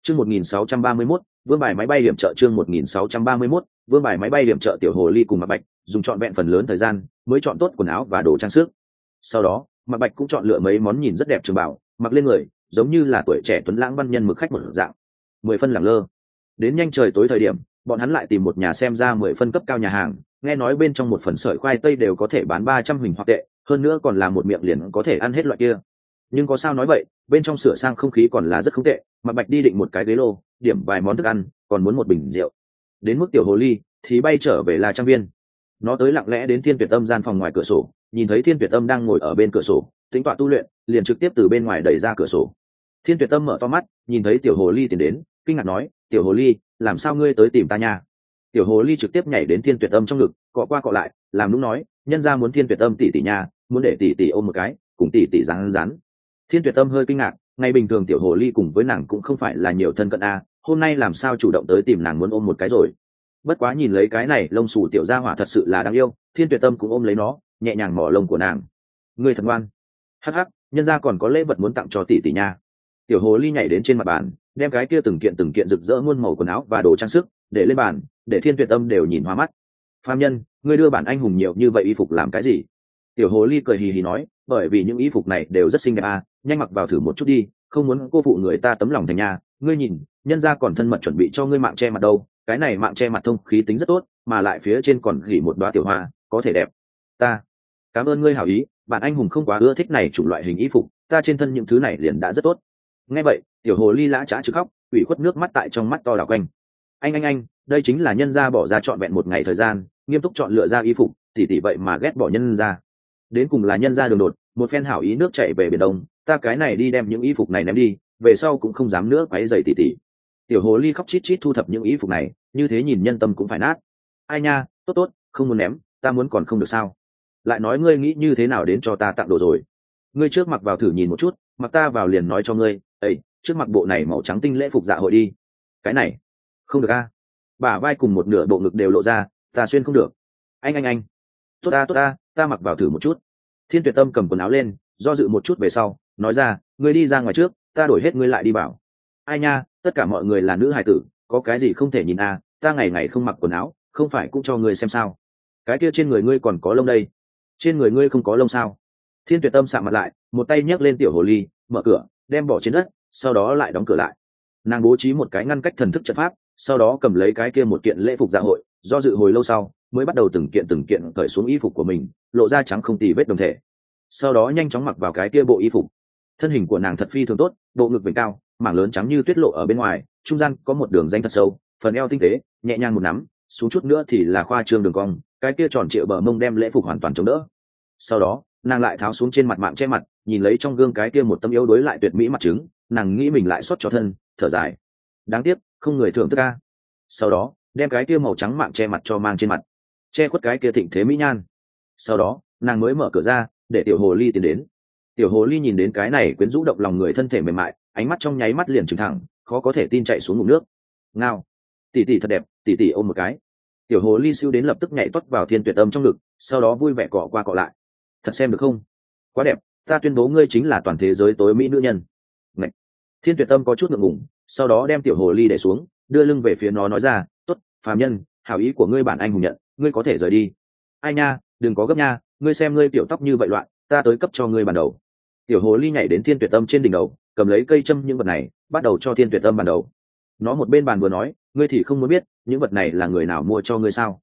Chương 1631, vương bài máy bay điểm trợ. Chương 1631, vương bài máy bay điểm trợ. Tiểu hồ ly cùng Mạc Bạch dùng trọn vẹn phần lớn thời gian mới chọn tốt quần áo và đồ trang sức. Sau đó Mạc Bạch cũng chọn lựa mấy món nhìn rất đẹp trường bảo mặc lên người, giống như là tuổi trẻ tuấn lãng văn nhân mực khách một dạng, 10 phân lẳng lơ. Đến nhanh trời tối thời điểm, bọn hắn lại tìm một nhà xem ra 10 phân cấp cao nhà hàng, nghe nói bên trong một phần sợi khoai tây đều có thể bán 300 huỳnh hoặc tệ, hơn nữa còn là một miệng liền có thể ăn hết loại kia. Nhưng có sao nói vậy, bên trong sửa sang không khí còn là rất không tệ. Mạc Bạch đi định một cái ghế lô, điểm vài món thức ăn, còn muốn một bình rượu. Đến mức tiểu hồ ly thì bay trở về La Trang Viên. Nó tới lặng lẽ đến Thiên Tuyệt Âm gian phòng ngoài cửa sổ, nhìn thấy Thiên Tuyệt Âm đang ngồi ở bên cửa sổ tính tọa tu luyện, liền trực tiếp từ bên ngoài đẩy ra cửa sổ. Thiên Tuyệt Âm mở to mắt, nhìn thấy tiểu hồ ly tiến đến, kinh ngạc nói: "Tiểu hồ ly, làm sao ngươi tới tìm ta nha?" Tiểu hồ ly trực tiếp nhảy đến Thiên Tuyệt Âm trong ngực, cọ qua cọ lại, làm nũng nói: "Nhân gia muốn Thiên Tuyệt Âm tỷ tỷ nha, muốn để tỷ tỷ ôm một cái, cùng tỷ tỷ rắn rắn." Thiên Tuyệt Âm hơi kinh ngạc, ngày bình thường tiểu hồ ly cùng với nàng cũng không phải là nhiều thân cận a, hôm nay làm sao chủ động tới tìm nàng muốn ôm một cái rồi. Bất quá nhìn lấy cái này lông xù tiểu gia hỏa thật sự là đáng yêu, Thiên Tuyệt Tâm cũng ôm lấy nó, nhẹ nhàng mỏ lông của nàng. Ngươi thật ngoan. Hắc hắc, nhân gia còn có lễ vật muốn tặng cho tỷ tỷ nha. Tiểu hồ ly nhảy đến trên mặt bàn, đem cái kia từng kiện rực rỡ muôn màu quần áo và đồ trang sức để lên bàn, để Thiên Tuyệt Tâm đều nhìn hoa mắt. Phàm nhân, ngươi đưa bản anh hùng nhiều như vậy y phục làm cái gì? Tiểu hồ ly cười hì hì nói: bởi vì những y phục này đều rất xinh đẹp à, nhanh mặc vào thử một chút đi, không muốn cô phụ người ta tấm lòng thành nhà. Ngươi nhìn, nhân gia còn thân mật chuẩn bị cho ngươi mạng che mặt đâu, cái này mạng che mặt thông khí tính rất tốt, mà lại phía trên còn gỉ một đóa tiểu hoa, có thể đẹp. Ta cảm ơn ngươi hảo ý, bạn anh hùng không quá ưa thích này chủng loại hình y phục, ta trên thân những thứ này liền đã rất tốt. Nghe vậy, tiểu hồ ly lã chã chứ khóc, ủy khuất nước mắt tại trong mắt to đảo quanh. Anh, đây chính là nhân gia bỏ ra trọn vẹn một ngày thời gian, nghiêm túc chọn lựa ra y phục, tỷ vậy mà ghét bỏ nhân gia. Đến cùng là nhân gia đường đột, một phen hảo ý nước chảy về biển đông, ta cái này đi đem những y phục này ném đi, về sau cũng không dám nữa quấy rầy tỷ. Tiểu hồ ly khóc chít chít thu thập những y phục này, như thế nhìn nhân tâm cũng phải nát. Ai nha, tốt, không muốn ném, ta muốn còn không được sao? Lại nói ngươi nghĩ như thế nào đến cho ta tặng đồ rồi? Ngươi trước mặc vào thử nhìn một chút, mặc ta vào liền nói cho ngươi. Ê, trước mặc bộ này màu trắng tinh lễ phục dạ hội đi. Cái này không được a, bả vai cùng một nửa bộ ngực đều lộ ra, ta xuyên không được. Anh, tốt ta, ta mặc vào thử một chút. Thiên Tuyệt Tâm cầm quần áo lên, do dự một chút về sau, nói ra: ngươi đi ra ngoài trước, ta đổi hết ngươi lại đi bảo. Ai nha, tất cả mọi người là nữ hài tử, có cái gì không thể nhìn à, ta ngày ngày không mặc quần áo, không phải cũng cho ngươi xem sao? Cái kia trên người ngươi còn có lông đây, trên người ngươi không có lông sao? Thiên Tuyệt Tâm sạm mặt lại, một tay nhấc lên tiểu hồ ly, mở cửa, đem bỏ trên đất, sau đó lại đóng cửa lại. Nàng bố trí một cái ngăn cách thần thức trận pháp, sau đó cầm lấy cái kia một kiện lễ phục dạ hội, do dự hồi lâu sau, mới bắt đầu từng kiện cởi xuống y phục của mình, lộ ra trắng không tì vết đồng thể. Sau đó nhanh chóng mặc vào cái kia bộ y phục. Thân hình của nàng thật phi thường tốt, bộ ngực vểnh cao, mảng lớn trắng như tuyết lộ ở bên ngoài, trung gian có một đường danh thật sâu, phần eo tinh tế, nhẹ nhàng một nắm, xuống chút nữa thì là khoa trương đường cong, cái kia tròn trịa bờ mông đem lễ phục hoàn toàn chống đỡ. Sau đó, nàng lại tháo xuống trên mặt mạng che mặt, nhìn lấy trong gương cái kia một tấm yếu đuối lại tuyệt mỹ mặt trứng, nàng nghĩ mình lại xót cho thân, thở dài. Đáng tiếc, không người thưởng thức a. Sau đó, đem cái kia màu trắng mạng che mặt cho mang trên mặt, che khuất cái kia thịnh thế mỹ nhan. Sau đó, nàng mới mở cửa ra, để tiểu hồ ly tiến đến. Tiểu hồ ly nhìn đến cái này quyến rũ động lòng người thân thể mềm mại, ánh mắt trong nháy mắt liền trừng thẳng, khó có thể tin chạy xuống ngụm nước. Ngao, tỷ thật đẹp, tỷ ôm một cái. Tiểu hồ ly siêu đến lập tức nhảy toát vào Thiên Tuyệt Âm trong ngực, sau đó vui vẻ cọ qua cọ lại. Thật xem được không? Quá đẹp, ta tuyên bố ngươi chính là toàn thế giới tối mỹ nữ nhân. Ngậy. Thiên Tuyệt Âm có chút ngượng ngùng, sau đó đem tiểu hồ ly để xuống, đưa lưng về phía nó nói ra: tốt, phàm nhân, hảo ý của ngươi bản anh hùng nhận, ngươi có thể rời đi. Ai nha, đừng có gấp nha, ngươi xem ngươi tiểu tóc như vậy loạn, ta tới cấp cho ngươi bản đầu. Tiểu hồ ly nhảy đến Thiên Tuyệt Âm trên đỉnh đầu, cầm lấy cây châm những vật này, bắt đầu cho Thiên Tuyệt Âm bản đầu. Nó một bên bàn vừa nói: ngươi thì không muốn biết những vật này là người nào mua cho ngươi sao?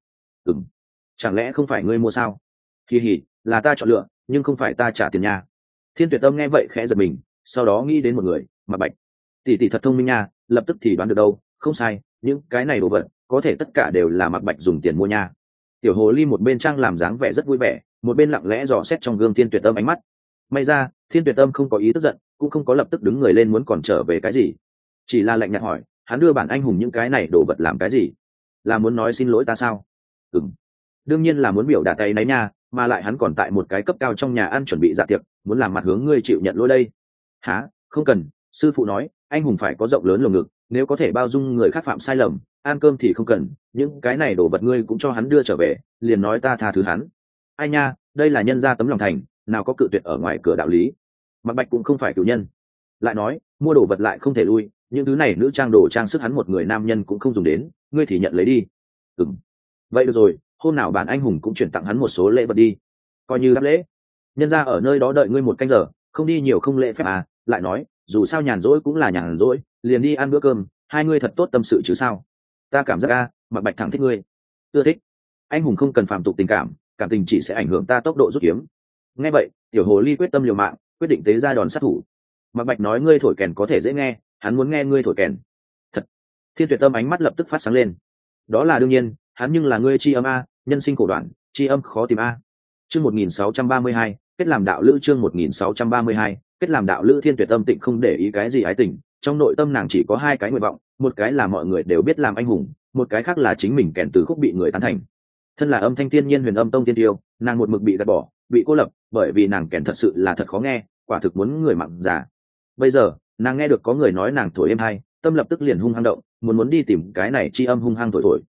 Chẳng lẽ không phải ngươi mua sao? Kỳ hỉ, là ta chọn lựa, nhưng không phải ta trả tiền nha. Thiên Tuyệt Âm nghe vậy khẽ giật mình, sau đó nghĩ đến một người, Mạc Bạch. Tỷ thật thông minh nha, lập tức thì đoán được đâu, không sai, những cái này đồ vật có thể tất cả đều là Mạc Bạch dùng tiền mua nha. Tiểu hồ ly một bên trang làm dáng vẻ rất vui vẻ, một bên lặng lẽ dò xét trong gương Thiên Tuyệt Âm ánh mắt. May ra, Thiên Tuyệt Âm không có ý tức giận, cũng không có lập tức đứng người lên muốn còn trở về cái gì, chỉ là lạnh nhạt hỏi: hắn đưa bản anh hùng những cái này đồ vật làm cái gì? Là muốn nói xin lỗi ta sao? Đương nhiên là muốn biểu đạt tay nấy nha, mà lại hắn còn tại một cái cấp cao trong nhà ăn chuẩn bị dạ tiệc, muốn làm mặt hướng ngươi chịu nhận lỗi đây. Hả? Không cần, sư phụ nói anh hùng phải có rộng lớn lồng ngực, nếu có thể bao dung người khác phạm sai lầm, ăn cơm thì không cần, những cái này đồ vật ngươi cũng cho hắn đưa trở về, liền nói ta tha thứ hắn. Ai nha, đây là nhân gia tấm lòng thành, nào có cự tuyệt ở ngoài cửa đạo lý. Mạc Bạch cũng không phải cửu nhân. Lại nói, mua đồ vật lại không thể lui, những thứ này nữ trang đồ trang sức hắn một người nam nhân cũng không dùng đến, ngươi thì nhận lấy đi. Vậy được rồi, hôm nào bản anh hùng cũng chuyển tặng hắn một số lễ vật đi, coi như đáp lễ. Nhân ra ở nơi đó đợi ngươi một canh giờ, không đi nhiều không lễ phép à. Lại nói dù sao nhàn rỗi cũng là nhàn rỗi, liền đi ăn bữa cơm, hai ngươi thật tốt tâm sự chứ sao. Ta cảm giác Mặc Bạch thẳng thích ngươi. Ưa thích. Anh hùng không cần phàm tục tình cảm, cảm tình chỉ sẽ ảnh hưởng ta tốc độ rút kiếm. Nghe vậy tiểu hồ ly quyết tâm liều mạng, quyết định tế ra đòn sát thủ. Mặc Bạch nói ngươi thổi kèn có thể dễ nghe, hắn muốn nghe ngươi thổi kèn. Thật. Thiên Tuyệt Tâm ánh mắt lập tức phát sáng lên. Đó là đương nhiên, hắn nhưng là ngươi tri âm a, nhân sinh khổ đoạn, tri âm khó tìm a. Chương 1632, kết làm đạo lữ. Chương 1632, kết làm đạo lữ. Thiên Tuyệt Tâm tịnh không để ý cái gì ái tình, trong nội tâm nàng chỉ có hai cái nguyện vọng, một cái là mọi người đều biết làm anh hùng, một cái khác là chính mình kèn từ khúc bị người tán thành. Thân là âm thanh thiên nhiên huyền âm tông tiên tiêu, nàng một mực bị gạt bỏ, bị cô lập, bởi vì nàng kèn thật sự là thật khó nghe, quả thực muốn người mặn già. Bây giờ nàng nghe được có người nói nàng thổi êm hay, tâm lập tức liền hung hăng động, muốn đi tìm cái này chi âm hung hăng thổi.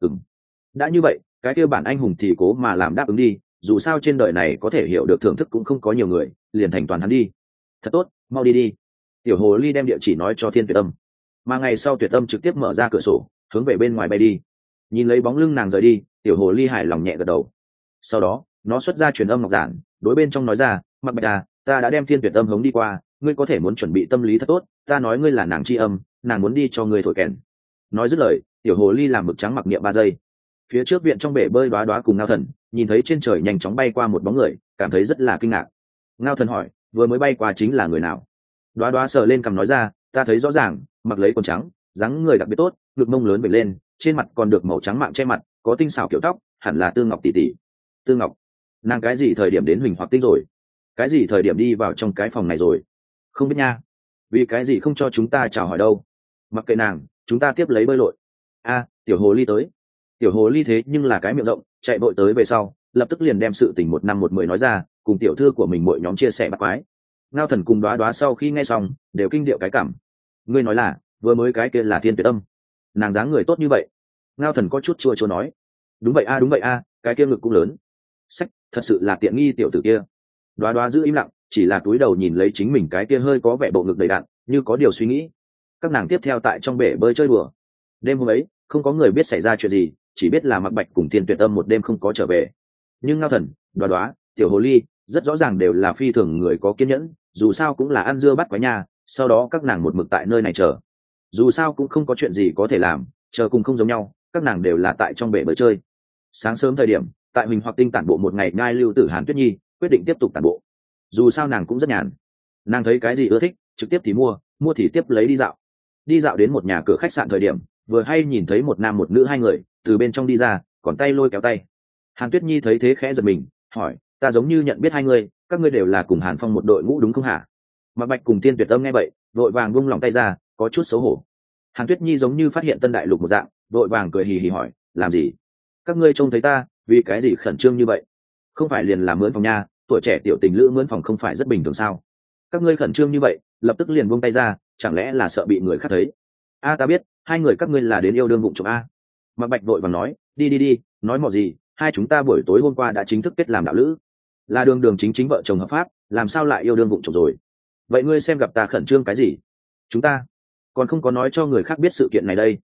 Đã như vậy, cái kia bản anh hùng thì cố mà làm đáp ứng đi, dù sao trên đời này có thể hiểu được thưởng thức cũng không có nhiều người, liền thành toàn hắn đi. Thật tốt, mau đi đi. Tiểu hồ ly đem địa chỉ nói cho Thiên Tuyệt Tâm, mà ngày sau Tuyệt Tâm trực tiếp mở ra cửa sổ hướng về bên ngoài bay đi. Nhìn lấy bóng lưng nàng rời đi, tiểu hồ ly hài lòng nhẹ gật đầu. Sau đó nó xuất ra truyền âm ngọc giản, đối bên trong nói ra, Mặc Bạch ta đã đem Thiên Tuyệt Tâm hống đi qua, ngươi có thể muốn chuẩn bị tâm lý thật tốt, ta nói ngươi là nàng tri âm, nàng muốn đi cho ngươi thổi kèn. Nói dứt lời tiểu hồ ly làm mực trắng mặc niệm 3 giây. Phía trước viện trong bể bơi Đoá Đoá cùng Ngao Thần nhìn thấy trên trời nhanh chóng bay qua một bóng người, cảm thấy rất là kinh ngạc. Ngao Thần hỏi, vừa mới bay qua chính là người nào? Đoá Đoá sờ lên cằm nói ra, ta thấy rõ ràng, mặc lấy quần trắng, dáng người đặc biệt tốt, ngực mông lớn vểnh lên, trên mặt còn được màu trắng mạng che mặt, có tinh xảo kiểu tóc, hẳn là Tư Ngọc tỷ tỷ. Tư Ngọc? Nàng cái gì thời điểm đến Huỳnh Hoặc Tinh rồi? Cái gì thời điểm đi vào trong cái phòng này rồi? Không biết nha. Vì cái gì không cho chúng ta chào hỏi đâu? Mặc kệ nàng, chúng ta tiếp lấy bơi lội. Tiểu hồ ly tới. Tiểu hồ ly thế nhưng là cái miệng rộng, chạy vội tới về sau lập tức liền đem sự tình 1 năm 1 10 nói ra, cùng tiểu thư của mình mỗi nhóm chia sẻ bắt quái. Ngao Thần cùng Đoá Đoá sau khi nghe xong đều kinh điệu cái cảm. Ngươi nói là vừa mới cái kia là Thiên Tuyệt Âm? Nàng dáng người tốt như vậy? Ngao Thần có chút chua chua nói. Đúng vậy đúng vậy cái kia ngực cũng lớn. Sách, thật sự là tiện nghi tiểu tử kia. Đoá Đoá giữ im lặng, chỉ là túi đầu nhìn lấy chính mình cái kia hơi có vẻ bộ ngực đầy đặn, như có điều suy nghĩ. Các nàng tiếp theo tại trong bể bơi chơi đùa. Đêm hôm ấy không có người biết xảy ra chuyện gì, chỉ biết là Mặc Bạch cùng Thiên Tuyệt Âm một đêm không có trở về. Nhưng Ngao Thần, Đoá Đoá, tiểu hồ ly rất rõ ràng đều là phi thường người có kiên nhẫn, dù sao cũng là ăn dưa bắt quái nhà, sau đó các nàng một mực tại nơi này chờ. Dù sao cũng không có chuyện gì có thể làm, chờ cùng không giống nhau, các nàng đều là tại trong bể bơi chơi. Sáng sớm thời điểm tại Huỳnh Hoặc Tinh tản bộ một ngày, Nhai Lưu Tử Hàn Tuyết Nhi quyết định tiếp tục tản bộ. Dù sao nàng cũng rất nhàn, nàng thấy cái gì ưa thích trực tiếp thì mua thì tiếp lấy đi dạo đến một nhà cửa khách sạn thời điểm, vừa hay nhìn thấy một nam một nữ hai người từ bên trong đi ra, còn tay lôi kéo tay. Hàn Tuyết Nhi thấy thế khẽ giật mình, hỏi, ta giống như nhận biết hai người, các ngươi đều là cùng Hàn Phong một đội ngũ đúng không hả? Mặc Bạch cùng Thiên Tuyệt Âm nghe vậy vội vàng buông lòng tay ra, có chút xấu hổ. Hàn Tuyết Nhi giống như phát hiện tân đại lục một dạng, vội vàng cười hì hì hỏi, làm gì? Các ngươi trông thấy ta vì cái gì khẩn trương như vậy? Không phải liền làm mướn phòng nha, tuổi trẻ tiểu tình lữ mướn phòng không phải rất bình thường sao? Các ngươi khẩn trương như vậy lập tức liền buông tay ra, chẳng lẽ là sợ bị người khác thấy? Ta biết hai người các ngươi là đến yêu đương vụng trộm a. Mặc Bạch vội vàng nói, đi nói mò gì, hai chúng ta buổi tối hôm qua đã chính thức kết làm đạo lữ, là đường đường chính chính vợ chồng hợp pháp, làm sao lại yêu đương vụng trộm rồi? Vậy ngươi xem gặp ta khẩn trương cái gì? Chúng ta còn không có nói cho người khác biết sự kiện này đây.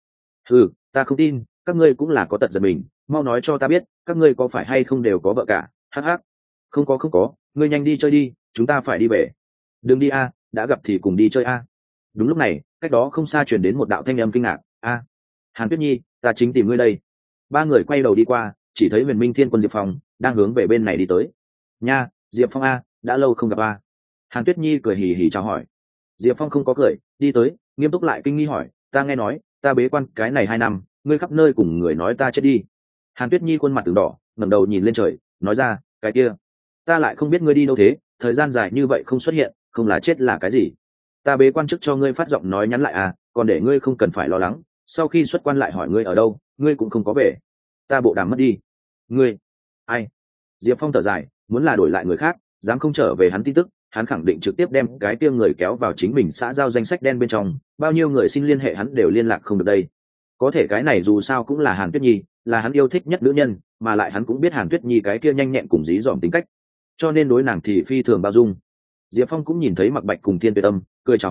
Ta không tin, các ngươi cũng là có tật giật mình, mau nói cho ta biết, các ngươi có phải hay không đều có vợ cả? Hắc. Không có, ngươi nhanh đi chơi đi, chúng ta phải đi về. Đừng đi đã gặp thì cùng đi chơi Đúng lúc này cách đó không xa truyền đến một đạo thanh âm kinh ngạc. Hàn Tuyết Nhi, ta chính tìm ngươi đây. Ba người quay đầu đi qua, chỉ thấy Huyền Minh Thiên Quân Diệp Phong đang hướng về bên này đi tới. Nha, Diệp Phong đã lâu không gặp Hàn Tuyết Nhi cười hì hì chào hỏi. Diệp Phong không có cười, đi tới nghiêm túc lại kinh nghi hỏi, ta nghe nói ta bế quan cái này 2 năm, ngươi khắp nơi cùng người nói ta chết đi. Hàn Tuyết Nhi khuôn mặt từng đỏ, ngẩng đầu nhìn lên trời nói ra, cái kia ta lại không biết ngươi đi đâu thế, thời gian dài như vậy không xuất hiện, không là chết là cái gì? Ta bế quan trước cho ngươi phát giọng nói nhắn lại còn để ngươi không cần phải lo lắng, sau khi xuất quan lại hỏi ngươi ở đâu, ngươi cũng không có về, ta bộ đàm mất đi. Ngươi ai? Diệp Phong thở dài, muốn là đổi lại người khác dám không trở về hắn tin tức, hắn khẳng định trực tiếp đem cái kia người kéo vào chính mình xã giao danh sách đen bên trong, bao nhiêu người xin liên hệ hắn đều liên lạc không được đây. Có thể cái này dù sao cũng là Hàn Tuyết Nhi, là hắn yêu thích nhất nữ nhân, mà lại hắn cũng biết Hàn Tuyết Nhi cái kia nhanh nhẹn cùng dí dỏm tính cách, cho nên đối nàng thì phi thường bao dung. Diệp Phong cũng nhìn thấy Mặc Bạch cùng Thiên Tuyệt Âm, cười chào hỏi,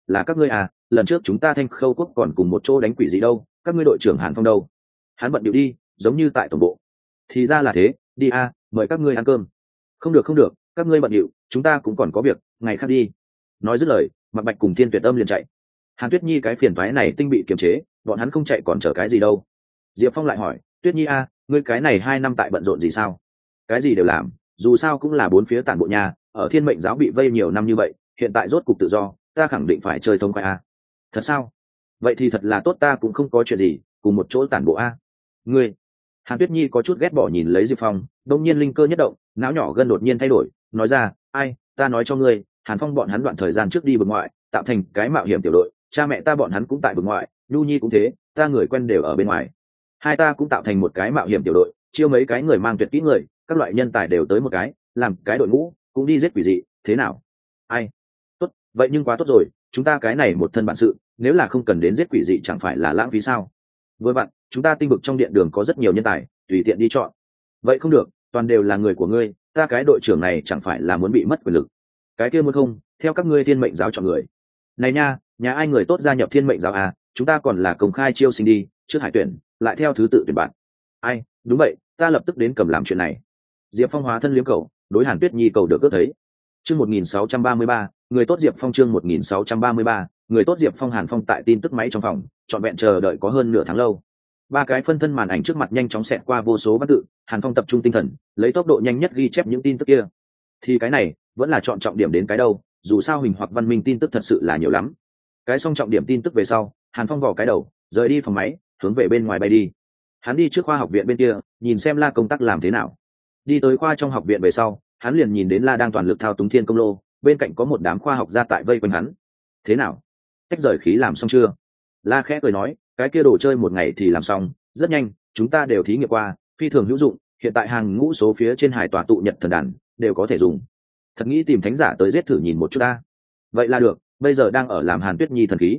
là các ngươi à, lần trước chúng ta Thanh Khâu quốc còn cùng một chỗ đánh quỷ gì đâu, các ngươi đội trưởng Hàn Phong đâu? Hắn bận điệu đi, giống như tại tổng bộ. Thì ra là thế, đi a, mời các ngươi ăn cơm. Không được không được, các ngươi bận điệu, chúng ta cũng còn có việc, ngày khác đi. Nói dứt lời, Mạc Bạch cùng Thiên Tuyệt Âm liền chạy. Hàn Tuyết Nhi cái phiền toái này tinh bị kiềm chế, bọn hắn không chạy còn chờ cái gì đâu. Diệp Phong lại hỏi, Tuyết Nhi a, ngươi cái này 2 năm tại bận rộn gì sao? Cái gì đều làm, dù sao cũng là bốn phía tản bộ nhà, ở Thiên Mệnh giáo bị vây nhiều năm như vậy, hiện tại rốt cục tự do, ta khẳng định phải chơi thông khoái a. Thật sao? Vậy thì thật là tốt, ta cũng không có chuyện gì, cùng một chỗ tản bộ a. Ngươi. Hàn Tuyết Nhi có chút ghét bỏ nhìn lấy Diệp Phong, đột nhiên linh cơ nhất động, não nhỏ gân đột nhiên thay đổi, nói ra, ai, ta nói cho ngươi, Hàn Phong bọn hắn đoạn thời gian trước đi vực ngoại, tạo thành cái mạo hiểm tiểu đội, cha mẹ ta bọn hắn cũng tại vực ngoại, Nhu Nhi cũng thế, ta người quen đều ở bên ngoài. Hai ta cũng tạo thành một cái mạo hiểm tiểu đội, chiêu mấy cái người mang tuyệt kỹ người, các loại nhân tài đều tới một cái, làm cái đội ngũ, cũng đi giết quỷ dị, thế nào? Ai? Tốt, vậy nhưng quá tốt rồi, chúng ta cái này một thân bản sự, nếu là không cần đến giết quỷ dị chẳng phải là lãng phí sao? Với bạn, chúng ta tinh vực trong điện đường có rất nhiều nhân tài, tùy tiện đi chọn. Vậy không được, toàn đều là người của ngươi, ta cái đội trưởng này chẳng phải là muốn bị mất quyền lực. Cái kia muốn không, theo các ngươi Thiên Mệnh giáo chọn người. Này nha, nhà ai người tốt gia nhập Thiên Mệnh giáo à, chúng ta còn là công khai chiêu sinh đi, trước hải tuyển, lại theo thứ tự tuyển bạn. Ai, đúng vậy, ta lập tức đến cầm làm chuyện này. Diệp Phong hóa thân liếm cầu, đối Hàn Tuyết Nhi cầu được ước thấy. Chương 1633, người tốt Diệp Phong, chương 1633, người tốt Diệp Phong. Hàn Phong tại tin tức máy trong phòng, trọn vẹn chờ đợi có hơn nửa tháng lâu. Ba cái phân thân màn ảnh trước mặt nhanh chóng xẹt qua vô số văn tự, Hàn Phong tập trung tinh thần, lấy tốc độ nhanh nhất ghi chép những tin tức kia. Thì cái này vẫn là chọn trọng điểm đến cái đâu, dù sao hình hoặc văn minh tin tức thật sự là nhiều lắm. Cái xong trọng điểm tin tức về sau, Hàn Phong vò cái đầu, rời đi phòng máy, hướng về bên ngoài bay đi. Hắn đi trước khoa học viện bên kia, nhìn xem La công tác làm thế nào. Đi tới khoa trong học viện về sau, hắn liền nhìn đến La đang toàn lực thao túng thiên công lô, bên cạnh có một đám khoa học gia tại vây quanh hắn. Thế nào? Tách rời khí làm xong chưa? La khẽ cười nói, cái kia đồ chơi một ngày thì làm xong, rất nhanh, chúng ta đều thí nghiệm qua, phi thường hữu dụng, hiện tại hàng ngũ số phía trên hải tòa tụ nhật thần đàn đều có thể dùng. Thật nghĩ tìm thánh giả tới giết thử nhìn một chút ta. Vậy là được, bây giờ đang ở làm Hàn Tuyết Nhi thần khí.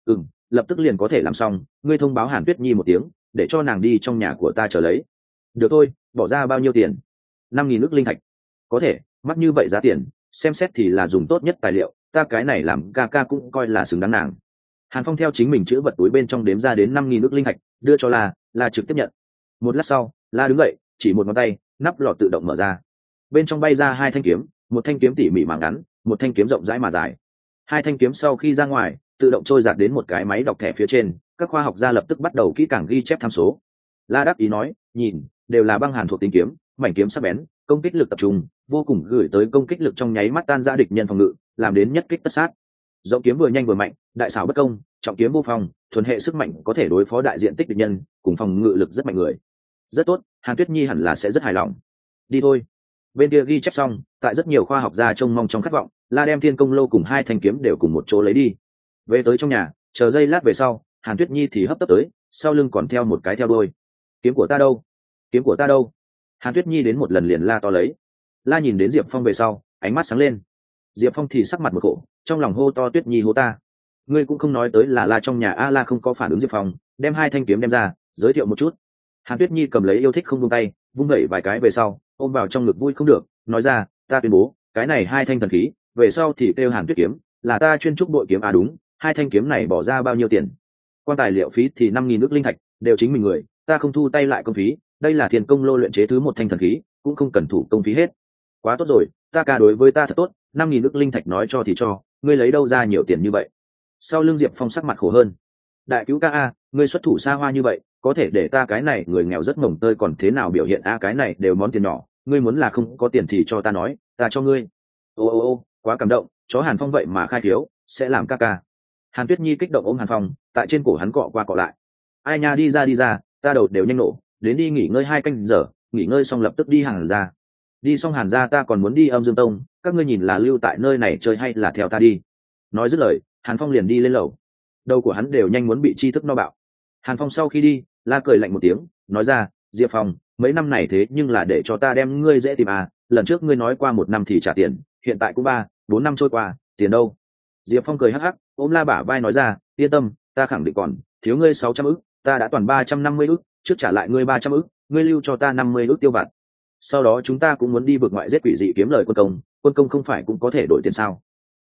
Lập tức liền có thể làm xong, ngươi thông báo Hàn Tuyết Nhi một tiếng, để cho nàng đi trong nhà của ta chờ lấy. Được thôi, bỏ ra bao nhiêu tiền? 5.000 ức linh thạch. Có thể, mắc như vậy giá tiền, xem xét thì là dùng tốt nhất tài liệu, ta cái này làm ca ca cũng coi là xứng đáng nàng. Hàn Phong theo chính mình chữ vật túi bên trong đếm ra đến 5.000 ức linh thạch, đưa cho La trực tiếp nhận. Một lát sau, La đứng dậy, chỉ một ngón tay, nắp lọ tự động mở ra. Bên trong bay ra 2 thanh kiếm, một thanh kiếm tỉ mỉ mà ngắn, một thanh kiếm rộng rãi mà dài. 2 thanh kiếm sau khi ra ngoài, tự động trôi giạt đến một cái máy đọc thẻ phía trên, các khoa học gia lập tức bắt đầu kỹ càng ghi chép tham số. La đáp ý nói, nhìn, đều là băng hàn thuộc tính kiếm, mảnh kiếm sắc bén, công kích lực tập trung, vô cùng gửi tới công kích lực trong nháy mắt tan ra địch nhân phòng ngự, làm đến nhất kích tất sát. Rộng kiếm vừa nhanh vừa mạnh, đại xảo bất công, trọng kiếm vô phòng, thuần hệ sức mạnh có thể đối phó đại diện tích địch nhân, cùng phòng ngự lực rất mạnh người. Rất tốt, Hàn Tuyết Nhi hẳn là sẽ rất hài lòng. Đi thôi. Bên kia ghi chép xong, tại rất nhiều khoa học gia trông mong trong khát vọng, La đem thiên công lô cùng 2 thanh kiếm đều cùng một chỗ lấy đi. Về tới trong nhà, chờ giây lát về sau, Hàn Tuyết Nhi thì hấp tấp tới, sau lưng còn theo một cái theo đuôi. Kiếm của ta đâu? Kiếm của ta đâu? Hàn Tuyết Nhi đến một lần liền la to lấy. La nhìn đến Diệp Phong về sau, ánh mắt sáng lên. Diệp Phong thì sắc mặt một khổ, trong lòng hô to, Tuyết Nhi hô ta. Ngươi cũng không nói tới là La trong nhà a. La không có phản ứng Diệp Phong, đem 2 thanh kiếm đem ra, giới thiệu một chút. Hàn Tuyết Nhi cầm lấy yêu thích không buông tay, vung vẩy vài cái về sau, ôm vào trong ngực vui không được, nói ra, ta tuyên bố, cái này 2 thanh thần khí, về sau thì kêu Hàn Tuyết kiếm, là ta chuyên trúc đội kiếm à đúng, 2 thanh kiếm này bỏ ra bao nhiêu tiền? Quan tài liệu phí thì 5.000 ức linh thạch, đều chính mình người, ta không thu tay lại công phí, đây là thiên công lô luyện chế thứ 1 thanh thần khí, cũng không cần thủ công phí hết. Quá tốt rồi, ta ca đối với ta thật tốt, 5.000 ức linh thạch nói cho thì cho, ngươi lấy đâu ra nhiều tiền như vậy? Sau lưng Diệp Phong sắc mặt khổ hơn. Đại cứu ca a, ngươi xuất thủ xa hoa như vậy, có thể để ta cái này người nghèo rất mồng tơi còn thế nào biểu hiện a, cái này đều món tiền nhỏ, ngươi muốn là không có tiền thì cho ta nói, ta cho ngươi. Ô, quá cảm động, chó Hàn Phong vậy mà khai thiếu, sẽ làm ca ca. Hàn Tuyết Nhi kích động ôm Hàn Phong, tại trên cổ hắn cọ qua cọ lại. Ai nha, đi ra, ta đầu đều nhanh nổ, đến đi nghỉ ngơi 2 canh giờ, nghỉ ngơi xong lập tức đi Hàn ra. Đi xong Hàn ra ta còn muốn đi Âm Dương Tông, các ngươi nhìn là lưu tại nơi này chơi hay là theo ta đi. Nói dứt lời, Hàn Phong liền đi lên lầu. Đầu của hắn đều nhanh muốn bị tri thức no bạo. Hàn Phong sau khi đi, La cười lạnh một tiếng, nói ra, Diệp Phong, mấy năm này thế nhưng là để cho ta đem ngươi dễ tìm à, lần trước ngươi nói qua 1 năm thì trả tiền, hiện tại cũng 3-4 năm trôi qua, tiền đâu? Diệp Phong cười hắc hắc, ôm La bả vai nói ra, yên tâm, ta khẳng định còn thiếu ngươi 600 ức, ta đã toàn 350 ức, trước trả lại ngươi 300 ức, ngươi lưu cho ta 50 ức tiêu vặt. Sau đó chúng ta cũng muốn đi vượt ngoại giết quỷ dị kiếm lời quân công không phải cũng có thể đổi tiền sao?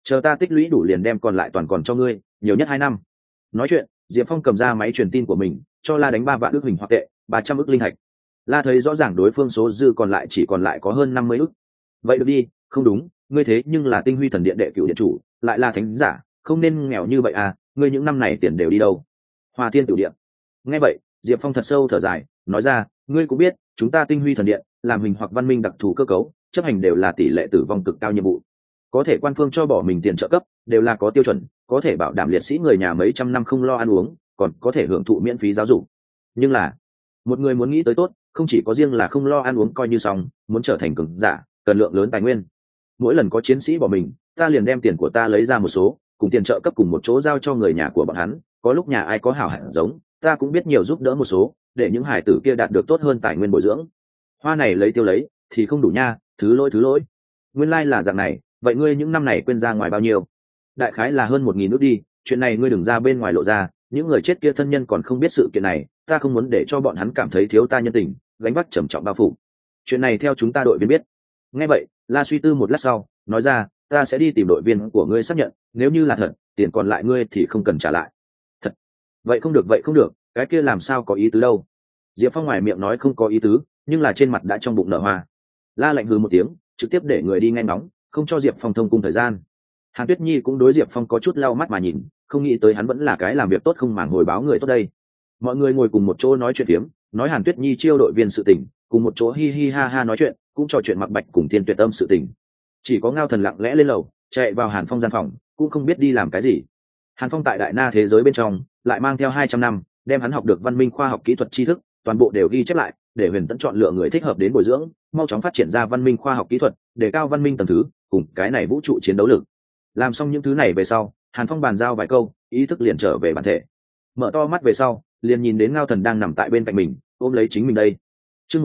chờ ta tích lũy đủ liền đem còn lại toàn còn cho ngươi, nhiều nhất 2 năm. Nói chuyện, Diệp Phong cầm ra máy truyền tin của mình, cho La đánh 3 vạn ước hình hoặc tệ, 300 ước linh thạch. La thấy rõ ràng đối phương số dư còn lại có hơn 50 ước. Vậy được đi, không đúng, ngươi thế nhưng là Tinh Huy Thần Điện đệ cửu điện chủ, lại là thánh giả, không nên nghèo như vậy à, ngươi những năm này tiền đều đi đâu? Hoa Thiên Tiểu Điện. Nghe vậy, Diệp Phong thật sâu thở dài, nói ra, ngươi cũng biết, chúng ta Tinh Huy Thần Điện làm hình hoặc văn minh đặc thù cơ cấu, chấp hành đều là tỷ lệ tử vong cực cao nhiệm vụ. Có thể quan phương cho bỏ mình tiền trợ cấp, đều là có tiêu chuẩn, có thể bảo đảm liệt sĩ người nhà mấy trăm năm không lo ăn uống, còn có thể hưởng thụ miễn phí giáo dục. Nhưng là, một người muốn nghĩ tới tốt, không chỉ có riêng là không lo ăn uống coi như xong, muốn trở thành cường giả, cần lượng lớn tài nguyên. Mỗi lần có chiến sĩ bỏ mình, ta liền đem tiền của ta lấy ra một số, cùng tiền trợ cấp cùng một chỗ giao cho người nhà của bọn hắn, có lúc nhà ai có hảo hạng giống, ta cũng biết nhiều giúp đỡ một số, để những hải tử kia đạt được tốt hơn tài nguyên bồi dưỡng. Hoa này lấy tiêu lấy thì không đủ nha, thứ lỗi. Nguyên lai là dạng này, vậy ngươi những năm này quên ra ngoài bao nhiêu? Đại khái là hơn 1.000 nước đi, chuyện này ngươi đừng ra bên ngoài lộ ra, những người chết kia thân nhân còn không biết sự kiện này, ta không muốn để cho bọn hắn cảm thấy thiếu ta nhân tình, gánh vác trầm trọng bao phủ. Chuyện này theo chúng ta đội viên biết. Nghe vậy, La suy tư một lát sau, nói ra, ta sẽ đi tìm đội viên của ngươi xác nhận, nếu như là thật, tiền còn lại ngươi thì không cần trả lại. Thật? Vậy không được, cái kia làm sao có ý tứ đâu? Diệp Phong ngoài miệng nói không có ý tứ, nhưng là trên mặt đã trong bụng nở hoa. La lạnh hừ một tiếng, trực tiếp để người đi nghe ngóng, không cho Diệp Phong thông cung thời gian. Hàn Tuyết Nhi cũng đối Diệp Phong có chút lau mắt mà nhìn, không nghĩ tới hắn vẫn là cái làm việc tốt không màng hồi báo người tốt đây. Mọi người ngồi cùng một chỗ nói chuyện phiếm, nói Hàn Tuyết Nhi chiêu đội viên sự tình, cùng một chỗ hi hi ha ha nói chuyện, cũng trò chuyện Mặc Bạch cùng Thiên Tuyệt Âm sự tình. Chỉ có Ngao Thần lặng lẽ lên lầu, chạy vào Hàn Phong gian phòng, cũng không biết đi làm cái gì. Hàn Phong tại Đại Na thế giới bên trong, lại mang theo 200 năm, đem hắn học được văn minh khoa học kỹ thuật tri thức, toàn bộ đều ghi chép lại, để Huyền Tẫn chọn lựa người thích hợp đến bồi dưỡng, mau chóng phát triển ra văn minh khoa học kỹ thuật, để cao văn minh tầng thứ, cùng cái này vũ trụ chiến đấu lực. Làm xong những thứ này về sau, Hàn Phong bàn giao vài câu, ý thức liền trở về bản thể. Mở to mắt về sau, liền nhìn đến Ngao Thần đang nằm tại bên cạnh mình, ôm lấy chính mình đây. Chương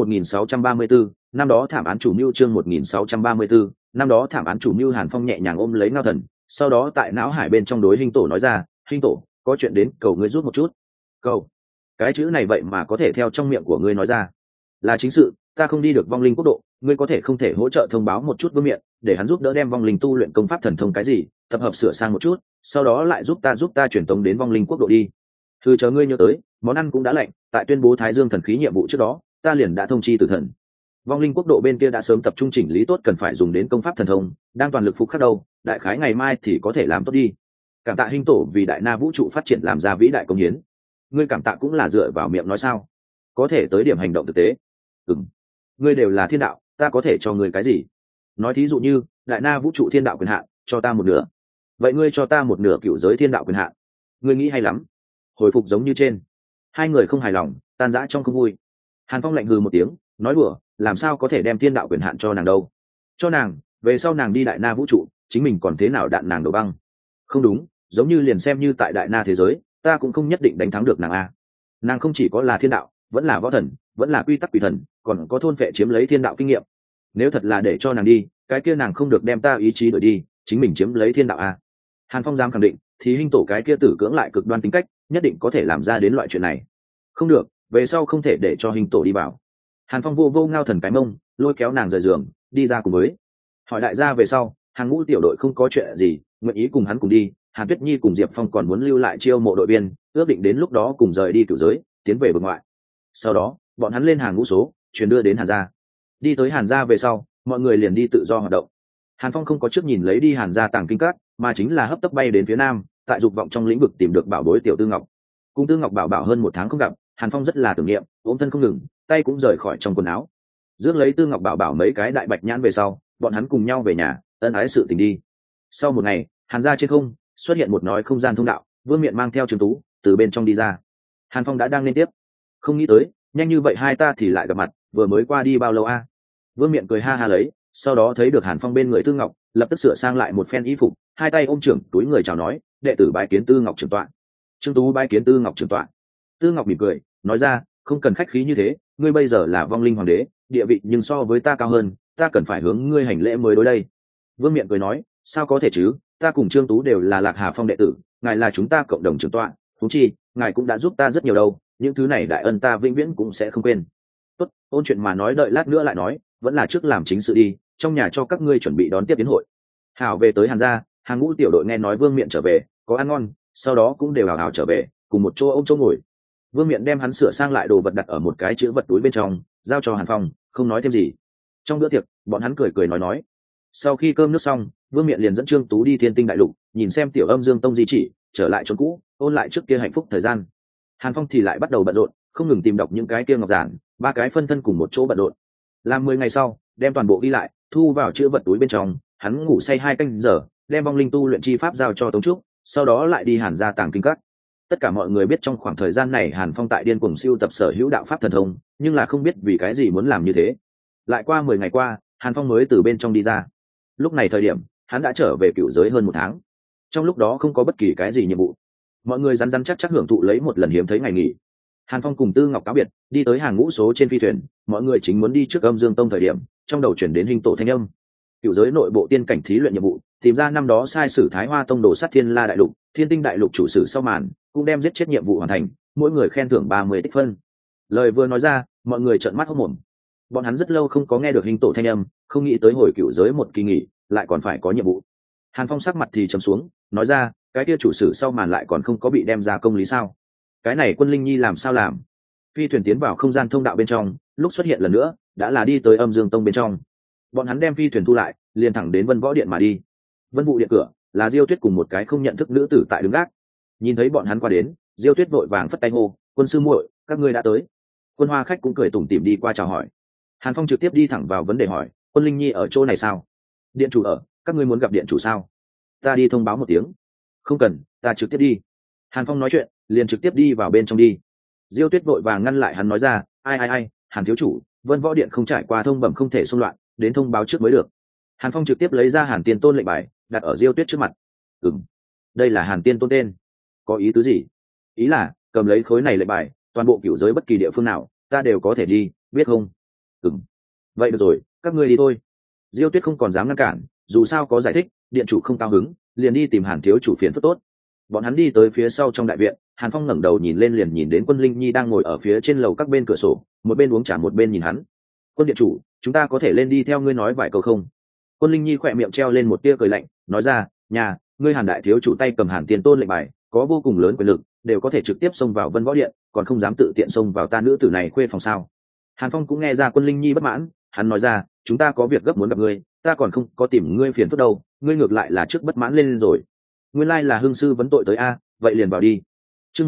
1634, năm đó thảm án chủ mưu, chương 1634, năm đó thảm án chủ mưu. Hàn Phong nhẹ nhàng ôm lấy Ngao Thần, sau đó tại não hải bên trong đối Hinh Tổ nói ra, Hinh Tổ, có chuyện đến cầu ngươi rút một chút. Cầu? Cái chữ này vậy mà có thể theo trong miệng của ngươi nói ra? Là chính sự, ta không đi được vong linh quốc độ, ngươi có thể không thể hỗ trợ thông báo một chút vương miện, để hắn giúp đỡ đem vong linh tu luyện công pháp thần thông cái gì, tập hợp sửa sang một chút, sau đó lại giúp ta truyền tống đến vong linh quốc độ đi. Thư chờ ngươi nhớ tới, món ăn cũng đã lạnh, tại tuyên bố Thái Dương thần khí nhiệm vụ trước đó, ta liền đã thông chi tử thần. Vong linh quốc độ bên kia đã sớm tập trung chỉnh lý tốt cần phải dùng đến công pháp thần thông, đang toàn lực phục khắc đâu, đại khái ngày mai thì có thể làm tốt đi. Cảm tạ Hinh Tổ vì Đại Na vũ trụ phát triển làm ra vĩ đại công hiến. Ngươi cảm tạ cũng là dựa vào miệng nói sao? Có thể tới điểm hành động thực tế. Ngươi đều là thiên đạo, ta có thể cho ngươi cái gì? Nói thí dụ như Đại Na vũ trụ thiên đạo quyền hạn, cho ta một nửa. Vậy ngươi cho ta một nửa cựu giới thiên đạo quyền hạn. Ngươi nghĩ hay lắm. Hồi phục giống như trên. Hai người không hài lòng, tan rã trong không vui. Hàn Phong lạnh hừ một tiếng, nói đùa, làm sao có thể đem thiên đạo quyền hạn cho nàng đâu? Cho nàng, về sau nàng đi Đại Na vũ trụ, chính mình còn thế nào đạn nàng đổ băng? Không đúng, giống như liền xem như tại Đại Na thế giới, ta cũng không nhất định đánh thắng được nàng a. Nàng không chỉ có là thiên đạo, vẫn là võ thần, vẫn là quy tắc quỷ thần, còn có thôn phệ chiếm lấy thiên đạo kinh nghiệm. Nếu thật là để cho nàng đi, cái kia nàng không được đem ta ý chí đổi đi, chính mình chiếm lấy thiên đạo a. Hàn Phong dám khẳng định, thì Hinh Tổ cái kia tử cưỡng lại cực đoan tính cách, nhất định có thể làm ra đến loại chuyện này. Không được, về sau không thể để cho Hinh Tổ đi vào. Hàn Phong vô Ngao Thần cái mông, lôi kéo nàng rời giường, đi ra cùng với. Hỏi đại gia về sau, hàng ngũ tiểu đội không có chuyện gì, nguyện ý cùng hắn cùng đi. Hàn Tuyết Nhi cùng Diệp Phong còn muốn lưu lại chiêu mộ đội viên, ước định đến lúc đó cùng rời đi cửu giới, tiến về vực ngoại. Sau đó, bọn hắn lên hàng ngũ số, truyền đưa đến Hàn gia. Đi tới Hàn gia về sau, mọi người liền đi tự do hoạt động. Hàn Phong không có trước nhìn lấy đi Hàn gia tàng kinh các, mà chính là hấp tấp bay đến phía nam, tại dục vọng trong lĩnh vực tìm được bảo bối tiểu Tư Ngọc. Cùng Tư Ngọc bảo bảo hơn 1 tháng không gặp, Hàn Phong rất là tưởng niệm, ôm thân không ngừng, tay cũng rời khỏi trong quần áo. Rước lấy Tư Ngọc bảo bảo mấy cái đại bạch nhãn về sau, bọn hắn cùng nhau về nhà, ân ái sự tình đi. Sau một ngày, Hàn gia trên không xuất hiện một nói không gian thông đạo, Vương Miện mang theo Trương Tú từ bên trong đi ra. Hàn Phong đã đang lên tiếp, không nghĩ tới nhanh như vậy hai ta thì lại gặp mặt, vừa mới qua đi bao lâu a? Vương Miện cười ha ha lấy, sau đó thấy được Hàn Phong bên người Tư Ngọc, lập tức sửa sang lại một phen y phục, hai tay ôm trưởng túi người chào nói, đệ tử bái kiến Tư Ngọc trưởng tọa. Trương Tú bái kiến Tư Ngọc trưởng tọa. Tư Ngọc mỉm cười, nói ra, không cần khách khí như thế, ngươi bây giờ là vong linh hoàng đế, địa vị nhưng so với ta cao hơn, ta cần phải hướng ngươi hành lễ mới đối đây. Vương Miện cười nói, sao có thể chứ, ta cùng Trương Tú đều là Lạc Hà Phong đệ tử, ngài là chúng ta cộng đồng trưởng tọa, thú chi ngài cũng đã giúp ta rất nhiều đâu, những thứ này đại ân ta vĩnh viễn cũng sẽ không quên. Tốt, ôn chuyện mà nói đợi lát nữa lại nói, vẫn là trước làm chính sự đi, trong nhà cho các ngươi chuẩn bị đón tiếp yến hội. Hảo, về tới Hàn gia, Hàng ngũ tiểu đội nghe nói Vương Miện trở về có ăn ngon, sau đó cũng đều hào hào trở về cùng một chỗ ôm chỗ ngồi. Vương Miện đem hắn sửa sang lại đồ vật đặt ở một cái chữ vật túi bên trong, giao cho Hàn Phong, không nói thêm gì. Trong bữa tiệc bọn hắn cười cười nói. Sau khi cơm nước xong, Vương Miện liền dẫn Trương Tú đi Thiên Tinh Đại Lục, nhìn xem Tiểu Âm Dương Tông di chỉ, trở lại chốn cũ, ôn lại trước kia hạnh phúc thời gian. Hàn Phong thì lại bắt đầu bận rộn, không ngừng tìm đọc những cái kia ngọc giản, ba cái phân thân cùng một chỗ bận rộn. Làm 10 ngày sau, đem toàn bộ ghi lại, thu vào chữ vật túi bên trong, hắn ngủ say 2 canh giờ, đem vong linh tu luyện chi pháp giao cho Tống Trúc, sau đó lại đi Hàn gia tàng kinh các. Tất cả mọi người biết trong khoảng thời gian này Hàn Phong tại điên cuồng siêu tập sở hữu đạo pháp thần thông, nhưng là không biết vì cái gì muốn làm như thế. Lại qua 10 ngày qua, Hàn Phong mới từ bên trong đi ra. Lúc này thời điểm, hắn đã trở về cựu giới hơn 1 tháng. Trong lúc đó không có bất kỳ cái gì nhiệm vụ, mọi người rắn rắn chắc hưởng thụ lấy một lần hiếm thấy ngày nghỉ. Hàn Phong cùng Tư Ngọc cáo biệt, đi tới hàng ngũ số trên phi thuyền, mọi người chính muốn đi trước Âm Dương Tông thời điểm, trong đầu chuyển đến hình tổ thanh âm. Cựu giới nội bộ tiên cảnh thí luyện nhiệm vụ, tìm ra năm đó sai sử Thái Hoa Tông đồ sát Thiên La đại lục, Thiên Tinh đại lục chủ sử sau màn, cũng đem giết chết nhiệm vụ hoàn thành, mỗi người khen thưởng 30 tích phân. Lời vừa nói ra, mọi người trợn mắt hốt mồm. Bọn hắn rất lâu không có nghe được hình tổ thanh âm, không nghĩ tới hồi cựu giới một kỳ nghỉ, lại còn phải có nhiệm vụ. Hàn Phong sắc mặt thì trầm xuống, nói ra, cái kia chủ sử sau màn lại còn không có bị đem ra công lý sao? Cái này Quân Linh Nhi làm sao làm? Phi thuyền tiến vào không gian thông đạo bên trong, lúc xuất hiện lần nữa, đã là đi tới Âm Dương Tông bên trong. Bọn hắn đem phi thuyền thu lại, liền thẳng đến Vân Võ Điện mà đi. Vân Vũ Điện cửa, là Diêu Tuyết cùng một cái không nhận thức nữ tử tại đứng gác. Nhìn thấy bọn hắn qua đến, Diêu Tuyết vội vàng phất tay hô, "Quân sư muội, các ngươi đã tới." Quân Hoa khách cũng cười tủm tỉm đi qua chào hỏi. Hàn Phong trực tiếp đi thẳng vào vấn đề hỏi, "Quân Linh Nhi ở chỗ này sao?" "Điện chủ ở, các ngươi muốn gặp điện chủ sao?" "Ta đi thông báo một tiếng." "Không cần, ta trực tiếp đi." Hàn Phong nói chuyện, liền trực tiếp đi vào bên trong đi. Diêu Tuyết vội vàng ngăn lại hắn nói ra, ai, Hàn thiếu chủ, Vân Võ Điện không trải qua thông bẩm không thể xung loạn, đến thông báo trước mới được." Hàn Phong trực tiếp lấy ra Hàn Tiên Tôn lệnh bài, đặt ở Diêu Tuyết trước mặt. Đây là Hàn Tiên Tôn tên. Có ý tứ gì?" "Ý là, cầm lấy khối này lệnh bài, toàn bộ cửu giới bất kỳ địa phương nào, ta đều có thể đi, biết không?" "Vậy được rồi, các ngươi đi thôi." Diêu Tuyết không còn dám ngăn cản, dù sao có giải thích, điện chủ không cao hứng, liền đi tìm Hàn thiếu chủ phiền phức tốt. Bọn hắn đi tới phía sau trong đại viện, Hàn Phong ngẩng đầu nhìn lên liền nhìn đến Quân Linh Nhi đang ngồi ở phía trên lầu các bên cửa sổ, một bên uống trà một bên nhìn hắn. "Quân điện chủ, chúng ta có thể lên đi theo ngươi nói vài câu không?" Quân Linh Nhi khỏe miệng treo lên một tia cười lạnh, nói ra, "Nhà, ngươi Hàn đại thiếu chủ tay cầm Hàn Tiên Tôn lệnh bài, có vô cùng lớn quyền lực, đều có thể trực tiếp xông vào Vân Võ Điện, còn không dám tự tiện xông vào ta nữ tử này khuê phòng sao?" Hàn Phong cũng nghe ra Quân Linh Nhi bất mãn, hắn nói ra, "Chúng ta có việc gấp muốn gặp ngươi, ta còn không có tìm ngươi phiền phức đâu, ngươi ngược lại là trước bất mãn lên rồi. Nguyên lai là hương sư vấn tội tới a, vậy liền vào đi." Chương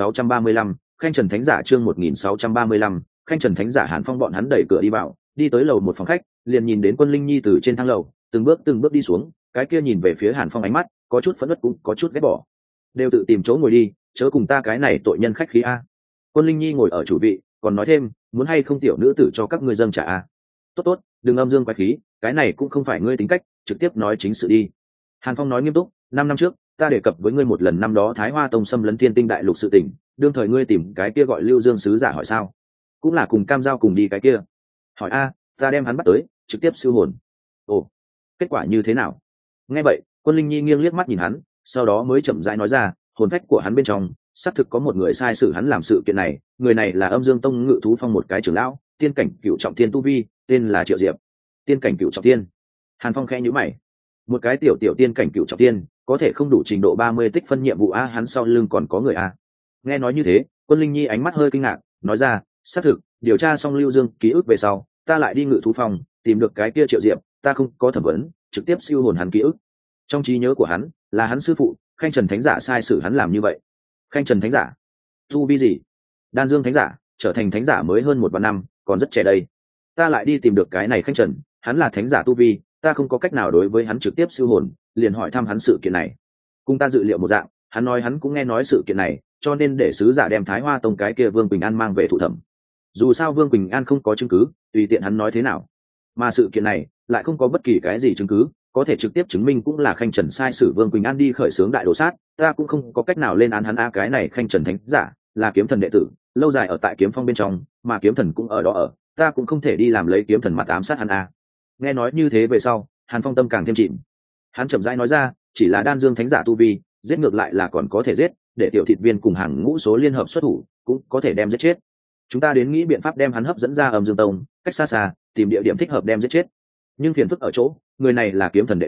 1635, Khanh Trần Thánh giả chương 1635, Khanh Trần Thánh giả. Hàn Phong bọn hắn đẩy cửa đi vào, đi tới lầu một phòng khách, liền nhìn đến Quân Linh Nhi từ trên thang lầu, từng bước đi xuống, cái kia nhìn về phía Hàn Phong ánh mắt, có chút phẫn uất cũng có chút ghét bỏ. "Đều tự tìm chỗ ngồi đi, chớ cùng ta cái này tội nhân khách khí a." Quân Linh Nhi ngồi ở chủ vị, còn nói thêm, "Muốn hay không tiểu nữ tử cho các ngươi dâng trà a?" Tốt, đừng âm dương quái khí, cái này cũng không phải ngươi tính cách, trực tiếp nói chính sự đi." Hàn Phong nói nghiêm túc, 5 năm trước, ta đề cập với ngươi một lần năm đó Thái Hoa Tông xâm lấn Thiên Tinh đại lục sự tình, đương thời ngươi tìm cái kia gọi Lưu Dương sứ giả hỏi sao? Cũng là cùng Cam Giao cùng đi cái kia. Hỏi a, ta đem hắn bắt tới, trực tiếp siêu hồn. Ồ, kết quả như thế nào? Nghe vậy, Quân Linh Nhi nghiêng liếc mắt nhìn hắn, sau đó mới chậm rãi nói ra, hồn phách của hắn bên trong, xác thực có một người sai sử hắn làm sự kiện này, người này là Âm Dương Tông Ngự Thú Phong một cái trưởng lão, tiên cảnh cửu trọng thiên tu vi, tên là Triệu Diệp. Tiên cảnh cửu trọng thiên. Hàn Phong khẽ nhíu mày. Một cái tiểu tiên cảnh cửu trọng thiên, có thể không đủ trình độ 30 tích phân nhiệm vụ a, hắn sau lưng còn có người a. Nghe nói như thế, Quân Linh Nhi ánh mắt hơi kinh ngạc, nói ra, xác thực, điều tra xong Lưu Dương ký ức về sau, ta lại đi Ngự Thú Phòng, tìm được cái kia Triệu Diệp, ta không có thẩm vấn, trực tiếp siêu hồn hắn ký ức. Trong trí nhớ của hắn, là hắn sư phụ, Khanh Trần Thánh giả sai sử hắn làm như vậy. Khanh Trần Thánh giả? Tu vi gì? Đan Dương Thánh giả, trở thành thánh giả mới hơn 1 năm, còn rất trẻ đây. Ta lại đi tìm được cái này Khanh Trần, hắn là thánh giả tu vi, ta không có cách nào đối với hắn trực tiếp siêu hồn, liền hỏi thăm hắn sự kiện này. Cùng ta dự liệu một dạng, hắn nói hắn cũng nghe nói sự kiện này, cho nên để sứ giả đem Thái Hoa Tông cái kia Vương Quỳnh An mang về thụ thẩm. Dù sao Vương Quỳnh An không có chứng cứ, tùy tiện hắn nói thế nào. Mà sự kiện này lại không có bất kỳ cái gì chứng cứ, có thể trực tiếp chứng minh cũng là Khanh Trần sai sử Vương Quỳnh An đi khởi xướng đại đồ sát, ta cũng không có cách nào lên án hắn a. Cái này Khanh Trần thánh giả là kiếm thần đệ tử, lâu dài ở tại kiếm phong bên trong, mà kiếm thần cũng ở đó ở, ta cũng không thể đi làm lấy kiếm thần mặt ám sát hắn a. Nghe nói như thế về sau, Hàn Phong tâm càng thêm chìm. Hắn chậm rãi nói ra, chỉ là Đan Dương thánh giả tu vi, giết ngược lại là còn có thể giết, để tiểu thịt viên cùng hàng ngũ số liên hợp xuất thủ, cũng có thể đem giết chết. Chúng ta đến nghĩ biện pháp đem hắn hấp dẫn ra Âm Dương Tông, cách xa xa, tìm địa điểm thích hợp đem giết chết. Nhưng phiền phức ở chỗ, người này là kiếm thần đệ tử,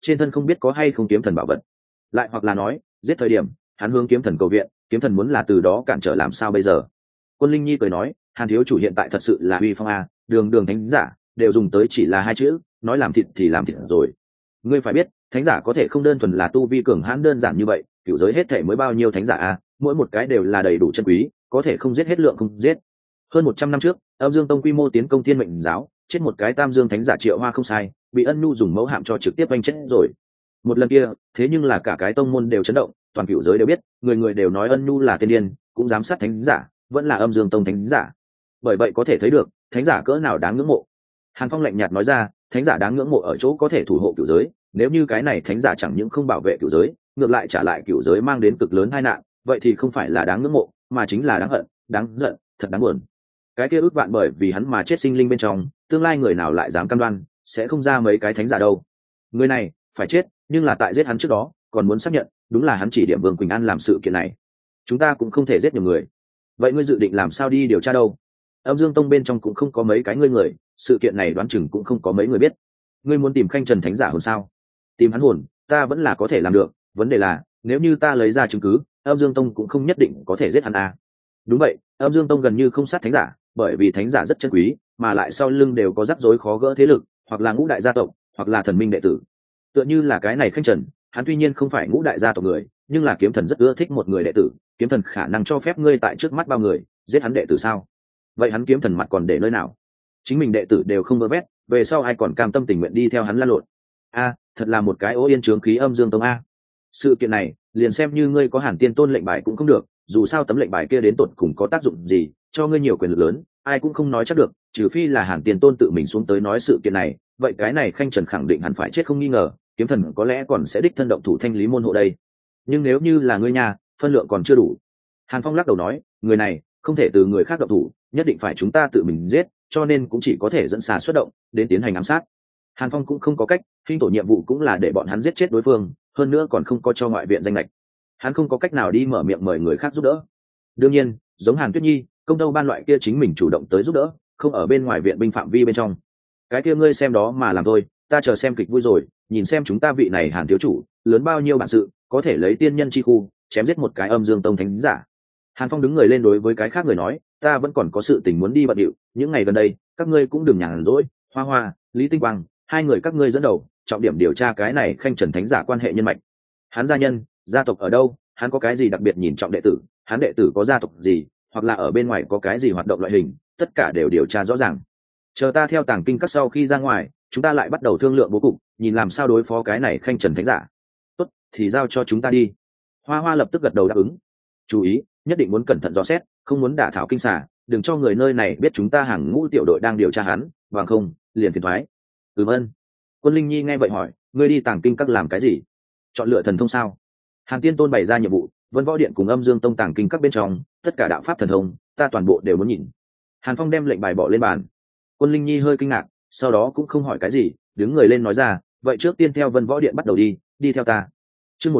trên thân không biết có hay không kiếm thần bảo vật, lại hoặc là nói giết thời điểm hắn hướng kiếm thần cầu viện, kiếm thần muốn là từ đó cản trở làm sao bây giờ. Quân Linh Nhi cười nói, Hàn thiếu chủ hiện tại thật sự là uy phong a, đường đường thánh giả đều dùng tới chỉ là hai chữ, nói làm thịt thì làm thịt rồi. Ngươi phải biết, thánh giả có thể không đơn thuần là tu vi cường hãn đơn giản như vậy, cửu giới hết thể mới bao nhiêu thánh giả a, mỗi một cái đều là đầy đủ chân quý, có thể không giết hết lượng không giết. Hơn 100 năm trước, Âm Dương Tông quy mô tiến công Thiên Mệnh giáo, chết một cái Tam Dương thánh giả Triệu Hoa không sai, bị Ân Nhu dùng mẫu hạm cho trực tiếp vanh chết rồi. Một lần kia, thế nhưng là cả cái tông môn đều chấn động, toàn cửu giới đều biết, người người đều nói Ân Nhu là tiên điên, cũng dám sát thánh giả, vẫn là Âm Dương Tông thánh giả. Bởi vậy có thể thấy được, thánh giả cỡ nào đáng ngưỡng mộ. Hàn Phong lạnh nhạt nói ra, thánh giả đáng ngưỡng mộ ở chỗ có thể thủ hộ cửu giới, nếu như cái này thánh giả chẳng những không bảo vệ cửu giới, ngược lại trả lại cửu giới mang đến cực lớn tai nạn, vậy thì không phải là đáng ngưỡng mộ, mà chính là đáng hận, đáng giận, thật đáng buồn. Cái kia ước vạn bởi vì hắn mà chết sinh linh bên trong, tương lai người nào lại dám cam đoan sẽ không ra mấy cái thánh giả đâu. Người này phải chết, nhưng là tại giết hắn trước đó còn muốn xác nhận đúng là hắn chỉ điểm Vương Quỳnh An làm sự kiện này. Chúng ta cũng không thể giết nhiều người. Vậy ngươi dự định làm sao đi điều tra đâu? Âm Dương Tông bên trong cũng không có mấy cái người, sự kiện này đoán chừng cũng không có mấy người biết. Ngươi muốn tìm Khanh Trần thánh giả hồn sao? Tìm hắn hồn ta vẫn là có thể làm được, vấn đề là nếu như ta lấy ra chứng cứ, Âm Dương Tông cũng không nhất định có thể giết hắn à. Đúng vậy, Âm Dương Tông gần như không sát thánh giả, bởi vì thánh giả rất chân quý, mà lại sau lưng đều có rắc rối khó gỡ thế lực, hoặc là ngũ đại gia tộc, hoặc là thần minh đệ tử. Tựa như là cái này Khanh Trần, hắn tuy nhiên không phải ngũ đại gia tộc người, nhưng là kiếm thần rất ưa thích một người đệ tử, kiếm thần khả năng cho phép ngươi tại trước mắt bao người giết hắn đệ tử sao? Vậy hắn kiếm thần mặt còn để nơi nào? Chính mình đệ tử đều không vơ vét, về sau ai còn cam tâm tình nguyện đi theo hắn lăn lộn? A, thật là một cái ô yên trướng khí Âm Dương Tông a. Sự kiện này, liền xem như ngươi có Hàn Tiên Tôn lệnh bài cũng không được, dù sao tấm lệnh bài kia đến tột cùng có tác dụng gì, cho ngươi nhiều quyền lực lớn, ai cũng không nói chắc được, trừ phi là Hàn Tiên Tôn tự mình xuống tới nói sự kiện này, vậy cái này Khanh Trần khẳng định hẳn phải chết không nghi ngờ, kiếm thần có lẽ còn sẽ đích thân động thủ thanh lý môn hộ đây. Nhưng nếu như là ngươi nhà, phân lượng còn chưa đủ. Hàn Phong lắc đầu nói, người này không thể từ người khác động thủ, nhất định phải chúng ta tự mình giết, cho nên cũng chỉ có thể dẫn xà xuất động đến tiến hành ám sát. Hàn Phong cũng không có cách, hình tổ nhiệm vụ cũng là để bọn hắn giết chết đối phương, hơn nữa còn không có cho ngoại viện danh lệch, hắn không có cách nào đi mở miệng mời người khác giúp đỡ. Đương nhiên, giống Hàn Tuyết Nhi, công tâu ban loại kia chính mình chủ động tới giúp đỡ, không ở bên ngoài viện binh phạm vi bên trong. Cái kia ngươi xem đó mà làm thôi, ta chờ xem kịch vui rồi, nhìn xem chúng ta vị này Hàn thiếu chủ lớn bao nhiêu bản sự, có thể lấy tiên nhân chi khu chém giết một cái Âm Dương Tông thánh giả. Hàn Phong đứng người lên đối với cái khác người nói, ta vẫn còn có sự tình muốn đi bận điệu, những ngày gần đây các ngươi cũng đừng nhàn rỗi, Hoa Hoa, Lý Tinh Quang, hai người các ngươi dẫn đầu trọng điểm điều tra cái này Khanh Trần thánh giả quan hệ nhân mạch. Hắn gia nhân, gia tộc ở đâu, hắn có cái gì đặc biệt nhìn trọng đệ tử, hắn đệ tử có gia tộc gì, hoặc là ở bên ngoài có cái gì hoạt động loại hình, tất cả đều điều tra rõ ràng. Chờ ta theo Tàng Kinh Các sau khi ra ngoài, chúng ta lại bắt đầu thương lượng bố cục, nhìn làm sao đối phó cái này Khanh Trần thánh giả. Tốt, thì giao cho chúng ta đi. Hoa Hoa lập tức gật đầu đáp ứng. Chú ý, nhất định muốn cẩn thận dò xét, không muốn đả thảo kinh xà, đừng cho người nơi này biết chúng ta hàng ngũ tiểu đội đang điều tra hắn, bằng không liền phiền thoái. Ơn. Quân Linh Nhi nghe vậy hỏi, ngươi đi Tàng Kinh Các làm cái gì? Chọn lựa thần thông sao? Hàn Tiên Tôn bày ra nhiệm vụ, Vân Võ Điện cùng Âm Dương Tông Tàng Kinh Các bên trong, tất cả đạo pháp thần thông, ta toàn bộ đều muốn nhìn. Hàn Phong đem lệnh bài bỏ lên bàn. Quân Linh Nhi hơi kinh ngạc, sau đó cũng không hỏi cái gì, đứng người lên nói ra, vậy trước tiên theo Vân Võ Điện bắt đầu đi theo ta. Chương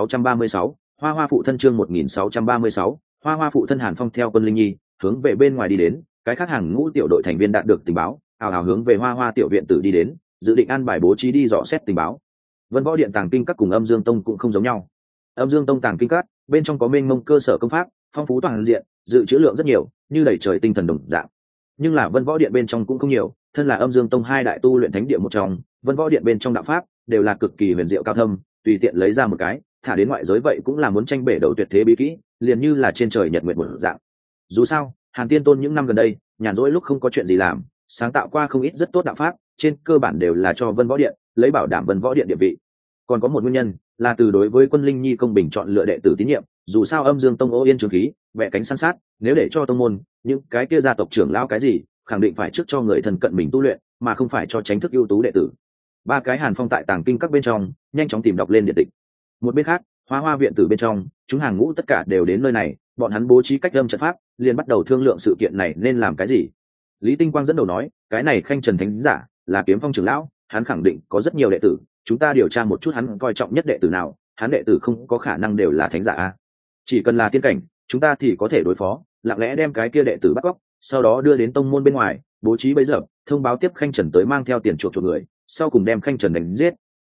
1636, Hoa Hoa phụ thân chương 1636, Hoa Hoa phụ thân. Hàn Phong theo Quân Linh Nhi hướng về bên ngoài đi đến, cái khác hàng ngũ tiểu đội thành viên đạt được tình báo, ào ào hướng về Hoa Hoa tiểu viện tử đi đến, dự định an bài bố trí đi dò xét tình báo. Vân Võ Điện Tàng Kinh Các cùng Âm Dương Tông cũng không giống nhau. Âm Dương Tông Tàng Kinh Các bên trong có mênh mông cơ sở công pháp, phong phú toàn diện, dự trữ lượng rất nhiều, như đầy trời tinh thần đồng dạng. Nhưng là Vân Võ Điện bên trong cũng không nhiều, thân là Âm Dương Tông hai đại tu luyện thánh địa một trong, Vân Võ Điện bên trong đạo pháp đều là cực kỳ huyền diệu cao thâm, tùy tiện lấy ra một cái, thả đến ngoại giới vậy cũng là muốn tranh bể đầu tuyệt thế bí kỹ, liền như là trên trời nhật nguyệt một dạng. Dù sao, Hàn Tiên Tôn những năm gần đây, nhàn rỗi lúc không có chuyện gì làm, sáng tạo qua không ít rất tốt đạo pháp, trên cơ bản đều là cho Vân Võ Điện, lấy bảo đảm Vân Võ Điện địa vị. Còn có một nguyên nhân là từ đối với Quân Linh Nhi công bình chọn lựa đệ tử tín nhiệm, dù sao Âm Dương Tông ô yên trường khí, vẽ cánh săn sát, nếu để cho tông môn, những cái kia gia tộc trưởng lão cái gì, khẳng định phải trước cho người thân cận mình tu luyện, mà không phải cho tránh thức ưu tú đệ tử. Ba cái Hàn Phong tại Tàng Kinh Các bên trong, nhanh chóng tìm đọc lên điện tịch. Một bên khác, Hoa Hoa viện tử bên trong, chúng hàng ngũ tất cả đều đến nơi này, bọn hắn bố trí cách âm trận pháp, liền bắt đầu thương lượng sự kiện này nên làm cái gì. Lý Tinh Quang dẫn đầu nói, cái này Khanh Trần thánh giả là Kiếm Phong trưởng lão, hắn khẳng định có rất nhiều đệ tử, chúng ta điều tra một chút hắn coi trọng nhất đệ tử nào, hắn đệ tử không có khả năng đều là thánh giả a. Chỉ cần là tiên cảnh, chúng ta thì có thể đối phó, lặng lẽ đem cái kia đệ tử bắt cóc, sau đó đưa đến tông môn bên ngoài, bố trí bấy giờ, thông báo tiếp Khanh Trần tới mang theo tiền chuộc người, sau cùng đem Khanh Trần đánh giết.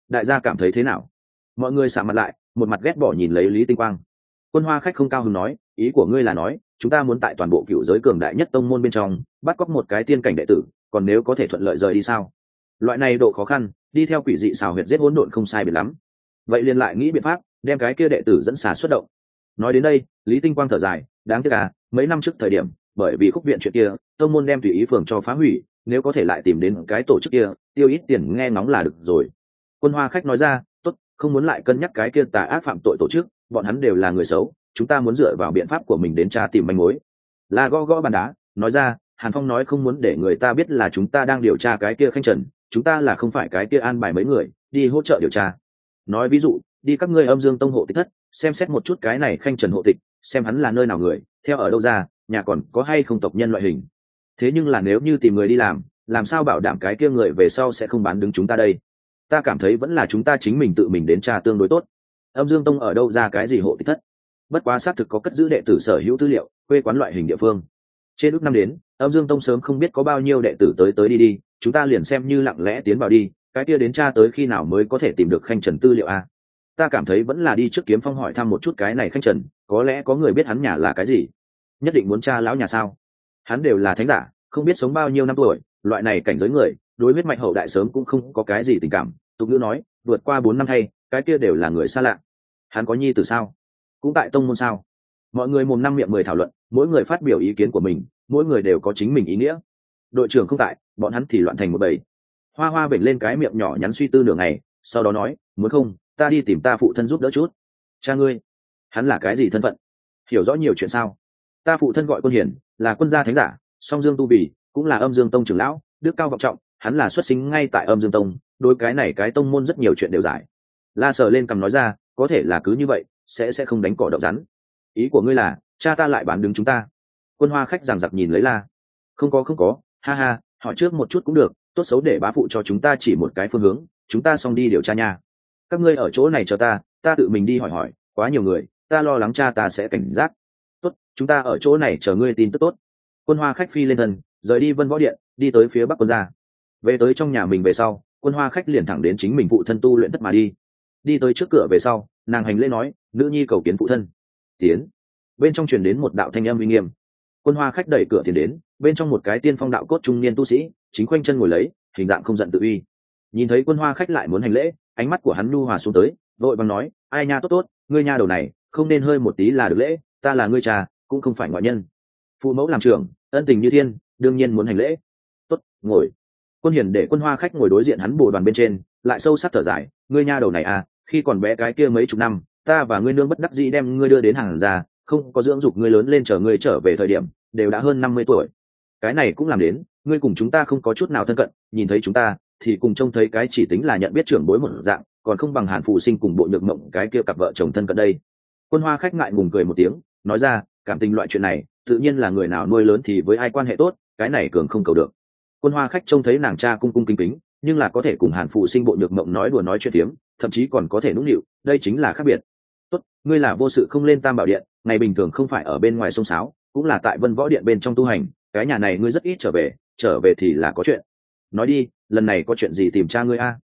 đại gia cảm thấy thế nào? Mọi người sạm mặt lại, một mặt ghét bỏ nhìn lấy Lý Tinh Quang. Quân Hoa Khách không cao hứng nói, ý của ngươi là nói chúng ta muốn tại toàn bộ cựu giới cường đại nhất tông môn bên trong bắt cóc một cái tiên cảnh đệ tử, còn nếu có thể thuận lợi rời đi sao? Loại này độ khó khăn, đi theo quỷ dị xào huyệt giết hỗn độn không sai biệt lắm. Vậy liền lại nghĩ biện pháp đem cái kia đệ tử dẫn xà xuất động. Nói đến đây, Lý Tinh Quang thở dài, đáng tiếc à, mấy năm trước thời điểm bởi vì khúc viện chuyện kia, tông môn đem tùy ý phường cho phá hủy, nếu có thể lại tìm đến cái tổ chức kia, tiêu ít tiền nghe ngóng là được rồi. Quân Hoa Khách nói ra, tốt, không muốn lại cân nhắc cái kia tà ác phạm tội tổ chức, bọn hắn đều là người xấu, chúng ta muốn dựa vào biện pháp của mình đến tra tìm manh mối. La gõ gõ bàn đá, nói ra, Hàn Phong nói không muốn để người ta biết là chúng ta đang điều tra cái kia Khanh Trần, chúng ta là không phải cái kia an bài mấy người đi hỗ trợ điều tra. Nói ví dụ, đi các ngươi Âm Dương Tông hộ tịch thất, xem xét một chút cái này Khanh Trần hộ tịch, xem hắn là nơi nào người, theo ở đâu ra, nhà còn có hay không tộc nhân loại hình. Thế nhưng là nếu như tìm người đi làm sao bảo đảm cái kia người về sau sẽ không bán đứng chúng ta đây? Ta cảm thấy vẫn là chúng ta chính mình tự mình đến tra tương đối tốt. Âm Dương Tông ở đâu ra cái gì hộ tịch thất? Bất quá xác thực có cất giữ đệ tử sở hữu tư liệu, quê quán loại hình địa phương. Trên ước năm đến, Âm Dương Tông sớm không biết có bao nhiêu đệ tử tới đi, chúng ta liền xem như lặng lẽ tiến vào đi, cái kia đến tra tới khi nào mới có thể tìm được Khanh Trần tư liệu a? Ta cảm thấy vẫn là đi trước Kiếm Phong hỏi thăm một chút cái này Khanh Trần, có lẽ có người biết hắn nhà là cái gì. Nhất định muốn tra lão nhà sao? Hắn đều là thánh giả, không biết sống bao nhiêu năm tuổi, loại này cảnh giới người, đối huyết mạch hậu đại sớm cũng không có cái gì tình cảm. Tục ngữ nói, vượt qua 4 năm thay, cái kia đều là người xa lạ. Hắn có nhi tử sao? Cũng tại tông môn sao? Mọi người mồm năm miệng mười thảo luận, mỗi người phát biểu ý kiến của mình, mỗi người đều có chính mình ý nghĩa. Đội trưởng không tại, bọn hắn thì loạn thành một bầy. Hoa Hoa vểnh lên cái miệng nhỏ nhắn suy tư nửa ngày, sau đó nói, muốn không, ta đi tìm ta phụ thân giúp đỡ chút. Cha ngươi, hắn là cái gì thân phận? Hiểu rõ nhiều chuyện sao? Ta phụ thân gọi Quân Hiển, là quân gia thánh giả, song dương tu bì, cũng là Âm Dương Tông trưởng lão, đức cao vọng trọng, hắn là xuất sinh ngay tại Âm Dương Tông, đối cái này cái tông môn rất nhiều chuyện đều giải. La sờ lên cầm nói ra, có thể là cứ như vậy, sẽ không đánh cỏ độc rắn. Ý của ngươi là cha ta lại bán đứng chúng ta? Quân Hoa Khách giằng giặc nhìn lấy La. Không có, ha ha, hỏi trước một chút cũng được, tốt xấu để bá phụ cho chúng ta chỉ một cái phương hướng, chúng ta xong đi điều tra nha. Các ngươi ở chỗ này chờ ta tự mình đi hỏi, quá nhiều người, ta lo lắng cha ta sẽ cảnh giác. Tốt, chúng ta ở chỗ này chờ ngươi tin tức tốt. Quân Hoa Khách phi lên thân, rời đi Vân Võ Điện, đi tới phía Bắc Quân gia. Về tới trong nhà mình về sau, Quân Hoa Khách liền thẳng đến chính mình phụ thân tu luyện thất mà đi. Đi tới trước cửa về sau, nàng hành lễ nói, nữ nhi cầu kiến phụ thân. Tiến. Bên trong truyền đến một đạo thanh âm uy nghiêm. Quân Hoa Khách đẩy cửa tiến đến, bên trong một cái tiên phong đạo cốt trung niên tu sĩ, chính khoanh chân ngồi lấy, hình dạng không giận tự uy. Nhìn thấy Quân Hoa Khách lại muốn hành lễ, ánh mắt của hắn nhu hòa xuống tới, vội vàng nói, ai nha tốt, ngươi nha đầu này, không nên hơi một tí là được lễ, ta là ngươi cha, cũng không phải ngoại nhân. Phụ mẫu làm trưởng, ân tình như thiên, đương nhiên muốn hành lễ. Tốt, ngồi. Quân Hiển để Quân Hoa Khách ngồi đối diện hắn bồ đoàn bên trên, lại sâu sắc thở dài, ngươi nha đầu này à, khi còn bé cái kia mấy chục năm, ta và ngươi nương bất đắc dĩ đem ngươi đưa đến hàng già, không có dưỡng dục ngươi lớn lên chờ ngươi trở về thời điểm, đều đã hơn 50 tuổi. Cái này cũng làm đến, ngươi cùng chúng ta không có chút nào thân cận, nhìn thấy chúng ta, thì cùng trông thấy cái chỉ tính là nhận biết trưởng bối một dạng, còn không bằng Hàn Phụ Sinh cùng Bộ Nhược Mộng cái kia cặp vợ chồng thân cận đây. Quân Hoa Khách ngại ngùng cười một tiếng, nói ra, cảm tình loại chuyện này, tự nhiên là người nào nuôi lớn thì với ai quan hệ tốt, cái này cường không cầu được. Quân Hoa Khách trông thấy nàng cha cung cung kính kính, nhưng là có thể cùng Hàn Phụ Sinh Bộ Nhược Mộng nói đùa nói chuyện tiếm, thậm chí còn có thể nũng nịu, đây chính là khác biệt. Tốt, ngươi là vô sự không lên Tam Bảo Điện, ngày bình thường không phải ở bên ngoài sông sáo, cũng là tại Vân Võ Điện bên trong tu hành, cái nhà này ngươi rất ít trở về thì là có chuyện. Nói đi, lần này có chuyện gì tìm cha ngươi a?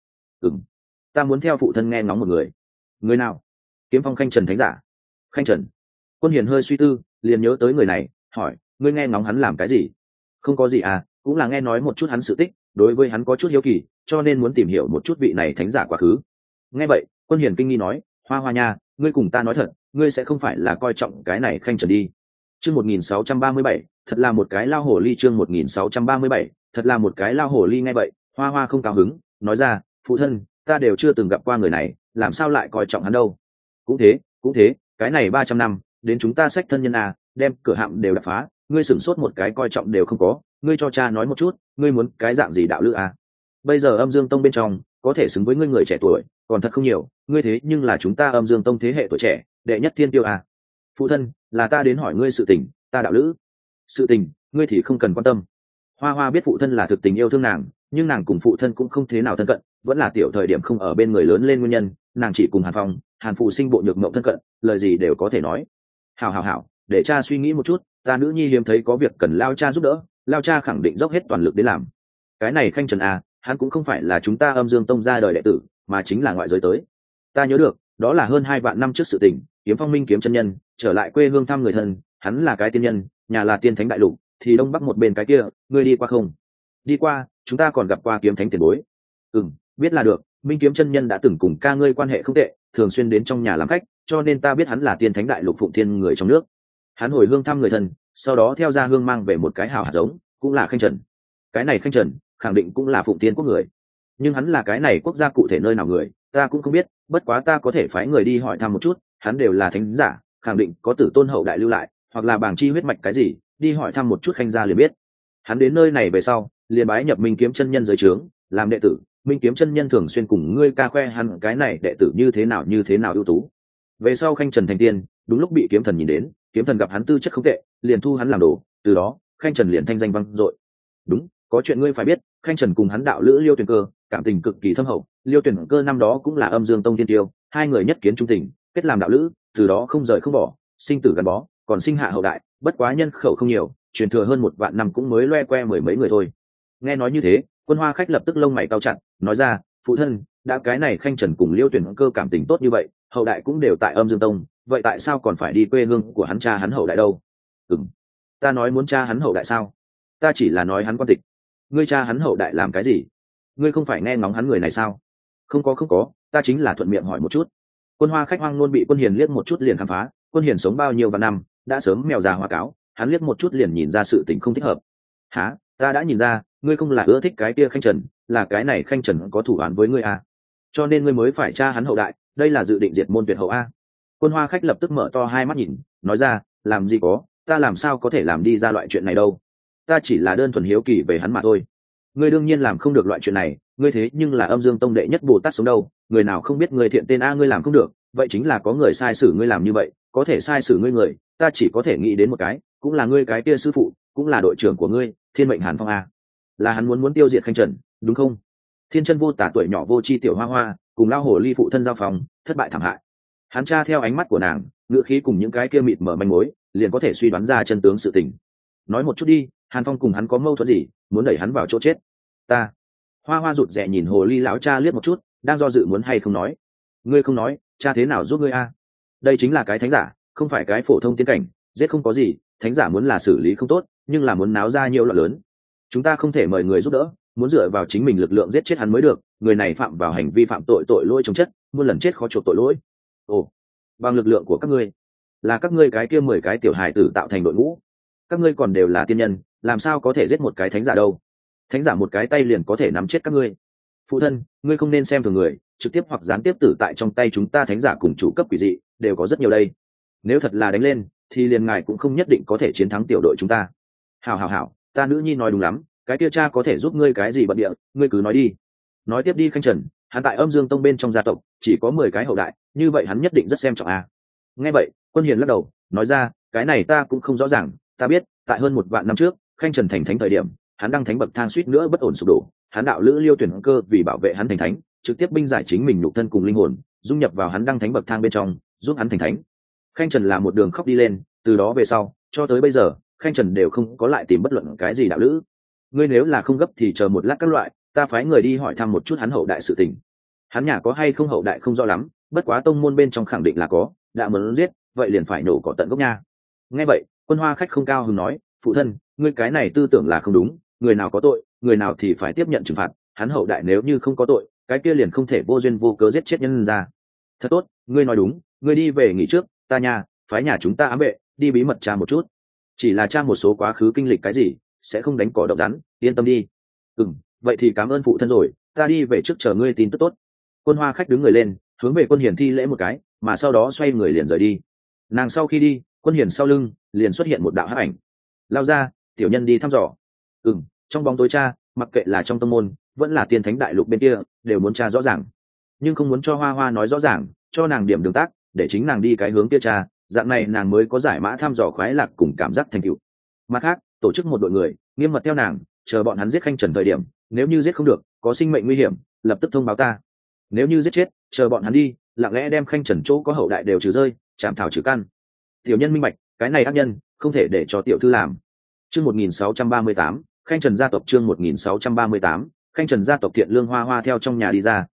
Ta muốn theo phụ thân nghe ngóng một người. Người nào? Kiếm Phong Khanh Trần thánh giả. Khanh Trần. Quân Hiền hơi suy tư, liền nhớ tới người này, hỏi, ngươi nghe ngóng hắn làm cái gì? Không có gì à, cũng là nghe nói một chút hắn sự tích, đối với hắn có chút hiếu kỳ, cho nên muốn tìm hiểu một chút vị này thánh giả quá khứ. Nghe vậy, Quân Hiền kinh nghi nói, Hoa Hoa nha, ngươi cùng ta nói thật, ngươi sẽ không phải là coi trọng cái này Khanh Trần đi. Chương 1637, thật là một cái lao hồ ly. Chương 1637, thật là một cái lao hồ ly. Nghe vậy, Hoa Hoa không cao hứng, nói ra, phụ thân, ta đều chưa từng gặp qua người này, làm sao lại coi trọng hắn đâu? Cũng thế, cái này 300 năm, đến chúng ta xách thân nhân à, đem cửa hạm đều đập phá, ngươi sửng sốt một cái coi trọng đều không có, ngươi cho cha nói một chút, ngươi muốn cái dạng gì đạo lữ à? Bây giờ Âm Dương Tông bên trong, có thể xứng với ngươi người trẻ tuổi, còn thật không nhiều, ngươi thế nhưng là chúng ta Âm Dương Tông thế hệ tuổi trẻ, đệ nhất thiên tiêu à? Phụ thân, là ta đến hỏi ngươi sự tình, ta đạo lữ. Sự tình, ngươi thì không cần quan tâm. Hoa Hoa biết phụ thân là thực tình yêu thương nàng, nhưng nàng cùng phụ thân cũng không thế nào thân cận, vẫn là tiểu thời điểm không ở bên người lớn lên nguyên nhân, nàng chỉ cùng Hàn Phong, Hàn Phụ Sinh Bộ Nhược Mộng thân cận, lời gì đều có thể nói. Hảo, để cha suy nghĩ một chút, ta nữ nhi hiếm thấy có việc cần lao cha giúp đỡ, lao cha khẳng định dốc hết toàn lực để làm. Cái này Khanh Trần à, hắn cũng không phải là chúng ta Âm Dương Tông ra đời đệ tử, mà chính là ngoại giới tới. Ta nhớ được đó là hơn 2 vạn năm trước sự tình, Kiếm Phong Minh Kiếm chân nhân trở lại quê hương thăm người thân, hắn là cái tiên nhân, nhà là tiên thánh đại lục, thì đông bắc một bên cái kia, ngươi đi qua không? Đi qua, chúng ta còn gặp qua kiếm thánh tiền bối. Biết là được, Minh Kiếm chân nhân đã từng cùng ca ngươi quan hệ không tệ, thường xuyên đến trong nhà làm khách, cho nên ta biết hắn là tiên thánh đại lục phụng thiên người trong nước. Hắn hồi hương thăm người thân, sau đó theo ra hương mang về một cái hào hạt giống, cũng là Khanh Trần. Cái này Khanh Trần khẳng định cũng là phụng tiên quốc người, nhưng hắn là cái này quốc gia cụ thể nơi nào người ta cũng không biết, bất quá ta có thể phái người đi hỏi thăm một chút, hắn đều là thánh giả, khẳng định có tử tôn hậu đại lưu lại, hoặc là bảng chi huyết mạch cái gì, đi hỏi thăm một chút Khanh gia liền biết. Hắn đến nơi này về sau liền bái nhập Minh Kiếm chân nhân dưới trướng làm đệ tử. Minh Kiếm chân nhân thường xuyên cùng ngươi ca khoe hắn cái này đệ tử như thế nào ưu tú. Về sau Khanh Trần thành tiên, đúng lúc bị kiếm thần nhìn đến, kiếm thần gặp hắn tư chất không tệ, liền thu hắn làm đồ, từ đó Khanh Trần liền thanh danh vang dội. Đúng, có chuyện ngươi phải biết, Khanh Trần cùng hắn đạo lữ Liêu Tuyển Cơ cảm tình cực kỳ thâm hậu. Liêu Tuyển Cơ năm đó cũng là Âm Dương Tông tiên tiêu, hai người nhất kiến trung tình, kết làm đạo lữ, từ đó không rời không bỏ, sinh tử gắn bó, còn sinh hạ hậu đại, bất quá nhân khẩu không nhiều, truyền thừa hơn 1 vạn năm cũng mới loe que 10 mấy người thôi. Nghe nói như thế, Quân Hoa Khách lập tức lông mày cau chặt, nói ra, phụ thân, đã cái này Khanh Trần cùng Liêu Tuyển Cơ cảm tình tốt như vậy, hậu đại cũng đều tại Âm Dương Tông, vậy tại sao còn phải đi quê hương của hắn cha hắn hậu đại đâu? Ta nói muốn cha hắn hậu đại sao? Ta chỉ là nói hắn quan tịch. Ngươi cha hắn hậu đại làm cái gì? Ngươi không phải nghe ngóng hắn người này sao? Không có, ta chính là thuận miệng hỏi một chút. Quân Hoa Khách hoang luôn bị Quân Hiền liếc một chút liền khám phá, Quân Hiền sống bao nhiêu vạn năm, đã sớm mèo già hoa cáo, hắn liếc một chút liền nhìn ra sự tình không thích hợp. Hả? Ta đã nhìn ra, ngươi không là ưa thích cái kia Khanh Trần, là cái này Khanh Trần có thủ án với ngươi à? Cho nên ngươi mới phải tra hắn hậu đại, đây là dự định diệt môn tuyệt hậu a. Quân Hoa Khách lập tức mở to hai mắt nhìn, nói ra, làm gì có, ta làm sao có thể làm đi ra loại chuyện này đâu, ta chỉ là đơn thuần hiếu kỳ về hắn mà thôi. Ngươi đương nhiên làm không được loại chuyện này, ngươi thế nhưng là Âm Dương Tông đệ nhất Bồ Tát sống đâu, người nào không biết người thiện tên a, ngươi làm không được, vậy chính là có người sai xử ngươi làm như vậy, có thể sai xử ngươi người, ta chỉ có thể nghĩ đến một cái, cũng là ngươi cái kia sư phụ, cũng là đội trưởng của ngươi, Thiên Mệnh Hàn Phong a. Là hắn muốn tiêu diệt Khanh Trần, đúng không? Thiên Chân Vô Tả tuổi nhỏ vô tri tiểu hoa hoa, cùng lao hổ ly phụ thân giao phòng, thất bại thảm hại. Hắn tra theo ánh mắt của nàng, ngữ khí cùng những cái kia mịt mở manh mối, liền có thể suy đoán ra chân tướng sự tình. Nói một chút đi, Hàn Phong cùng hắn có mâu thuẫn gì, muốn đẩy hắn vào chỗ chết? Ta. Hoa hoa rụt rè nhìn hồ ly lão cha liếc một chút, đang do dự muốn hay không nói. Ngươi không nói, cha thế nào giúp ngươi a? Đây chính là cái thánh giả, không phải cái phổ thông tiên cảnh, giết không có gì, thánh giả muốn là xử lý không tốt, nhưng là muốn náo ra nhiều loạn lớn. Chúng ta không thể mời người giúp đỡ, muốn dựa vào chính mình lực lượng giết chết hắn mới được, người này phạm vào hành vi phạm tội lỗi chống chất, muôn lần chết khó chuộc tội lỗi. Ồ, bằng lực lượng của các ngươi, là các ngươi cái kia 10 cái tiểu hài tử tạo thành đội ngũ, các ngươi còn đều là tiên nhân, làm sao có thể giết một cái thánh giả đâu? Thánh giả một cái tay liền có thể nắm chết các ngươi. Phụ thân, ngươi không nên xem thường người, trực tiếp hoặc gián tiếp tử tại trong tay chúng ta thánh giả cùng chủ cấp quỷ dị đều có rất nhiều đây. Nếu thật là đánh lên, thì liền ngài cũng không nhất định có thể chiến thắng tiểu đội chúng ta. Hảo, ta nữ nhi nói đúng lắm, cái kia cha có thể giúp ngươi cái gì bận địa, ngươi cứ nói đi. Nói tiếp đi Khanh Trần, hắn tại Âm Dương Tông bên trong gia tộc chỉ có 10 cái hậu đại, như vậy hắn nhất định rất xem trọng a. Nghe vậy, Quân Hiền lắc đầu, nói ra, cái này ta cũng không rõ ràng, ta biết, tại hơn 1 vạn năm trước, Khanh Trần thành thánh thời điểm, hắn đăng thánh bậc thang suýt nữa bất ổn sụp đổ, hắn đạo lữ Liêu Tuyển Cơ vì bảo vệ hắn thành thánh, trực tiếp binh giải chính mình nhục thân cùng linh hồn, dung nhập vào hắn đăng thánh bậc thang bên trong, giúp hắn thành thánh. Khanh Trần là một đường khóc đi lên, từ đó về sau, cho tới bây giờ, Khanh Trần đều không có lại tìm bất luận cái gì đạo lữ. Ngươi nếu là không gấp thì chờ một lát các loại, ta phái người đi hỏi thăm một chút hắn hậu đại sự tình. Hắn nhà có hay không hậu đại không rõ lắm, bất quá tông môn bên trong khẳng định là có, đã muốn giết, vậy liền phải nổ cỏ tận gốc nha. Nghe vậy, Quân Hoa Khách không cao hứng nói, phụ thân, ngươi cái này tư tưởng là không đúng, người nào có tội, người nào thì phải tiếp nhận trừng phạt, hắn hậu đại nếu như không có tội, cái kia liền không thể vô duyên vô cớ giết chết nhân ra. Thật tốt, ngươi nói đúng, ngươi đi về nghỉ trước, ta nhà, phái nhà chúng ta ám vệ, đi bí mật tra một chút. Chỉ là tra một số quá khứ kinh lịch cái gì, sẽ không đánh cỏ động rắn, yên tâm đi. Vậy thì cảm ơn phụ thân rồi, ta đi về trước chờ ngươi tin tức tốt. Quân Hoa Khách đứng người lên, hướng về Quân Hiền thi lễ một cái, mà sau đó xoay người liền rời đi. Nàng sau khi đi, Quân Hiền sau lưng liền xuất hiện một đạo hắc ảnh. Lao ra, tiểu nhân đi thăm dò. Trong bóng tối cha, mặc kệ là trong tông môn, vẫn là tiên thánh đại lục bên kia, đều muốn tra rõ ràng, nhưng không muốn cho Hoa Hoa nói rõ ràng, cho nàng điểm đường tác, để chính nàng đi cái hướng kia tra, dạng này nàng mới có giải mã thăm dò khoái lạc cùng cảm giác thành tựu. Mặt khác, tổ chức một đội người, nghiêm mật theo nàng, chờ bọn hắn giết Khanh Trần thời điểm, nếu như giết không được, có sinh mệnh nguy hiểm, lập tức thông báo ta. Nếu như giết chết, chờ bọn hắn đi, lặng lẽ đem Khanh Trần chỗ có hậu đại đều trừ rơi, chạm thảo trừ căn. Tiểu nhân minh bạch, cái này ác nhân, không thể để cho tiểu thư làm. Chương 1638, Khanh Trần gia tộc chương 1638, Khanh Trần gia tộc Thiện Lương Hoa Hoa theo trong nhà đi ra,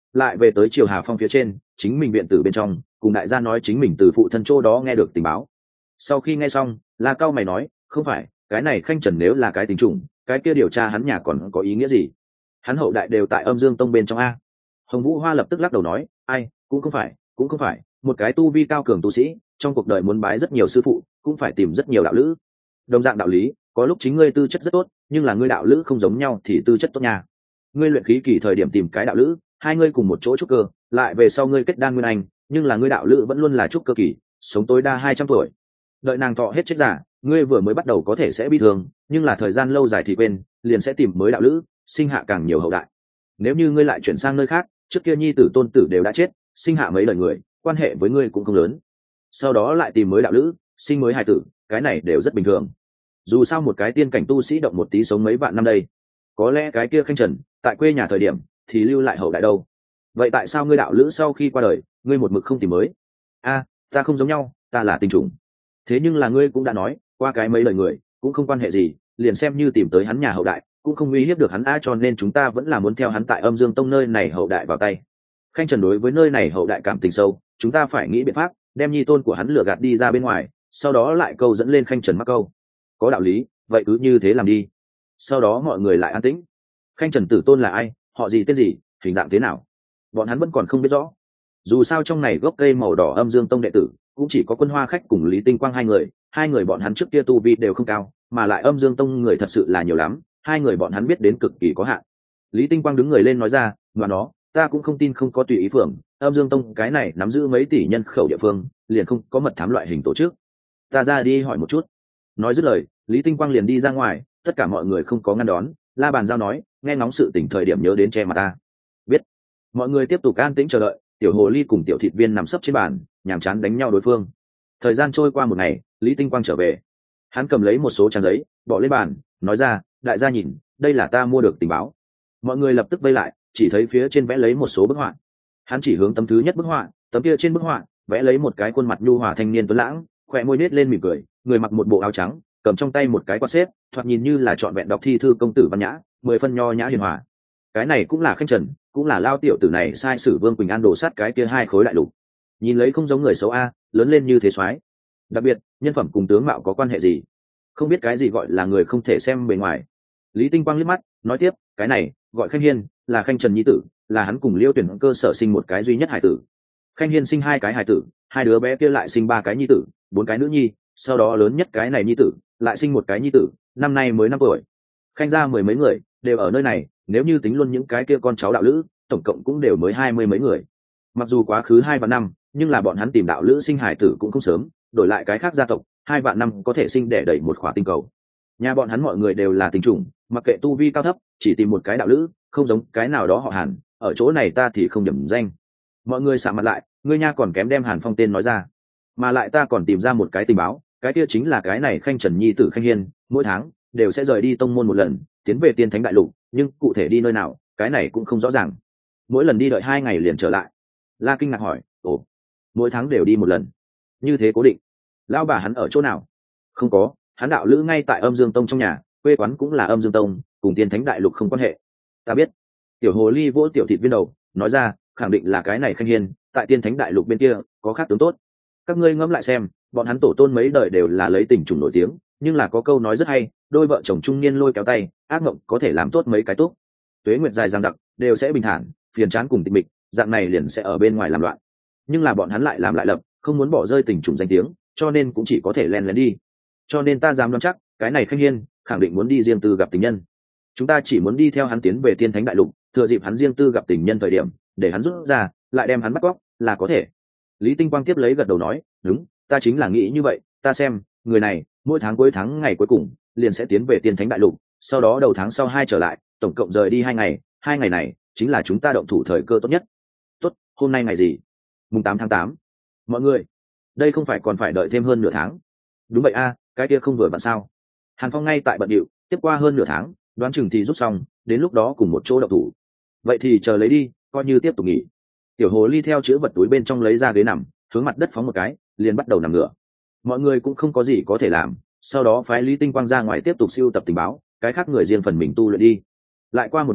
lại về tới Triều Hà Phong phía trên chính mình viện tử bên trong, cùng đại gia nói chính mình từ phụ thân chỗ đó nghe được tình báo. Sau khi nghe xong, La Cao mày nói, không phải, cái này Khanh Trần nếu là cái tình trùng, cái kia điều tra hắn nhà còn có ý nghĩa gì? Hắn hậu đại đều tại Âm Dương Tông bên trong a. Hồng Vũ Hoa lập tức lắc đầu nói, ai, cũng không phải, một cái tu vi cao cường tu sĩ, trong cuộc đời muốn bái rất nhiều sư phụ, cũng phải tìm rất nhiều đạo lữ. Đồng dạng đạo lý, có lúc chính ngươi tư chất rất tốt, nhưng là ngươi đạo lữ không giống nhau thì tư chất tốt nha. Ngươi luyện khí kỳ thời điểm tìm cái đạo lữ, hai ngươi cùng một chỗ trúc cơ, lại về sau ngươi kết đan nguyên anh, nhưng là ngươi đạo lữ vẫn luôn là trúc cơ kỳ, sống tối đa 200 tuổi. Đợi nàng thọ hết chết giả, ngươi vừa mới bắt đầu có thể sẽ bị thương, nhưng là thời gian lâu dài thì quên, liền sẽ tìm mới đạo lữ, sinh hạ càng nhiều hậu đại. Nếu như ngươi lại chuyển sang nơi khác, trước kia nhi tử tôn tử đều đã chết, sinh hạ mấy đời người, quan hệ với ngươi cũng không lớn. Sau đó lại tìm mới đạo lữ, sinh mới hài tử, cái này đều rất bình thường. Dù sao một cái tiên cảnh tu sĩ động một tí sống mấy vạn năm đây, có lẽ cái kia Khanh Trần tại quê nhà thời điểm thì lưu lại hậu đại đâu. Vậy tại sao ngươi đạo lữ sau khi qua đời, ngươi một mực không tìm mới? A, ta không giống nhau, ta là tình trùng. Thế nhưng là ngươi cũng đã nói qua cái mấy lời người cũng không quan hệ gì, liền xem như tìm tới hắn nhà hậu đại cũng không uy hiếp được hắn a, cho nên chúng ta vẫn là muốn theo hắn tại Âm Dương Tông nơi này hậu đại vào tay. Khanh Trần đối với nơi này hậu đại cảm tình sâu, chúng ta phải nghĩ biện pháp đem nhi tôn của hắn lừa gạt đi ra bên ngoài, sau đó lại câu dẫn lên Khanh Trần mắc câu. Có đạo lý, vậy cứ như thế làm đi. Sau đó mọi người lại an tĩnh. Khanh Trần tử tôn là ai, họ gì tên gì, hình dạng thế nào, bọn hắn vẫn còn không biết rõ. Dù sao trong này gốc cây màu đỏ Âm Dương Tông đệ tử cũng chỉ có Quân Hoa Khách cùng Lý Tinh Quang hai người bọn hắn trước kia tu vi đều không cao, mà lại Âm Dương Tông người thật sự là nhiều lắm, hai người bọn hắn biết đến cực kỳ có hạn. Lý Tinh Quang đứng người lên nói ra, mà nó ta cũng không tin không có tùy ý phường, Âm Dương Tông cái này nắm giữ mấy tỷ nhân khẩu địa phương, liền không có mật thám loại hình tổ chức. Ta ra đi hỏi một chút. Nói dứt lời, Lý Tinh Quang liền đi ra ngoài, tất cả mọi người không có ngăn đón. La Bàn Giao nói, nghe ngóng sự tình thời điểm nhớ đến che mặt ta. Biết. Mọi người tiếp tục an tĩnh chờ đợi. Tiểu hồ ly cùng tiểu thịt viên nằm sấp trên bàn, nhàm chán đánh nhau đối phương. Thời gian trôi qua một ngày, Lý Tinh Quang trở về. Hắn cầm lấy một số trang giấy bỏ lên bàn, nói ra, đại gia nhìn, đây là ta mua được tình báo. Mọi người lập tức vây lại, chỉ thấy phía trên vẽ lấy một số bức họa. Hắn chỉ hướng tấm thứ nhất bức họa, tấm kia trên bức họa vẽ lấy một cái khuôn mặt nhu hòa thanh niên tuấn lãng, khỏe môi nết lên mỉm cười, người mặc một bộ áo trắng, cầm trong tay một cái quạt xếp, thoạt nhìn như là trọn vẹn đọc thi thư công tử văn nhã, 10 phân nho nhã hiền hòa. Cái này cũng là Khanh Trần, cũng là lao tiểu tử này sai sử Vương Quỳnh An đổ sát cái kia hai khối đại lục. Nhìn lấy không giống người xấu a, lớn lên như thế soái. Đặc biệt, nhân phẩm cùng tướng mạo có quan hệ gì? Không biết cái gì gọi là người không thể xem bề ngoài. Lý Tinh Quang liếc mắt, nói tiếp, cái này gọi Khanh Hiên, là Khanh Trần nhi tử, là hắn cùng Liêu Tuyển cơ sở sinh một cái duy nhất hài tử. Khanh Hiên sinh 2 cái hài tử, hai đứa bé kia lại sinh 3 cái nhi tử, 4 cái nữ nhi, sau đó lớn nhất cái này nhi tử lại sinh một cái nhi tử, năm nay mới 5 tuổi. Khanh gia 10 mấy người đều ở nơi này, nếu như tính luôn những cái kia con cháu đạo lữ, tổng cộng cũng đều mới 20 mấy người. Mặc dù quá khứ 2 vạn năm, nhưng là bọn hắn tìm đạo lữ sinh hài tử cũng không sớm, đổi lại cái khác gia tộc 2 vạn năm có thể sinh đẻ đầy một khỏa tinh cầu. Nhà bọn hắn mọi người đều là tình chủng, mặc kệ tu vi cao thấp, chỉ tìm một cái đạo lữ, không giống cái nào đó họ Hàn, ở chỗ này ta thì không nhầm danh. Mọi người sạm mặt lại, ngươi nha còn kém đem Hàn Phong tên nói ra. Mà lại ta còn tìm ra một cái tình báo, cái kia chính là cái này Khanh Trần nhi tử Khanh Hiên, mỗi tháng đều sẽ rời đi tông môn một lần, tiến về Tiên Thánh Đại Lục, nhưng cụ thể đi nơi nào, cái này cũng không rõ ràng. Mỗi lần đi đợi 2 ngày liền trở lại. La kinh ngạc hỏi, ồ, mỗi tháng đều đi một lần, như thế cố định? Lão bà hắn ở chỗ nào? Không có, hắn đạo lữ ngay tại Âm Dương Tông trong nhà, quê quán cũng là Âm Dương Tông, cùng Tiên Thánh Đại Lục không quan hệ. Ta biết. Tiểu hồ ly vỗ tiểu thịt viên đầu, nói ra, khẳng định là cái này Khanh Hiên, tại Tiên Thánh Đại Lục bên kia có khác tướng tốt. Các ngươi ngẫm lại xem, bọn hắn tổ tôn mấy đời đều là lấy tình trùng nổi tiếng, nhưng là có câu nói rất hay, đôi vợ chồng trung niên lôi kéo tay, ác mộng có thể làm tốt mấy cái tốt. Tuế nguyệt dài dằng dặc, đều sẽ bình thản, phiền chán cùng tịch mịch, dạng này liền sẽ ở bên ngoài làm loạn. Nhưng là bọn hắn lại làm lại lập, không muốn bỏ rơi tình trùng danh tiếng, cho nên cũng chỉ có thể len lén đi. Cho nên ta dám đoán chắc, cái này Khanh Hiên khẳng định muốn đi riêng tư gặp tình nhân. Chúng ta chỉ muốn đi theo hắn tiến về Tiên Thánh Đại Lục, thừa dịp hắn riêng tư gặp tình nhân thời điểm, để hắn rút ra, lại đem hắn bắt cóc, là có thể. Lý Tinh Quang tiếp lấy gật đầu nói, đúng, ta chính là nghĩ như vậy, ta xem, người này, mỗi tháng cuối tháng ngày cuối cùng, liền sẽ tiến về Tiên Thánh Đại Lục, sau đó đầu tháng sau 2 trở lại, tổng cộng rời đi 2 ngày, 2 ngày này chính là chúng ta động thủ thời cơ tốt nhất. Tốt, hôm nay ngày gì? Mùng 8 tháng 8. Mọi người, đây không phải còn phải đợi thêm hơn nửa tháng? Đúng vậy a, cái kia không vừa vặn sao? Hàn Phong ngay tại bận điệu, tiếp qua hơn nửa tháng, đoán chừng thì rút xong, đến lúc đó cùng một chỗ động thủ. Vậy thì chờ lấy đi, coi như tiếp tục nghỉ. Tiểu hồ ly theo chữ vật túi bên trong lấy ra ghế nằm, hướng mặt đất phóng một cái, liền bắt đầu nằm ngửa. Mọi người cũng không có gì có thể làm, sau đó phái Lý Tinh Quang ra ngoài tiếp tục sưu tập tình báo, cái khác người riêng phần mình tu luyện đi. Lại qua một ngày,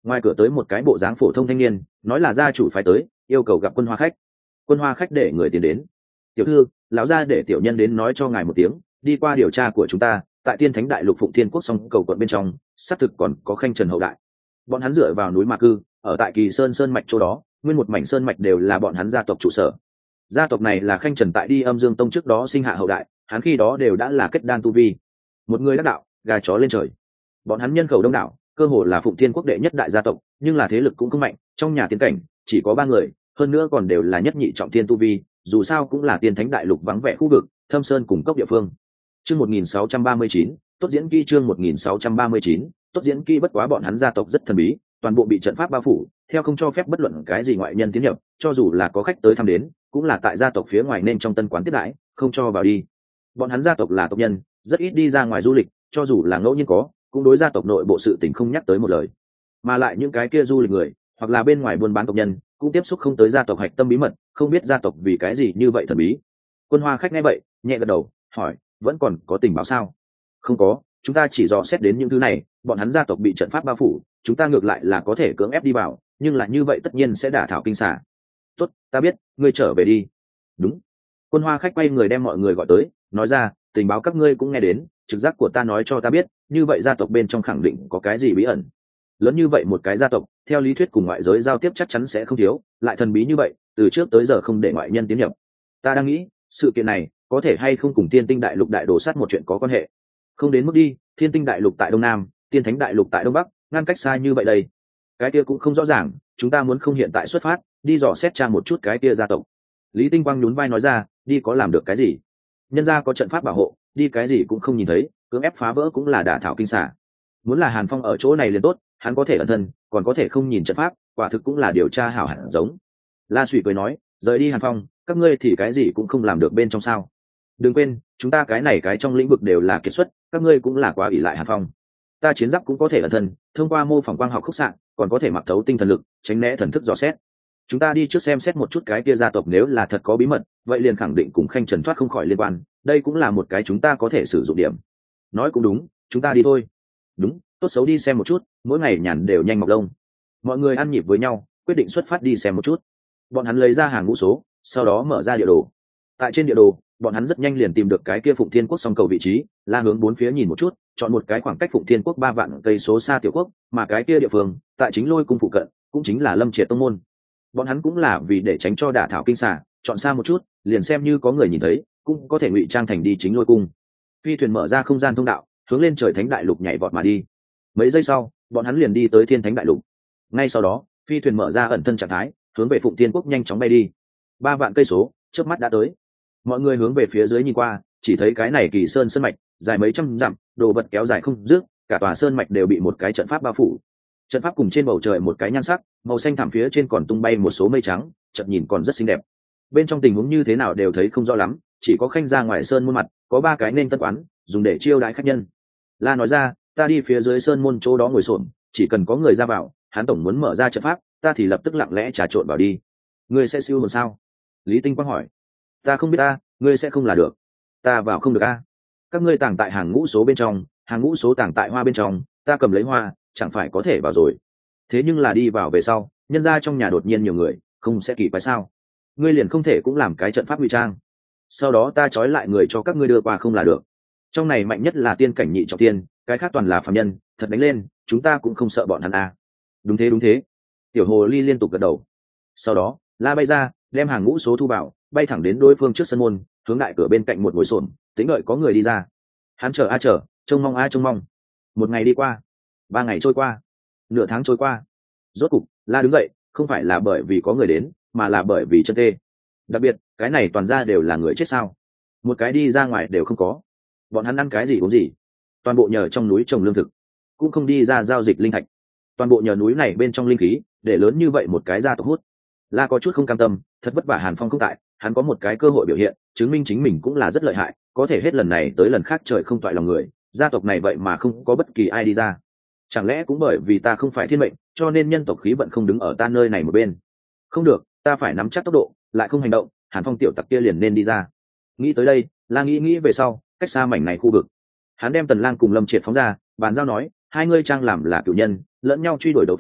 Ngoài cửa tới một cái bộ dáng phổ thông thanh niên, nói là gia chủ phải tới, yêu cầu gặp Quân Hoa khách. Quân Hoa khách để người tiến đến. Tiểu thư, lão gia để tiểu nhân đến nói cho ngài một tiếng, đi qua điều tra của chúng ta, tại Tiên Thánh Đại Lục Phụng Thiên Quốc song cầu quận bên trong, xác thực còn có Khanh Trần hậu đại. Bọn hắn dựa vào núi Ma Cư, ở tại Kỳ Sơn sơn mạch chỗ đó, nguyên một mảnh sơn mạch đều là bọn hắn gia tộc trụ sở. Gia tộc này là Khanh Trần tại đi Âm Dương Tông trước đó sinh hạ hậu đại, hắn khi đó đều đã là kết đan tu vi. Một người đắc đạo, gà chó lên trời. Bọn hắn nhân khẩu đông đảo, cơ hồ là Phụng Thiên Quốc đệ nhất đại gia tộc, nhưng là thế lực cũng không mạnh, trong nhà tiên cảnh chỉ có 3 người, hơn nữa còn đều là nhất nhị trọng thiên tu vi, dù sao cũng là Tiên Thánh Đại Lục vắng vẻ khu vực, thâm sơn cùng cốc địa phương. Chương 1639, tốt diễn kỹ chương 1639, tốt diễn kỹ bất quá bọn hắn gia tộc rất thần bí, toàn bộ bị trận pháp bao phủ, theo không cho phép bất luận cái gì ngoại nhân tiến nhập, cho dù là có khách tới thăm đến, cũng là tại gia tộc phía ngoài nên trong tân quán tiếp đãi, không cho vào đi. Bọn hắn gia tộc là tộc nhân, rất ít đi ra ngoài du lịch, cho dù là ngẫu nhiên có, cũng đối gia tộc nội bộ sự tình không nhắc tới một lời. Mà lại những cái kia du lịch người, hoặc là bên ngoài buôn bán tộc nhân, cũng tiếp xúc không tới gia tộc hạch tâm bí mật, không biết gia tộc vì cái gì như vậy thần bí. Quân Hoa khách nghe vậy, nhẹ gật đầu, hỏi, vẫn còn có tình báo sao? Không có, chúng ta chỉ dò xét đến những thứ này, bọn hắn gia tộc bị trận pháp bao phủ, chúng ta ngược lại là có thể cưỡng ép đi vào, nhưng là như vậy tất nhiên sẽ đả thảo kinh xà. Tốt, ta biết, ngươi trở về đi. Đúng. Quân Hoa khách quay người đem mọi người gọi tới, nói ra, tình báo các ngươi cũng nghe đến, trực giác của ta nói cho ta biết, như vậy gia tộc bên trong khẳng định có cái gì bí ẩn. Lớn như vậy một cái gia tộc, theo lý thuyết cùng ngoại giới giao tiếp chắc chắn sẽ không thiếu, lại thần bí như vậy, từ trước tới giờ không để ngoại nhân tiến nhập. Ta đang nghĩ, sự kiện này có thể hay không cùng Tiên Tinh Đại Lục đại đồ sát một chuyện có quan hệ. Không đến mức đi, Thiên Tinh Đại Lục tại đông nam, Tiên Thánh Đại Lục tại đông bắc, ngăn cách xa như vậy đây. Cái kia cũng không rõ ràng, chúng ta muốn không hiện tại xuất phát, đi dò xét tra một chút cái kia gia tộc. Lý Tinh Quang nhún vai nói ra, đi có làm được cái gì? Nhân gia có trận pháp bảo hộ, đi cái gì cũng không nhìn thấy, cưỡng ép phá vỡ cũng là đả thảo kinh xà. Muốn là Hàn Phong ở chỗ này liền tốt, hắn có thể ẩn thân, còn có thể không nhìn trận pháp, quả thực cũng là điều tra hảo hẳn giống. La Sủy cười nói, rời đi Hàn Phong, các ngươi thì cái gì cũng không làm được bên trong sao? Đừng quên, chúng ta cái này cái trong lĩnh vực đều là kiệt xuất, các ngươi cũng là quá ỷ lại Hàn Phong. Ta chiến giáp cũng có thể ẩn thân, thông qua mô phỏng quang học khúc xạ, còn có thể mặc thấu tinh thần lực, tránh né thần thức dò xét. Chúng ta đi trước xem xét một chút cái kia gia tộc, nếu là thật có bí mật, vậy liền khẳng định cùng Khanh Trần thoát không khỏi liên quan, đây cũng là một cái chúng ta có thể sử dụng điểm. Nói cũng đúng, chúng ta đi thôi. Đúng, tốt xấu đi xem một chút, mỗi ngày nhàn đều nhanh mọc lông. Mọi người ăn nhịp với nhau, quyết định xuất phát đi xem một chút. Bọn hắn lấy ra hàng ngũ số, sau đó mở ra địa đồ. Tại trên địa đồ, bọn hắn rất nhanh liền tìm được cái kia Phụng Thiên Quốc song cầu vị trí, la hướng bốn phía nhìn một chút, chọn một cái khoảng cách Phụng Thiên Quốc 3 vạn cây số xa tiểu quốc, mà cái kia địa phương, tại chính Lôi cung phụ cận, cũng chính là Lâm Triệt tông môn. Bọn hắn cũng là vì để tránh cho đả thảo kinh xà, chọn xa một chút, liền xem như có người nhìn thấy, cũng có thể ngụy trang thành đi chính Lôi cung. Phi thuyền mở ra không gian thông đạo, hướng lên trời Thánh Đại Lục nhảy vọt mà đi. Mấy giây sau, bọn hắn liền đi tới Thiên Thánh Đại Lục. Ngay sau đó, phi thuyền mở ra ẩn thân trạng thái, hướng về Phụng Thiên Quốc nhanh chóng bay đi. 3 vạn cây số, chớp mắt đã tới. Mọi người hướng về phía dưới nhìn qua, chỉ thấy cái này Kỳ Sơn sơn mạch, dài mấy trăm dặm, đồ vật kéo dài không dứt, cả tòa sơn mạch đều bị một cái trận pháp bao phủ. Trận pháp cùng trên bầu trời một cái nhan sắc, màu xanh thẳm phía trên còn tung bay một số mây trắng, chợt nhìn còn rất xinh đẹp. Bên trong tình huống như thế nào đều thấy không rõ lắm, chỉ có Khanh ra ngoài sơn muôn mặt, có 3 cái nên tân quán, dùng để chiêu đãi khách nhân. La nói ra, ta đi phía dưới sơn môn chỗ đó ngồi xổm, chỉ cần có người ra vào, hắn tổng muốn mở ra trận pháp, ta thì lập tức lặng lẽ trà trộn vào đi. Ngươi sẽ siêu hồn sao? Lý Tinh Quang hỏi. Ta không biết ta, ngươi sẽ không là được. Ta vào không được a. Các ngươi tàng tại hàng ngũ số bên trong, hàng ngũ số tàng tại hoa bên trong, ta cầm lấy hoa, chẳng phải có thể vào rồi. Thế nhưng là đi vào về sau, nhân ra trong nhà đột nhiên nhiều người, không sẽ kỳ quái sao? Ngươi liền không thể cũng làm cái trận pháp ngụy trang. Sau đó ta trói lại người cho các ngươi đưa qua không là được. Trong này mạnh nhất là tiên cảnh nhị trọng tiên, cái khác toàn là phàm nhân, thật đánh lên, chúng ta cũng không sợ bọn hắn a. Đúng thế đúng thế. Tiểu hồ ly liên tục gật đầu. Sau đó, La bay ra, đem hàng ngũ số thu vào, bay thẳng đến đối phương trước sân môn, hướng đại cửa bên cạnh một ngồi xổm, tính đợi có người đi ra. Hắn chờ a chờ, trông mong a trông mong. 1 ngày đi qua, 3 ngày trôi qua, nửa tháng trôi qua. Rốt cục, La đứng dậy, không phải là bởi vì có người đến, mà là bởi vì chân tê. Đặc biệt, cái này toàn ra đều là người chết sao? Một cái đi ra ngoài đều không có. Bọn hắn ăn cái gì uống gì? Toàn bộ nhờ trong núi trồng lương thực, cũng không đi ra giao dịch linh thạch. Toàn bộ nhờ núi này bên trong linh khí, để lớn như vậy một cái gia tộc hút. La có chút không cam tâm, thật vất vả Hàn Phong không tại, hắn có một cái cơ hội biểu hiện, chứng minh chính mình cũng là rất lợi hại, có thể hết lần này tới lần khác trời không toại lòng người, gia tộc này vậy mà không có bất kỳ ai đi ra. Chẳng lẽ cũng bởi vì ta không phải thiên mệnh, cho nên nhân tộc khí vận không đứng ở ta nơi này một bên? Không được, ta phải nắm chắc tốc độ, lại không hành động, Hàn Phong tiểu tặc kia liền nên đi ra. Nghĩ tới đây, La nghĩ về sau, cách xa mảnh này khu vực, hắn đem Tần Lang cùng Lâm Triệt phóng ra, bàn giao nói, 2 ngươi trang làm là cửu nhân, lẫn nhau truy đuổi đấu pháp,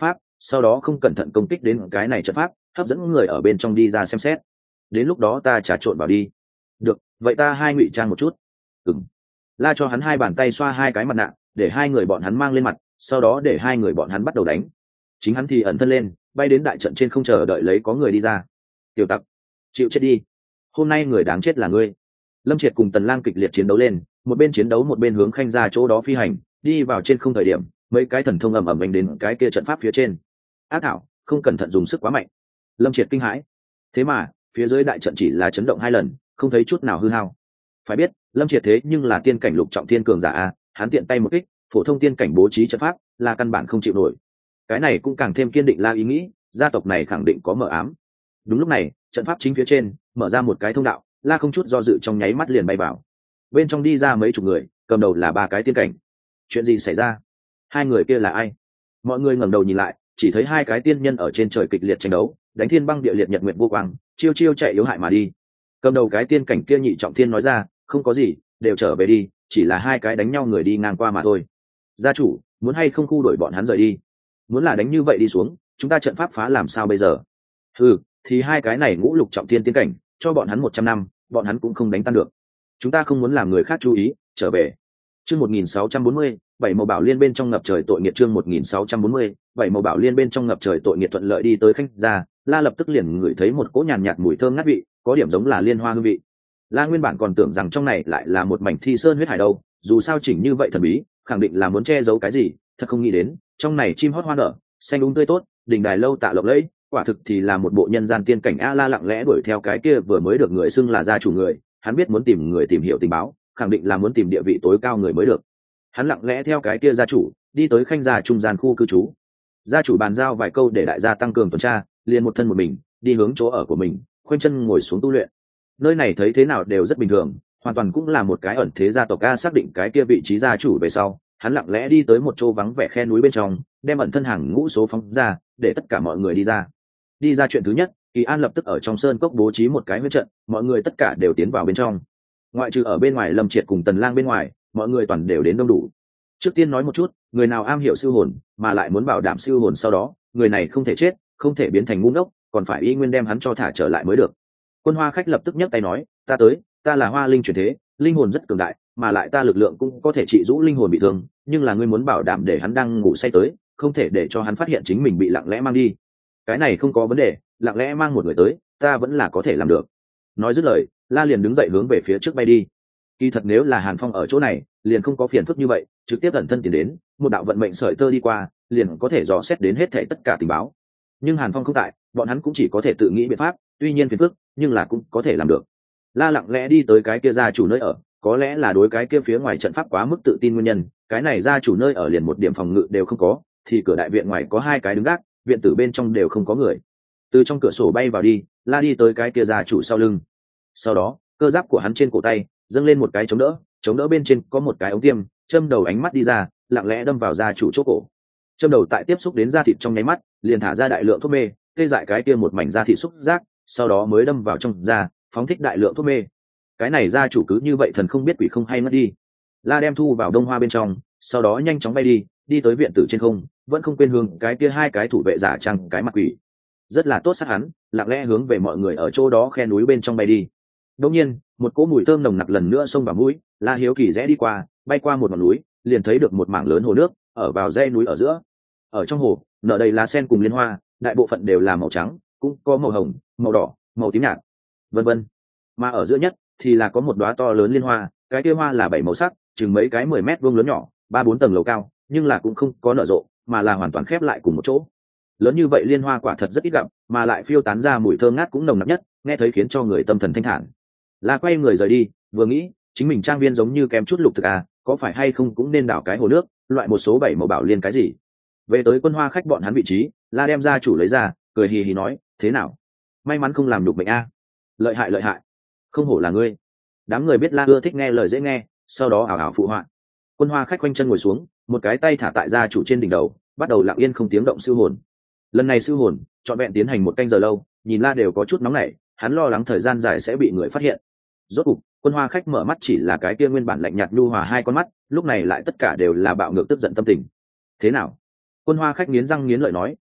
sau đó không cẩn thận công kích đến cái này trận pháp, hấp dẫn người ở bên trong đi ra xem xét. Đến lúc đó ta trà trộn vào đi. Được, vậy ta hai ngụy trang một chút. Ừm. La cho hắn hai bàn tay xoa hai cái mặt nạ, để hai người bọn hắn mang lên mặt, sau đó để hai người bọn hắn bắt đầu đánh. Chính hắn thì ẩn thân lên, bay đến đại trận trên không chờ đợi lấy có người đi ra. Tiểu tặc, chịu chết đi, hôm nay người đáng chết là ngươi. Lâm Triệt cùng Tần Lang kịch liệt chiến đấu lên, một bên chiến đấu một bên hướng Khanh ra chỗ đó phi hành, đi vào trên không thời điểm, mấy cái thần thông ầm ầm đánh đến cái kia trận pháp phía trên. Ác thảo, không cẩn thận dùng sức quá mạnh. Lâm Triệt kinh hãi. Thế mà, phía dưới đại trận chỉ là chấn động hai lần, không thấy chút nào hư hao. Phải biết, Lâm Triệt thế nhưng là tiên cảnh lục trọng thiên cường giả a, hắn tiện tay một kích, phổ thông tiên cảnh bố trí trận pháp, là căn bản không chịu nổi. Cái này cũng càng thêm kiên định La ý nghĩ, gia tộc này khẳng định có mờ ám. Đúng lúc này, trận pháp chính phía trên mở ra một cái thông đạo, La không chút do dự trong nháy mắt liền bay vào. Bên trong đi ra mấy chục người, cầm đầu là ba cái tiên cảnh. Chuyện gì xảy ra? Hai người kia là ai? Mọi người ngẩng đầu nhìn lại, chỉ thấy hai cái tiên nhân ở trên trời kịch liệt tranh đấu, đánh thiên băng địa liệt nhật nguyện vô quang, chiêu chiêu chạy yếu hại mà đi. Cầm đầu cái tiên cảnh kia nhị trọng thiên nói ra, không có gì, đều trở về đi, chỉ là hai cái đánh nhau người đi ngang qua mà thôi. Gia chủ, muốn hay không khu đuổi bọn hắn rời đi? Muốn là đánh như vậy đi xuống, chúng ta trận pháp phá làm sao bây giờ? Ừ, thì hai cái này ngũ lục trọng thiên tiên cảnh, cho bọn hắn 100 năm, bọn hắn cũng không đánh tan được. Chúng ta không muốn làm người khác chú ý, trở về. Chương 1640, bảy màu bảo liên bên trong ngập trời tội nghiệt. Chương 1640, bảy màu bảo liên bên trong ngập trời tội nghiệt. Thuận lợi đi tới Khanh gia, La lập tức liền ngửi thấy một cỗ nhàn nhạt mùi thơm ngát vị, có điểm giống là liên hoa hương vị. La nguyên bản còn tưởng rằng trong này lại là một mảnh thi sơn huyết hải đâu, dù sao chỉnh như vậy thần bí, khẳng định là muốn che giấu cái gì, thật không nghĩ đến, trong này chim hót hoa nở, xanh đúng tươi tốt, đình đài lâu tạ lộng lẫy, quả thực thì là một bộ nhân gian tiên cảnh. A La lặng lẽ đuổi theo cái kia vừa mới được người xưng là gia chủ người, hắn biết muốn tìm người tìm hiểu tình báo, khẳng định là muốn tìm địa vị tối cao người mới được. Hắn lặng lẽ theo cái kia gia chủ đi tới Khanh gia trung gian khu cư trú. Gia chủ bàn giao vài câu để đại gia tăng cường tuần tra, liền một thân một mình đi hướng chỗ ở của mình, khoanh chân ngồi xuống tu luyện. Nơi này thấy thế nào đều rất bình thường, hoàn toàn cũng là một cái ẩn thế gia tộc. A xác định cái kia vị trí gia chủ về sau, hắn lặng lẽ đi tới một chỗ vắng vẻ khe núi bên trong, đem ẩn thân hàng ngũ số phóng ra, để tất cả mọi người đi ra. Đi ra chuyện thứ nhất, Kỳ An lập tức ở trong sơn cốc bố trí một cái huyết trận, mọi người tất cả đều tiến vào bên trong. Ngoại trừ ở bên ngoài Lâm Triệt cùng Tần Lang bên ngoài, mọi người toàn đều đến đông đủ. Trước tiên nói một chút, người nào am hiểu siêu hồn, mà lại muốn bảo đảm siêu hồn sau đó, người này không thể chết, không thể biến thành ngu ngốc, còn phải y nguyên đem hắn cho thả trở lại mới được. Quân Hoa Khách lập tức nhấc tay nói, ta tới, ta là Hoa Linh chuyển thế, linh hồn rất cường đại, mà lại ta lực lượng cũng có thể trị rũ linh hồn bị thương, nhưng là ngươi muốn bảo đảm để hắn đang ngủ say tới, không thể để cho hắn phát hiện chính mình bị lặng lẽ mang đi. Cái này không có vấn đề, lặng lẽ mang một người tới, ta vẫn là có thể làm được. Nói dứt lời, La liền đứng dậy hướng về phía trước bay đi. Kỳ thật nếu là Hàn Phong ở chỗ này, liền không có phiền phức như vậy, trực tiếp ẩn thân tiến đến, một đạo vận mệnh sợi tơ đi qua, liền có thể dò xét đến hết thảy tất cả tình báo. Nhưng Hàn Phong không tại, bọn hắn cũng chỉ có thể tự nghĩ biện pháp, tuy nhiên phiền phức, nhưng là cũng có thể làm được. La lặng lẽ đi tới cái kia gia chủ nơi ở, có lẽ là đối cái kia phía ngoài trận pháp quá mức tự tin nguyên nhân, cái này gia chủ nơi ở liền một điểm phòng ngự đều không có, thì cửa đại viện ngoài có hai cái đứng gác, viện tử bên trong đều không có người. Từ trong cửa sổ bay vào đi, La đi tới cái kia gia chủ sau lưng. Sau đó, cơ giáp của hắn trên cổ tay dâng lên một cái chống đỡ bên trên có một cái ống tiêm, châm đầu ánh mắt đi ra, lặng lẽ đâm vào gia chủ chỗ cổ. Châm đầu tại tiếp xúc đến da thịt trong nháy mắt, liền thả ra đại lượng thuốc mê, tê dại cái kia một mảnh da thịt xúc giác, sau đó mới đâm vào trong da, phóng thích đại lượng thuốc mê. Cái này gia chủ cứ như vậy thần không biết quỷ không hay mất đi. La đem thu vào đông hoa bên trong, sau đó nhanh chóng bay đi, đi tới viện tử trên không, vẫn không quên hướng cái kia hai cái thủ vệ giả trang cái mặt quỷ. Rất là tốt sát hắn, lặng lẽ hướng về mọi người ở chỗ đó khe núi bên trong bay đi. Đột nhiên, một cỗ mùi thơm nồng nặc lần nữa xông vào mũi, La hiếu kỳ rẽ đi qua, bay qua một ngọn núi, liền thấy được một mảng lớn hồ nước, ở vào dãy núi ở giữa. Ở trong hồ, nở đầy lá sen cùng liên hoa, đại bộ phận đều là màu trắng, cũng có màu hồng, màu đỏ, màu tím nhạt, vân vân. Mà ở giữa nhất thì là có một đóa to lớn liên hoa, cái kia hoa là 7 màu sắc, chừng mấy cái 10 mét vuông lớn nhỏ, 3-4 tầng lầu cao, nhưng là cũng không có nở rộ, mà là hoàn toàn khép lại cùng một chỗ. Lớn như vậy liên hoa quả thật rất ít gặp, mà lại phiêu tán ra mùi thơm ngát cũng nồng nặc nhất, nghe thấy khiến cho người tâm thần thanh thản. La quay người rời đi, vừa nghĩ, chính mình trang viên giống như kém chút lục thực à, có phải hay không cũng nên đảo cái hồ nước, loại một số 7 màu bảo liên cái gì. Về tới Quân Hoa Khách bọn hắn vị trí, La đem gia chủ lấy ra, cười hì hì nói, thế nào? May mắn không làm nhục bệnh a. Lợi hại lợi hại, không hổ là ngươi. Đám người biết La ưa thích nghe lời dễ nghe, sau đó ảo ảo phụ họa. Quân Hoa Khách quanh chân ngồi xuống, một cái tay thả tại gia chủ trên đỉnh đầu, bắt đầu lặng yên không tiếng động siêu hồn. Lần này siêu hồn trọn vẹn tiến hành 1 canh giờ lâu, nhìn La đều có chút nóng nảy, hắn lo lắng thời gian dài sẽ bị người phát hiện. Rốt cục, Quân Hoa Khách mở mắt, chỉ là cái kia nguyên bản lạnh nhạt nhu hòa hai con mắt, lúc này lại tất cả đều là bạo ngược tức giận tâm tình. Thế nào? Quân Hoa Khách nghiến răng nghiến lợi nói,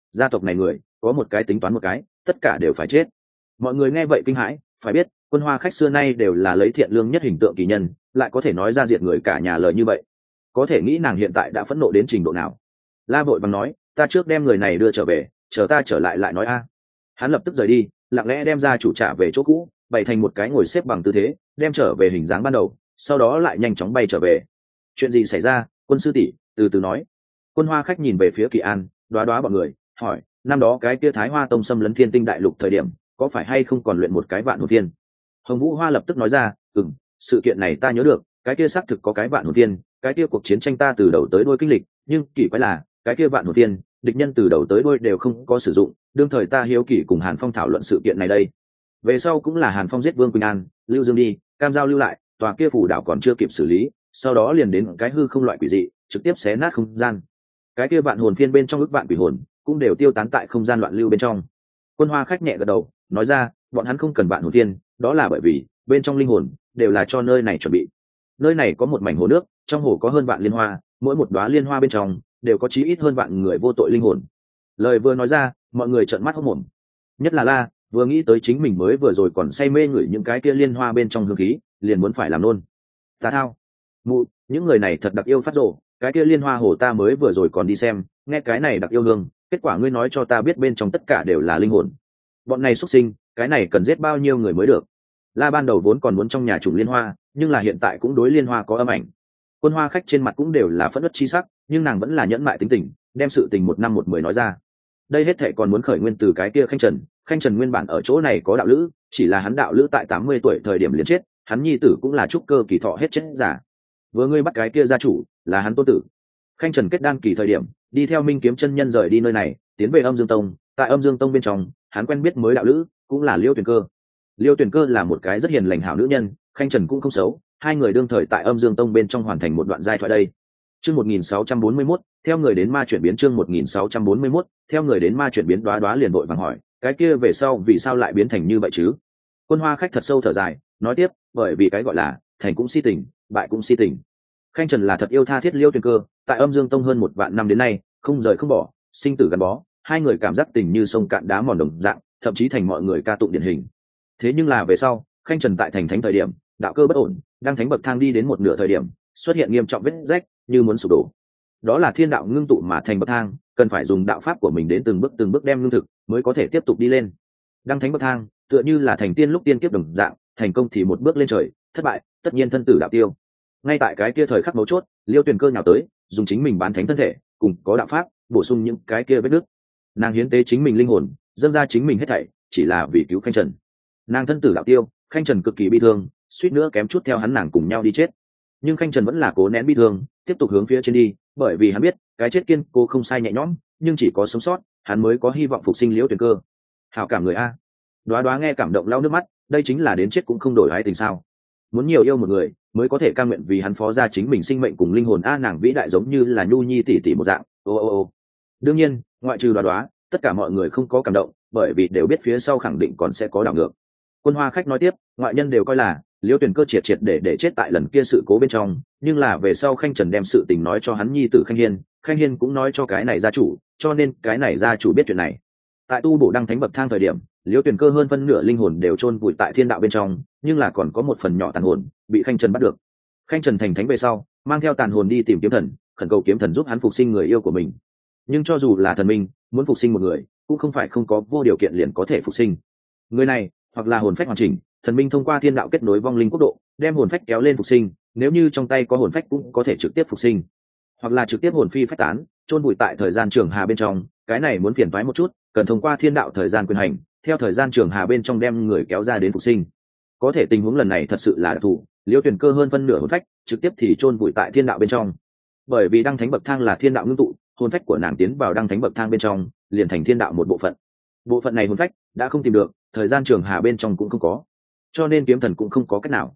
gia tộc này người có một cái tính toán một cái, tất cả đều phải chết. Mọi người nghe vậy kinh hãi, phải biết Quân Hoa Khách xưa nay đều là lấy thiện lương nhất hình tượng kỳ nhân, lại có thể nói ra diệt người cả nhà lời như vậy, có thể nghĩ nàng hiện tại đã phẫn nộ đến trình độ nào. La vội bằng nói, ta trước đem người này đưa trở về, chờ ta trở lại lại nói a. Hắn lập tức rời đi, lặng lẽ đem gia chủ trả về chỗ cũ, bày thành một cái ngồi xếp bằng tư thế, đem trở về hình dáng ban đầu, sau đó lại nhanh chóng bay trở về. Chuyện gì xảy ra? Quân sư tỷ từ từ nói. Quân Hoa Khách nhìn về phía Kỳ An, đoá đoá bọn người, hỏi, năm đó cái kia Thái Hoa Tông xâm lấn Thiên Tinh Đại Lục thời điểm, có phải hay không còn luyện một cái vạn hồn viên? Hồng Vũ Hoa lập tức nói ra, sự kiện này ta nhớ được, cái kia xác thực có cái vạn hồn viên, cái kia cuộc chiến tranh ta từ đầu tới đuôi kinh lịch, nhưng kỳ quái là cái kia vạn hồn viên, địch nhân từ đầu tới đuôi đều không có sử dụng. Đương thời ta hiếu kỳ cùng Hàn Phong thảo luận sự kiện này đây. Về sau cũng là Hàn Phong giết Vương Quỳnh An, Lưu Dương đi, Cam Giao lưu lại, tòa kia phủ đảo còn chưa kịp xử lý, sau đó liền đến cái hư không loại quỷ dị, trực tiếp xé nát không gian. Cái kia vạn hồn phiên bên trong ức vạn quỷ hồn cũng đều tiêu tán tại không gian loạn lưu bên trong. Quân Hoa Khách nhẹ gật đầu, nói ra, bọn hắn không cần vạn hồn phiên, đó là bởi vì bên trong linh hồn đều là cho nơi này chuẩn bị. Nơi này có một mảnh hồ nước, trong hồ có hơn vạn liên hoa, mỗi một đóa liên hoa bên trong đều có chí ít hơn vạn người vô tội linh hồn. Lời vừa nói ra, mọi người trợn mắt hốt mồm. Nhất là La, vừa nghĩ tới chính mình mới vừa rồi còn say mê ngửi những cái kia liên hoa bên trong hương khí, liền muốn phải làm nôn. Ta thao, mụ, những người này thật đặc yêu phát rồ, cái kia liên hoa hồ ta mới vừa rồi còn đi xem, nghe cái này đặc yêu hương, kết quả ngươi nói cho ta biết bên trong tất cả đều là linh hồn. Bọn này xuất sinh, cái này cần giết bao nhiêu người mới được. La ban đầu vốn còn muốn trong nhà trùng liên hoa, nhưng là hiện tại cũng đối liên hoa có âm ảnh. Quân Hoa Khách trên mặt cũng đều là phẫn uất chi sắc, nhưng nàng vẫn là nhẫn mại tính tình, đem sự tình một năm một mười nói ra. Đây hết thệ còn muốn khởi nguyên từ cái kia Khanh Trần nguyên bản ở chỗ này có đạo lữ, chỉ là hắn đạo lữ tại 80 tuổi thời điểm liền chết, hắn nhi tử cũng là trúc cơ kỳ thọ hết chết giả. Vừa ngươi bắt cái kia gia chủ, là hắn tôn tử. Khanh Trần kết đan kỳ thời điểm, đi theo Minh Kiếm chân nhân rời đi nơi này, tiến về Âm Dương Tông, tại Âm Dương Tông bên trong, hắn quen biết mới đạo lữ, cũng là Liêu Tuyền Cơ. Liêu Tuyền Cơ là một cái rất hiền lành hảo nữ nhân, Khanh Trần cũng không xấu, hai người đương thời tại Âm Dương Tông bên trong hoàn thành một đoạn giai thoại đây. Chương 1641, theo người đến ma chuyển biến. Chương 1641, theo người đến ma chuyển biến. Đoá đoá liền vội vàng hỏi, cái kia về sau vì sao lại biến thành như vậy chứ? Quân Hoa Khách thật sâu thở dài, nói tiếp, bởi vì cái gọi là thành cũng si tình, bại cũng si tình. Khanh Trần là thật yêu tha thiết Liêu Tuyền Cơ, tại Âm Dương Tông hơn 1 vạn năm đến nay, không rời không bỏ, sinh tử gắn bó, hai người cảm giác tình như sông cạn đá mòn đồng dạng, thậm chí thành mọi người ca tụng điển hình. Thế nhưng là về sau, Khanh Trần tại thành thánh thời điểm, đạo cơ bất ổn, đang thánh bậc thang đi đến một nửa thời điểm, xuất hiện nghiêm trọng vết rách, như muốn sụp đổ. Đó là thiên đạo ngưng tụ mà thành bậc thang, cần phải dùng đạo pháp của mình đến từng bước đem ngưng thực, mới có thể tiếp tục đi lên. Đăng thánh bậc thang, tựa như là thành tiên lúc tiên kiếp đồng dạng, thành công thì một bước lên trời, thất bại, tất nhiên thân tử đạo tiêu. Ngay tại cái kia thời khắc mấu chốt, Liêu Tuyền Cơ nhào tới, dùng chính mình bán thánh thân thể, cùng có đạo pháp, bổ sung những cái kia vết nứt. Nàng hiến tế chính mình linh hồn, dâng ra chính mình hết thảy, chỉ là vì cứu Khanh Trần. Nàng thân tử đạo tiêu, Khanh Trần cực kỳ bi thương, suýt nữa kém chút theo hắn nàng cùng nhau đi chết. Nhưng Khanh Trần vẫn là cố nén bi thương, tiếp tục hướng phía trên đi, bởi vì hắn biết cái chết kiên cố không sai nhẹ nhõm, nhưng chỉ có sống sót hắn mới có hy vọng phục sinh Liễu Tuyền Cơ. Hảo cảm người a. Đoá đoá nghe cảm động lau nước mắt, đây chính là đến chết cũng không đổi ái tình sao? Muốn nhiều yêu một người mới có thể cam nguyện vì hắn phó ra chính mình sinh mệnh cùng linh hồn a, nàng vĩ đại giống như là Nhu Nhi tỷ tỷ một dạng. Ô. Đương nhiên, ngoại trừ Đoá đoá, tất cả mọi người không có cảm động, bởi vì đều biết phía sau khẳng định còn sẽ có đảo ngược. Quân Hoa Khách nói tiếp, ngoại nhân đều coi là Liễu Tuyền Cơ triệt để chết tại lần kia sự cố bên trong, nhưng là về sau Khanh Trần đem sự tình nói cho hắn nhi tử Khanh Hiên cũng nói cho cái này gia chủ, cho nên cái này gia chủ biết chuyện này. Tại tu bổ đăng thánh bậc thang thời điểm, Liễu Tuyền Cơ hơn phân nửa linh hồn đều chôn vùi tại thiên đạo bên trong, nhưng là còn có một phần nhỏ tàn hồn bị Khanh Trần bắt được. Khanh Trần thành thánh về sau, mang theo tàn hồn đi tìm kiếm thần, khẩn cầu kiếm thần giúp hắn phục sinh người yêu của mình. Nhưng cho dù là thần minh, muốn phục sinh một người, cũng không phải không có vô điều kiện liền có thể phục sinh. Người này, hoặc là hồn phách hoàn chỉnh, thần minh thông qua thiên đạo kết nối vong linh quốc độ, đem hồn phách kéo lên phục sinh, nếu như trong tay có hồn phách cũng có thể trực tiếp phục sinh, hoặc là trực tiếp hồn phi phách tán, chôn vùi tại thời gian trường hà bên trong, cái này muốn phiền toái một chút, cần thông qua thiên đạo thời gian quyền hành, theo thời gian trường hà bên trong đem người kéo ra đến phục sinh. Có thể tình huống lần này thật sự là đặc thù, Liễu Tuyền Cơ hơn phân nửa hồn phách trực tiếp thì chôn vùi tại thiên đạo bên trong. Bởi vì đăng thánh bậc thang là thiên đạo ngưng tụ, hồn phách của nàng tiến vào đăng thánh bậc thang bên trong, liền thành thiên đạo một bộ phận. Bộ phận này hồn phách đã không tìm được, thời gian trường hà bên trong cũng không có, cho nên kiếm thần cũng không có cách nào.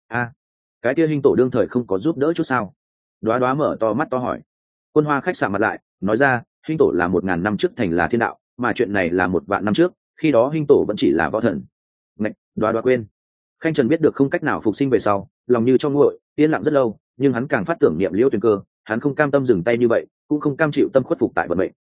Cái kia Hinh Tổ đương thời không có giúp đỡ chút sao? Đoá đoá mở to mắt to hỏi. Quân Hoa Khách sạm mặt lại, nói ra, Hinh Tổ là 1000 năm trước thành là thiên đạo, mà chuyện này là 1 vạn năm trước, khi đó Hinh Tổ vẫn chỉ là võ thần. Ngạch, đoá đoá quên. Khanh Trần biết được không cách nào phục sinh về sau, lòng như cho nguội, yên lặng rất lâu, nhưng hắn càng phát tưởng niệm Liễu Tuyền Cơ, hắn không cam tâm dừng tay như vậy, cũng không cam chịu tâm khuất phục tại vận mệnh.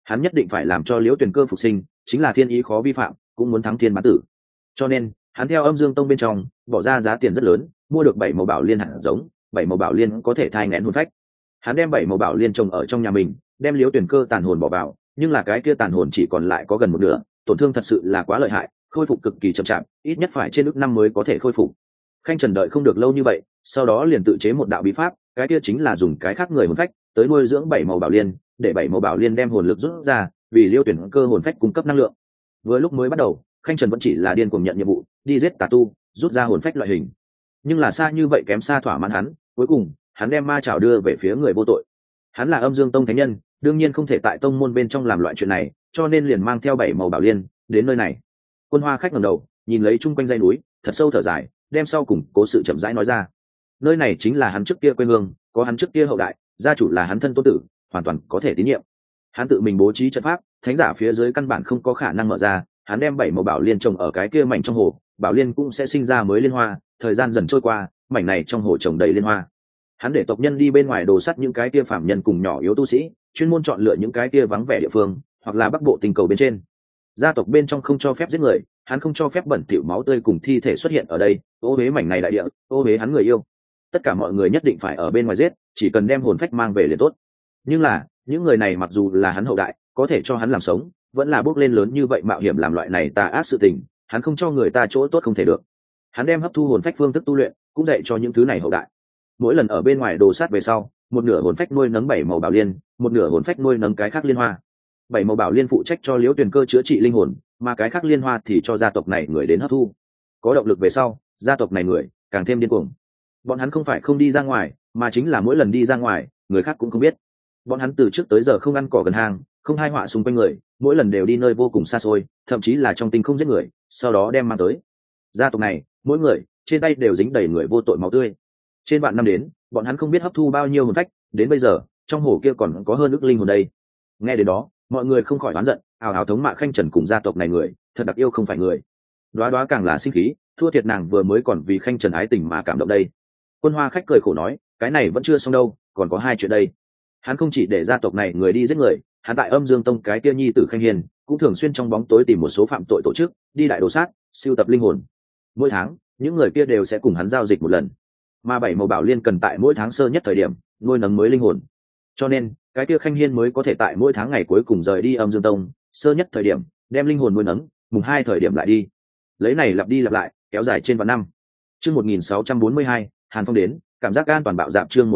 hắn nhất định phải làm cho liễu tuyển cơ phục sinh, chính là thiên ý khó vi phạm, cũng muốn thắng thiên bán tử. Cho nên hắn theo âm dương tông bên trong bỏ ra giá tiền rất lớn, mua được 7 màu bảo liên hạt giống. 7 màu bảo liên có thể thai nghén hồn phách. Hắn đem 7 màu bảo liên trồng ở trong nhà mình, đem liễu tuyển cơ tàn hồn bỏ vào, nhưng là cái kia tàn hồn chỉ còn lại có gần một nửa, tổn thương thật sự là quá lợi hại, khôi phục cực kỳ chậm chạp, ít nhất phải trên ước năm mới có thể khôi phục. Khanh Trần đợi không được lâu như vậy, sau đó liền tự chế một đạo bí pháp, cái kia chính là dùng cái khác người hồn phách tới nuôi dưỡng 7 màu bảo liên, để 7 màu bảo liên đem hồn lực rút ra, vì liễu tuyển cơ hồn phách cung cấp năng lượng. Vừa lúc mới bắt đầu, Khanh Trần vẫn chỉ là điên cuồng nhận nhiệm vụ, đi giết tà tu, rút ra hồn phách loại hình. Nhưng là xa như vậy kém xa thỏa mãn hắn, cuối cùng hắn đem ma chảo đưa về phía người vô tội. Hắn là âm dương tông thánh nhân, đương nhiên không thể tại tông môn bên trong làm loại chuyện này, cho nên liền mang theo 7 màu bảo liên đến nơi này. Quân Hoa khách ngẩng đầu nhìn lấy chung quanh dãy núi, thật sâu thở dài, đem sau cùng cố sự chậm rãi nói ra. Nơi này chính là hắn trước kia quê hương, có hắn trước kia hậu đại, gia chủ là hắn thân tôn tử, hoàn toàn có thể tín nhiệm. Hắn tự mình bố trí trận pháp, thánh giả phía dưới căn bản không có khả năng mở ra. Hắn đem 7 màu bảo liên trồng ở cái kia mảnh trong hồ, bảo liên cũng sẽ sinh ra mới liên hoa. Thời gian dần trôi qua, mảnh này trong hồ trồng đầy liên hoa. Hắn để tộc nhân đi bên ngoài đồ sắt những cái kia phạm nhân cùng nhỏ yếu tu sĩ, chuyên môn chọn lựa những cái kia vắng vẻ địa phương, hoặc là bắc bộ tình cầu bên trên. Gia tộc bên trong không cho phép giết người, hắn không cho phép bẩn thỉu máu tươi cùng thi thể xuất hiện ở đây, ô uế mảnh này đại địa, ô uế hắn người yêu. Tất cả mọi người nhất định phải ở bên ngoài giết, chỉ cần đem hồn phách mang về liền tốt. Nhưng là những người này mặc dù là hắn hậu đại, có thể cho hắn làm sống, vẫn là bước lên lớn như vậy mạo hiểm làm loại này tà ác sự tình, hắn không cho người ta chỗ tốt không thể được. Hắn đem hấp thu hồn phách phương thức tu luyện cũng dạy cho những thứ này hậu đại. Mỗi lần ở bên ngoài đồ sát về sau, một nửa hồn phách nuôi nấng 7 màu bảo liên, một nửa hồn phách nuôi nấng cái khác liên hoa. 7 màu bảo liên phụ trách cho liễu tuyển cơ chữa trị linh hồn, mà cái khác liên hoa thì cho gia tộc này người đến hấp thu. Có động lực về sau, gia tộc này người càng thêm điên cuồng. Bọn hắn không phải không đi ra ngoài, mà chính là mỗi lần đi ra ngoài, người khác cũng không biết. Bọn hắn từ trước tới giờ không ăn cỏ gần hang, không hai họa xung quanh người, mỗi lần đều đi nơi vô cùng xa xôi, thậm chí là trong tinh không giết người, sau đó đem mang tới. Gia tộc này, mỗi người trên tay đều dính đầy người vô tội máu tươi. Trên vạn năm đến, bọn hắn không biết hấp thu bao nhiêu hồn phách, đến bây giờ, trong hồ kia còn có hơn ước linh hồn đây. Nghe đến đó, mọi người không khỏi oán giận, ào ào thống mạ Khanh Trần cùng gia tộc này người, thật đặc yêu không phải người. Đóa Đóa càng là sinh khí, thua thiệt nàng vừa mới còn vì Khanh Trần ái tình mà cảm động đây. Quân Hoa khách cười khổ nói, cái này vẫn chưa xong đâu, còn có 2 chuyện đây. Hắn không chỉ để gia tộc này người đi giết người, hắn tại Âm Dương Tông cái kia nhi tử Khanh Hiền, cũng thường xuyên trong bóng tối tìm một số phạm tội tổ chức, đi đại đồ sát, siêu tập linh hồn. Mỗi tháng, những người kia đều sẽ cùng hắn giao dịch một lần. Mà 7 màu bảo liên cần tại mỗi tháng sơ nhất thời điểm nuôi nấng mới linh hồn, cho nên cái kia Khanh Hiên mới có thể tại mỗi tháng ngày cuối cùng rời đi Âm Dương Tông, sơ nhất thời điểm đem linh hồn nuôi nấng, mùng 2 thời điểm lại đi, lấy này lặp đi lặp lại, kéo dài trên vạn năm. Chương 1642, Hàn Phong đến, cảm giác an toàn bạo dạn. Chương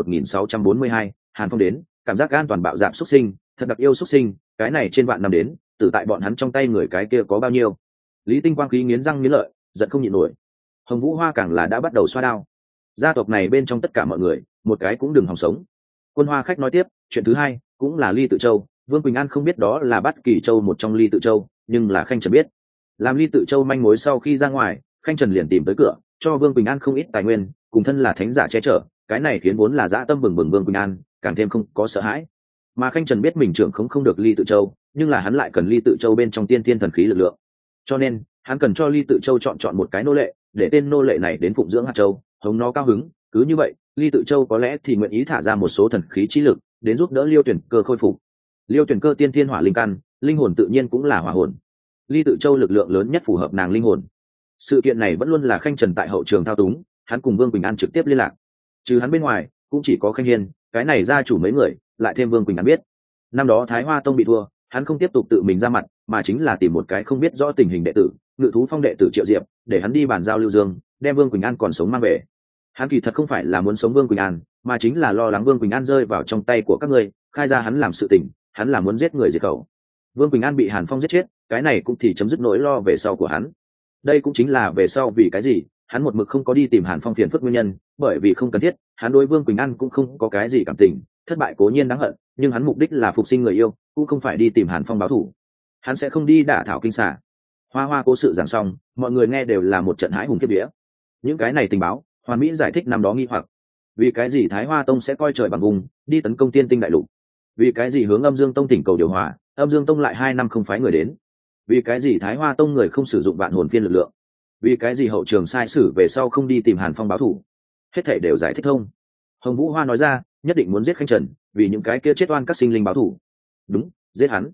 1642, Hàn Phong đến, cảm giác an toàn bạo dạn. Xuất sinh, thật đặc yêu xuất sinh, cái này trên vạn năm đến, tử tại bọn hắn trong tay người cái kia có bao nhiêu. Lý Tinh Quang khí nghiến răng nghiến lợi, giận không nhịn nổi. Hồng Vũ Hoa càng là đã bắt đầu xoa đao. Gia tộc này bên trong tất cả mọi người, một cái cũng đừng hòng sống. Quân Hoa khách nói tiếp, chuyện thứ hai cũng là Ly Tự Châu. Vương Quỳnh An không biết đó là Bát Kỳ Châu một trong Ly Tự Châu, nhưng là Khanh Trần biết. Làm Ly Tự Châu manh mối sau khi ra ngoài, Khanh Trần liền tìm tới cửa, cho Vương Quỳnh An không ít tài nguyên, cùng thân là thánh giả che chở. Cái này khiến vốn là dã tâm bừng bừng Vương Quỳnh An càng thêm không có sợ hãi. Mà Khanh Trần biết mình trưởng không được Ly Tự Châu, nhưng là hắn lại cần Ly Tự Châu bên trong tiên thiên thần khí lực lượng, cho nên hắn cần cho Ly Tự Châu chọn một cái nô lệ, để tên nô lệ này đến phụng dưỡng hạt châu, hống nó cao hứng. Cứ như vậy, Ly Tự Châu có lẽ thì nguyện ý thả ra một số thần khí trí lực đến giúp đỡ Liêu Tuyển Cơ khôi phục. Liêu Tuyển Cơ tiên thiên hỏa linh căn, linh hồn tự nhiên cũng là hỏa hồn. Ly Tự Châu lực lượng lớn nhất phù hợp nàng linh hồn. Sự kiện này vẫn luôn là Khanh Trần tại hậu trường thao túng, hắn cùng Vương Quỳnh An trực tiếp liên lạc. Trừ hắn bên ngoài, cũng chỉ có Khanh Hiên, cái này gia chủ mấy người, lại thêm Vương Quỳnh An biết. Năm đó Thái Hoa Tông bị thua, hắn không tiếp tục tự mình ra mặt, mà chính là tìm một cái không biết rõ tình hình đệ tử, Ngự Thú Phong đệ tử Triệu Diệp, để hắn đi bàn giao Lưu Dương, đem Vương Quỳnh An còn sống mang về. Hắn kỳ thật không phải là muốn sống Vương Quỳnh An, mà chính là lo lắng Vương Quỳnh An rơi vào trong tay của các ngươi, khai ra hắn làm sự tình, hắn là muốn giết người diệt khẩu. Vương Quỳnh An bị Hàn Phong giết chết, cái này cũng thì chấm dứt nỗi lo về sau của hắn. Đây cũng chính là về sau vì cái gì hắn một mực không có đi tìm Hàn Phong phiền phức nguyên nhân, bởi vì không cần thiết, hắn đối Vương Quỳnh An cũng không có cái gì cảm tình, thất bại cố nhiên đáng hận, nhưng hắn mục đích là phục sinh người yêu, cũng không phải đi tìm Hàn Phong báo thù. Hắn sẽ không đi đả thảo kinh xà. Hoa Hoa cố sự giảng xong, mọi người nghe đều là một trận hãi hùng kiếp vía. Những cái này tình báo, Hoàn Mỹ giải thích năm đó nghi hoặc. Vì cái gì Thái Hoa Tông sẽ coi trời bằng vùng, đi tấn công Tiên Tinh đại lục? Vì cái gì hướng Âm Dương Tông thỉnh cầu điều hòa, Âm Dương Tông lại 2 năm không phái người đến? Vì cái gì Thái Hoa Tông người không sử dụng vạn hồn phiên lực lượng? Vì cái gì hậu trường sai sử về sau không đi tìm Hàn Phong báo thù? Hết thảy đều giải thích thông. Hồng Vũ Hoa nói ra, nhất định muốn giết Khanh Trần, vì những cái kia chết oan các sinh linh báo thù. Đúng, giết hắn.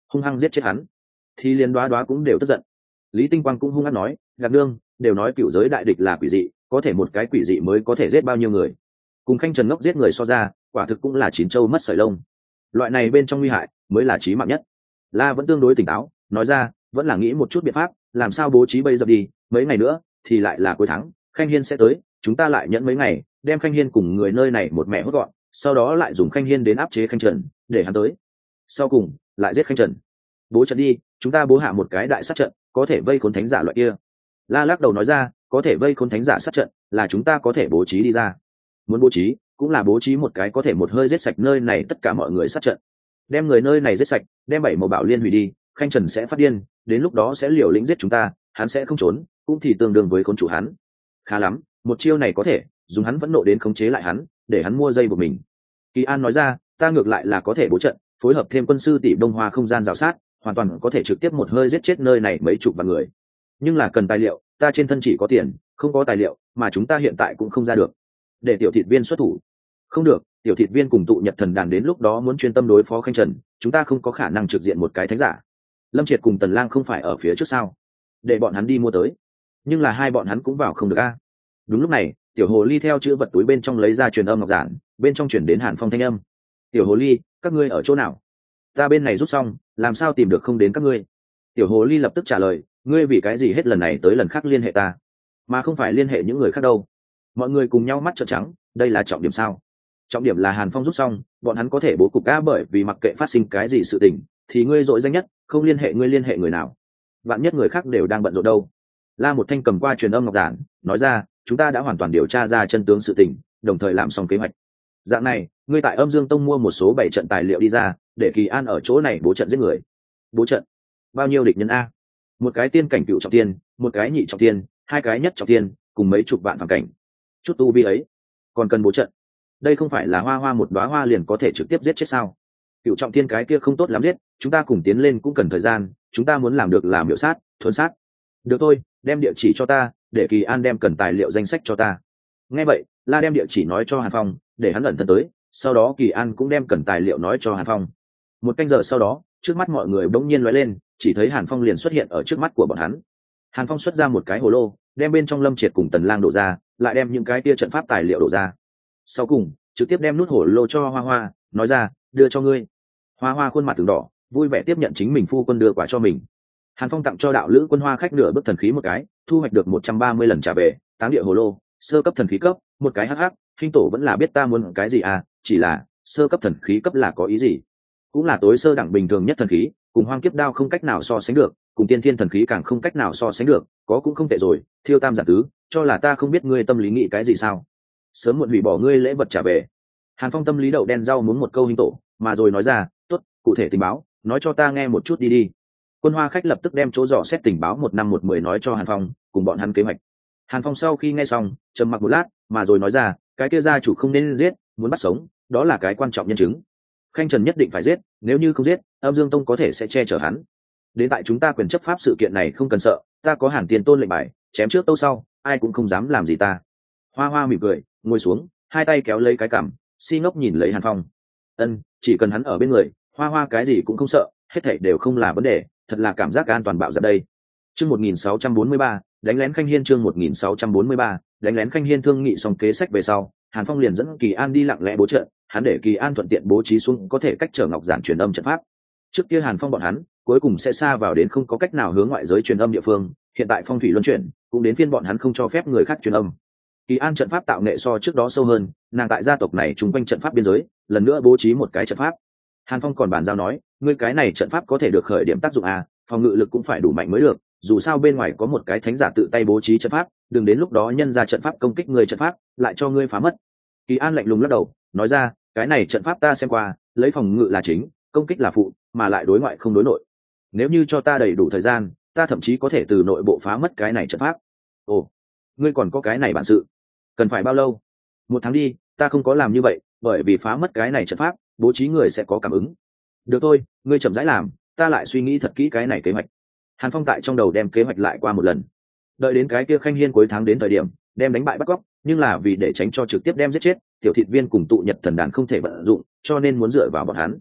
hung hăng giết chết hắn. Thì liền Đoá Đoá cũng đều tức giận. Lý Tinh Quang cũng hung hăng nói, Lạc Nương, đều nói cựu giới đại địch là quỷ dị, có thể một cái quỷ dị mới có thể giết bao nhiêu người. Cùng Khanh Trần ngốc giết người so ra, quả thực cũng là chín châu mất sợi lông. Loại này bên trong nguy hại mới là chí mạng nhất. La vẫn tương đối tỉnh táo, nói ra, vẫn là nghĩ một chút biện pháp, làm sao bố trí bây giờ đi, mấy ngày nữa thì lại là cuối tháng, Khanh Hiên sẽ tới, chúng ta lại nhẫn mấy ngày, đem Khanh Hiên cùng người nơi này một mẹ hốt gọn, sau đó lại dùng Khanh Hiên đến áp chế Khanh Trần, để hắn tới. Sau cùng, lại giết Khanh Trần. Bố trận đi, chúng ta bố hạ một cái đại sát trận, có thể vây khốn thánh giả loại kia. La lắc đầu nói ra, có thể vây khốn thánh giả sát trận, là chúng ta có thể bố trí đi ra. Muốn bố trí, cũng là bố trí một cái có thể một hơi giết sạch nơi này tất cả mọi người sát trận. Đem người nơi này giết sạch, đem 7 màu bảo liên hủy đi, Khanh Trần sẽ phát điên, đến lúc đó sẽ liều lĩnh giết chúng ta, hắn sẽ không trốn, cũng thì tương đương với khốn chủ hắn. Khá lắm, một chiêu này có thể dùng hắn vẫn nộ đến khống chế lại hắn, để hắn mua dây của mình. Kỳ An nói ra, ta ngược lại là có thể bố trận, phối hợp thêm quân sư tỷ Đông Hoa không gian rào sát, hoàn toàn có thể trực tiếp một hơi giết chết nơi này mấy chục vạn người. Nhưng là cần tài liệu, ta trên thân chỉ có tiền, không có tài liệu, mà chúng ta hiện tại cũng không ra được. Để tiểu thịt viên xuất thủ. Không được, tiểu thịt viên cùng tụ Nhật Thần Đàn đến lúc đó muốn chuyên tâm đối phó Khanh Trần, chúng ta không có khả năng trực diện một cái thánh giả. Lâm Triệt cùng Tần Lang không phải ở phía trước sao? Để bọn hắn đi mua tới. Nhưng là hai bọn hắn cũng vào không được a. Đúng lúc này, tiểu hồ ly theo chữ vật túi bên trong lấy ra truyền âm ngọc giản, bên trong chuyển đến Hàn Phong thanh âm. Tiểu hồ ly, các ngươi ở chỗ nào? Ta bên này rút xong, làm sao tìm được không đến các ngươi? Tiểu hồ ly lập tức trả lời, ngươi vì cái gì hết lần này tới lần khác liên hệ ta, mà không phải liên hệ những người khác đâu? Mọi người cùng nhau mắt trợn trắng, đây là trọng điểm sao? Trọng điểm là Hàn Phong rút xong, bọn hắn có thể bố cục a, bởi vì mặc kệ phát sinh cái gì sự tình, thì ngươi dội danh nhất, không liên hệ ngươi liên hệ người nào? Vạn nhất người khác đều đang bận rộn đâu? La Một Thanh cầm qua truyền âm ngọc giản, nói ra, chúng ta đã hoàn toàn điều tra ra chân tướng sự tình, đồng thời làm xong kế hoạch. Dạng này, ngươi tại Âm Dương Tông mua một số 7 trận tài liệu đi ra, để Kỳ An ở chỗ này bố trận giết người. Bố trận? Bao nhiêu địch nhân a? Một cái tiên cảnh cựu trọng tiên, một cái nhị trọng tiên, hai cái nhất trọng tiên, cùng mấy chục vạn phàm cảnh. Chút tu vi ấy, còn cần bố trận? Đây không phải là hoa hoa một đóa hoa liền có thể trực tiếp giết chết sao? Cựu trọng tiên cái kia không tốt lắm giết, chúng ta cùng tiến lên cũng cần thời gian, chúng ta muốn làm được là miểu sát, thuần sát. Được thôi, đem địa chỉ cho ta, để Kỳ An đem cần tài liệu danh sách cho ta. Nghe vậy, La đem địa chỉ nói cho Hàn Phong, để hắn ẩn thân tới, sau đó Kỳ An cũng đem cần tài liệu nói cho Hàn Phong. Một canh giờ sau đó, trước mắt mọi người bỗng nhiên lóe lên, chỉ thấy Hàn Phong liền xuất hiện ở trước mắt của bọn hắn. Hàn Phong xuất ra một cái hồ lô, đem bên trong Lâm Triệt cùng Tần Lang đổ ra, lại đem những cái tia trận pháp tài liệu đổ ra. Sau cùng, trực tiếp đem nút hồ lô cho Hoa Hoa, nói ra, đưa cho ngươi. Hoa Hoa khuôn mặt từng đỏ, vui vẻ tiếp nhận chính mình phu quân đưa quả cho mình. Hàn Phong tặng cho đạo lữ Quân Hoa khách nửa bước thần khí một cái, thu hoạch được 130 lần trả về, táng địa hồ lô, sơ cấp thần khí cấp, một cái hắc hắc, Hinh tổ vẫn là biết ta muốn cái gì à, chỉ là sơ cấp thần khí cấp là có ý gì? Cũng là tối sơ đẳng bình thường nhất thần khí, cùng Hoang Kiếp Đao không cách nào so sánh được, cùng Tiên Thiên thần khí càng không cách nào so sánh được, có cũng không tệ rồi, Thiêu Tam giả tứ, cho là ta không biết ngươi tâm lý nghĩ cái gì sao? Sớm muộn hủy bỏ ngươi lễ vật trả về. Hàn Phong tâm lý đậu đen rau muốn một câu Hinh tổ, mà rồi nói ra, tốt, cụ thể tình báo, nói cho ta nghe một chút đi đi. Quân Hoa khách lập tức đem chỗ dò xét tình báo 1 năm 1 10 nói cho Hàn Phong, cùng bọn hắn kế hoạch. Hàn Phong sau khi nghe xong, trầm mặc một lát, mà rồi nói ra, cái kia gia chủ không nên giết, muốn bắt sống, đó là cái quan trọng nhân chứng. Khanh Trần nhất định phải giết, nếu như không giết, Âm Dương Tông có thể sẽ che chở hắn. Đến tại chúng ta quyền chấp pháp sự kiện này không cần sợ, ta có Hàn Tiền Tôn lệnh bài, chém trước tâu sau, ai cũng không dám làm gì ta. Hoa Hoa mỉm cười, ngồi xuống, hai tay kéo lấy cái cằm, si ngốc nhìn lấy Hàn Phong. Chỉ cần hắn ở bên người, Hoa Hoa cái gì cũng không sợ, hết thảy đều không là vấn đề, thật là cảm giác an toàn bạo dạn đây. Chương 1643, đánh lén Khanh Hiên. Chương 1643, đánh lén Khanh Hiên. Thương nghị xong kế sách về sau, Hàn Phong liền dẫn Kỳ An đi lặng lẽ bố trận, hắn để Kỳ An thuận tiện bố trí xuống có thể cách trở ngọc giản truyền âm trận pháp. Trước kia Hàn Phong bọn hắn cuối cùng sẽ xa vào đến không có cách nào hướng ngoại giới truyền âm địa phương, hiện tại phong thủy luân chuyển, cũng đến phiên bọn hắn không cho phép người khác truyền âm. Kỳ An trận pháp tạo nghệ so trước đó sâu hơn, nàng tại gia tộc này trùng quanh trận pháp biên giới, lần nữa bố trí một cái trận pháp. Hàn Phong còn bàn giao nói, ngươi cái này trận pháp có thể được khởi điểm tác dụng à, phòng ngự lực cũng phải đủ mạnh mới được, dù sao bên ngoài có một cái thánh giả tự tay bố trí trận pháp, đừng đến lúc đó nhân ra trận pháp công kích người trận pháp, lại cho ngươi phá mất. Kỳ An lạnh lùng lắc đầu, nói ra, cái này trận pháp ta xem qua, lấy phòng ngự là chính, công kích là phụ, mà lại đối ngoại không đối nội. Nếu như cho ta đầy đủ thời gian, ta thậm chí có thể từ nội bộ phá mất cái này trận pháp. Ồ, ngươi còn có cái này bản sự? Cần phải bao lâu? 1 tháng đi, ta không có làm như vậy, bởi vì phá mất cái này trận pháp, bố trí người sẽ có cảm ứng. Được thôi, ngươi chậm rãi làm, ta lại suy nghĩ thật kỹ cái này kế hoạch. Hàn Phong tại trong đầu đem kế hoạch lại qua một lần, đợi đến cái kia Khanh Hiên cuối tháng đến thời điểm, đem đánh bại bắt cóc, nhưng là vì để tránh cho trực tiếp đem giết chết, tiểu thịt viên cùng tụ Nhật Thần Đàn không thể vận dụng, cho nên muốn dựa vào bọn hắn.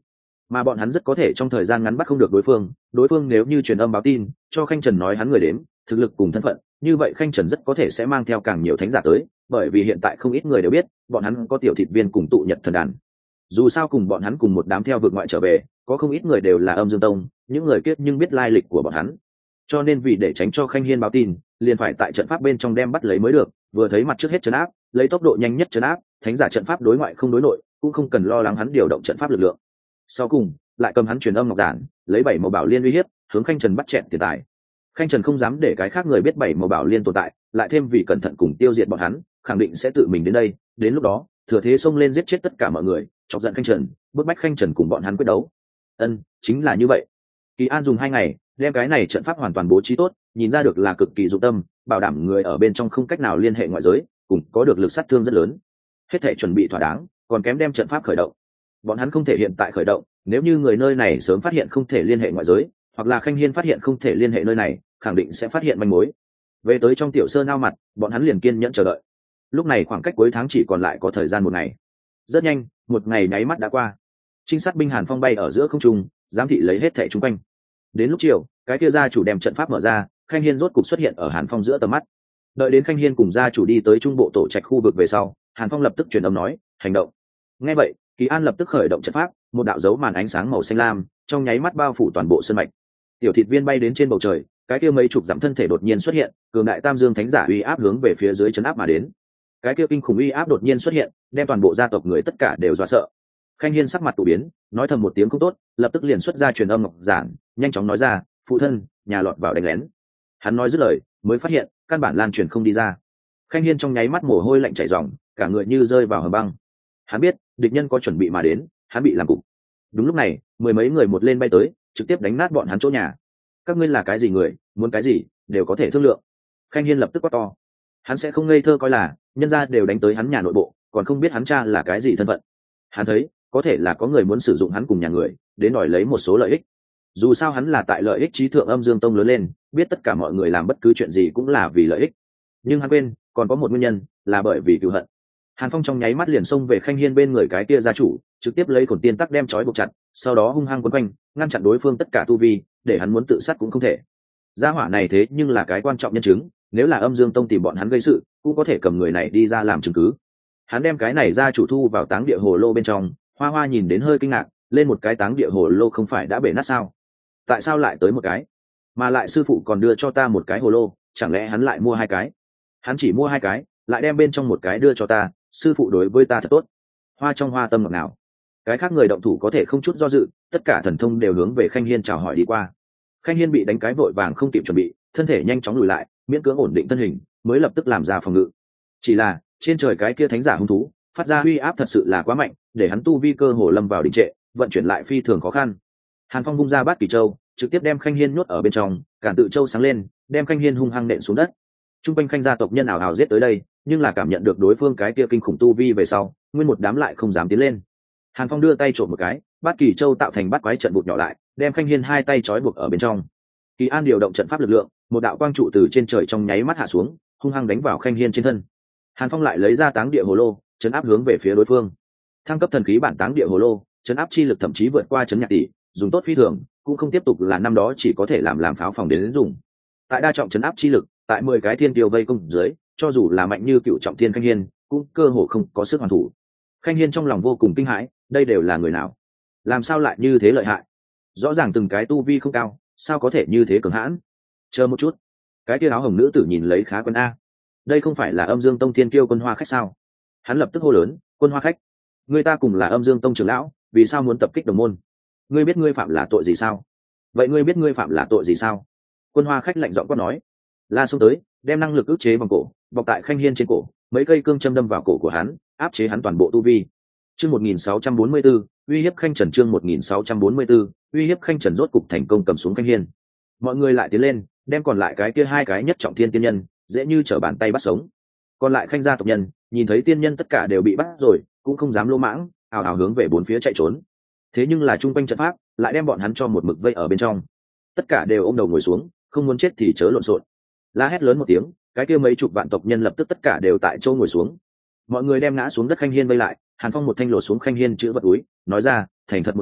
mà bọn hắn rất có thể trong thời gian ngắn bắt không được đối phương nếu như truyền âm báo tin cho Khanh Trần nói hắn người đến thực lực cùng thân phận, như vậy Khanh Trần rất có thể sẽ mang theo càng nhiều thánh giả tới, bởi vì hiện tại không ít người đều biết bọn hắn có tiểu thịt viên cùng tụ nhật thần đàn. Dù sao cùng bọn hắn cùng một đám theo vực ngoại trở về, có không ít người đều là Âm Dương Tông, những người kết nhưng biết lai lịch của bọn hắn, cho nên vì để tránh cho Khanh Hiên báo tin, liền phải tại trận pháp bên trong đem bắt lấy mới được. Vừa thấy mặt trước hết trấn áp, lấy tốc độ nhanh nhất trấn áp, thánh giả trận pháp đối ngoại không đối nội, cũng không cần lo lắng hắn điều động trận pháp lực lượng. Sau cùng lại cầm hắn truyền âm ngọc giản, lấy 7 màu bảo liên uy hiếp, hướng Khanh Trần bắt chẹn tiền tài. Khanh Trần không dám để cái khác người biết 7 màu bảo liên tồn tại, lại thêm vì cẩn thận cùng tiêu diệt bọn hắn, khẳng định sẽ tự mình đến đây, đến lúc đó thừa thế xông lên giết chết tất cả mọi người, chọc giận Khanh Trần, bức bách Khanh Trần cùng bọn hắn quyết đấu. Chính là như vậy. Kỳ An dùng 2 ngày đem cái này trận pháp hoàn toàn bố trí tốt, nhìn ra được là cực kỳ dụng tâm, bảo đảm người ở bên trong không cách nào liên hệ ngoại giới, cùng có được lực sát thương rất lớn. Hết thảy chuẩn bị thỏa đáng, còn kém đem trận pháp khởi động. Bọn hắn không thể hiện tại khởi động, nếu như người nơi này sớm phát hiện không thể liên hệ ngoại giới, hoặc là Khanh Hiên phát hiện không thể liên hệ nơi này, khẳng định sẽ phát hiện manh mối. Về tới trong tiểu sơn ao mặt, bọn hắn liền kiên nhẫn chờ đợi. Lúc này khoảng cách cuối tháng chỉ còn lại có thời gian 1 ngày. Rất nhanh, 1 ngày nháy mắt đã qua. Trinh sát binh Hàn Phong bay ở giữa không trung, giám thị lấy hết thảy xung quanh. Đến lúc chiều, cái kia gia chủ đem trận pháp mở ra, Khanh Hiên rốt cục xuất hiện ở Hàn Phong giữa tầm mắt. Đợi đến Khanh Hiên cùng gia chủ đi tới trung bộ tổ trạch khu vực về sau, Hàn Phong lập tức truyền âm nói, hành động. Nghe vậy, Kỳ An lập tức khởi động trận pháp, một đạo dấu màn ánh sáng màu xanh lam trong nháy mắt bao phủ toàn bộ sơn mạch. Tiểu thịt viên bay đến trên bầu trời, cái kia mấy chục dặm thân thể đột nhiên xuất hiện, cường đại tam dương thánh giả uy áp hướng về phía dưới chấn áp mà đến. Cái kia kinh khủng uy áp đột nhiên xuất hiện, đem toàn bộ gia tộc người tất cả đều dọa sợ. Khanh Hiên sắc mặt tụ biến, nói thầm một tiếng không tốt, lập tức liền xuất ra truyền âm ngọc giản, nhanh chóng nói ra, phụ thân, nhà lọt vào đánh lén. Hắn nói dứt lời, mới phát hiện căn bản lan truyền không đi ra. Khanh Hiên trong nháy mắt mồ hôi lạnh chảy ròng, cả người như rơi vào hầm băng. Hắn biết địch nhân có chuẩn bị mà đến, hắn bị làm cục. Đúng lúc này, 10 mấy người một lên bay tới, trực tiếp đánh nát bọn hắn chỗ nhà. Các ngươi là cái gì người, muốn cái gì đều có thể thương lượng. Khanh Hiên lập tức quát to. Hắn sẽ không ngây thơ coi là nhân gia đều đánh tới hắn nhà nội bộ, còn không biết hắn cha là cái gì thân phận. Hắn thấy có thể là có người muốn sử dụng hắn cùng nhà người đến đòi lấy một số lợi ích. Dù sao hắn là tại lợi ích trí thượng Âm Dương Tông lớn lên, biết tất cả mọi người làm bất cứ chuyện gì cũng là vì lợi ích. Nhưng hắn quên còn có một nguyên nhân, là bởi vì cừu hận. Hàn Phong trong nháy mắt liền xông về Khanh Hiên bên người cái kia gia chủ, trực tiếp lấy Khổn Tiên Tắc đem trói buộc chặt, sau đó hung hăng quấn quanh, ngăn chặn đối phương tất cả tu vi, để hắn muốn tự sát cũng không thể. Gia hỏa này thế nhưng là cái quan trọng nhân chứng, nếu là Âm Dương Tông tìm bọn hắn gây sự, cũng có thể cầm người này đi ra làm chứng cứ. Hắn đem cái này gia chủ thu vào táng địa hồ lô bên trong. Hoa Hoa nhìn đến hơi kinh ngạc, lên một cái táng địa hồ lô không phải đã bể nát sao? Tại sao lại tới một cái? Mà lại sư phụ còn đưa cho ta một cái hồ lô, chẳng lẽ hắn lại mua 2 cái? Hắn chỉ mua 2 cái, lại đem bên trong một cái đưa cho ta, sư phụ đối với ta thật tốt. Hoa trong hoa tâm ngọt nào. Cái khác người động thủ có thể không chút do dự, tất cả thần thông đều hướng về Khanh Hiên chào hỏi đi qua. Khanh Hiên bị đánh cái vội vàng không kịp chuẩn bị, thân thể nhanh chóng lùi lại, miễn cưỡng ổn định thân hình, mới lập tức làm ra phòng ngự. Chỉ là trên trời cái kia thánh giả hung thú phát ra uy áp thật sự là quá mạnh, để hắn tu vi cơ hồ lâm vào đình trệ, vận chuyển lại phi thường khó khăn. Hàn Phong vung ra Bát Kỳ Châu, trực tiếp đem Khanh Hiên nhốt ở bên trong, Cản Tự Châu sáng lên, đem Khanh Hiên hung hăng nện xuống đất. Trung quanh Khanh gia tộc nhân ảo ảo giết tới đây, nhưng là cảm nhận được đối phương cái kia kinh khủng tu vi về sau, nguyên một đám lại không dám tiến lên. Hàn Phong đưa tay trộm một cái, Bát Kỳ Châu tạo thành bát quái trận bụt nhỏ lại, đem Khanh Hiên 2 tay trói buộc ở bên trong. Kỳ An điều động trận pháp lực lượng, một đạo quang trụ từ trên trời trong nháy mắt hạ xuống, hung hăng đánh vào Khanh Hiên trên thân. Hàn Phong lại lấy ra táng địa hồ lô, chấn áp hướng về phía đối phương. Thăng cấp thần khí bản táng địa hồ lô, chấn áp chi lực thậm chí vượt qua chấn nhạc tỷ, dùng tốt phi thường, cũng không tiếp tục là năm đó chỉ có thể làm pháo phòng đến dùng. Tại đa trọng chấn áp chi lực, tại 10 cái thiên tiêu vây công dưới, cho dù là mạnh như cựu trọng thiên Khanh Hiên, cũng cơ hồ không có sức hoàn thủ. Khanh Hiên trong lòng vô cùng kinh hãi, đây đều là người nào? Làm sao lại như thế lợi hại? Rõ ràng từng cái tu vi không cao, sao có thể như thế cường hãn? Chờ một chút, cái kia áo hồng nữ tử nhìn lấy khá quân a. Đây không phải là Âm Dương Tông Thiên Kiêu Quân Hoa Khách sao? Hắn lập tức hô lớn, Quân Hoa Khách, người ta cùng là Âm Dương Tông trưởng lão, vì sao muốn tập kích đồng môn? Ngươi biết ngươi phạm là tội gì sao? Vậy ngươi biết ngươi phạm là tội gì sao? Quân Hoa Khách lạnh giọng quát nói. La xông tới, đem năng lực ức chế bằng cổ, bọc tại Khanh Hiên trên cổ, mấy cây cương châm đâm vào cổ của hắn, áp chế hắn toàn bộ tu vi. Chương 1644, uy hiếp Khanh Trần. Chương 1644, uy hiếp Khanh Trần rốt cục thành công cầm xuống Khanh Hiên. Mọi người lại tiến lên, đem còn lại cái kia 2 cái nhất trọng thiên tiên nhân, dễ như trở bàn tay bắt sống. Còn lại Khanh gia tộc nhân, nhìn thấy tiên nhân tất cả đều bị bắt rồi, cũng không dám lỗ mãng, ào ào hướng về 4 phía chạy trốn. Thế nhưng là trung quanh trận pháp, lại đem bọn hắn cho một mực vây ở bên trong. Tất cả đều ôm đầu ngồi xuống, không muốn chết thì chớ lộn xộn. La hét lớn một tiếng, cái kia mấy chục vạn tộc nhân lập tức tất cả đều tại chỗ ngồi xuống. Mọi người đem ngã xuống đất Khanh Hiên vây lại, Hàn Phong một thanh lột xuống Khanh Hiên chữ vật túi, nói ra, thành thật một chút,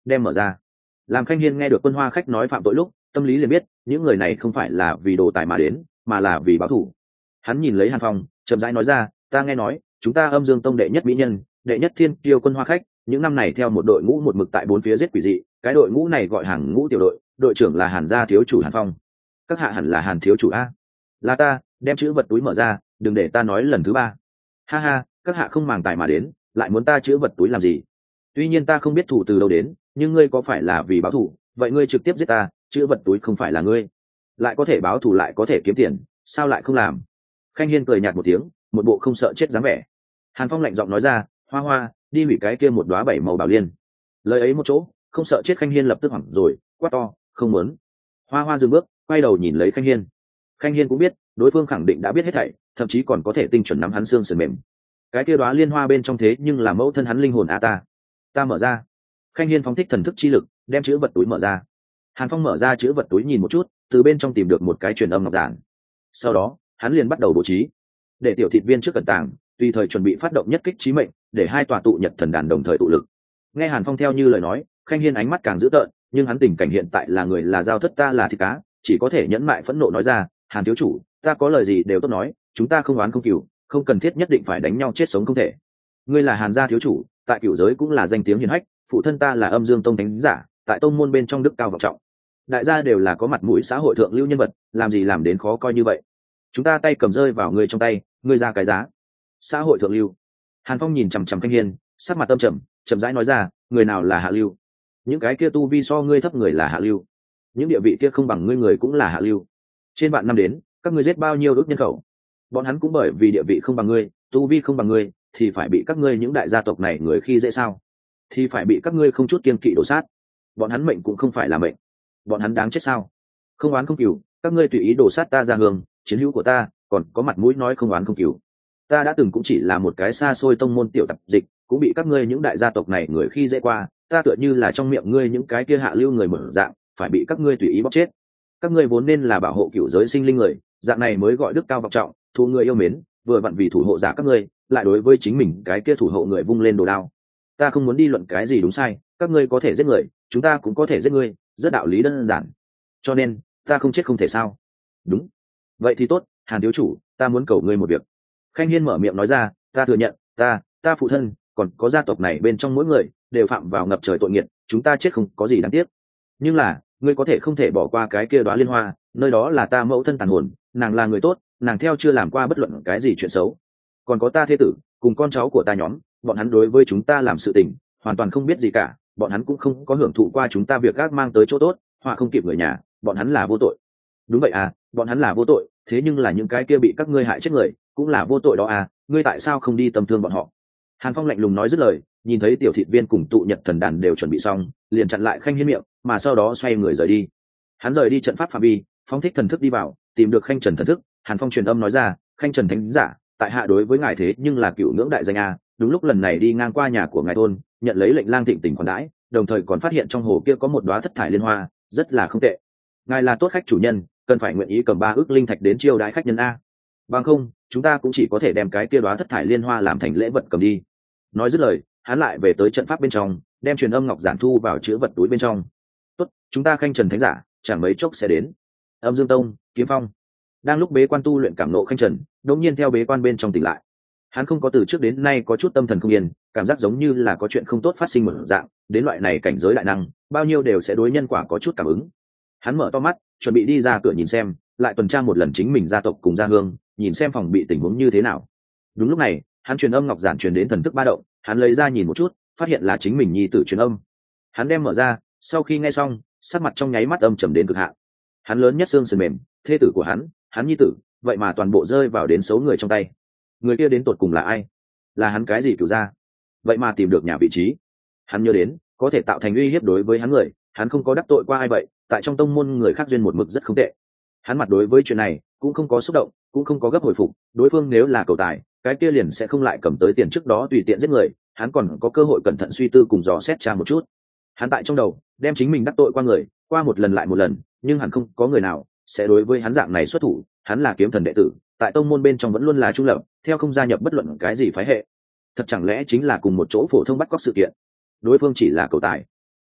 đem mở ra. Làm Khanh Hiên nghe được Quân Hoa khách nói phạm tội lúc, tâm lý liền biết những người này không phải là vì đồ tài mà đến, mà là vì báo thù. Hắn nhìn lấy Hàn Phong, chậm rãi nói ra, ta nghe nói chúng ta Âm Dương Tông đệ nhất mỹ nhân, đệ nhất thiên kiêu Quân Hoa khách, những năm này theo một đội ngũ một mực tại bốn phía giết quỷ dị, cái đội ngũ này gọi hàng ngũ tiểu đội, đội trưởng là Hàn gia thiếu chủ Hàn Phong. Các hạ hẳn là Hàn thiếu chủ a? Là ta. Đem chữ vật túi mở ra, đừng để ta nói lần thứ ba. Ha ha, các hạ không màng tài mà đến, lại muốn ta chữ vật túi làm gì? Tuy nhiên ta không biết thủ từ đâu đến, nhưng ngươi có phải là vì báo thù? Vậy ngươi trực tiếp giết ta, chữ vật túi không phải là ngươi, lại có thể báo thù lại có thể kiếm tiền, sao lại không làm? Khanh Hiên cười nhạt một tiếng, một bộ không sợ chết dáng vẻ. Hàn Phong lạnh giọng nói ra, Hoa Hoa, đi hủy cái kia một đóa bảy màu bảo liên. Lời ấy một chỗ, không sợ chết Khanh Hiên lập tức hoảng rồi, quát to, không muốn. Hoa Hoa dừng bước, quay đầu nhìn lấy Khanh Hiên. Khanh Hiên cũng biết đối phương khẳng định đã biết hết thảy, thậm chí còn có thể tinh chuẩn nắm hắn xương sườn mềm. Cái kia đóa liên hoa bên trong thế nhưng là mẫu thân hắn linh hồn a ta mở ra. Khanh Hiên phóng thích thần thức chi lực, đem chữ vật túi mở ra. Hàn Phong mở ra chữ vật túi nhìn một chút, từ bên trong tìm được một cái truyền âm ngọc giản. Sau đó hắn liền bắt đầu bố trí, để tiểu thịt viên trước cẩn tàng, tùy thời chuẩn bị phát động nhất kích chí mệnh, để hai tòa tụ nhật thần đàn đồng thời tụ lực. Nghe Hàn Phong theo như lời nói, Khanh Hiên ánh mắt càng dữ tợn, nhưng hắn tình cảnh hiện tại là người là dao thất, ta là thịt cá, chỉ có thể nhẫn mại phẫn nộ nói ra, Hàn thiếu chủ, ta có lời gì đều tốt nói, chúng ta không oán không cừu, không cần thiết nhất định phải đánh nhau chết sống không thể. Ngươi là Hàn gia thiếu chủ, tại cửu giới cũng là danh tiếng hiển hách, phụ thân ta là Âm Dương Tông thánh giả, tại tông môn bên trong đức cao vọng trọng, đại gia đều là có mặt mũi xã hội thượng lưu nhân vật, làm gì làm đến khó coi như vậy? Chúng ta tay cầm rơi vào ngươi trong tay, ngươi ra cái giá. Xã hội thượng lưu. Hàn Phong nhìn chằm chằm Khanh Hiên, sắc mặt âm trầm, chậm rãi nói ra, người nào là hạ lưu? Những cái kia tu vi so ngươi thấp người là hạ lưu, những địa vị kia không bằng ngươi người cũng là hạ lưu. Trên vạn năm đến, các ngươi giết bao nhiêu ước nhân khẩu? Bọn hắn cũng bởi vì địa vị không bằng ngươi, tu vi không bằng ngươi, thì phải bị các ngươi những đại gia tộc này người khi dễ sao? Thì phải bị các ngươi không chút kiêng kỵ đổ sát. Bọn hắn mệnh cũng không phải là mệnh, bọn hắn đáng chết sao? Không oán không cừu, các ngươi tùy ý đổ sát ta ra hương, chiến hữu của ta, còn có mặt mũi nói không oán không cừu. Ta đã từng cũng chỉ là một cái xa xôi tông môn tiểu tập dịch, cũng bị các ngươi những đại gia tộc này người khi dễ qua, ta tựa như là trong miệng ngươi những cái kia hạ lưu người mở dạng, phải bị các ngươi tùy ý bóc chết. Các ngươi vốn nên là bảo hộ cửu giới sinh linh người, dạng này mới gọi đức cao vọng trọng, thu người yêu mến, vừa vặn vì thủ hộ giả các ngươi, lại đối với chính mình cái kia thủ hộ người vung lên đồ đao. Ta không muốn đi luận cái gì đúng sai, các ngươi có thể giết người, chúng ta cũng có thể giết ngươi, rất đạo lý đơn giản. Cho nên ta không chết không thể sao? Đúng. Vậy thì tốt, Hàn thiếu chủ, ta muốn cầu ngươi một việc. Khanh Hiên mở miệng nói ra, ta thừa nhận, ta phụ thân, còn có gia tộc này bên trong mỗi người đều phạm vào ngập trời tội nghiệt, chúng ta chết không có gì đáng tiếc. Nhưng là, ngươi có thể không thể bỏ qua cái kia đóa liên hoa, nơi đó là ta mẫu thân tàn hồn, nàng là người tốt, nàng theo chưa làm qua bất luận cái gì chuyện xấu. Còn có ta thế tử, cùng con cháu của ta nhóm, bọn hắn đối với chúng ta làm sự tình, hoàn toàn không biết gì cả, bọn hắn cũng không có hưởng thụ qua chúng ta việc gác mang tới chỗ tốt, họa không kịp người nhà, bọn hắn là vô tội. Đúng vậy à, bọn hắn là vô tội, thế nhưng là những cái kia bị các ngươi hại chết người, cũng là vô tội đó à, ngươi tại sao không đi tâm thương bọn họ? Hàn Phong lạnh lùng nói dứt lời, nhìn thấy tiểu thịt viên cùng tụ nhật thần đàn đều chuẩn bị xong, liền chặn lại Khanh Hiên miệng, mà sau đó xoay người rời đi. Hắn rời đi trận pháp phạm vi, phóng thích thần thức đi vào, tìm được Khanh Trần thần thức, Hàn Phong truyền âm nói ra, Khanh Trần thánh giả, tại hạ đối với ngài thế nhưng là cựu ngưỡng đại danh a, đúng lúc lần này đi ngang qua nhà của ngài thôn, nhận lấy lệnh lang thịnh tình khoản đãi, đồng thời còn phát hiện trong hồ kia có một đóa thất thải liên hoa, rất là không tệ. Ngài là tốt khách chủ nhân, cần phải nguyện ý cầm 3 ức linh thạch đến chiêu đãi khách nhân a. Bằng không, chúng ta cũng chỉ có thể đem cái kia đóa thất thải liên hoa làm thành lễ vật cầm đi. Nói dứt lời, hắn lại về tới trận pháp bên trong, đem truyền âm ngọc giản thu vào chữ vật túi bên trong. Tốt, chúng ta Khanh Trần thánh giả, chẳng mấy chốc sẽ đến. Âm Dương Tông, Kiếm Phong. Đang lúc bế quan tu luyện cảm nộ Khanh Trần, đột nhiên theo bế quan bên trong tỉnh lại. Hắn không có từ trước đến nay có chút tâm thần không yên, cảm giác giống như là có chuyện không tốt phát sinh một dạng, đến loại này cảnh giới đại năng, bao nhiêu đều sẽ đối nhân quả có chút cảm ứng. Hắn mở to mắt, chuẩn bị đi ra cửa nhìn xem, lại tuần tra một lần chính mình gia tộc cùng gia hương, nhìn xem phòng bị tình huống như thế nào. Đúng lúc này, hắn truyền âm ngọc giản truyền đến thần thức ba động, hắn lấy ra nhìn một chút, phát hiện là chính mình nhi tử truyền âm. Hắn đem mở ra, sau khi nghe xong, sắc mặt trong nháy mắt âm trầm đến cực hạn. Hắn lớn nhất xương sườn mềm, thê tử của hắn nhi tử, vậy mà toàn bộ rơi vào đến xấu người trong tay. Người kia đến tột cùng là ai? Là hắn cái gì cửu ra? Vậy mà tìm được nhà vị trí. Hắn nhớ đến, có thể tạo thành uy hiếp đối với hắn người, hắn không có đắc tội qua ai vậy, tại trong tông môn người khác duyên một mực rất không tệ. Hắn mặt đối với chuyện này, cũng không có xúc động, cũng không có gấp hồi phục, đối phương nếu là cầu tài, cái kia liền sẽ không lại cầm tới tiền trước đó tùy tiện giết người, hắn còn có cơ hội cẩn thận suy tư cùng dò xét tra một chút. Hắn tại trong đầu, đem chính mình đắc tội qua người, qua một lần lại một lần, nhưng hẳn không có người nào sẽ đối với hắn dạng này xuất thủ, hắn là kiếm thần đệ tử, tại tông môn bên trong vẫn luôn là trung lập, theo không gia nhập bất luận cái gì phái hệ. Thật chẳng lẽ chính là cùng một chỗ phổ thông bắt cóc sự kiện? Đối phương chỉ là cầu tài.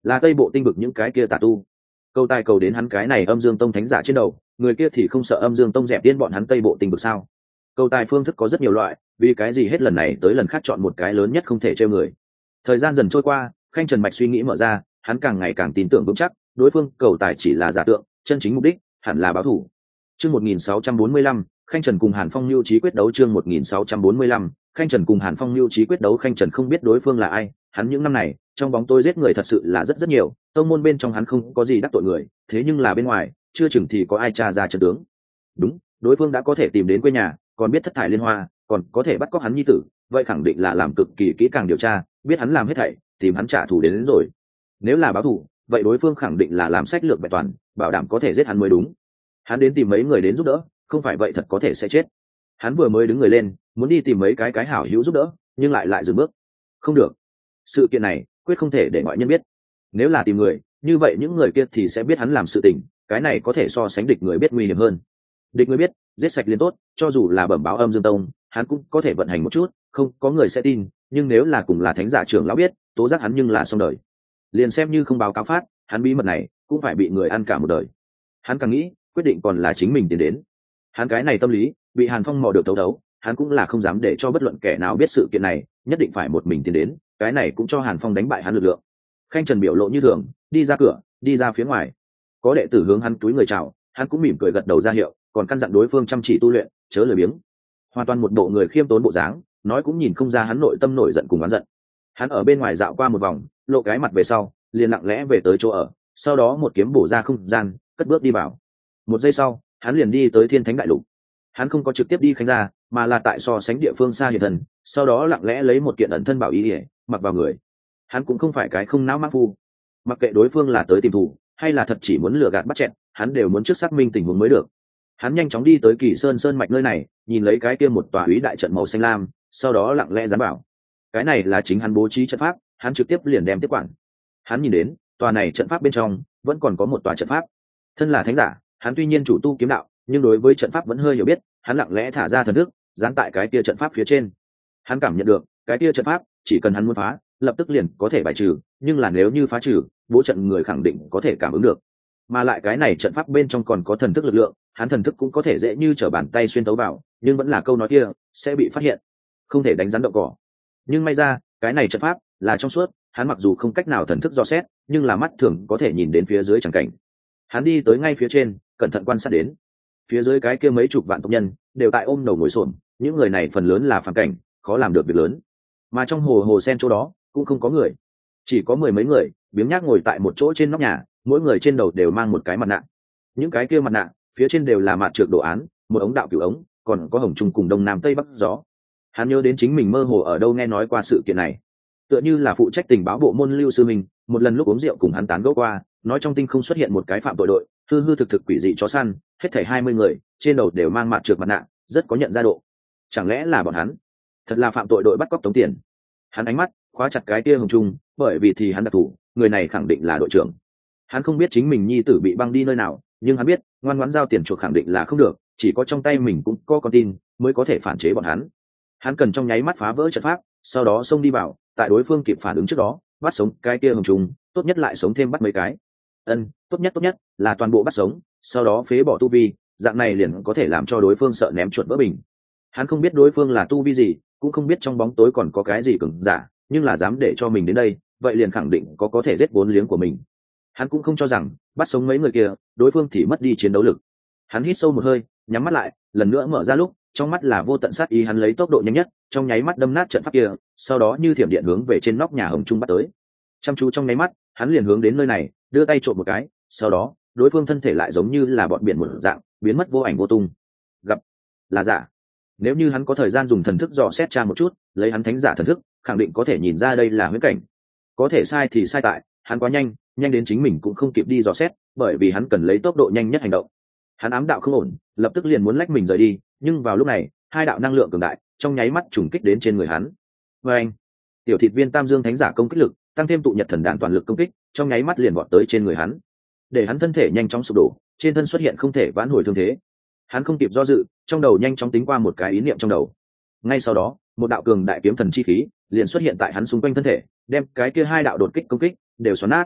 là Tây Bộ Tinh vực những cái kia tà tu. Cầu tài cầu đến hắn cái này Âm Dương Tông thánh giả trên đầu, người kia thì không sợ Âm Dương Tông dẹp tiên bọn hắn Tây Bộ Tinh vực sao? Cầu tài phương thức có rất nhiều loại, vì cái gì hết lần này tới lần khác chọn một cái lớn nhất không thể trêu người. Thời gian dần trôi qua, Khanh Trần mạch suy nghĩ mở ra, hắn càng ngày càng tin tưởng vững chắc, đối phương cầu tài chỉ là giả tượng, chân chính mục đích hẳn là báo thù. Chương 1645, Khanh Trần cùng Hàn Phong lưu trí quyết đấu. Chương 1645, Khanh Trần cùng Hàn Phong lưu trí quyết đấu. Khanh Trần không biết đối phương là ai, hắn những năm này trong bóng tối giết người thật sự là rất nhiều, tông môn bên trong hắn không có gì đắc tội người, thế nhưng là bên ngoài chưa chừng thì có ai tra ra trận tướng. Đúng, đối phương đã có thể tìm đến quê nhà, còn biết thất thải liên hoa, còn có thể bắt cóc hắn nhi tử, vậy khẳng định là làm cực kỳ kỹ càng điều tra, biết hắn làm hết thảy, tìm hắn trả thù đến rồi. Nếu là báo thù, vậy đối phương khẳng định là làm sách lược vẹn toàn, bảo đảm có thể giết hắn mới đúng. Hắn đến tìm mấy người đến giúp đỡ, không phải vậy thật có thể sẽ chết. Hắn vừa mới đứng người lên, muốn đi tìm mấy cái hảo hữu giúp đỡ, nhưng lại dừng bước. Không được, sự kiện này quyết không thể để ngoại nhân biết. Nếu là tìm người, như vậy những người kia thì sẽ biết hắn làm sự tình, cái này có thể so sánh địch người biết nguy hiểm hơn. Địch người biết, giết sạch liền tốt, cho dù là bẩm báo Âm Dương Tông, hắn cũng có thể vận hành một chút, không có người sẽ tin, nhưng nếu là cùng là thánh giả trưởng lão biết, tố giác hắn nhưng là xong đời. Liền xem như không báo cáo phát, hắn bí mật này cũng phải bị người ăn cả một đời. Hắn càng nghĩ, quyết định còn là chính mình tiến đến. Hắn cái này tâm lý bị Hàn Phong mò được thấu thấu, hắn cũng là không dám để cho bất luận kẻ nào biết sự kiện này, nhất định phải một mình tiến đến, cái này cũng cho Hàn Phong đánh bại hắn lực lượng. Khanh Trần biểu lộ như thường, đi ra cửa, đi ra phía ngoài. Có đệ tử hướng hắn túi người chào, hắn cũng mỉm cười gật đầu ra hiệu, còn căn dặn đối phương chăm chỉ tu luyện, chớ lười biếng. Hoàn toàn một bộ người khiêm tốn bộ dáng, nói cũng nhìn không ra hắn nội tâm nổi giận cùng oán giận. Hắn ở bên ngoài dạo qua một vòng, lộ cái mặt về sau, liền lặng lẽ về tới chỗ ở, sau đó một kiếm bổ ra không gian, cất bước đi vào. Một giây sau, hắn liền đi tới Thiên Thánh Đại Lục. Hắn không có trực tiếp đi Khanh gia, mà là tại so sánh địa phương xa hiện thần, sau đó lặng lẽ lấy một kiện ẩn thân bảo y mặc vào người. Hắn cũng không phải cái không não mắc phu, mặc kệ đối phương là tới tìm thù hay là thật chỉ muốn lừa gạt bắt chẹn, hắn đều muốn trước xác minh tình huống mới được. Hắn nhanh chóng đi tới Kỳ Sơn sơn mạch nơi này, nhìn lấy cái kia một tòa úy đại trận màu xanh lam, sau đó lặng lẽ dám bảo cái này là chính hắn bố trí trận pháp, hắn trực tiếp liền đem tiếp quản. Hắn nhìn đến tòa này trận pháp bên trong vẫn còn có một tòa trận pháp. Thân là thánh giả, hắn tuy nhiên chủ tu kiếm đạo, nhưng đối với trận pháp vẫn hơi hiểu biết. Hắn lặng lẽ thả ra thần thức, dán tại cái kia trận pháp phía trên. Hắn cảm nhận được cái kia trận pháp chỉ cần hắn muốn phá, lập tức liền có thể bài trừ, nhưng là nếu như phá trừ, bố trận người khẳng định có thể cảm ứng được. Mà lại cái này trận pháp bên trong còn có thần thức lực lượng, hắn thần thức cũng có thể dễ như trở bàn tay xuyên tấu vào, nhưng vẫn là câu nói kia, sẽ bị phát hiện, không thể đánh rắn động cỏ. Nhưng may ra cái này trận pháp là trong suốt, hắn mặc dù không cách nào thần thức dò xét, nhưng là mắt thường có thể nhìn đến phía dưới chẳng cảnh. Hắn đi tới ngay phía trên, cẩn thận quan sát đến phía dưới cái kia mấy chục vạn tộc nhân đều tại ôm đầu ngồi xổm, những người này phần lớn là phàm cảnh, khó làm được việc lớn. Mà trong hồ sen chỗ đó cũng không có người, chỉ có mười mấy người biếng nhác ngồi tại một chỗ trên nóc nhà, mỗi người trên đầu đều mang một cái mặt nạ. Những cái kia mặt nạ phía trên đều là mạt trược đồ án, một ống đạo cửu ống, còn có hồng trung cùng đông nam tây bắc gió. Hắn nhớ đến chính mình mơ hồ ở đâu nghe nói qua sự kiện này, tựa như là phụ trách tình báo bộ môn Lưu Sư Minh một lần lúc uống rượu cùng hắn tán gẫu qua, nói trong tinh không xuất hiện một cái phạm tội đội, hư hư thực thực quỷ dị chó săn, hết thảy 20 người, trên đầu đều mang mặt trược mặt nạ, rất có nhận ra độ. Chẳng lẽ là bọn hắn? Thật là phạm tội đội bắt cóc tống tiền. Hắn ánh mắt khóa chặt cái kia hồng trung, bởi vì thì hắn đặc thủ, người này khẳng định là đội trưởng. Hắn không biết chính mình nhi tử bị băng đi nơi nào, nhưng hắn biết ngoan ngoãn giao tiền chuộc khẳng định là không được, chỉ có trong tay mình cũng có con tin mới có thể phản chế bọn hắn. Hắn cần trong nháy mắt phá vỡ trận pháp, sau đó xông đi vào, tại đối phương kịp phản ứng trước đó bắt sống cái kia hồng trùng, tốt nhất lại sống thêm bắt mấy cái. Tốt nhất là toàn bộ bắt sống, sau đó phế bỏ tu vi, dạng này liền có thể làm cho đối phương sợ ném chuột vỡ bình. Hắn không biết đối phương là tu vi gì, cũng không biết trong bóng tối còn có cái gì cường giả, nhưng là dám để cho mình đến đây, vậy liền khẳng định có thể giết vốn liếng của mình. Hắn cũng không cho rằng bắt sống mấy người kia, đối phương thì mất đi chiến đấu lực. Hắn hít sâu một hơi, nhắm mắt lại, lần nữa mở ra lúc, trong mắt là vô tận sát ý. Hắn lấy tốc độ nhanh nhất, trong nháy mắt đâm nát trận pháp kia, sau đó như thiểm điện hướng về trên nóc nhà hồng trung bắt tới. Chăm chú trong nháy mắt, hắn liền hướng đến nơi này, đưa tay trộm một cái, sau đó đối phương thân thể lại giống như là bọn biển một dạng, biến mất vô ảnh vô tung. Gặp là giả. Nếu như hắn có thời gian dùng thần thức dò xét tra một chút, lấy hắn thánh giả thần thức, khẳng định có thể nhìn ra đây là huyễn cảnh. Có thể sai thì sai tại hắn quá nhanh đến chính mình cũng không kịp đi dò xét, bởi vì hắn cần lấy tốc độ nhanh nhất hành động. Hắn ám đạo không ổn, lập tức liền muốn lách mình rời đi, nhưng vào lúc này hai đạo năng lượng cường đại trong nháy mắt trùng kích đến trên người hắn. Và anh, tiểu thịt viên tam dương thánh giả công kích lực tăng thêm tụ nhật thần đạn toàn lực công kích, trong nháy mắt liền vọt tới trên người hắn, để hắn thân thể nhanh chóng sụp đổ, trên thân xuất hiện không thể vãn hồi thương thế. Hắn không kịp do dự, trong đầu nhanh chóng tính qua một cái ý niệm trong đầu. Ngay sau đó một đạo cường đại kiếm thần chi khí liền xuất hiện tại hắn xung quanh thân thể, đem cái kia hai đạo đột kích công kích đều xoắn nát.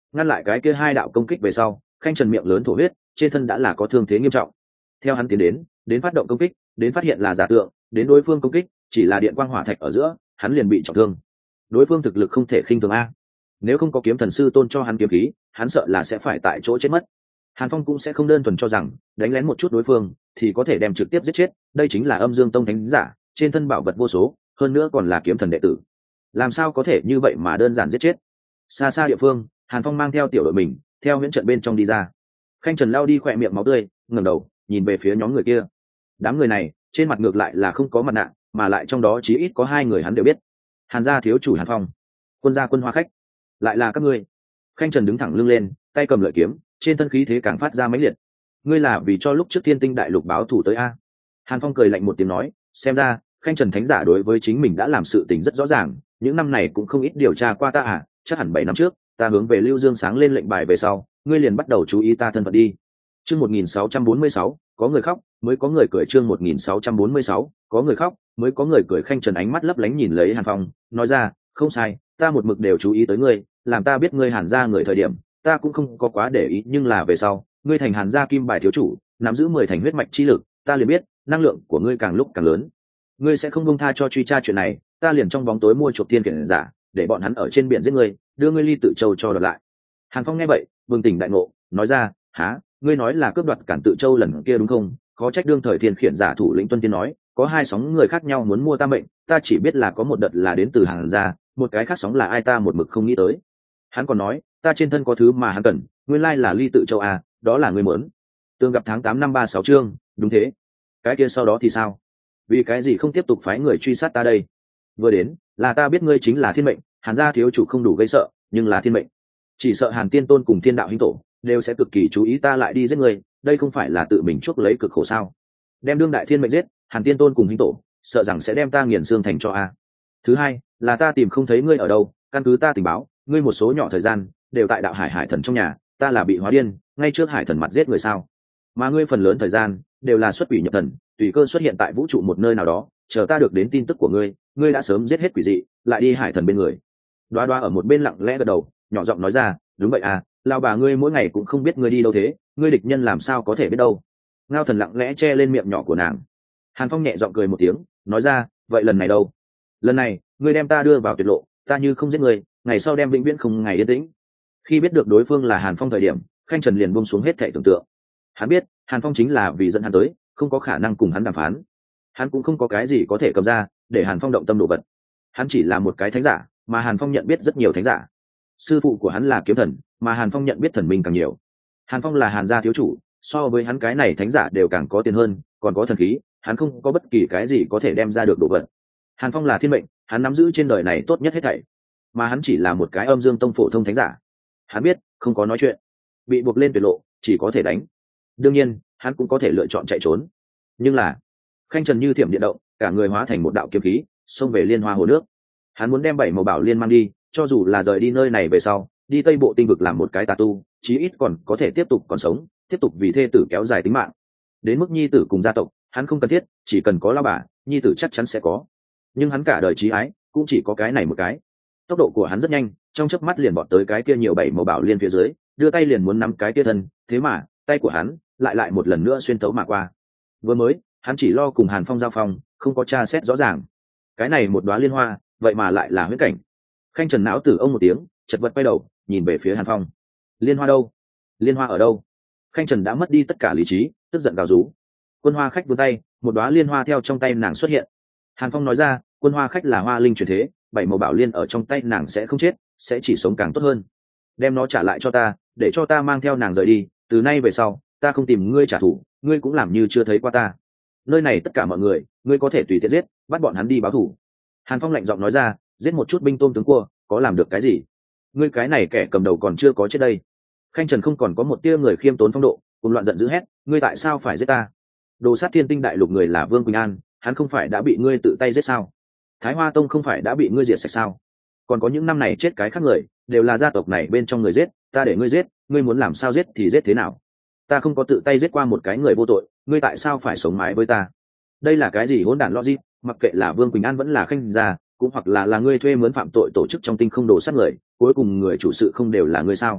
ngăn lại cái kia hai đạo công kích về sau, Khanh Trần miệng lớn thổ huyết, trên thân đã là có thương thế nghiêm trọng. Theo hắn tiến đến phát động công kích, đến phát hiện là giả tượng, đến đối phương công kích chỉ là điện quang hỏa thạch ở giữa, hắn liền bị trọng thương. Đối phương thực lực không thể khinh thường a. Nếu không có kiếm thần sư tôn cho hắn kiếm khí, hắn sợ là sẽ phải tại chỗ chết mất. Hàn Phong cũng sẽ không đơn thuần cho rằng đánh lén một chút đối phương thì có thể đem trực tiếp giết chết, đây chính là Âm Dương Tông thánh giả, trên thân bảo vật vô số, hơn nữa còn là kiếm thần đệ tử. Làm sao có thể như vậy mà đơn giản giết chết? Xa xa địa phương, Hàn Phong mang theo tiểu đội mình, theo huyễn trận bên trong đi ra. Khanh Trần lao đi khỏe miệng máu tươi, ngẩng đầu, nhìn về phía nhóm người kia. Đám người này, trên mặt ngược lại là không có mặt nạ, mà lại trong đó chí ít có hai người hắn đều biết. Hàn gia thiếu chủ Hàn Phong, Quân gia Quân Hoa Khách, lại là các ngươi. Khanh Trần đứng thẳng lưng lên, tay cầm lợi kiếm, trên thân khí thế càng phát ra mãnh liệt. Ngươi là vì cho lúc trước Thiên Tinh Đại Lục báo thù tới a? Hàn Phong cười lạnh một tiếng nói, xem ra Khanh Trần thánh giả đối với chính mình đã làm sự tình rất rõ ràng, những năm này cũng không ít điều tra qua ta à, chắc hẳn 7 năm trước, ta hướng về Lưu Dương sáng lên lệnh bài về sau, ngươi liền bắt đầu chú ý ta thân phận đi. Chương 1646, có người khóc, mới có người cười. Chương 1646, có người khóc, mới có người cười. Khanh Trần ánh mắt lấp lánh nhìn lấy Hàn Phong, nói ra, không sai, ta một mực đều chú ý tới ngươi, làm ta biết ngươi Hàn gia người thời điểm, ta cũng không có quá để ý, nhưng là về sau, ngươi thành Hàn gia kim bài thiếu chủ, nắm giữ 10 thành huyết mạch chi lực, ta liền biết, năng lượng của ngươi càng lúc càng lớn. Ngươi sẽ không buông tha cho truy tra chuyện này, ta liền trong bóng tối mua chuộc tiên kiển giả, để bọn hắn ở trên biển giết ngươi, đưa ngươi ly tự châu cho đoạt lại. Hàn Phong nghe vậy, bừng tỉnh đại ngộ, nói ra, há, ngươi nói là cướp đoạt cản tự châu lần kia đúng không? Khó trách đương thời thiên khiển giả thủ lĩnh Tuân Tiên nói, có hai sóng người khác nhau muốn mua ta mệnh, ta chỉ biết là có một đợt là đến từ Hàn gia, một cái khác sóng là ai ta một mực không nghĩ tới. Hắn còn nói, ta trên thân có thứ mà hắn cần, nguyên lai là ly tự châu à, đó là ngươi muốn. Tương gặp tháng 8 năm 36 chương, đúng thế. Cái kia sau đó thì sao? Vì cái gì không tiếp tục phái người truy sát ta đây? Vừa đến, là ta biết ngươi chính là thiên mệnh, Hàn gia thiếu chủ không đủ gây sợ, nhưng là thiên mệnh. Chỉ sợ Hàn Tiên Tôn cùng Thiên Đạo Hinh Tổ đều sẽ cực kỳ chú ý ta lại đi giết ngươi, đây không phải là tự mình chuốc lấy cực khổ sao? Đem đương đại thiên mệnh giết, Hàn Tiên Tôn cùng Hinh Tổ, sợ rằng sẽ đem ta nghiền xương thành cho a. Thứ hai, là ta tìm không thấy ngươi ở đâu, căn cứ ta tình báo, ngươi một số nhỏ thời gian đều tại Đạo Hải Hải Thần trong nhà, ta là bị hóa điên, ngay trước Hải Thần mặt giết người sao? Mà ngươi phần lớn thời gian đều là xuất quỷ nhập thần, tùy cơ xuất hiện tại vũ trụ một nơi nào đó, chờ ta được đến tin tức của ngươi, ngươi đã sớm giết hết quỷ dị, lại đi Hải Thần bên người. Đoá Đoá ở một bên lặng lẽ gật đầu, nhỏ giọng nói ra, đúng vậy à, lão bà ngươi mỗi ngày cũng không biết ngươi đi đâu thế, ngươi địch nhân làm sao có thể biết đâu. Ngao Thần lặng lẽ che lên miệng nhỏ của nàng. Hàn Phong nhẹ giọng cười một tiếng, nói ra, vậy lần này đâu? Lần này, ngươi đem ta đưa vào tuyệt lộ, ta như không giết ngươi, ngày sau đem vĩnh viễn không ngày yên tĩnh. Khi biết được đối phương là Hàn Phong thời điểm, Khanh Trần liền buông xuống hết thảy tưởng tượng. Hắn biết, Hàn Phong chính là vì dẫn hắn tới, không có khả năng cùng hắn đàm phán. Hắn cũng không có cái gì có thể cầm ra để Hàn Phong động tâm đồ vật. Hắn chỉ là một cái thánh giả, mà Hàn Phong nhận biết rất nhiều thánh giả. Sư phụ của hắn là kiếm thần, mà Hàn Phong nhận biết thần minh càng nhiều. Hàn Phong là Hàn gia thiếu chủ, so với hắn cái này thánh giả đều càng có tiền hơn, còn có thần khí, hắn không có bất kỳ cái gì có thể đem ra được đồ vật. Hàn Phong là thiên mệnh, hắn nắm giữ trên đời này tốt nhất hết thảy, mà hắn chỉ là một cái Âm Dương Tông phổ thông thánh giả. Hắn biết, không có nói chuyện, bị buộc lên tuyệt lộ, chỉ có thể đánh. Đương nhiên, hắn cũng có thể lựa chọn chạy trốn. Nhưng là, Khanh Trần như thiểm điện động, cả người hóa thành một đạo kiếm khí, xông về Liên Hoa hồ nước. Hắn muốn đem 7 màu bảo liên mang đi, cho dù là rời đi nơi này về sau, đi Tây Bộ Tinh vực làm một cái tà tu, chí ít còn có thể tiếp tục còn sống, tiếp tục vì thê tử kéo dài tính mạng. Đến mức nhi tử cùng gia tộc, hắn không cần thiết, chỉ cần có lão bà, nhi tử chắc chắn sẽ có. Nhưng hắn cả đời chí ái, cũng chỉ có cái này một cái. Tốc độ của hắn rất nhanh, trong chớp mắt liền bọt tới cái kia nhiều 7 màu bảo liên phía dưới, đưa tay liền muốn nắm cái kia thân, thế mà, tay của hắn lại một lần nữa xuyên tấu mà qua. Vừa mới, hắn chỉ lo cùng Hàn Phong giao phong, không có tra xét rõ ràng. Cái này một đóa liên hoa, vậy mà lại là huyễn cảnh. Khanh Trần não tử ông một tiếng, chật vật quay đầu, nhìn về phía Hàn Phong. Liên hoa đâu? Liên hoa ở đâu? Khanh Trần đã mất đi tất cả lý trí, tức giận gào rú. Quân Hoa Khách vươn tay, một đóa liên hoa theo trong tay nàng xuất hiện. Hàn Phong nói ra, Quân Hoa Khách là hoa linh truyền thế, 7 màu bảo liên ở trong tay nàng sẽ không chết, sẽ chỉ sống càng tốt hơn. Đem nó trả lại cho ta, để cho ta mang theo nàng rời đi, từ nay về sau, ta không tìm ngươi trả thù, ngươi cũng làm như chưa thấy qua ta. Nơi này tất cả mọi người, ngươi có thể tùy tiện giết, bắt bọn hắn đi báo thù. Hàn Phong lạnh giọng nói ra, giết một chút binh tôm tướng cua, có làm được cái gì? Ngươi cái này kẻ cầm đầu còn chưa có chết đây. Khanh Trần không còn có một tia người khiêm tốn phong độ, cùng loạn giận dữ hét, ngươi tại sao phải giết ta? Đồ sát Thiên Tinh Đại Lục người là Vương Quỳnh An, hắn không phải đã bị ngươi tự tay giết sao? Thái Hoa Tông không phải đã bị ngươi diệt sạch sao? Còn có những năm này chết cái khác người, đều là gia tộc này bên trong người giết, ta để ngươi giết, ngươi muốn làm sao giết thì giết thế nào? Ta không có tự tay giết qua một cái người vô tội, ngươi tại sao phải sống mãi với ta? Đây là cái gì hỗn đản logic, mặc kệ là Vương Quỳnh An vẫn là Khanh gia, cũng hoặc là ngươi thuê mướn phạm tội tổ chức trong tinh không đồ sát người, cuối cùng người chủ sự không đều là ngươi sao?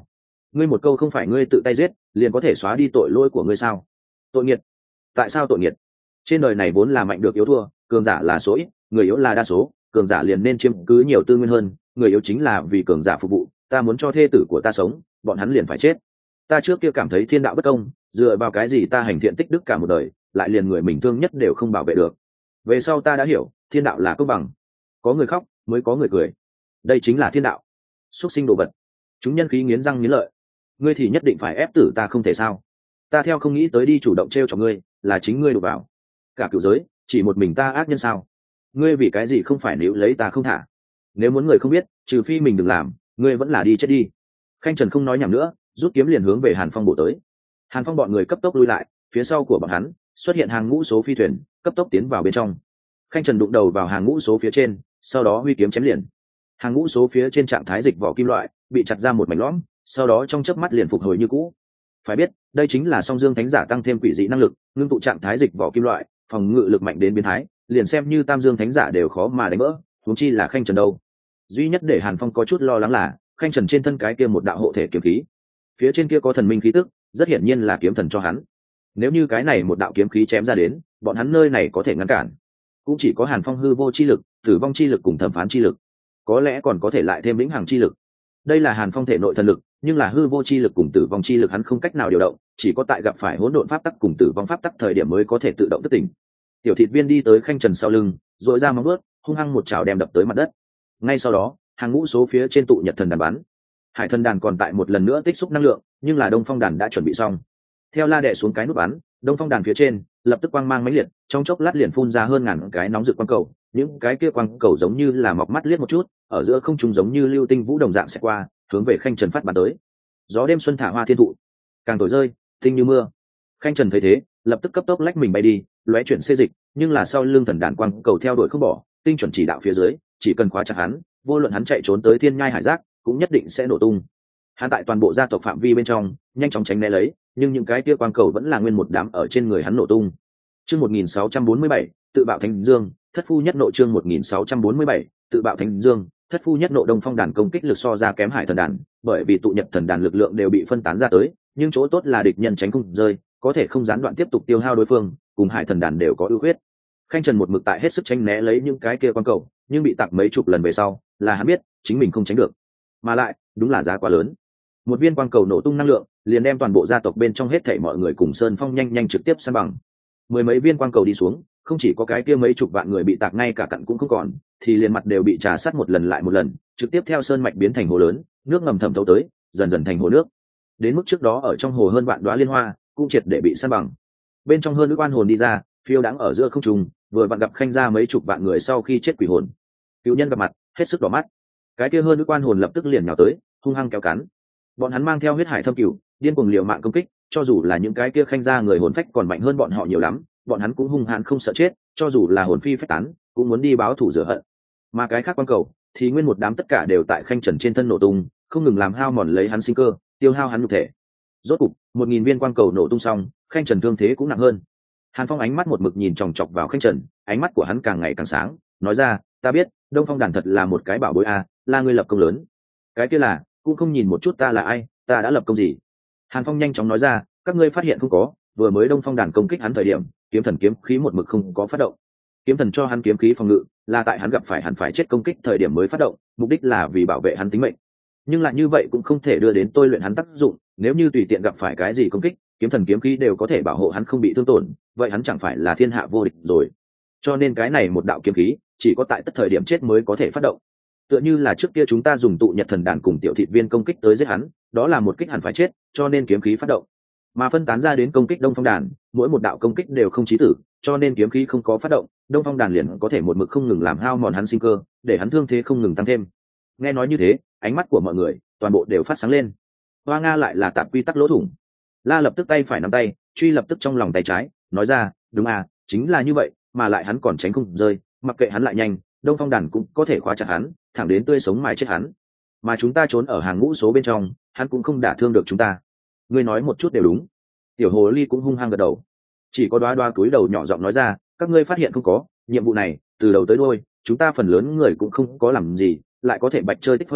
ngươi một câu không phải ngươi tự tay giết liền có thể xóa đi tội lỗi của ngươi sao? Tội nghiệt. Tại sao tội nghiệt? Trên đời này vốn là mạnh được yếu thua, cường giả là số ít, người yếu là đa số, cường giả liền nên chiếm cứ nhiều tư nguyên hơn, người yếu chính là vì cường giả phục vụ. Ta muốn cho thê tử của ta sống, bọn hắn liền phải chết. Ta trước kia cảm thấy thiên đạo bất công, dựa vào cái gì ta hành thiện tích đức cả một đời, lại liền người mình thương nhất đều không bảo vệ được. Về sau ta đã hiểu, thiên đạo là công bằng, có người khóc mới có người cười, đây chính là thiên đạo. Xuất sinh đồ vật. Chúng nhân khí nghiến răng nghiến lợi. Ngươi thì nhất định phải ép tử ta không thể sao? Ta theo không nghĩ tới đi chủ động t r cho ngươi, là chính ngươi đụng vào. Cả cựu giới chỉ một mình ta ác nhân sao? Ngươi vì cái gì không phải níu lấy ta không thả? Nếu muốn người không biết, trừ phi mình đừng làm, ngươi vẫn là đi chết đi. Khanh Trần không nói nhảm nữa, rút kiếm liền hướng về Hàn Phong bổ tới. Hàn Phong bọn người cấp tốc lui lại, phía sau của bọn hắn xuất hiện hàng ngũ số phi thuyền, cấp tốc tiến vào bên trong. Khanh Trần đụng đầu vào hàng ngũ số phía trên, sau đó huy kiếm chém liền. Hàng ngũ số phía trên trạng thái dịch vỏ kim loại bị chặt ra một mảnh lõm, sau đó trong chớp mắt liền phục hồi như cũ. Phải biết, đây chính là Song Dương Thánh Giả tăng thêm quỷ dị năng lực, ngưng tụ trạng thái dịch vỏ kim loại, phòng ngự lực mạnh đến biến thái, liền xem như Tam Dương Thánh Giả đều khó mà đánh vỡ, huống chi là Khanh Trần đâu. Duy nhất để Hàn Phong có chút lo lắng là Khanh Trần trên thân cái kia một đạo hộ thể kiếm khí, phía trên kia có thần minh khí tức, rất hiển nhiên là kiếm thần cho hắn. Nếu như cái này một đạo kiếm khí chém ra đến, bọn hắn nơi này có thể ngăn cản, cũng chỉ có Hàn Phong hư vô chi lực, tử vong chi lực cùng thẩm phán chi lực, có lẽ còn có thể lại thêm lĩnh hằng chi lực. Đây là Hàn Phong thể nội thần lực, nhưng là hư vô chi lực cùng tử vong chi lực hắn không cách nào điều động, chỉ có tại gặp phải hỗn độn pháp tắc cùng tử vong pháp tắc thời điểm mới có thể tự động thức tỉnh. Tiểu Thịt Viên đi tới Khanh Trần sau lưng, dội ra móng vuốt, hung hăng một chảo đem đập tới mặt đất. Ngay sau đó, hàng ngũ số phía trên tụ nhật thần đàn bắn. Hải thần đàn còn tại một lần nữa tích xúc năng lượng, nhưng là Đông Phong đàn đã chuẩn bị xong. Theo la đè xuống cái nút bắn, Đông Phong đàn phía trên lập tức quang mang mãnh liệt, trong chốc lát liền phun ra hơn ngàn cái nóng rực quang cầu, những cái kia quang cầu giống như là mọc mắt liếc một chút, ở giữa không trung giống như lưu tinh vũ đồng dạng sẽ qua, hướng về Khanh Trần phát bắn tới. Gió đêm xuân thả hoa thiên thụ, càng thổi rơi, tinh như mưa. Khanh Trần thấy thế, lập tức cấp tốc lách mình bay đi, lóe chuyển xê dịch, nhưng là sau lưng thần đàn quang cầu theo đuổi không bỏ, tinh chuẩn chỉ đạo phía dưới, chỉ cần khóa chặt hắn, vô luận hắn chạy trốn tới thiên nhai hải giác, cũng nhất định sẽ nổ tung. Hắn tại toàn bộ gia tộc phạm vi bên trong, nhanh chóng tránh né lấy, nhưng những cái kia quang cầu vẫn là nguyên một đám ở trên người hắn nổ tung. Chương 1647, tự bạo Thánh Dương, thất phu nhất nộ. Chương 1647, tự bạo Thánh Dương, thất phu nhất nộ. Đông Phong đàn công kích lực so ra kém Hải thần đàn, bởi vì tụ nhật thần đàn lực lượng đều bị phân tán ra tới, nhưng chỗ tốt là địch nhân tránh không rơi, có thể không gián đoạn tiếp tục tiêu hao đối phương, cùng Hải thần đàn đều có ưu khuyết. Khanh Trần một mực tại hết sức tránh né lấy những cái kia quang cầu, nhưng bị tạc mấy chục lần về sau, là hắn biết chính mình không tránh được, mà lại đúng là giá quá lớn. Một viên quang cầu nổ tung năng lượng, liền đem toàn bộ gia tộc bên trong hết thảy mọi người cùng Sơn Phong nhanh nhanh trực tiếp san bằng. Mười mấy viên quang cầu đi xuống, không chỉ có cái kia mấy chục vạn người bị tạc ngay cả cặn cũng không còn, thì liền mặt đều bị trà sát một lần lại một lần, trực tiếp theo sơn mạch biến thành hồ lớn, nước ngầm thẩm thấu tới, dần dần thành hồ nước. Đến mức trước đó ở trong hồ hơn vạn đóa liên hoa, cũng triệt để bị san bằng. Bên trong hơn ước oan hồn đi ra, phiêu đãng ở giữa không trung, vừa vặn gặp Khanh gia mấy chục vạn người sau khi chết quỷ hồn. Cựu nhân gặp mặt, hết sức đỏ mắt. Cái kia hơn ước oan hồn lập tức liền nhào tới, hung hăng kéo cắn. Bọn hắn mang theo huyết hải thâm cửu, điên cuồng liều mạng công kích, cho dù là những cái kia Khanh gia người hồn phách còn mạnh hơn bọn họ nhiều lắm, bọn hắn cũng hung hãn không sợ chết, cho dù là hồn phi phách tán, cũng muốn đi báo thù rửa hận. Mà cái khác quan cầu thì nguyên một đám tất cả đều tại Khanh Trần trên thân nổ tung, không ngừng làm hao mòn lấy hắn sinh cơ, tiêu hao hắn nhục thể. Rốt cục, 1000 viên quang cầu nổ tung xong, Khanh Trần thương thế cũng nặng hơn. Hàn Phong ánh mắt một mực nhìn chòng chọc vào Khanh Trần, ánh mắt của hắn càng ngày càng sáng, nói ra, ta biết, Đông Phong đàn thật là một cái bảo bối a, là ngươi lập công lớn. Cái kia là, cũng không nhìn một chút ta là ai, ta đã lập công gì? Hàn Phong nhanh chóng nói ra, các ngươi phát hiện không có, vừa mới Đông Phong đàn công kích hắn thời điểm, kiếm thần kiếm khí một mực không có phát động. Kiếm thần cho hắn kiếm khí phòng ngự, là tại hắn gặp phải hẳn phải chết công kích thời điểm mới phát động, mục đích là vì bảo vệ hắn tính mệnh. Nhưng lại như vậy cũng không thể đưa đến tôi luyện hắn tác dụng, nếu như tùy tiện gặp phải cái gì công kích, kiếm thần kiếm khí đều có thể bảo hộ hắn không bị thương tổn, vậy hắn chẳng phải là thiên hạ vô địch rồi. Cho nên cái này một đạo kiếm khí, chỉ có tại tất thời điểm chết mới có thể phát động. Tựa như là trước kia chúng ta dùng tụ nhật thần đàn cùng tiểu thịt viên công kích tới giết hắn, đó là một kích hẳn phải chết, cho nên kiếm khí phát động. Mà phân tán ra đến công kích Đông Phong đàn, mỗi một đạo công kích đều không chí tử, cho nên kiếm khí không có phát động, Đông Phong đàn liền có thể một mực không ngừng làm hao mòn hắn sinh cơ, để hắn thương thế không ngừng tăng thêm. Nghe nói như thế, ánh mắt của mọi người toàn bộ đều phát sáng lên. Hoa Nga lại là tạp quy tắc lỗ thủng. La lập tức tay phải nắm tay, truy lập tức trong lòng tay trái, nói ra, đúng à, chính là như vậy, mà lại hắn còn tránh không rơi, mặc kệ hắn lại nhanh, Đông Phong đàn cũng có thể khóa chặt hắn, thẳng đến tươi sống mài chết hắn. Mà chúng ta trốn ở hàng ngũ số bên trong, hắn cũng không đả thương được chúng ta. Ngươi nói một chút đều đúng. Tiểu hồ ly cũng hung hăng gật đầu. Chỉ có đoá đoá túi đầu nhỏ giọng nói ra, các ngươi phát hiện không có, nhiệm vụ này từ đầu tới đuôi chúng ta phần lớn người cũng không có làm gì, lại có thể bạch chơi tích phân,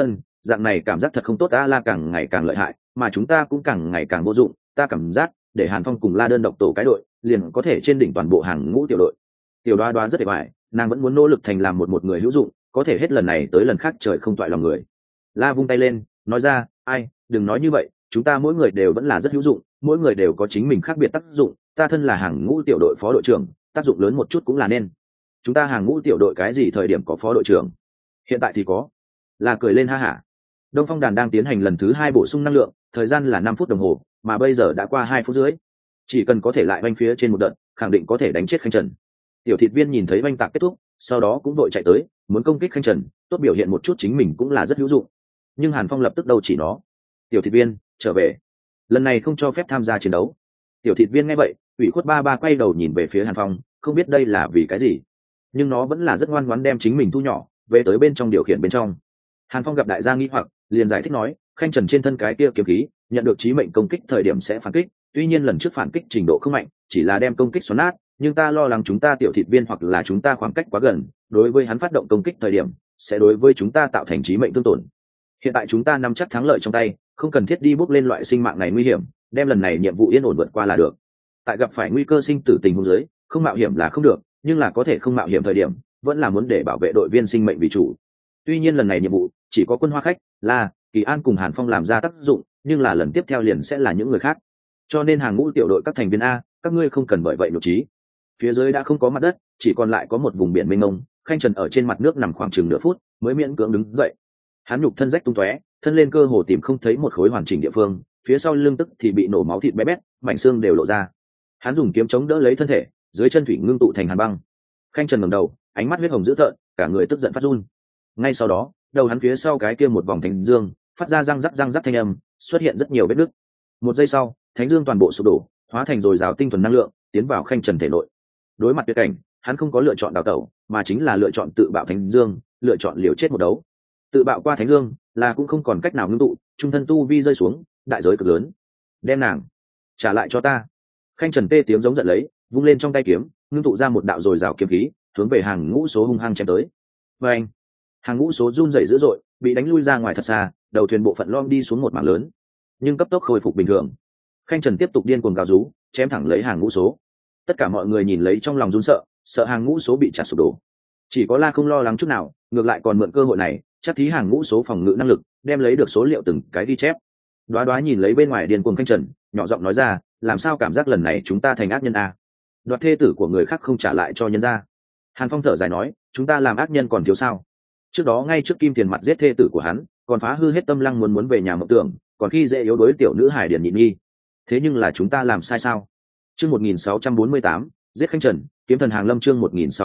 dạng này cảm giác thật không tốt. A La càng ngày càng lợi hại, mà chúng ta cũng càng ngày càng vô dụng. Ta cảm giác để Hàn Phong cùng La đơn độc tổ cái đội, liền có thể trên đỉnh toàn bộ hàng ngũ tiểu đội. Tiểu Đoá Đoá rất để bại, nàng vẫn muốn nỗ lực thành làm một người hữu dụng, có thể hết lần này tới lần khác trời không toại lòng người. La vung tay lên, nói ra, ai, đừng nói như vậy, chúng ta mỗi người đều vẫn là rất hữu dụng, mỗi người đều có chính mình khác biệt tác dụng. Ta thân là hàng ngũ tiểu đội phó đội trưởng, tác dụng lớn một chút cũng là nên. Chúng ta hàng ngũ tiểu đội cái gì thời điểm có phó đội trưởng? Hiện tại thì có. La cười lên ha hả. Đông Phong đàn đang tiến hành lần thứ 2 bổ sung năng lượng, thời gian là 5 phút đồng hồ, mà bây giờ đã qua 2 phút rưỡi. Chỉ cần có thể lại oanh phía trên một đợt, khẳng định có thể đánh chết Khanh Trần. Tiểu thịt viên nhìn thấy oanh tạc kết thúc, sau đó cũng đội chạy tới, muốn công kích Khanh Trần, tốt biểu hiện một chút chính mình cũng là rất hữu dụng. Nhưng Hàn Phong lập tức đầu chỉ nó. Tiểu thịt viên, trở về. Lần này không cho phép tham gia chiến đấu. Tiểu thịt viên nghe vậy, ủy khuất ba quay đầu nhìn về phía Hàn Phong, không biết đây là vì cái gì, nhưng nó vẫn là rất ngoan ngoãn đem chính mình thu nhỏ về tới bên trong điều khiển bên trong. Hàn Phong gặp đại gia nghi hoặc, liền giải thích nói, Khanh Trần trên thân cái kia kiếm khí nhận được chí mệnh công kích thời điểm sẽ phản kích, tuy nhiên lần trước phản kích trình độ không mạnh, chỉ là đem công kích xoắn nát, nhưng ta lo lắng chúng ta tiểu thịt viên hoặc là chúng ta khoảng cách quá gần, đối với hắn phát động công kích thời điểm sẽ đối với chúng ta tạo thành chí mệnh thương tổn. Hiện tại chúng ta nắm chắc thắng lợi trong tay, không cần thiết đi bước lên loại sinh mạng này nguy hiểm, đem lần này nhiệm vụ yên ổn vượt qua là được. Tại gặp phải nguy cơ sinh tử tình huống dưới, không mạo hiểm là không được, nhưng là có thể không mạo hiểm thời điểm, vẫn là muốn để bảo vệ đội viên sinh mệnh vì chủ. Tuy nhiên lần này nhiệm vụ chỉ có Quân Hoa Khách, La, Kỳ An cùng Hàn Phong làm ra tác dụng, nhưng là lần tiếp theo liền sẽ là những người khác. Cho nên hàng ngũ tiểu đội các thành viên A, các ngươi không cần bởi vậy nhục trí. Phía dưới đã không có mặt đất, chỉ còn lại có một vùng biển mênh mông. Khanh Trần ở trên mặt nước nằm khoảng chừng nửa phút, mới miễn cưỡng đứng dậy. Hắn nhục thân rách tung tóe, thân lên cơ hồ tìm không thấy một khối hoàn chỉnh địa phương, phía sau lưng tức thì bị nổ máu thịt bé bét, mảnh xương đều lộ ra. Hắn dùng kiếm chống đỡ lấy thân thể, dưới chân thủy ngưng tụ thành hàn băng. Khanh Trần ngẩng đầu, ánh mắt huyết hồng dữ tợn, cả người tức giận phát run. Ngay sau đó, đầu hắn phía sau cái kia một vòng thánh dương phát ra răng rắc thanh âm, xuất hiện rất nhiều vết nứt. Một giây sau, thánh dương toàn bộ sụp đổ, hóa thành dồi dào tinh thuần năng lượng, tiến vào Khanh Trần thể nội. Đối mặt tuyệt cảnh, hắn không có lựa chọn đào tẩu, mà chính là lựa chọn tự bạo thánh dương, lựa chọn liều chết một đấu. Tự bạo qua thánh dương là cũng không còn cách nào ngưng tụ, trung thân tu vi rơi xuống, đại giới cực lớn. Đem nàng trả lại cho ta. Khanh Trần tê tiếng giống giận lấy, vung lên trong tay kiếm, ngưng tụ ra một đạo dồi dào kiếm khí, hướng về hàng ngũ số hung hăng chém tới. Và anh, hàng ngũ số run rẩy dữ dội, bị đánh lui ra ngoài thật xa, đầu thuyền bộ phận lom đi xuống một mảng lớn, nhưng cấp tốc khôi phục bình thường. Khanh Trần tiếp tục điên cuồng gào rú, chém thẳng lấy hàng ngũ số. Tất cả mọi người nhìn lấy trong lòng run sợ, sợ hàng ngũ số bị chặt sụp đổ. Chỉ có La không lo lắng chút nào, ngược lại còn mượn cơ hội này, chắc thí hàng ngũ số phòng ngự năng lực, đem lấy được số liệu từng cái ghi chép. Đoá Đoá nhìn lấy bên ngoài điên cuồng Khanh Trần, nhỏ giọng nói ra, làm sao cảm giác lần này chúng ta thành ác nhân a? Đoạt thê tử của người khác không trả lại cho nhân gia. Hàn Phong thở dài nói, chúng ta làm ác nhân còn thiếu sao? Trước đó ngay trước Kim Tiền mặt giết thê tử của hắn, còn phá hư hết tâm lăng muốn về nhà mộng tưởng, còn khi dễ yếu đuối tiểu nữ hải Điển Nhịn Nhi. Thế nhưng là chúng ta làm sai sao? Chương 1648, giết Khanh Trần, kiếm thần hàng lâm. Chương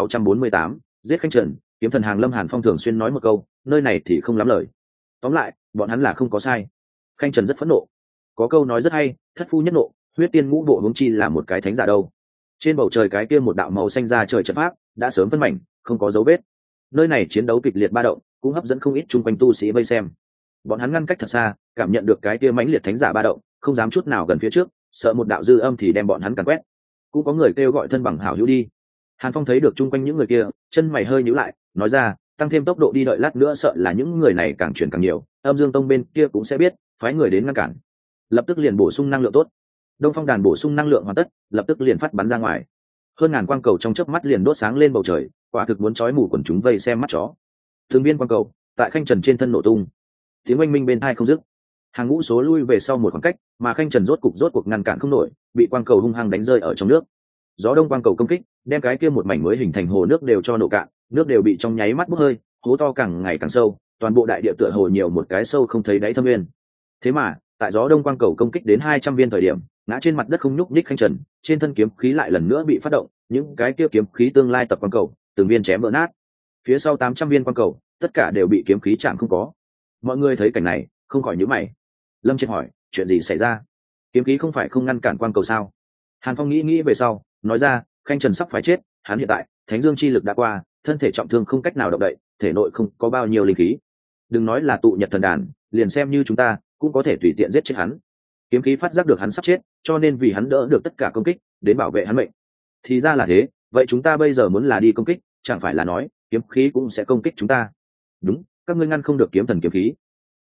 1648, giết Khanh Trần, kiếm thần hàng lâm. Hàn Phong thường xuyên nói một câu, nơi này thì không lắm lời. Tóm lại, bọn hắn là không có sai. Khanh Trần rất phẫn nộ. Có câu nói rất hay, thất phu nhất nộ, huyết tiên ngũ bộ huống chi là một cái thánh giả đâu. Trên bầu trời cái kia một đạo màu xanh ra trời trận pháp đã sớm phân mảnh, không có dấu vết. Nơi này chiến đấu kịch liệt ba động, cũng hấp dẫn không ít chung quanh tu sĩ vây xem. Bọn hắn ngăn cách thật xa, cảm nhận được cái kia mãnh liệt thánh giả ba động, không dám chút nào gần phía trước, sợ một đạo dư âm thì đem bọn hắn càn quét. Cũng có người kêu gọi thân bằng hảo hữu đi. Hàn Phong thấy được chung quanh những người kia, chân mày hơi nhíu lại, nói ra, tăng thêm tốc độ đi, đợi lát nữa sợ là những người này càng chuyển càng nhiều, Âm Dương Tông bên kia cũng sẽ biết, phái người đến ngăn cản. Lập tức liền bổ sung năng lượng tốt. Đông Phong đàn bổ sung năng lượng hoàn tất, lập tức liền phát bắn ra ngoài. Hơn ngàn quang cầu trong chớp mắt liền đốt sáng lên bầu trời, quả thực muốn chói mù quần chúng vây xem mắt chó. Từng viên quang cầu tại Khanh Trần trên thân nổ tung, tiếng oanh minh bên tai không dứt. Hàng ngũ số lui về sau một khoảng cách, mà Khanh Trần rốt cuộc ngăn cản không nổi, bị quang cầu hung hăng đánh rơi ở trong nước. Gió đông quang cầu công kích, đem cái kia một mảnh mới hình thành hồ nước đều cho nổ cạn, nước đều bị trong nháy mắt bốc hơi, hố to càng ngày càng sâu, toàn bộ đại địa tựa hồ nhiều một cái sâu không thấy đáy thâm nguyên. Thế mà, tại gió đông quang cầu công kích đến 200 viên thời điểm, ngã trên mặt đất không nhúc nhích Khanh Trần, trên thân kiếm khí lại lần nữa bị phát động, những cái kia kiếm khí tương lai tập quang cầu, từng viên chém vỡ nát. Phía sau 800 viên quang cầu, tất cả đều bị kiếm khí chạm không có. Mọi người thấy cảnh này, không khỏi nhíu mày. Lâm Triệt hỏi, chuyện gì xảy ra? Kiếm khí không phải không ngăn cản quang cầu sao? Hàn Phong nghĩ về sau, nói ra, Khanh Trần sắp phải chết, hắn hiện tại thánh dương chi lực đã qua, thân thể trọng thương không cách nào động đậy, thể nội không có bao nhiêu linh khí. Đừng nói là tụ Nhật thần đàn, liền xem như chúng ta cũng có thể tùy tiện giết chết hắn. Kiếm khí phát giác được hắn sắp chết, cho nên vì hắn đỡ được tất cả công kích, đến bảo vệ hắn mệnh. Thì ra là thế, vậy chúng ta bây giờ muốn là đi công kích, chẳng phải là nói kiếm khí cũng sẽ công kích chúng ta? Đúng, các ngươi ngăn không được kiếm thần kiếm khí.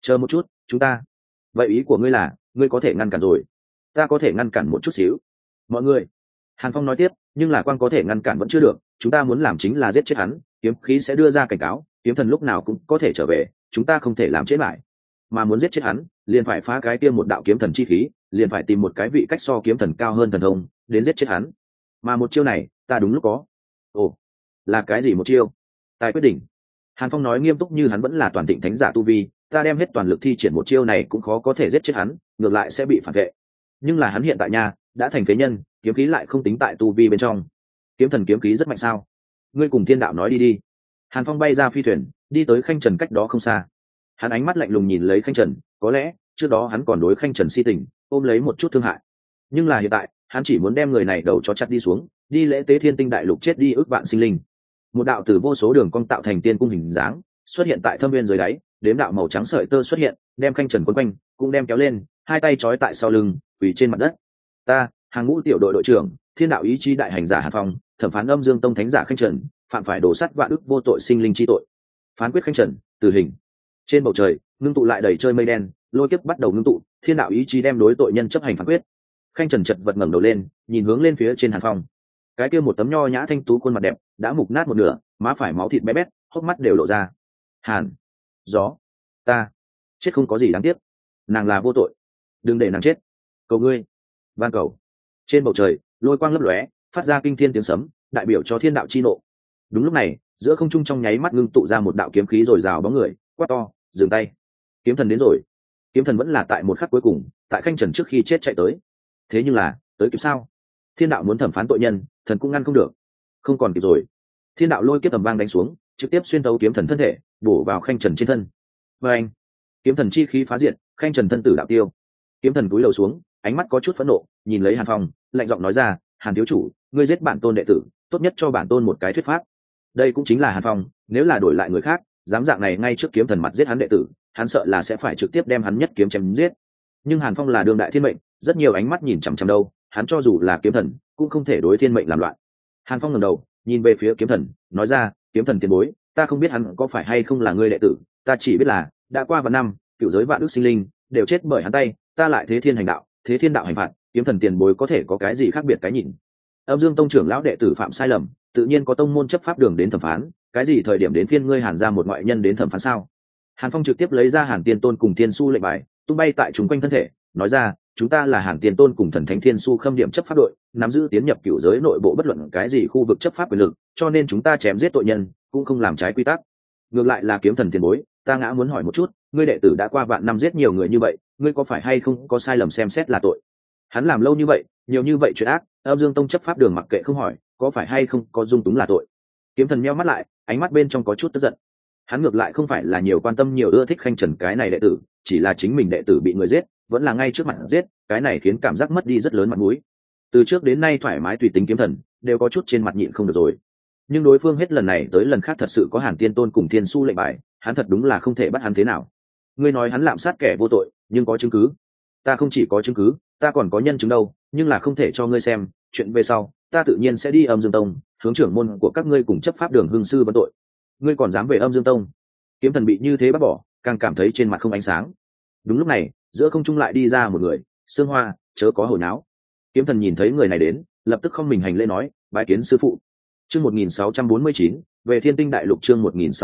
chờ một chút, chúng ta. Vậy ý của ngươi là ngươi có thể ngăn cản rồi? Ta có thể ngăn cản một chút xíu. Mọi người. Hàn Phong nói tiếp, nhưng là quan có thể ngăn cản vẫn chưa được, chúng ta muốn làm chính là giết chết hắn, kiếm khí sẽ đưa ra cảnh cáo, kiếm thần lúc nào cũng có thể trở về, chúng ta không thể làm chết lại. Mà muốn giết chết hắn, liền phải phá cái kia một đạo kiếm thần chi khí, liền phải tìm một cái vị cách so kiếm thần cao hơn thần thông, đến giết chết hắn. Mà một chiêu này, ta đúng lúc có. Ồ, là cái gì một chiêu? Tài quyết định. Hàn Phong nói nghiêm túc như hắn vẫn là toàn thịnh thánh giả tu vi, ta đem hết toàn lực thi triển một chiêu này cũng khó có thể giết chết hắn, ngược lại sẽ bị phản vệ. Nhưng là hắn hiện tại nha, đã thành phế nhân, kiếm khí lại không tính tại tu vi bên trong. Kiếm thần kiếm khí rất mạnh sao? Ngươi cùng thiên đạo nói đi đi. Hàn Phong bay ra phi thuyền, đi tới Khanh Trần cách đó không xa. Hắn ánh mắt lạnh lùng nhìn lấy Khanh Trần, có lẽ trước đó hắn còn đối Khanh Trần si tình, ôm lấy một chút thương hại. Nhưng là hiện tại, hắn chỉ muốn đem người này đầu cho chặt đi xuống, đi lễ tế thiên tinh đại lục chết đi ước vạn sinh linh. Một đạo từ vô số đường cong tạo thành tiên cung hình dáng xuất hiện tại thâm viên dưới đáy, đếm đạo màu trắng sợi tơ xuất hiện, đem Khanh Trần quấn quanh, cũng đem kéo lên, hai tay trói tại sau lưng, quỳ trên mặt đất. Ta, hàng ngũ tiểu đội đội trưởng, thiên đạo ý chí đại hành giả Hàn Phong, thẩm phán Âm Dương Tông thánh giả Khanh Trần, phạm phải đổ sắt vạn ức vô tội sinh linh chi tội. Phán quyết Khanh Trần, tử hình. Trên bầu trời, ngưng tụ lại đầy chơi mây đen, lôi kiếp bắt đầu ngưng tụ, thiên đạo ý chí đem đối tội nhân chấp hành phán quyết. Khanh Trần chật vật ngẩng đầu lên, nhìn hướng lên phía trên Hàn Phong. Cái kia một tấm nho nhã thanh tú khuôn mặt đẹp, đã mục nát một nửa, má phải máu thịt bé bét, hốc mắt đều lộ ra. Hàn, gió, ta, chết không có gì đáng tiếc. Nàng là vô tội, đừng để nàng chết. Cầu ngươi, van cầu. Trên bầu trời, lôi quang lấp lóe, phát ra kinh thiên tiếng sấm, đại biểu cho thiên đạo chi nộ. Đúng lúc này, giữa không trung trong nháy mắt ngưng tụ ra một đạo kiếm khí rồi rào bóng người, quát to, dừng tay. Kiếm thần đến rồi. Kiếm thần vẫn là tại một khắc cuối cùng, tại Khanh Trần trước khi chết chạy tới. Thế nhưng là, tới kịp sao? Thiên đạo muốn thẩm phán tội nhân, thần cũng ngăn không được. Không còn kịp rồi. Thiên đạo lôi kiếp tầm vang đánh xuống, trực tiếp xuyên tấu kiếm thần thân thể, bổ vào Khanh Trần trên thân. Và anh, kiếm thần chi khí phá diệt, Khanh Trần thân tử đạo tiêu. Kiếm thần cúi đầu xuống, ánh mắt có chút phẫn nộ, nhìn lấy Hàn Phong, lạnh giọng nói ra, Hàn thiếu chủ, ngươi giết bản tôn đệ tử, tốt nhất cho bản tôn một cái thuyết pháp. Đây cũng chính là Hàn Phong, nếu là đổi lại người khác, dám dạng này ngay trước kiếm thần mặt giết hắn đệ tử, hắn sợ là sẽ phải trực tiếp đem hắn nhất kiếm chém giết. Nhưng Hàn Phong là đương đại thiên mệnh, rất nhiều ánh mắt nhìn chằm chằm đâu, hắn cho dù là kiếm thần, cũng không thể đối thiên mệnh làm loạn. Hàn Phong ngẩng đầu, nhìn về phía kiếm thần, nói ra, kiếm thần tiền bối, ta không biết hắn có phải hay không là ngươi đệ tử, ta chỉ biết là đã qua vạn năm, cựu giới vạn ước sinh linh đều chết bởi hắn tay, ta lại thế thiên hành đạo, thế thiên đạo hành phạt, kiếm thần tiền bối có thể có cái gì khác biệt cái nhìn? Âm Dương Tông trưởng lão đệ tử phạm sai lầm, tự nhiên có tông môn chấp pháp đường đến thẩm phán, cái gì thời điểm đến phiên ngươi Hàn ra một ngoại nhân đến thẩm phán sao? Hàn Phong trực tiếp lấy ra Hàn Tiên Tôn cùng Tiên Su lệnh bài, tung bay tại chúng quanh thân thể, nói ra, chúng ta là Hàn Tiên Tôn cùng Thần Thánh Thiên Su khâm điểm chấp pháp đội, nắm giữ tiến nhập cửu giới nội bộ bất luận cái gì khu vực chấp pháp quyền lực, cho nên chúng ta chém giết tội nhân, cũng không làm trái quy tắc. Ngược lại là kiếm thần tiền bối, ta ngã muốn hỏi một chút, ngươi đệ tử đã qua vạn năm giết nhiều người như vậy, ngươi có phải hay không có sai lầm xem xét là tội? Hắn làm lâu như vậy, nhiều như vậy chuyện ác, Âm Dương Tông chấp pháp đường mặc kệ không hỏi, có phải hay không có dung túng là tội? Kiếm thần meo mắt lại, ánh mắt bên trong có chút tức giận. Hắn ngược lại không phải là nhiều quan tâm nhiều ưa thích Khanh Trần cái này đệ tử, chỉ là chính mình đệ tử bị người giết, vẫn là ngay trước mặt giết, cái này khiến cảm giác mất đi rất lớn mặt mũi. Từ trước đến nay thoải mái tùy tính kiếm thần, đều có chút trên mặt nhịn không được rồi. Nhưng đối phương hết lần này tới lần khác thật sự có Hàn Tiên Tôn cùng Thiên Su lệnh bài, hắn thật đúng là không thể bắt hắn thế nào. Ngươi nói hắn lạm sát kẻ vô tội, nhưng có chứng cứ? Ta không chỉ có chứng cứ, ta còn có nhân chứng đâu, nhưng là không thể cho ngươi xem, chuyện về sau, ta tự nhiên sẽ đi Âm Dương Tông, hướng trưởng môn của các ngươi cùng chấp pháp đường hương sư vấn tội. Ngươi còn dám về Âm Dương Tông? Kiếm thần bị như thế bắt bỏ, càng cảm thấy trên mặt không ánh sáng. Đúng lúc này, giữa không trung lại đi ra một người, Sương Hoa, chớ có hồi náo. Kiếm thần nhìn thấy người này đến, lập tức không mình hành lễ nói, bái kiến sư phụ. Chương 1649, về Thiên Tinh Đại Lục. Chương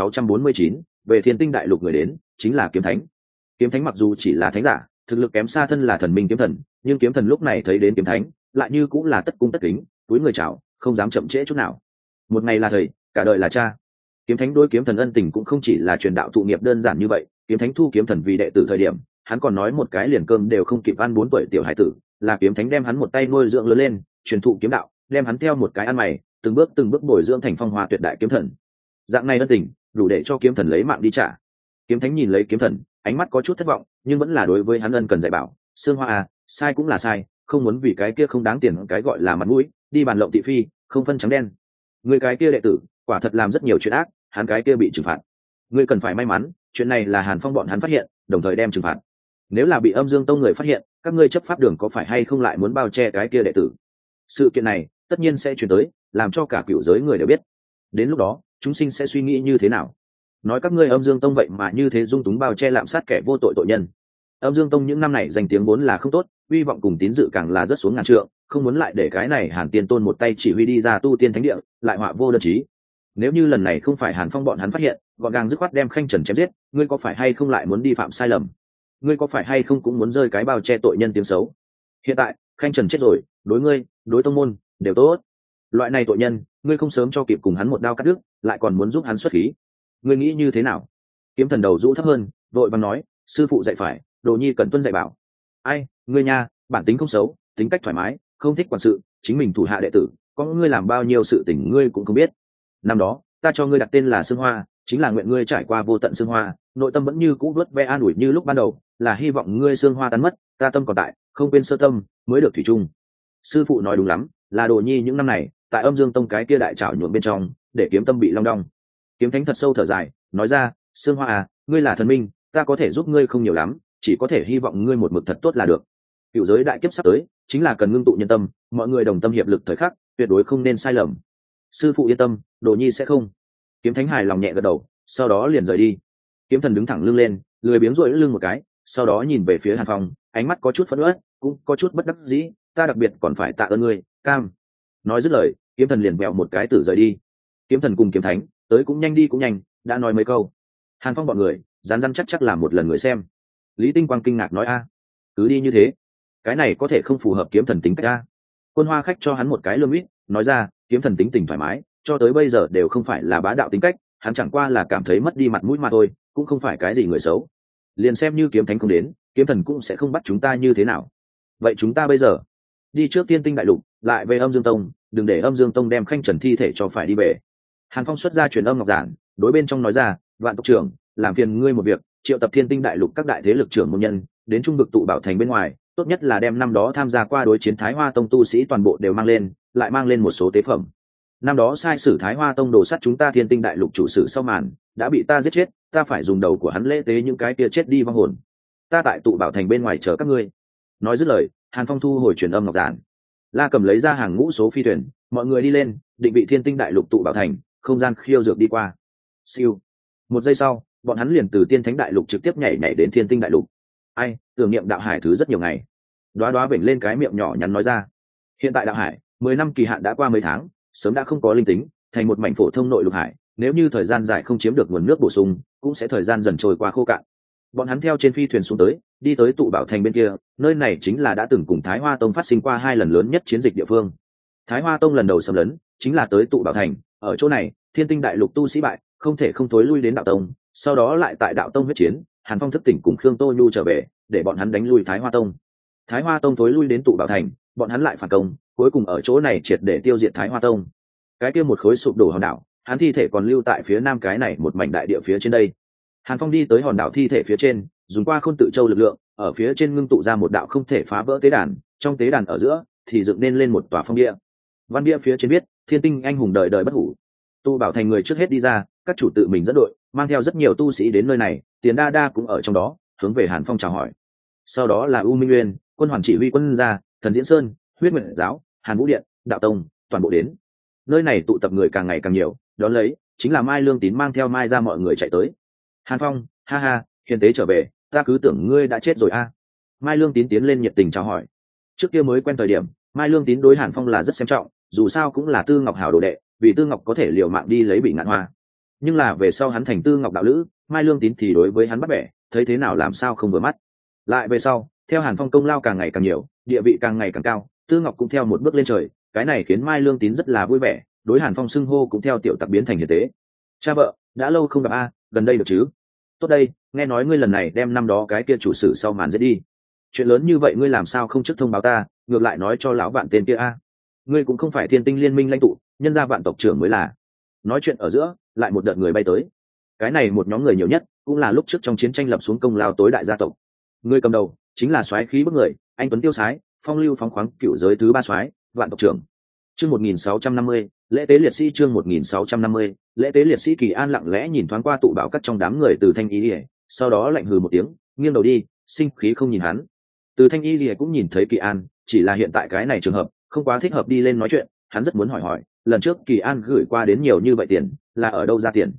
1649, về Thiên Tinh Đại Lục. Người đến chính là Kiếm Thánh. Kiếm Thánh mặc dù chỉ là thánh giả, thực lực kém xa thân là thần minh kiếm thần, nhưng kiếm thần lúc này thấy đến Kiếm Thánh, lại như cũng là tất cung tất kính, cúi người chào, không dám chậm trễ chút nào. Một ngày là thầy, cả đời là cha. Kiếm Thánh đối kiếm thần ân tình cũng không chỉ là truyền đạo thụ nghiệp đơn giản như vậy, Kiếm Thánh thu kiếm thần vì đệ tử thời điểm, hắn còn nói một cái liền cơm đều không kịp ăn 4 tuổi tiểu hải tử, là Kiếm Thánh đem hắn một tay nuôi dưỡng lớn lên, truyền thụ kiếm đạo, đem hắn theo một cái ăn mày, từng bước bồi dưỡng thành phong hoa tuyệt đại kiếm thần. Dạng này ân tình, đủ để cho kiếm thần lấy mạng đi trả. Kiếm Thánh nhìn lấy kiếm thần, ánh mắt có chút thất vọng, nhưng vẫn là đối với hắn ân cần dạy bảo, Sương Hoa à, sai cũng là sai, không muốn vì cái kia không đáng tiền cái gọi là mặt mũi, đi bàn lộng thị phi, không phân trắng đen. Người cái kia đệ tử, quả thật làm rất nhiều chuyện ác, hắn cái kia bị trừng phạt. Ngươi cần phải may mắn, chuyện này là Hàn Phong bọn hắn phát hiện, đồng thời đem trừng phạt. Nếu là bị Âm Dương Tông người phát hiện, các ngươi chấp pháp đường có phải hay không lại muốn bao che cái kia đệ tử? Sự kiện này tất nhiên sẽ truyền tới, làm cho cả cửu giới người đều biết. Đến lúc đó, chúng sinh sẽ suy nghĩ như thế nào? nói các ngươi âm dương tông vậy mà như thế dung túng bao che lạm sát kẻ vô tội tội nhân. Âm dương tông những năm này danh tiếng vốn là không tốt, uy vọng cùng tín dự càng là rất xuống ngàn trượng, không muốn lại để cái này Hàn Tiên Tôn một tay chỉ huy đi ra tu tiên thánh địa, lại họa vô đơn chí. Nếu như lần này không phải Hàn Phong bọn hắn phát hiện, gọn gàng dứt khoát đem Khanh Trần chém giết, ngươi có phải hay không lại muốn đi phạm sai lầm? Ngươi có phải hay không cũng muốn rơi cái bao che tội nhân tiếng xấu? Hiện tại Khanh Trần chết rồi, đối ngươi, đối tông môn đều tốt. Loại này tội nhân, ngươi không sớm cho kịp cùng hắn một đao cắt đứt, lại còn muốn giúp hắn xuất khí, ngươi nghĩ như thế nào? Kiếm Thần đầu rũ thấp hơn, vội vàng nói, sư phụ dạy phải, đồ nhi cần tuân dạy bảo. Ai, ngươi nha, bản tính không xấu, tính cách thoải mái, không thích quản sự, chính mình thủ hạ đệ tử, có ngươi làm bao nhiêu sự tình ngươi cũng không biết. Năm đó ta cho ngươi đặt tên là Sương Hoa, chính là nguyện ngươi trải qua vô tận Sương Hoa, nội tâm vẫn như cũ vớt ve an ủi như lúc ban đầu, là hy vọng ngươi Sương Hoa tán mất, ta tâm còn tại, không quên sơ tâm, mới được thủy chung. Sư phụ nói đúng lắm, là đồ nhi những năm này tại Âm Dương Tông cái kia đại trảo nhuộm bên trong, để kiếm tâm bị long đong. Kiếm Thánh thật sâu thở dài, nói ra, Sương Hoa à, ngươi là thần minh, ta có thể giúp ngươi không nhiều lắm, chỉ có thể hy vọng ngươi một mực thật tốt là được. Cựu giới đại kiếp sắp tới, chính là cần ngưng tụ nhân tâm, mọi người đồng tâm hiệp lực thời khắc, tuyệt đối không nên sai lầm. Sư phụ yên tâm, đồ nhi sẽ không. Kiếm Thánh hài lòng nhẹ gật đầu, sau đó liền rời đi. Kiếm Thần đứng thẳng lưng lên, lười biếng duỗi lưng một cái, sau đó nhìn về phía Hàn Phong, ánh mắt có chút phẫn uất, cũng có chút bất đắc dĩ, ta đặc biệt còn phải tạ ơn ngươi, cam. Nói dứt lời, Kiếm Thần liền vẹo một cái tử rời đi. Kiếm Thần cùng Kiếm Thánh tới cũng nhanh đi cũng nhanh, đã nói mấy câu. Hàn Phong bọn người rán rán chắc làm một lần người xem. Lý Tinh Quang kinh ngạc nói a, cứ đi như thế, cái này có thể không phù hợp Kiếm Thần tính cách a. Quân Hoa khách cho hắn một cái lườm ít, nói ra, Kiếm Thần tính tình thoải mái, cho tới bây giờ đều không phải là bá đạo tính cách, hắn chẳng qua là cảm thấy mất đi mặt mũi mà thôi, cũng không phải cái gì người xấu. Liền xem như Kiếm Thánh không đến, Kiếm Thần cũng sẽ không bắt chúng ta như thế nào. Vậy chúng ta bây giờ đi trước Thiên Tinh đại lục, lại về Âm Dương Tông, đừng để Âm Dương Tông đem Khanh Trần thi thể cho phải đi về. Hàn Phong xuất ra truyền âm ngọc giản, đối bên trong nói ra, Vạn tộc trưởng, làm phiền ngươi một việc, triệu tập Thiên Tinh đại lục các đại thế lực trưởng môn nhân, đến trung vực tụ bảo thành bên ngoài, tốt nhất là đem năm đó tham gia qua đối chiến Thái Hoa Tông tu sĩ toàn bộ đều mang lên, lại mang lên một số tế phẩm. Năm đó sai sử Thái Hoa Tông đổ sát chúng ta Thiên Tinh đại lục chủ sử sau màn, đã bị ta giết chết, ta phải dùng đầu của hắn lễ tế những cái kia chết đi vong hồn. Ta tại tụ bảo thành bên ngoài chờ các ngươi. Nói dứt lời, Hàn Phong thu hồi truyền âm ngọc giản. La Cầm lấy ra hàng ngũ số phi thuyền, mọi người đi lên, định vị Thiên Tinh đại lục tụ bảo thành, không gian khiêu dược đi qua. Siêu. Một giây sau, bọn hắn liền từ Tiên Thánh đại lục trực tiếp nhảy đến Thiên Tinh đại lục. Ai, tưởng niệm đạo hải thứ rất nhiều ngày. Đóa đóa vểnh lên cái miệng nhỏ nhắn nói ra. Hiện tại đạo hải, 10 năm kỳ hạn đã qua mấy tháng, sớm đã không có linh tính, thành một mảnh phổ thông nội lục hải, nếu như thời gian dài không chiếm được nguồn nước bổ sung, cũng sẽ thời gian dần trôi qua khô cạn. Bọn hắn theo trên phi thuyền xuống tới, đi tới tụ bảo thành bên kia, nơi này chính là đã từng cùng Thái Hoa Tông phát sinh qua 2 lần lớn nhất chiến dịch địa phương. Thái Hoa Tông lần đầu xâm lấn, chính là tới tụ bảo thành, ở chỗ này, Thiên Tinh đại lục tu sĩ bại, không thể không thối lui đến đạo tông, sau đó lại tại đạo tông huyết chiến, Hàn Phong thức tỉnh cùng Khương Tô Nhu trở về, để bọn hắn đánh lui Thái Hoa Tông. Thái Hoa Tông thối lui đến tụ bảo thành, bọn hắn lại phản công, cuối cùng ở chỗ này triệt để tiêu diệt Thái Hoa Tông. Cái kia một khối sụp đổ hòn đảo, hắn thi thể còn lưu tại phía nam cái này một mảnh đại địa phía trên đây. Hàn Phong đi tới hòn đảo thi thể phía trên, dùng qua Khôn Tự Châu lực lượng, ở phía trên ngưng tụ ra một đạo không thể phá vỡ tế đàn, trong tế đàn ở giữa thì dựng nên lên một tòa phong bia. Văn bia phía trên viết: Thiên Tinh anh hùng đời đời bất hủ. Tu bảo thành người trước hết đi ra, các chủ tự mình dẫn đội, mang theo rất nhiều tu sĩ đến nơi này, Tiền Đa Đa cũng ở trong đó, hướng về Hàn Phong chào hỏi. Sau đó là U Minh Nguyên, Quân Hoàn chỉ huy quân gia, Thần Diễn Sơn, Huyết Nguyệt giáo, Hàn Vũ Điện, Đạo Tông, toàn bộ đến. Nơi này tụ tập người càng ngày càng nhiều, đón lấy chính là Mai Lương Tín mang theo Mai ra mọi người chạy tới. Hàn Phong, ha ha, hiền tế trở về, ta cứ tưởng ngươi đã chết rồi a. Mai Lương Tín tiến lên nhiệt tình chào hỏi. Trước kia mới quen thời điểm, Mai Lương Tín đối Hàn Phong là rất xem trọng, dù sao cũng là Tư Ngọc hảo đồ đệ, vì Tư Ngọc có thể liều mạng đi lấy Bị Ngạn Hoa. Nhưng là về sau hắn thành Tư Ngọc đạo lữ, Mai Lương Tín thì đối với hắn bắt bẻ, thấy thế nào làm sao không vừa mắt. Lại về sau, theo Hàn Phong công lao càng ngày càng nhiều, địa vị càng ngày càng cao, Tư Ngọc cũng theo một bước lên trời, cái này khiến Mai Lương Tín rất là vui vẻ, đối Hàn Phong xưng hô cũng theo tiểu tặc biến thành hiền tế. Cha vợ, đã lâu không gặp a, gần đây được chứ? Tốt đây, nghe nói ngươi lần này đem năm đó cái kia chủ sử sau màn giết đi. Chuyện lớn như vậy ngươi làm sao không trước thông báo ta, ngược lại nói cho lão Vạn tên kia a? Ngươi cũng không phải Thiên Tinh liên minh lãnh tụ, nhân gia Vạn tộc trưởng mới là. Nói chuyện ở giữa, lại một đợt người bay tới. Cái này một nhóm người nhiều nhất, cũng là lúc trước trong chiến tranh lập xuống công lao tối đại gia tộc. Người cầm đầu chính là soái khí bức người, anh tuấn tiêu sái, phong lưu phóng khoáng cựu giới thứ 3 soái, Vạn tộc trưởng. Chương 1650, lễ tế liệt sĩ. Chương 1650, lễ tế liệt sĩ. Kỳ An lặng lẽ nhìn thoáng qua tụ bảo cắt trong đám người Từ Thanh Y Lìa, sau đó lạnh hừ một tiếng, nghiêng đầu đi, sinh khí không nhìn hắn. Từ Thanh Y Lìa cũng nhìn thấy Kỳ An, chỉ là hiện tại cái này trường hợp không quá thích hợp đi lên nói chuyện, hắn rất muốn hỏi lần trước Kỳ An gửi qua đến nhiều như vậy tiền, là ở đâu ra tiền?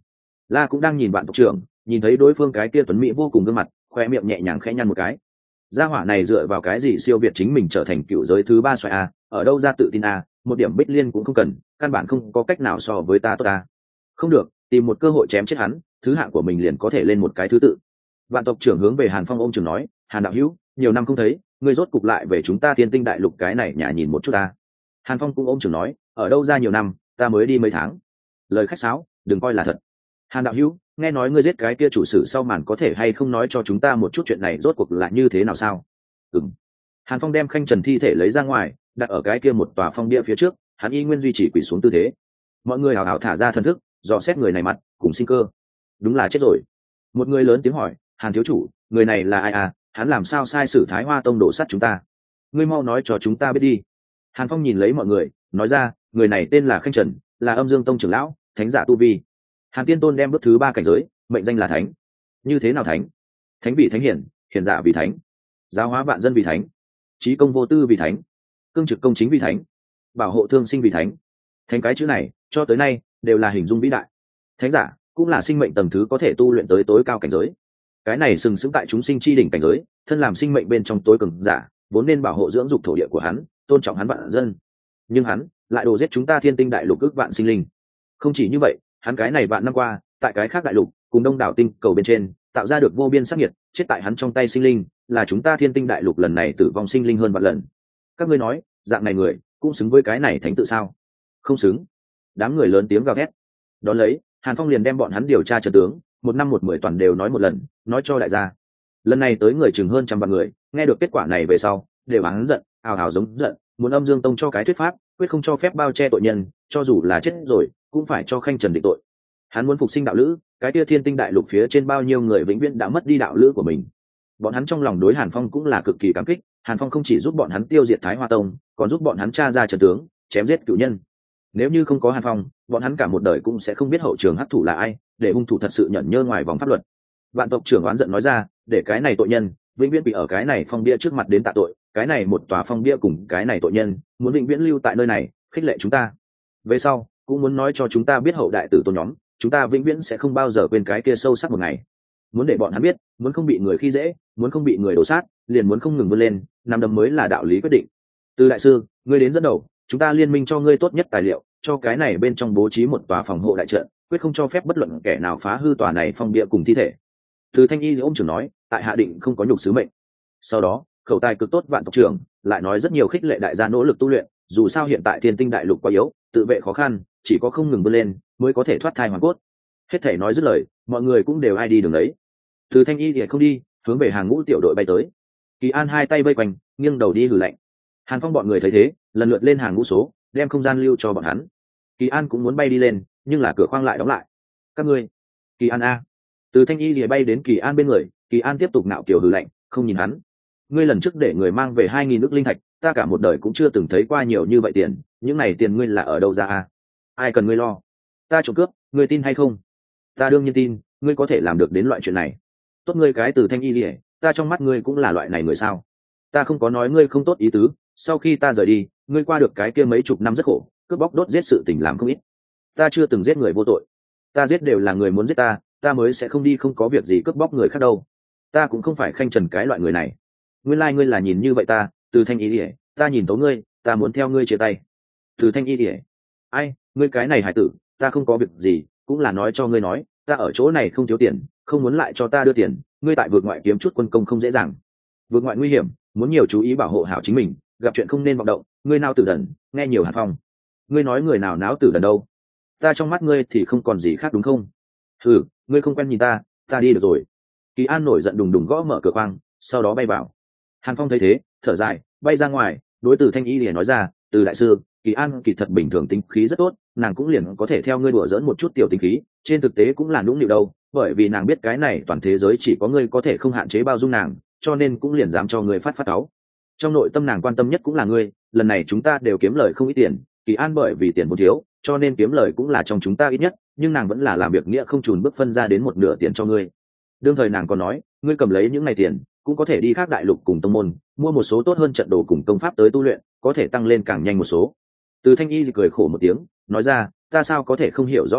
La cũng đang nhìn bạn tộc trưởng, nhìn thấy đối phương cái kia tuấn mỹ vô cùng gương mặt, khoe miệng nhẹ nhàng khẽ nhăn một cái. Gia hỏa này dựa vào cái gì siêu việt chính mình trở thành cựu giới thứ 3 xoài a, ở đâu ra tự tin a, một điểm bích liên cũng không cần, căn bản không có cách nào so với ta tốt ta. Không được, tìm một cơ hội chém chết hắn, thứ hạng của mình liền có thể lên một cái thứ tự. Vạn tộc trưởng hướng về Hàn Phong ôm trường nói, Hàn đạo hữu, nhiều năm không thấy, ngươi rốt cục lại về chúng ta Thiên Tinh Đại Lục cái này nhà nhìn một chút ta. Hàn Phong cũng ôm trường nói, ở đâu ra nhiều năm, ta mới đi mấy tháng. Lời khách sáo, đừng coi là thật. Hàn đạo hữu, nghe nói ngươi giết cái kia chủ sử sau màn, có thể hay không nói cho chúng ta một chút chuyện này rốt cuộc là như thế nào sao? Ừm. Hàn Phong đem Khanh Trần thi thể lấy ra ngoài, đặt ở cái kia một tòa phong bia phía trước, hắn y nguyên duy trì quỳ xuống tư thế. Mọi người hào hào thả ra thần thức, dò xét người này mặt, cùng sinh cơ. Đúng là chết rồi. Một người lớn tiếng hỏi, Hàn thiếu chủ, người này là ai à? Hắn làm sao sai sử Thái Hoa Tông đổ sát chúng ta? Ngươi mau nói cho chúng ta biết đi. Hàn Phong nhìn lấy mọi người, nói ra, người này tên là Khanh Trần, là Âm Dương Tông trưởng lão, thánh giả tu vi. Hàn Tiên Tôn đem bước thứ 3 cảnh giới, mệnh danh là thánh. Như thế nào thánh? Thánh vì thánh hiển, hiển giả vì thánh, giáo hóa vạn dân vì thánh, trí công vô tư vì thánh, cương trực công chính vì thánh, bảo hộ thương sinh vì thánh. Thánh cái chữ này cho tới nay đều là hình dung vĩ đại. Thánh giả cũng là sinh mệnh tầng thứ có thể tu luyện tới tối cao cảnh giới. Cái này sừng sững tại chúng sinh chi đỉnh cảnh giới, thân làm sinh mệnh bên trong tối cường giả, vốn nên bảo hộ dưỡng dục thổ địa của hắn, tôn trọng hắn vạn dân. Nhưng hắn lại đồ giết chúng ta Thiên Tinh Đại Lục ước vạn sinh linh. Không chỉ như vậy, hắn cái này vạn năm qua, tại cái khác đại lục, cùng đông đảo tinh cầu bên trên, tạo ra được vô biên sát nhiệt, chết tại hắn trong tay sinh linh, là chúng ta Thiên Tinh Đại Lục lần này tử vong sinh linh hơn vạn lần. Các ngươi nói, dạng này người, cũng xứng với cái này thánh tự sao? Không xứng. Đám người lớn tiếng gào thét. Đón lấy, Hàn Phong liền đem bọn hắn điều tra trận tướng, 1 năm 1 10 toàn đều nói một lần, nói cho đại gia. Lần này tới người chừng hơn 100 vạn người, nghe được kết quả này về sau, đều oán giận, ào ào giống giận, muốn Âm Dương Tông cho cái thuyết pháp, quyết không cho phép bao che tội nhân, cho dù là chết rồi, cũng phải cho Khanh Trần định tội. Hắn muốn phục sinh đạo lữ, cái kia Thiên Tinh Đại Lục phía trên bao nhiêu người vĩnh viễn đã mất đi đạo lữ của mình. Bọn hắn trong lòng đối Hàn Phong cũng là cực kỳ cảm kích, Hàn Phong không chỉ giúp bọn hắn tiêu diệt Thái Hoa Tông, còn giúp bọn hắn tra ra trận tướng, chém giết cửu nhân. Nếu như không có Hàn Phong, bọn hắn cả một đời cũng sẽ không biết hậu trường hắc thủ là ai, để hung thủ thật sự nhận nhơ ngoài vòng pháp luật. Vạn tộc trưởng oán giận nói ra, để cái này tội nhân vĩnh viễn bị ở cái này phong bia trước mặt đến tạ tội, cái này một tòa phong bia cùng cái này tội nhân muốn vĩnh viễn lưu tại nơi này, khích lệ chúng ta. Về sau cũng muốn nói cho chúng ta biết hậu đại tử tôn nhóm, chúng ta vĩnh viễn sẽ không bao giờ quên cái kia sâu sắc một ngày. Muốn để bọn hắn biết, muốn không bị người khi dễ, muốn không bị người đổ sát, liền muốn không ngừng vươn lên, nắm đấm mới là đạo lý quyết định. Từ đại sư, ngươi đến dẫn đầu, chúng ta liên minh cho ngươi tốt nhất tài liệu, cho cái này bên trong bố trí một tòa phòng hộ đại trận, quyết không cho phép bất luận kẻ nào phá hư tòa này phong bia cùng thi thể. Từ Thanh Y ôm trưởng nói, tại hạ định không có nhục sứ mệnh. Sau đó, khẩu tài cực tốt Vạn tộc trưởng lại nói rất nhiều khích lệ đại gia nỗ lực tu luyện, dù sao hiện tại Thiên Tinh Đại Lục quá yếu, tự vệ khó khăn, chỉ có không ngừng vươn lên mới có thể thoát thai hoàn cốt. Hết thể nói dứt lời, mọi người cũng đều ai đi đường đấy. Từ Thanh Y thì không đi, hướng về hàng ngũ tiểu đội bay tới. Kỳ An hai tay vây quanh, nghiêng đầu đi hừ lạnh. Hàn Phong bọn người thấy thế, lần lượt lên hàng ngũ số, đem không gian lưu cho bọn hắn. Kỳ An cũng muốn bay đi lên, nhưng là cửa khoang lại đóng lại. Các ngươi, Kỳ An a. Từ Thanh Y thì bay đến Kỳ An bên người, Kỳ An tiếp tục nạo kiều hừ lạnh, không nhìn hắn. Ngươi lần trước để người mang về 2000 ức linh thạch, ta cả một đời cũng chưa từng thấy qua nhiều như vậy tiền, những này tiền ngươi là ở đâu ra a? Ai cần ngươi lo? Ta trộm cướp, ngươi tin hay không? Ta đương nhiên tin, ngươi có thể làm được đến loại chuyện này. Tốt ngươi cái Từ Thanh Y gì, ta trong mắt ngươi cũng là loại này người sao? Ta không có nói ngươi không tốt ý tứ, sau khi ta rời đi, ngươi qua được cái kia mấy chục năm rất khổ, cướp bóc đốt giết sự tình làm không ít. Ta chưa từng giết người vô tội, ta giết đều là người muốn giết ta, ta mới sẽ không đi không có việc gì cướp bóc người khác đâu. Ta cũng không phải Khanh Trần cái loại người này. Nguyên lai ngươi là nhìn như vậy ta, Từ Thanh Y, ta nhìn tấu ngươi, ta muốn theo ngươi chia tay. Từ Thanh Y, ai, ngươi cái này hải tử, ta không có việc gì, cũng là nói cho ngươi nói, ta ở chỗ này không thiếu tiền, không muốn lại cho ta đưa tiền, ngươi tại vượt ngoại kiếm chút quân công không dễ dàng. Vượt ngoại nguy hiểm, muốn nhiều chú ý bảo hộ hảo chính mình, gặp chuyện không nên vọng động, ngươi nào tử đần, nghe nhiều Hàn Phong. Ngươi nói người nào náo tử đần đâu? Ta trong mắt ngươi thì không còn gì khác đúng không? Ừ, ngươi không quen nhìn ta, ta đi được rồi. Kỳ An nổi giận đùng đùng gõ mở cửa khoang, sau đó bay vào. Hàn Phong thấy thế, thở dài, bay ra ngoài, đối Từ Thanh Y liền nói ra, Từ đại sư, Kỳ An kỳ thật bình thường tính khí rất tốt, nàng cũng liền có thể theo ngươi đùa giỡn một chút tiểu tính khí, trên thực tế cũng là nũng nịu đâu, bởi vì nàng biết cái này toàn thế giới chỉ có ngươi có thể không hạn chế bao dung nàng, cho nên cũng liền dám cho ngươi phát cáu. Trong nội tâm nàng quan tâm nhất cũng là ngươi, lần này chúng ta đều kiếm lời không ít tiền, Kỳ An bởi vì tiền vốn thiếu, cho nên kiếm lời cũng là trong chúng ta ít nhất, nhưng nàng vẫn là làm việc nghĩa không chùn bước phân ra đến một nửa tiền cho ngươi. Đương thời nàng còn nói, ngươi cầm lấy những ngày tiền, cũng có thể đi khác đại lục cùng tông môn, mua một số tốt hơn trận đồ cùng công pháp tới tu luyện, có thể tăng lên càng nhanh một số. Từ Thanh Y cười khổ một tiếng, nói ra, ta sao có thể không hiểu rõ nàng à,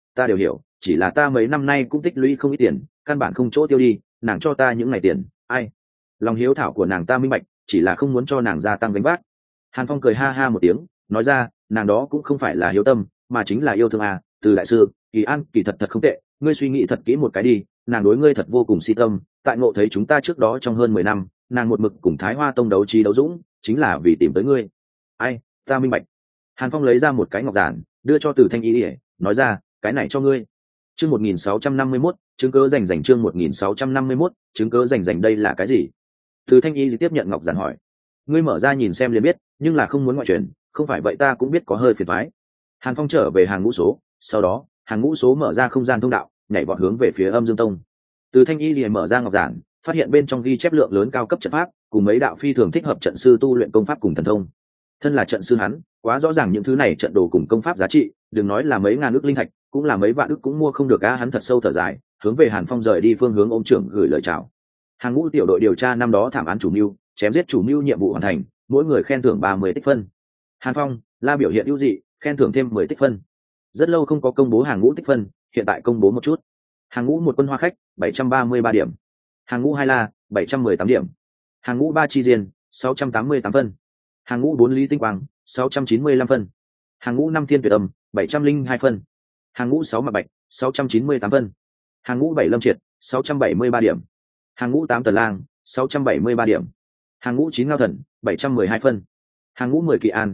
ta đều hiểu, chỉ là ta mấy năm nay cũng tích lũy không ít tiền, căn bản không chỗ tiêu đi, nàng cho ta những ngày tiền, ai, lòng hiếu thảo của nàng ta minh bạch, chỉ là không muốn cho nàng gia tăng gánh vác. Hàn Phong cười ha ha một tiếng, nói ra, nàng đó cũng không phải là hiếu tâm, mà chính là yêu thương à. Từ đại sư, Kỳ An kỳ thật thật không tệ, ngươi suy nghĩ thật kỹ một cái đi, nàng đối ngươi thật vô cùng si tâm, tại ngộ thấy chúng ta trước đó trong hơn 10 năm, nàng một mực cùng Thái Hoa Tông đấu trí đấu dũng, chính là vì tìm tới ngươi. Ai, ta minh bạch. Hàn Phong lấy ra một cái ngọc giản, đưa cho Từ Thanh Y, nói ra, cái này cho ngươi. Chương 1651, chứng cứ rành chương 1651, chứng cứ rành đây là cái gì? Từ Thanh Y tiếp nhận ngọc giản hỏi, ngươi mở ra nhìn xem liền biết, nhưng là không muốn ngoại truyền, không phải vậy ta cũng biết có hơi phiền toái. Hàn Phong trở về hàng ngũ số, sau đó hàng ngũ số mở ra không gian thông đạo, nhảy vọt hướng về phía Âm Dương Tông. Từ Thanh Y liền mở ra ngọc giản, phát hiện bên trong ghi chép lượng lớn cao cấp trận pháp, cùng mấy đạo phi thường thích hợp trận sư tu luyện công pháp cùng thần thông. Thân là trận sư hắn, quá rõ ràng những thứ này trận đồ cùng công pháp giá trị, đừng nói là mấy ngàn ức linh thạch, cũng là mấy vạn ức cũng mua không được a. Hắn thật sâu thở dài, hướng về Hàn Phong rời đi phương hướng ôm trưởng gửi lời chào. Hàng ngũ tiểu đội điều tra năm đó thảm án chủ mưu, chém giết chủ mưu nhiệm vụ hoàn thành, mỗi người khen thưởng 30 tích phân. Hàn Phong, La biểu hiện ưu dị, khen thưởng thêm 10 tích phân. Rất lâu không có công bố hàng ngũ tích phân, hiện tại công bố một chút. Hàng ngũ một quân hoa khách 733 điểm, hàng ngũ hai La 718 điểm, hàng ngũ ba chi diên 688 phân, hàng ngũ bốn lý tinh quang 695 phân, hàng ngũ năm thiên tuyệt âm 702 phân, hàng ngũ sáu mạc bạch 698 phân, hàng ngũ bảy lâm triệt 673 điểm, hàng ngũ tám tần lang 673 điểm, hàng ngũ chín ngao thần 712 phân, hàng ngũ 10 kỳ an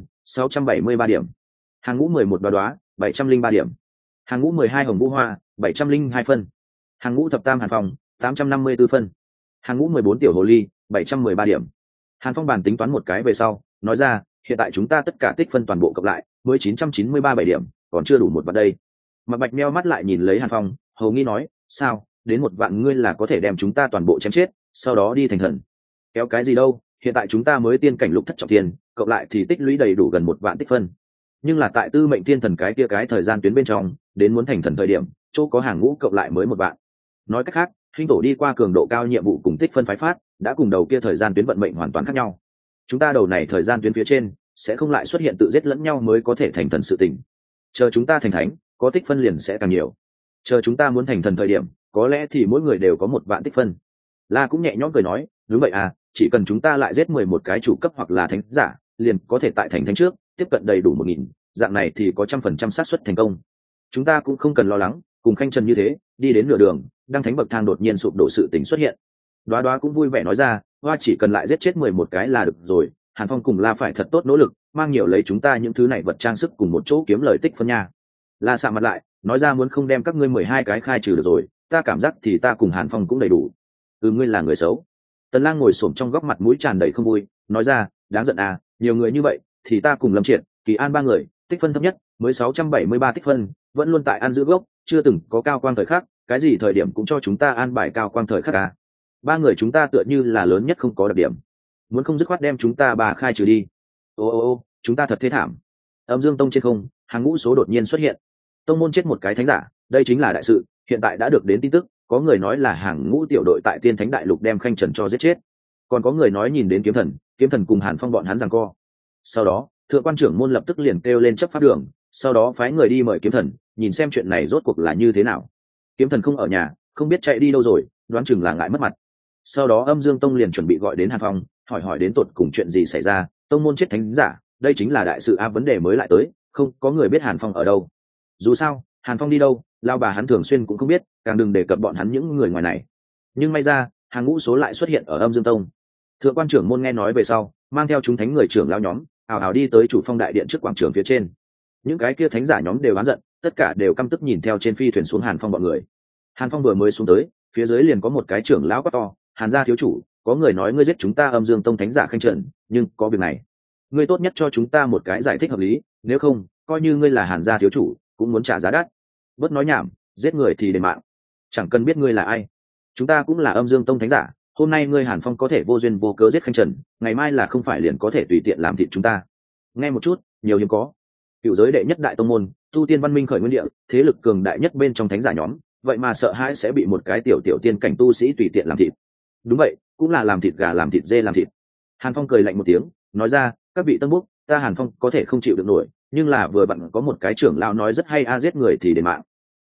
673 điểm, hàng ngũ 11 đoá đoá 703 điểm, hàng ngũ 12 hồng vũ hoa 702 phân, hàng ngũ thập tam Hàn Phong 854 phân, hàng ngũ 14 tiểu hồ ly 713 điểm. Hàn Phong bàn tính toán một cái về sau, nói ra, hiện tại chúng ta tất cả tích phân toàn bộ cộng lại mới 993 điểm, còn chưa đủ một vạn đây. Mạc Bạch meo mắt lại nhìn lấy Hàn Phong, hầu nghi nói, sao, đến một vạn ngươi là có thể đem chúng ta toàn bộ chém chết, sau đó đi thành thần. Kéo cái gì đâu, hiện tại chúng ta mới tiên cảnh lục thất trọng thiên, cộng lại thì tích lũy đầy đủ gần một vạn tích phân. Nhưng là tại tư mệnh thiên thần cái kia cái thời gian tuyến bên trong, đến muốn thành thần thời điểm, chỗ có hàng ngũ cộng lại mới một vạn. Nói cách khác, Hinh tổ đi qua cường độ cao nhiệm vụ cùng tích phân phái phát, đã cùng đầu kia thời gian tuyến vận mệnh hoàn toàn khác nhau. Chúng ta đầu này thời gian tuyến phía trên sẽ không lại xuất hiện tự giết lẫn nhau mới có thể thành thần sự tình. Chờ chúng ta thành thánh, có tích phân liền sẽ càng nhiều. Chờ chúng ta muốn thành thần thời điểm, có lẽ thì mỗi người đều có một vạn tích phân. La cũng nhẹ nhõm cười nói, đúng vậy à, chỉ cần chúng ta lại giết 11 cái chủ cấp hoặc là thánh giả, liền có thể tại thành thánh trước tiếp cận đầy đủ 1000, dạng này thì có 100% xác suất thành công. Chúng ta cũng không cần lo lắng, cùng Khanh Trần như thế, đi đến nửa đường, đăng thánh bậc thang đột nhiên sụp đổ sự tình xuất hiện. Đoá Đoá cũng vui vẻ nói ra, hoa chỉ cần lại giết chết 11 cái là được rồi, Hàn Phong cùng La phải thật tốt nỗ lực, mang nhiều lấy chúng ta những thứ này vật trang sức cùng một chỗ kiếm lời tích phân nha. La sạm mặt lại, nói ra muốn không đem các ngươi 12 cái khai trừ được rồi, ta cảm giác thì ta cùng Hàn Phong cũng đầy đủ. Ngươi là người xấu. Tần Lang ngồi xổm trong góc mặt mũi tràn đầy không vui, nói ra, đáng giận à, nhiều người như vậy, thì ta cùng Lâm Triệt, Kỳ An ba người, tích phân thấp nhất, mới 673 tích phân, vẫn luôn tại ăn giữ gốc, chưa từng có cao quang thời khắc, cái gì thời điểm cũng cho chúng ta an bài cao quang thời khắc à. Ba người chúng ta tựa như là lớn nhất không có đặc điểm, muốn không dứt khoát đem chúng ta bà khai trừ đi. Ô, chúng ta thật thế thảm. Âm Dương Tông trên không, hàng ngũ số đột nhiên xuất hiện. Tông môn chết một cái thánh giả, đây chính là đại sự, hiện tại đã được đến tin tức, có người nói là hàng ngũ tiểu đội tại Tiên Thánh Đại Lục đem Khanh Trần cho giết chết. Còn có người nói nhìn đến kiếm thần cùng Hàn Phong bọn hắn giằng co. Sau đó, thượng quan trưởng môn lập tức liền kêu lên chấp pháp đường, sau đó phái người đi mời kiếm thần, nhìn xem chuyện này rốt cuộc là như thế nào. Kiếm thần không ở nhà, không biết chạy đi đâu rồi, đoán chừng là ngại mất mặt. Sau đó Âm Dương Tông liền chuẩn bị gọi đến Hàn Phong, hỏi đến tột cùng chuyện gì xảy ra, tông môn chết thánh giả, đây chính là đại sự a. Vấn đề mới lại tới, không có người biết Hàn Phong ở đâu. Dù sao, Hàn Phong đi đâu, lao bà hắn thường xuyên cũng không biết, càng đừng đề cập bọn hắn những người ngoài này. Nhưng may ra, hàng ngũ số lại xuất hiện ở Âm Dương Tông. Thượng quan trưởng môn nghe nói về sau, mang theo chúng thánh người trưởng lao nhóm, ào đi tới chủ phong đại điện trước quảng trường phía trên. Những cái kia thánh giả nhóm đều oán giận, tất cả đều căm tức nhìn theo trên phi thuyền xuống Hàn Phong bọn người. Hàn Phong vừa mới xuống tới, phía dưới liền có một cái trưởng lão quát to, Hàn gia thiếu chủ, có người nói ngươi giết chúng ta Âm Dương Tông thánh giả Khanh Trần, nhưng có việc này, ngươi tốt nhất cho chúng ta một cái giải thích hợp lý, nếu không, coi như ngươi là Hàn gia thiếu chủ, cũng muốn trả giá đắt. Bớt nói nhảm, giết người thì đền mạng, chẳng cần biết ngươi là ai. Chúng ta cũng là Âm Dương Tông thánh giả, hôm nay ngươi Hàn Phong có thể vô duyên vô cớ giết Khanh Trần, ngày mai là không phải liền có thể tùy tiện làm thịt chúng ta. Nghe một chút, nhiều hiếm có. Cựu giới đệ nhất đại tông môn, tu tiên văn minh khởi nguyên địa, thế lực cường đại nhất bên trong thánh giả nhóm, vậy mà sợ hãi sẽ bị một cái tiểu tiên cảnh tu sĩ tùy tiện làm thịt. Đúng vậy, cũng là làm thịt gà làm thịt dê làm thịt. Hàn Phong cười lạnh một tiếng, nói ra, các vị tân búc, ta Hàn Phong có thể không chịu được nổi, nhưng là vừa vặn có một cái trưởng lão nói rất hay, giết người thì đền mạng.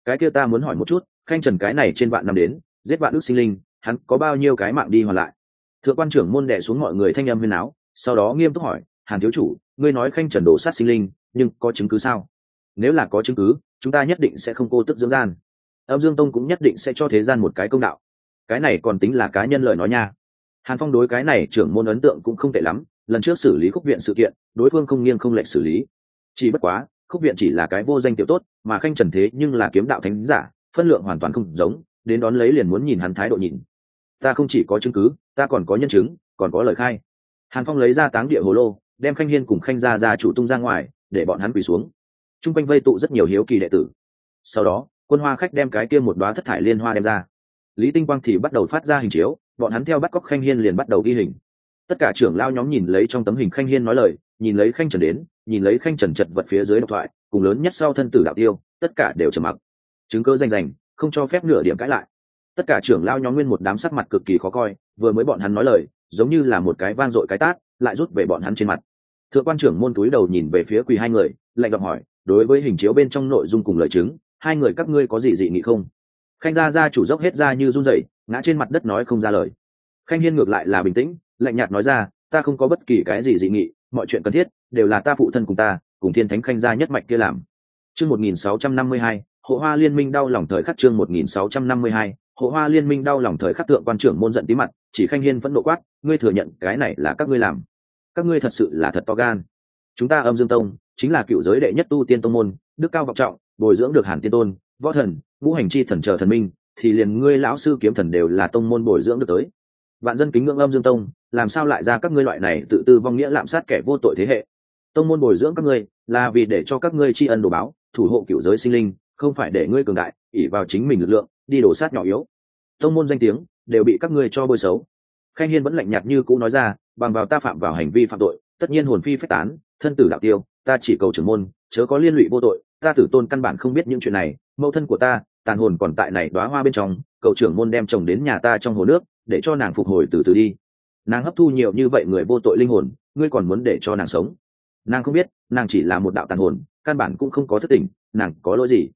Cái kia ta muốn hỏi một chút, khanh trần cái này trên vạn năm đến giết vạn ước sinh linh, hắn có bao nhiêu cái mạng đi hoàn lại? Thượng quan trưởng môn đè xuống mọi người thanh âm huyên áo, sau đó nghiêm túc hỏi, Hàn thiếu chủ, ngươi nói khanh trần đổ sát sinh linh, nhưng có chứng cứ sao? Nếu là có chứng cứ, chúng ta nhất định sẽ không cô tức dưỡng gian. Âm Dương Tông cũng nhất định sẽ cho thế gian một cái công đạo. Cái này còn tính là cá nhân lời nói nha. Hàn Phong đối cái này trưởng môn ấn tượng cũng không tệ lắm, lần trước xử lý khúc viện sự kiện, đối phương không nghiêng không lệch xử lý. Chỉ bất quá, khúc viện chỉ là cái vô danh tiểu tốt, mà khanh trần thế nhưng là kiếm đạo thánh giả, phân lượng hoàn toàn không giống, đến đón lấy liền muốn nhìn hắn thái độ nhìn. Ta không chỉ có chứng cứ, ta còn có nhân chứng, còn có lời khai. Hàn Phong lấy ra táng địa hồ lô, đem khanh hiên cùng khanh gia chủ tung ra ngoài, để bọn hắn quỳ xuống. Trung quanh vây tụ rất nhiều hiếu kỳ đệ tử. Sau đó, Quân Hoa khách đem cái kia một đóa thất thải liên hoa đem ra. Lý Tinh Quang thì bắt đầu phát ra hình chiếu, bọn hắn theo bắt cóc khanh hiên liền bắt đầu ghi hình. Tất cả trưởng lao nhóm nhìn lấy trong tấm hình khanh hiên nói lời, nhìn lấy khanh trần đến, nhìn lấy khanh trần chật vật phía dưới độc thoại, cùng lớn nhất sau thân tử đạo tiêu, tất cả đều trầm mặc. Chứng cứ rành, không cho phép nửa điểm cãi lại. Tất cả trưởng lao nhóm nguyên một đám sắc mặt cực kỳ khó coi, vừa mới bọn hắn nói lời, giống như là một cái vang dội cái tát, lại rút về bọn hắn trên mặt. Thượng quan trưởng môn túi đầu nhìn về phía quỳ hai người, lạnh giọng hỏi, đối với hình chiếu bên trong nội dung cùng lời chứng, hai người các ngươi có gì dị nghị không? Khanh gia chủ dốc hết ra như run rẩy, ngã trên mặt đất nói không ra lời. Khanh hiên ngược lại là bình tĩnh, lạnh nhạt nói ra, ta không có bất kỳ cái gì dị nghị, mọi chuyện cần thiết đều là ta phụ thân cùng ta, cùng thiên thánh khanh gia nhất mạch kia làm. Chương 1652, Hộ Hoa Liên Minh đau lòng thời khắc. Chương 1652, Hộ Hoa Liên Minh đau lòng thời khắc. Thượng quan trưởng môn giận tí mặt, chỉ khanh hiên vẫn nộ quát, ngươi thừa nhận cái này là các ngươi làm? Các ngươi thật sự là thật to gan. Chúng ta Âm Dương Tông chính là cựu giới đệ nhất tu tiên tông môn, đức cao vọng trọng, bồi dưỡng được Hàn Tiên Tôn, Võ Thần, Ngũ Hành Chi Thần chờ thần minh, thì liền ngươi lão sư Kiếm Thần đều là tông môn bồi dưỡng được tới. Vạn dân kính ngưỡng Âm Dương Tông, làm sao lại ra các ngươi loại này tự tư vong nghĩa lạm sát kẻ vô tội thế hệ? Tông môn bồi dưỡng các ngươi là vì để cho các ngươi tri ân đồ báo, thủ hộ cựu giới sinh linh, không phải để ngươi cường đại, ỷ vào chính mình lực lượng, đi đổ sát nhỏ yếu. Tông môn danh tiếng đều bị các ngươi cho bôi xấu. Khanh Hiên vẫn lạnh nhạt như cũ nói ra, bằng vào ta phạm vào hành vi phạm tội, tất nhiên hồn phi phách tán, thân tử đạo tiêu, ta chỉ cầu trưởng môn chớ có liên lụy vô tội, ta tử tôn căn bản không biết những chuyện này, mẫu thân của ta tàn hồn còn tại này đóa hoa bên trong, cầu trưởng môn đem chồng đến nhà ta trong hồ nước, để cho nàng phục hồi từ từ đi. Nàng hấp thu nhiều như vậy người vô tội linh hồn, ngươi còn muốn để cho nàng sống? Nàng không biết, nàng chỉ là một đạo tàn hồn, căn bản cũng không có thức tỉnh, nàng có lỗi gì?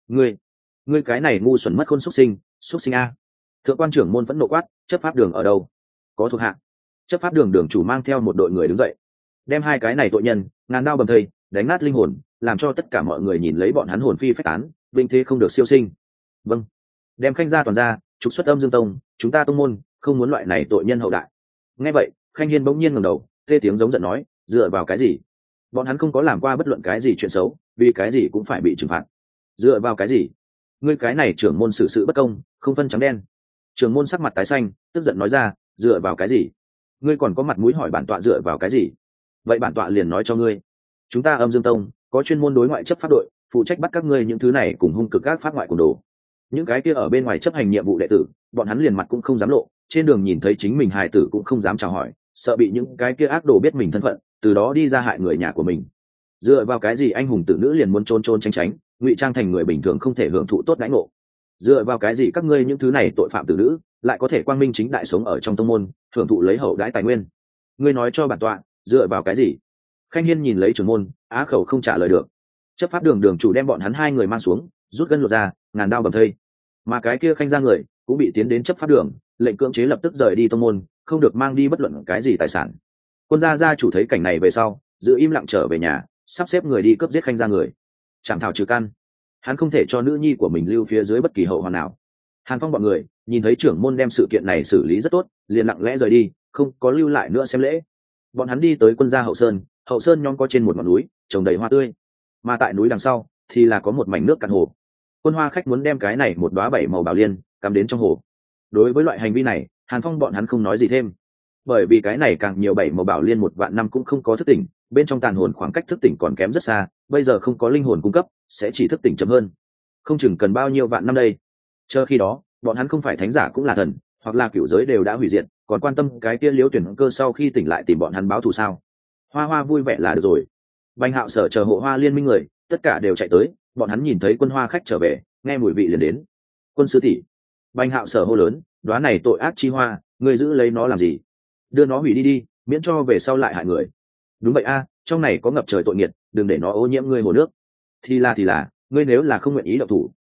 Ngươi cái này ngu xuẩn mất khôn xuất sinh a! Thượng quan trưởng môn vẫn nộ quát, chấp pháp đường ở đâu? Có thuộc hạ. Chấp pháp đường đường chủ mang theo một đội người đứng dậy, đem hai cái này tội nhân ngàn đao bầm thây, đánh nát linh hồn, làm cho tất cả mọi người nhìn lấy bọn hắn hồn phi phách tán, vinh thế không được siêu sinh. Vâng. Đem khanh gia toàn ra, trục xuất Âm Dương Tông, chúng ta tông môn không muốn loại này tội nhân hậu đại. Nghe vậy, Khanh Hiên bỗng nhiên ngẩng đầu, tê tiếng giống giận nói, dựa vào cái gì? Bọn hắn không có làm qua bất luận cái gì chuyện xấu, vì cái gì cũng phải bị trừng phạt? Dựa vào cái gì? Ngươi cái này trưởng môn xử sự bất công, không phân trắng đen. Trưởng môn sắc mặt tái xanh, tức giận nói ra, dựa vào cái gì? Ngươi còn có mặt mũi hỏi bản tọa dựa vào cái gì? Vậy bản tọa liền nói cho ngươi, chúng ta Âm Dương Tông có chuyên môn đối ngoại chấp pháp đội, phụ trách bắt các ngươi những thứ này cùng hung cực các pháp ngoại cùng đồ. Những cái kia ở bên ngoài chấp hành nhiệm vụ đệ tử, bọn hắn liền mặt cũng không dám lộ, trên đường nhìn thấy chính mình hài tử cũng không dám chào hỏi, sợ bị những cái kia ác đồ biết mình thân phận, từ đó đi ra hại người nhà của mình. Dựa vào cái gì anh hùng tử nữ liền muốn trốn tránh, ngụy trang thành người bình thường không thể hưởng thụ tốt đãi ngộ? Dựa vào cái gì các ngươi những thứ này tội phạm tử nữ lại có thể quang minh chính đại sống ở trong tông môn, hưởng thụ lấy hậu đãi tài nguyên? Ngươi nói cho bản tọa, dựa vào cái gì? Khanh Hiên nhìn lấy trưởng môn, á khẩu không trả lời được. Chấp pháp đường đường chủ đem bọn hắn hai người mang xuống, rút gân lột ra, ngàn đao bầm thây. Mà cái kia Khanh gia người cũng bị tiến đến chấp pháp đường, lệnh cưỡng chế lập tức rời đi tông môn, không được mang đi bất luận cái gì tài sản. Quân gia chủ thấy cảnh này về sau, giữ im lặng trở về nhà, sắp xếp người đi cướp giết Khanh gia người, chảm thảo trừ căn. Hắn không thể cho nữ nhi của mình lưu phía dưới bất kỳ hậu hoạn nào. Hàn Phong bọn người nhìn thấy trưởng môn đem sự kiện này xử lý rất tốt, liền lặng lẽ rời đi, không có lưu lại nữa xem lễ. Bọn hắn đi tới Quân gia hậu sơn nhóm có trên một ngọn núi trồng đầy hoa tươi, mà tại núi đằng sau thì là có một mảnh nước cạn hồ. Quân Hoa khách muốn đem cái này một đóa bảy màu bảo liên cắm đến trong hồ. Đối với loại hành vi này, Hàn Phong bọn hắn không nói gì thêm, bởi vì cái này càng nhiều bảy màu bảo liên 1 vạn năm cũng không có thức tỉnh, bên trong tàn hồn khoảng cách thức tỉnh còn kém rất xa, bây giờ không có linh hồn cung cấp, sẽ chỉ thức tỉnh chậm hơn, không chừng cần bao nhiêu vạn năm đây. Chờ khi đó, bọn hắn không phải thánh giả cũng là thần, hoặc là cửu giới đều đã hủy diệt, còn quan tâm cái kia Liễu Tuyển Cơ sau khi tỉnh lại tìm bọn hắn báo thù sao? Hoa vui vẻ là được rồi. Bành Hạo Sở chờ hộ Hoa liên minh người, tất cả đều chạy tới, bọn hắn nhìn thấy Quân Hoa khách trở về, nghe mùi vị liền đến. Quân sư tỷ. Bành Hạo Sở hô lớn, đóa này tội ác chi hoa, ngươi giữ lấy nó làm gì? Đưa nó hủy đi, miễn cho về sau lại hại người. Đúng vậy a, trong này có ngập trời tội nghiệt, đừng để nó ô nhiễm ngươi hồ nước. Thì là, ngươi nếu là không nguyện ý động thủ,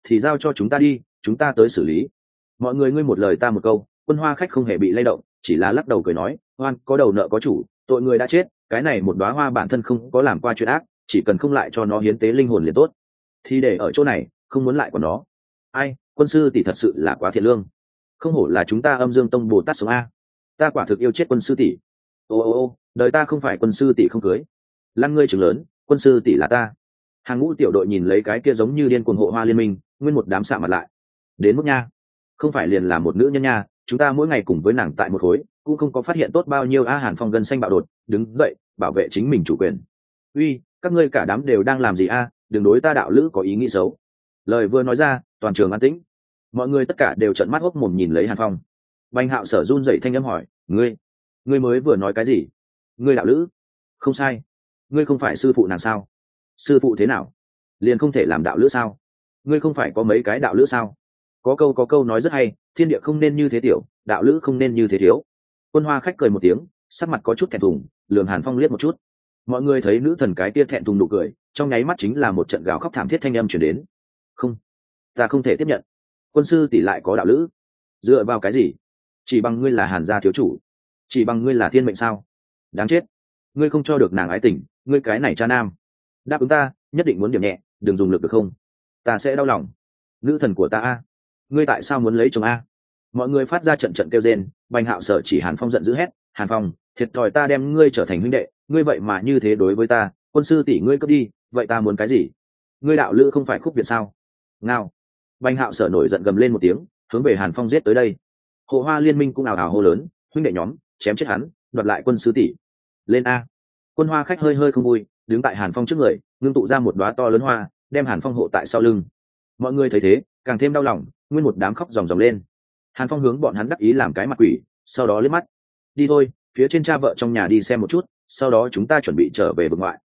thì giao cho chúng ta đi, chúng ta tới xử lý. Mọi người ngươi một lời ta một câu, Quân Hoa Khách không hề bị lay động, chỉ là lắc đầu cười nói, oan có đầu nợ có chủ, tội người đã chết, cái này một đóa hoa bản thân không có làm qua chuyện ác, chỉ cần không lại cho nó hiến tế linh hồn liền tốt, thì để ở chỗ này, không muốn lại của nó. Ai, quân sư tỷ thật sự là quá thiện lương, không hổ là chúng ta Âm Dương Tông Bồ Tát sống a, ta quả thực yêu chết quân sư tỷ. Ô, đời ta không phải quân sư tỷ không cưới, lăn ngươi trưởng lớn, quân sư tỷ là ta. Hàng ngũ tiểu đội nhìn lấy cái kia giống như điên cuồng hộ hoa liên minh, nguyên một đám xạ mặt lại. Đến mức nha, không phải liền là một nữ nhân nha, chúng ta mỗi ngày cùng với nàng tại một khối, cũng không có phát hiện tốt bao nhiêu. Hàn Phong gân xanh bạo đột, đứng dậy bảo vệ chính mình chủ quyền. Uy, các ngươi cả đám đều đang làm gì a? Đừng đối ta đạo lữ có ý nghĩ xấu. Lời vừa nói ra, toàn trường an tĩnh, mọi người tất cả đều trợn mắt hốc mồm nhìn lấy Hàn Phong. Bành Hạo Sở run rẩy thanh âm hỏi, ngươi mới vừa nói cái gì? Ngươi đạo lữ? Không sai, ngươi không phải sư phụ nàng sao? Sư phụ thế nào, liền không thể làm đạo lữ sao? Ngươi không phải có mấy cái đạo lữ sao? Có câu nói rất hay, thiên địa không nên như thế tiểu, đạo lữ không nên như thế thiếu. Quân Hoa Khách cười một tiếng, sắc mặt có chút thẹn thùng, lườm Hàn Phong liếc một chút. Mọi người thấy nữ thần cái kia thẹn thùng nụ cười, trong nháy mắt chính là một trận gào khóc thảm thiết thanh âm truyền đến. Không, ta không thể tiếp nhận. Quân sư tỷ lại có đạo lữ, dựa vào cái gì? Chỉ bằng ngươi là Hàn gia thiếu chủ, chỉ bằng ngươi là thiên mệnh sao? Đáng chết, ngươi không cho được nàng ái tình, ngươi cái này cha nam. Đáp ứng ta, nhất định muốn điểm nhẹ, đừng dùng lực được không? Ta sẽ đau lòng. Nữ thần của ta a, ngươi tại sao muốn lấy chồng a? Mọi người phát ra trận trận kêu rên. Bành Hạo Sở chỉ Hàn Phong giận dữ hét, Hàn Phong, thiệt thòi ta đem ngươi trở thành huynh đệ, ngươi vậy mà như thế đối với ta. Quân sư tỷ ngươi cướp đi, vậy ta muốn cái gì? Ngươi đạo lữ không phải khúc việt sao? Ngao. Bành Hạo Sở nổi giận gầm lên một tiếng, hướng về Hàn Phong giết tới đây. Hộ hoa liên minh cũng ào ào hô lớn, huynh đệ nhóm, chém chết hắn, đoạt lại quân sư tỷ. Lên a. Quân Hoa Khách hơi không vui, đứng tại Hàn Phong trước người, ngưng tụ ra một đóa to lớn hoa, đem Hàn Phong hộ tại sau lưng. Mọi người thấy thế, càng thêm đau lòng, nguyên một đám khóc ròng ròng lên. Hàn Phong hướng bọn hắn đắc ý làm cái mặt quỷ, sau đó liếc mắt, đi thôi, phía trên cha vợ trong nhà đi xem một chút, sau đó chúng ta chuẩn bị trở về vực ngoại.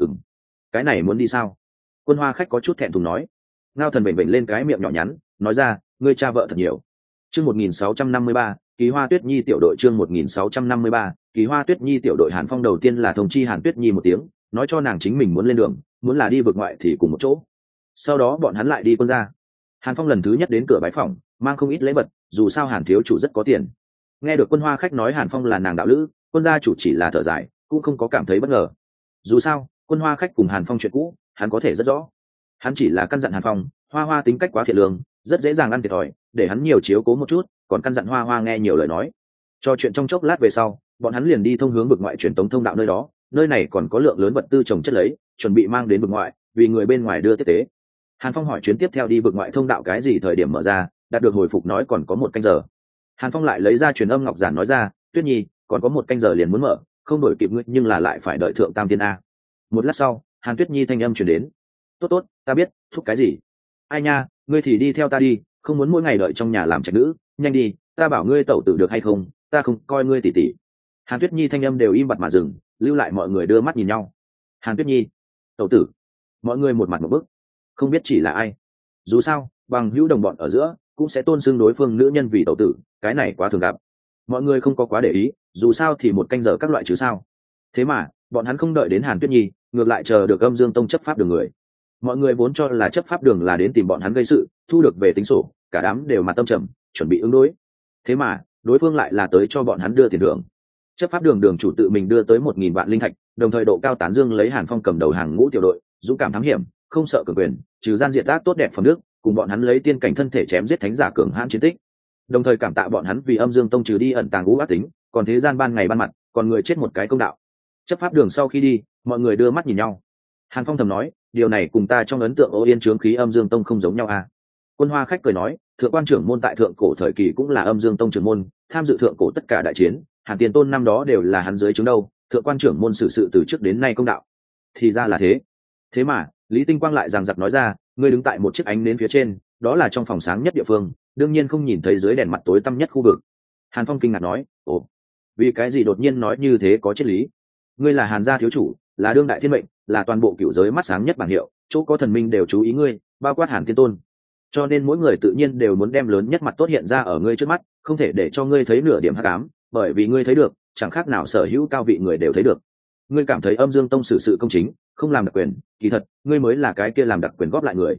Cái này muốn đi sao? Quân Hoa Khách có chút thẹn thùng nói. Ngao Thần bệnh lên cái miệng nhỏ nhắn, nói ra, ngươi cha vợ thật nhiều. Chương 1653, Kỳ Hoa Tuyết Nhi tiểu đội. Chương 1653, Kỳ Hoa Tuyết Nhi tiểu đội. Hàn Phong đầu tiên là thông chi Hàn Tuyết Nhi một tiếng, nói cho nàng chính mình muốn lên đường, muốn là đi vực ngoại thì cùng một chỗ. Sau đó bọn hắn lại đi quân ra. Hàn Phong lần thứ nhất đến cửa bái phòng, mang không ít lễ vật, dù sao Hàn thiếu chủ rất có tiền. Nghe được Quân Hoa Khách nói Hàn Phong là nàng đạo lữ, quân gia chủ chỉ là thở dài, cũng không có cảm thấy bất ngờ. Dù sao, Quân Hoa Khách cùng Hàn Phong chuyện cũ, hắn có thể rất rõ. Hắn chỉ là căn dặn Hàn Phong, Hoa tính cách quá thiện lương, rất dễ dàng ăn thiệt thòi, để hắn nhiều chiếu cố một chút, còn căn dặn Hoa nghe nhiều lời nói. Cho chuyện trong chốc lát về sau, bọn hắn liền đi thông hướng vực ngoại truyền tống thông đạo nơi đó, nơi này còn có lượng lớn vật tư trồng chất lấy, chuẩn bị mang đến vực ngoại, vì người bên ngoài đưa tiếp tế. Hàn Phong hỏi chuyến tiếp theo đi vực ngoại thông đạo cái gì thời điểm mở ra, đạt được hồi phục nói còn có 1 canh giờ. Hàn Phong lại lấy ra truyền âm ngọc giản nói ra, Tuyết Nhi, còn có 1 canh giờ liền muốn mở, không đổi kịp ngươi nhưng là lại phải đợi thượng tam tiên a. Một lát sau, Hàn Tuyết Nhi thanh âm truyền đến, tốt, ta biết, thúc cái gì? Ai nha, ngươi thì đi theo ta đi, không muốn mỗi ngày đợi trong nhà làm trạch nữ, nhanh đi, ta bảo ngươi tẩu tử được hay không, ta không coi ngươi tỷ tỷ. Hàn Tuyết Nhi thanh âm đều im bặt mà dừng, lưu lại mọi người đưa mắt nhìn nhau. Hàn Tuyết Nhi, tẩu tử, mọi người một mặt một bức, không biết chỉ là ai. Dù sao, bằng hữu đồng bọn ở giữa cũng sẽ tôn xưng đối phương nữ nhân vì tẩu tử, cái này quá thường gặp. Mọi người không có quá để ý, dù sao thì 1 canh giờ các loại chứ sao. Thế mà bọn hắn không đợi đến Hàn Tuyết Nhi, ngược lại chờ được Âm Dương Tông chấp pháp đường người. Mọi người vốn cho là chấp pháp đường là đến tìm bọn hắn gây sự, thu được về tính sổ, cả đám đều mặt tâm trầm, chuẩn bị ứng đối. Thế mà đối phương lại là tới cho bọn hắn đưa tiền thưởng. Chấp pháp đường đường chủ tự mình đưa tới 1.000 vạn linh thạch, đồng thời độ cao tán dương lấy Hàn Phong cầm đầu hàng ngũ tiểu đội, dũng cảm thám hiểm, không sợ cường quyền, trừ gian diệt ác tốt đẹp phẩm đức, cùng bọn hắn lấy tiên cảnh thân thể chém giết thánh giả cường hãn chiến tích. Đồng thời cảm tạ bọn hắn vì Âm Dương Tông trừ đi ẩn tàng ngũ ác tính, còn thế gian ban ngày ban mặt, còn người chết một cái công đạo. Chấp pháp đường sau khi đi, mọi người đưa mắt nhìn nhau. Hàn Phong thầm nói, điều này cùng ta trong ấn tượng Ô Yên chướng khí Âm Dương Tông không giống nhau à? Quân Hoa Khách cười nói, thượng quan trưởng môn tại thượng cổ thời kỳ cũng là Âm Dương Tông trưởng môn, tham dự thượng cổ tất cả đại chiến, Hàn Tiền Tôn năm đó đều là hắn dưới trướng đâu, thượng quan trưởng môn xử sự từ trước đến nay công đạo. Thì ra là thế. Thế mà Lý Tinh Quang lại giằng giặc nói ra, ngươi đứng tại một chiếc ánh nến phía trên, đó là trong phòng sáng nhất địa phương, đương nhiên không nhìn thấy dưới đèn mặt tối tăm nhất khu vực. Hàn Phong kinh ngạc nói, ồ, vì cái gì đột nhiên nói như thế có triết lý? Ngươi là Hàn gia thiếu chủ, là đương đại thiên mệnh, là toàn bộ cửu giới mắt sáng nhất bảng hiệu, chỗ có thần minh đều chú ý ngươi, bao quát Hàn Thiên Tôn. Cho nên mỗi người tự nhiên đều muốn đem lớn nhất mặt tốt hiện ra ở ngươi trước mắt, không thể để cho ngươi thấy nửa điểm hắc ám, bởi vì ngươi thấy được, chẳng khác nào sở hữu cao vị người đều thấy được. Ngươi cảm thấy Âm Dương Tông xử sự công chính, không làm đặc quyền, kỳ thật ngươi mới là cái kia làm đặc quyền góp lại người.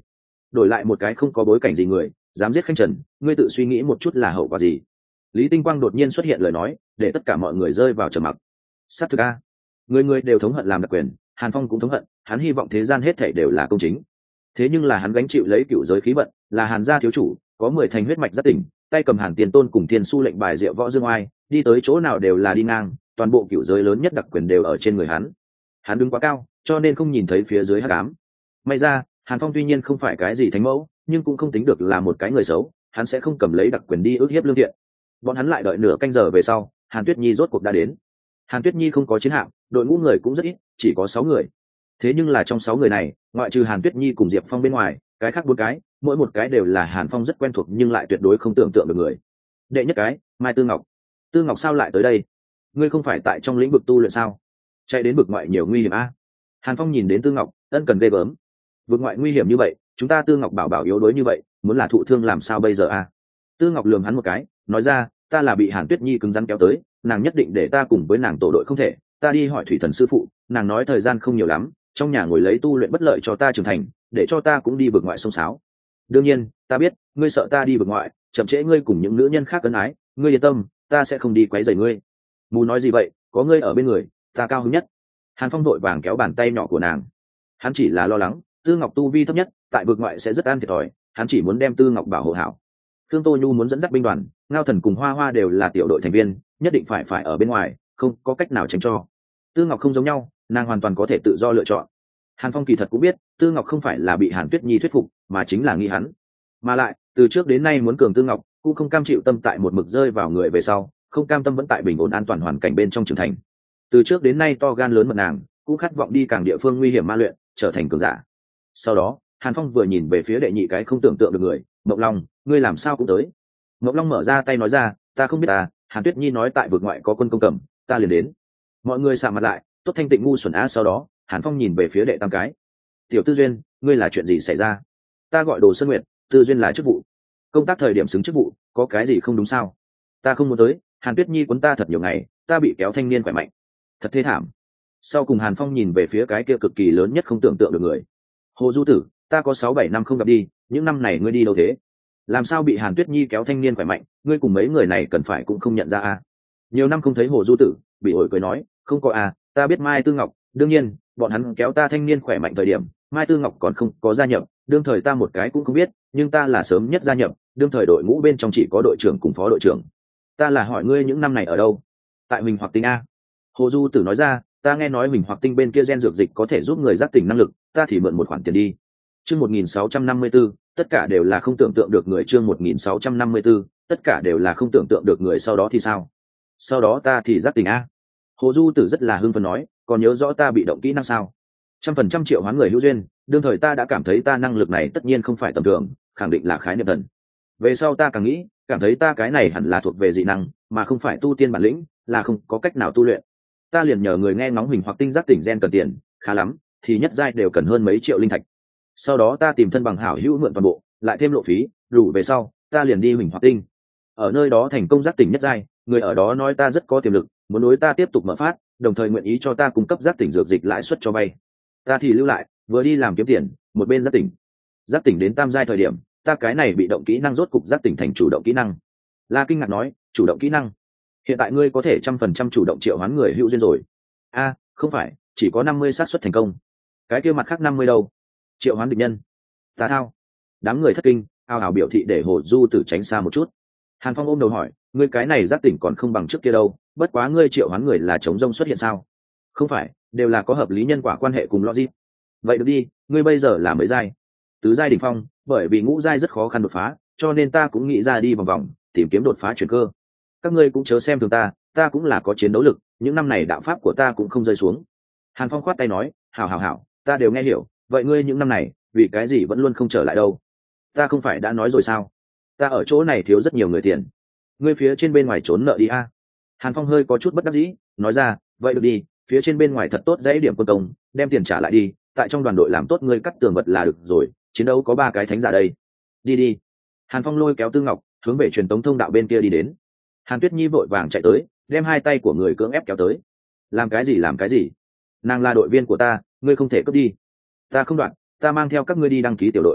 đổi lại một cái không có bối cảnh gì người dám giết Khanh Trần, ngươi tự suy nghĩ một chút là hậu quả gì. Lý Tinh Quang đột nhiên xuất hiện lời nói để tất cả mọi người rơi vào trầm mặc. Sát thực a, người người đều thống hận làm đặc quyền, Hàn Phong cũng thống hận, hắn hy vọng thế gian hết thảy đều là công chính. Thế nhưng là hắn gánh chịu lấy cựu giới khí vận, là Hàn gia thiếu chủ, có 10 thành huyết mạch rất tỉnh, tay cầm Hàn Tiền Tôn cùng Thiên Su lệnh bài diệu võ dương oai, đi tới chỗ nào đều là đi ngang, toàn bộ cựu giới lớn nhất đặc quyền đều ở trên người hắn. Hắn đứng quá cao, cho nên không nhìn thấy phía dưới hắc ám. May ra, Hàn Phong tuy nhiên không phải cái gì thánh mẫu, nhưng cũng không tính được là một cái người xấu, hắn sẽ không cầm lấy đặc quyền đi ức hiếp lương thiện. Bọn hắn lại đợi nửa canh giờ về sau, Hàn Tuyết Nhi rốt cuộc đã đến. Hàn Tuyết Nhi không có chiến hạm, đội ngũ người cũng rất ít, chỉ có 6 người. Thế nhưng là trong 6 người này, ngoại trừ Hàn Tuyết Nhi cùng Diệp Phong bên ngoài, cái khác 4 cái, mỗi một cái đều là Hàn Phong rất quen thuộc nhưng lại tuyệt đối không tưởng tượng được người. Đệ nhất cái, Mai Tư Ngọc. Tư Ngọc sao lại tới đây? Ngươi không phải tại trong lĩnh vực tu luyện sao? Chạy đến vực ngoại nhiều nguy hiểm a. Hàn Phong nhìn đến Tư Ngọc, ân cần ghê gớm. Vực ngoại nguy hiểm như vậy, chúng ta Tư Ngọc bảo bảo yếu đuối như vậy, muốn là thụ thương làm sao bây giờ a? Tư Ngọc lườm hắn một cái, nói ra, ta là bị Hàn Tuyết Nhi cứng rắn kéo tới, nàng nhất định để ta cùng với nàng tổ đội không thể, ta đi hỏi thủy thần sư phụ, nàng nói thời gian không nhiều lắm, trong nhà ngồi lấy tu luyện bất lợi cho ta trưởng thành, để cho ta cũng đi vực ngoại sông sáo. Đương nhiên, ta biết, ngươi sợ ta đi vực ngoại, chậm trễ ngươi cùng những nữ nhân khác ân ái, ngươi yên tâm, ta sẽ không đi quấy rầy ngươi. Mù nói gì vậy, có ngươi ở bên người, ta cao hứng nhất. Hàn Phong vội vàng kéo bàn tay nhỏ của nàng. Hắn chỉ là lo lắng, Tư Ngọc tu vi thấp nhất, tại vực ngoại sẽ rất an thiệt thòi, hắn chỉ muốn đem Tư Ngọc bảo hộ hảo. Thương Tô Nhu muốn dẫn dắt binh đoàn, Ngao Thần cùng Hoa Hoa đều là tiểu đội thành viên, nhất định phải ở bên ngoài, không có cách nào tránh cho. Tư Ngọc không giống nhau, nàng hoàn toàn có thể tự do lựa chọn. Hàn Phong kỳ thật cũng biết, Tư Ngọc không phải là bị Hàn Tuyết Nhi thuyết phục, mà chính là nghi hắn. Mà lại, từ trước đến nay muốn cường Tư Ngọc, cũng không cam chịu tâm tại một mực rơi vào người về sau, không cam tâm vẫn tại bình ổn an toàn hoàn cảnh bên trong trưởng thành. Từ trước đến nay to gan lớn mật nàng, cũng khát vọng đi càng địa phương nguy hiểm ma luyện, trở thành cường giả. Sau đó, Hàn Phong vừa nhìn về phía đệ nhị cái không tưởng tượng được người, Mộng Long, ngươi làm sao cũng tới? Mộng Long mở ra tay nói ra, ta không biết à, Hàn Tuyết Nhi nói tại vực ngoại có quân công cầm, ta liền đến. Mọi người sạm mặt lại, tốt thanh tịnh ngu xuẩn á. Sau đó, Hàn Phong nhìn về phía đệ tam cái, tiểu Tư Duyên, ngươi là chuyện gì xảy ra? Ta gọi Đồ Sơn Nguyệt, Tư Duyên là chức vụ, công tác thời điểm xứng chức vụ, có cái gì không đúng sao? Ta không muốn tới, Hàn Tuyết Nhi quấn ta thật nhiều ngày, ta bị kéo thanh niên khỏe mạnh, thật thê thảm. Sau cùng Hàn Phong nhìn về phía cái kia cực kỳ lớn nhất không tưởng tượng được người, Hồ Du Tử, ta có 6-7 năm không gặp đi, những năm này ngươi đi đâu thế? Làm sao bị Hàn Tuyết Nhi kéo thanh niên khỏe mạnh, ngươi cùng mấy người này cần phải cũng không nhận ra à? Nhiều năm không thấy Hồ Du Tử, bị ổi cười nói, không có à, ta biết Mai Tư Ngọc, đương nhiên, bọn hắn kéo ta thanh niên khỏe mạnh thời điểm, Mai Tư Ngọc còn không có gia nhập, đương thời ta một cái cũng không biết, nhưng ta là sớm nhất gia nhập, đương thời đội ngũ bên trong chỉ có đội trưởng cùng phó đội trưởng. Ta là hỏi ngươi những năm này ở đâu? Tại Huỳnh Hoặc Tinh a. Hồ Du Tử nói ra, ta nghe nói Huỳnh Hoặc Tinh bên kia gen dược dịch có thể giúp người giác tỉnh năng lực, ta thì mượn một khoản tiền đi. Chương 1654, tất cả đều là không tưởng tượng được người. Chương 1654, tất cả đều là không tưởng tượng được người. Sau đó thì sao? Sau đó ta thì giác tỉnh a. Hồ Du Tử rất là hưng phấn nói, còn nhớ rõ ta bị động kỹ năng sao? 100% triệu hoán người hữu duyên, đương thời ta đã cảm thấy ta năng lực này tất nhiên không phải tầm thường, khẳng định là khái niệm thần. Về sau ta càng nghĩ, cảm thấy ta cái này hẳn là thuộc về dị năng, mà không phải tu tiên bản lĩnh, là không có cách nào tu luyện. Ta liền nhờ người nghe ngóng Huỳnh Hoặc Tinh giác tỉnh gen cần tiền, khá lắm, thì nhất giai đều cần hơn mấy triệu linh thạch. Sau đó ta tìm thân bằng hảo hữu mượn toàn bộ, lại thêm lộ phí, đủ về sau, ta liền đi Huỳnh Hoặc Tinh. Ở nơi đó thành công giác tỉnh nhất giai, người ở đó nói ta rất có tiềm lực, muốn đối ta tiếp tục mở phát, đồng thời nguyện ý cho ta cung cấp giác tỉnh dược dịch lãi suất cho vay. Ta thì lưu lại, vừa đi làm kiếm tiền, một bên giác tỉnh. Giác tỉnh đến tam giai thời điểm, ta cái này bị động kỹ năng rốt cục giác tỉnh thành chủ động kỹ năng. La kinh ngạc nói, chủ động kỹ năng? Hiện tại ngươi có thể 100% chủ động triệu hoán người hữu duyên rồi. A, không phải, chỉ có 50 xác suất thành công. Cái kia mặt khác 50 đâu? Triệu hoán địch nhân. Ta thao. Đám người thất kinh, ào ào biểu thị để Hồ Du Tử tránh xa một chút. Hàn Phong ôm đầu hỏi, ngươi cái này giác tỉnh còn không bằng trước kia đâu, bất quá ngươi triệu hoán người là chống rông xuất hiện sao? Không phải, đều là có hợp lý nhân quả quan hệ cùng logic. Vậy được đi, ngươi bây giờ là mấy giai? Tứ giai đỉnh phong, bởi vì ngũ giai rất khó khăn đột phá, cho nên ta cũng nghĩ ra đi vòng vòng, tìm kiếm đột phá chuyển cơ. Các ngươi cũng chớ xem thường ta cũng là có chiến đấu lực, những năm này đạo pháp của ta cũng không rơi xuống. Hàn Phong khoát tay nói, hảo, ta đều nghe hiểu, vậy ngươi những năm này, vì cái gì vẫn luôn không trở lại đâu? Ta không phải đã nói rồi sao? Ta ở chỗ này thiếu rất nhiều người tiền. Ngươi phía trên bên ngoài trốn nợ đi a. Hàn Phong hơi có chút bất đắc dĩ, nói ra, vậy được đi, phía trên bên ngoài thật tốt dãy điểm quân công, đem tiền trả lại đi, tại trong đoàn đội làm tốt ngươi cắt tường vật là được rồi, chiến đấu có 3 cái thánh giả đây. Đi. Hàn Phong lôi kéo Tư Ngọc, hướng về truyền tống thông đạo bên kia đi đến. Hàn Tuyết Nhi vội vàng chạy tới, đem 2 tay của người cưỡng ép kéo tới. Làm cái gì? Nàng là đội viên của ta, ngươi không thể cướp đi. Ta không đoạn, ta mang theo các ngươi đi đăng ký tiểu đội.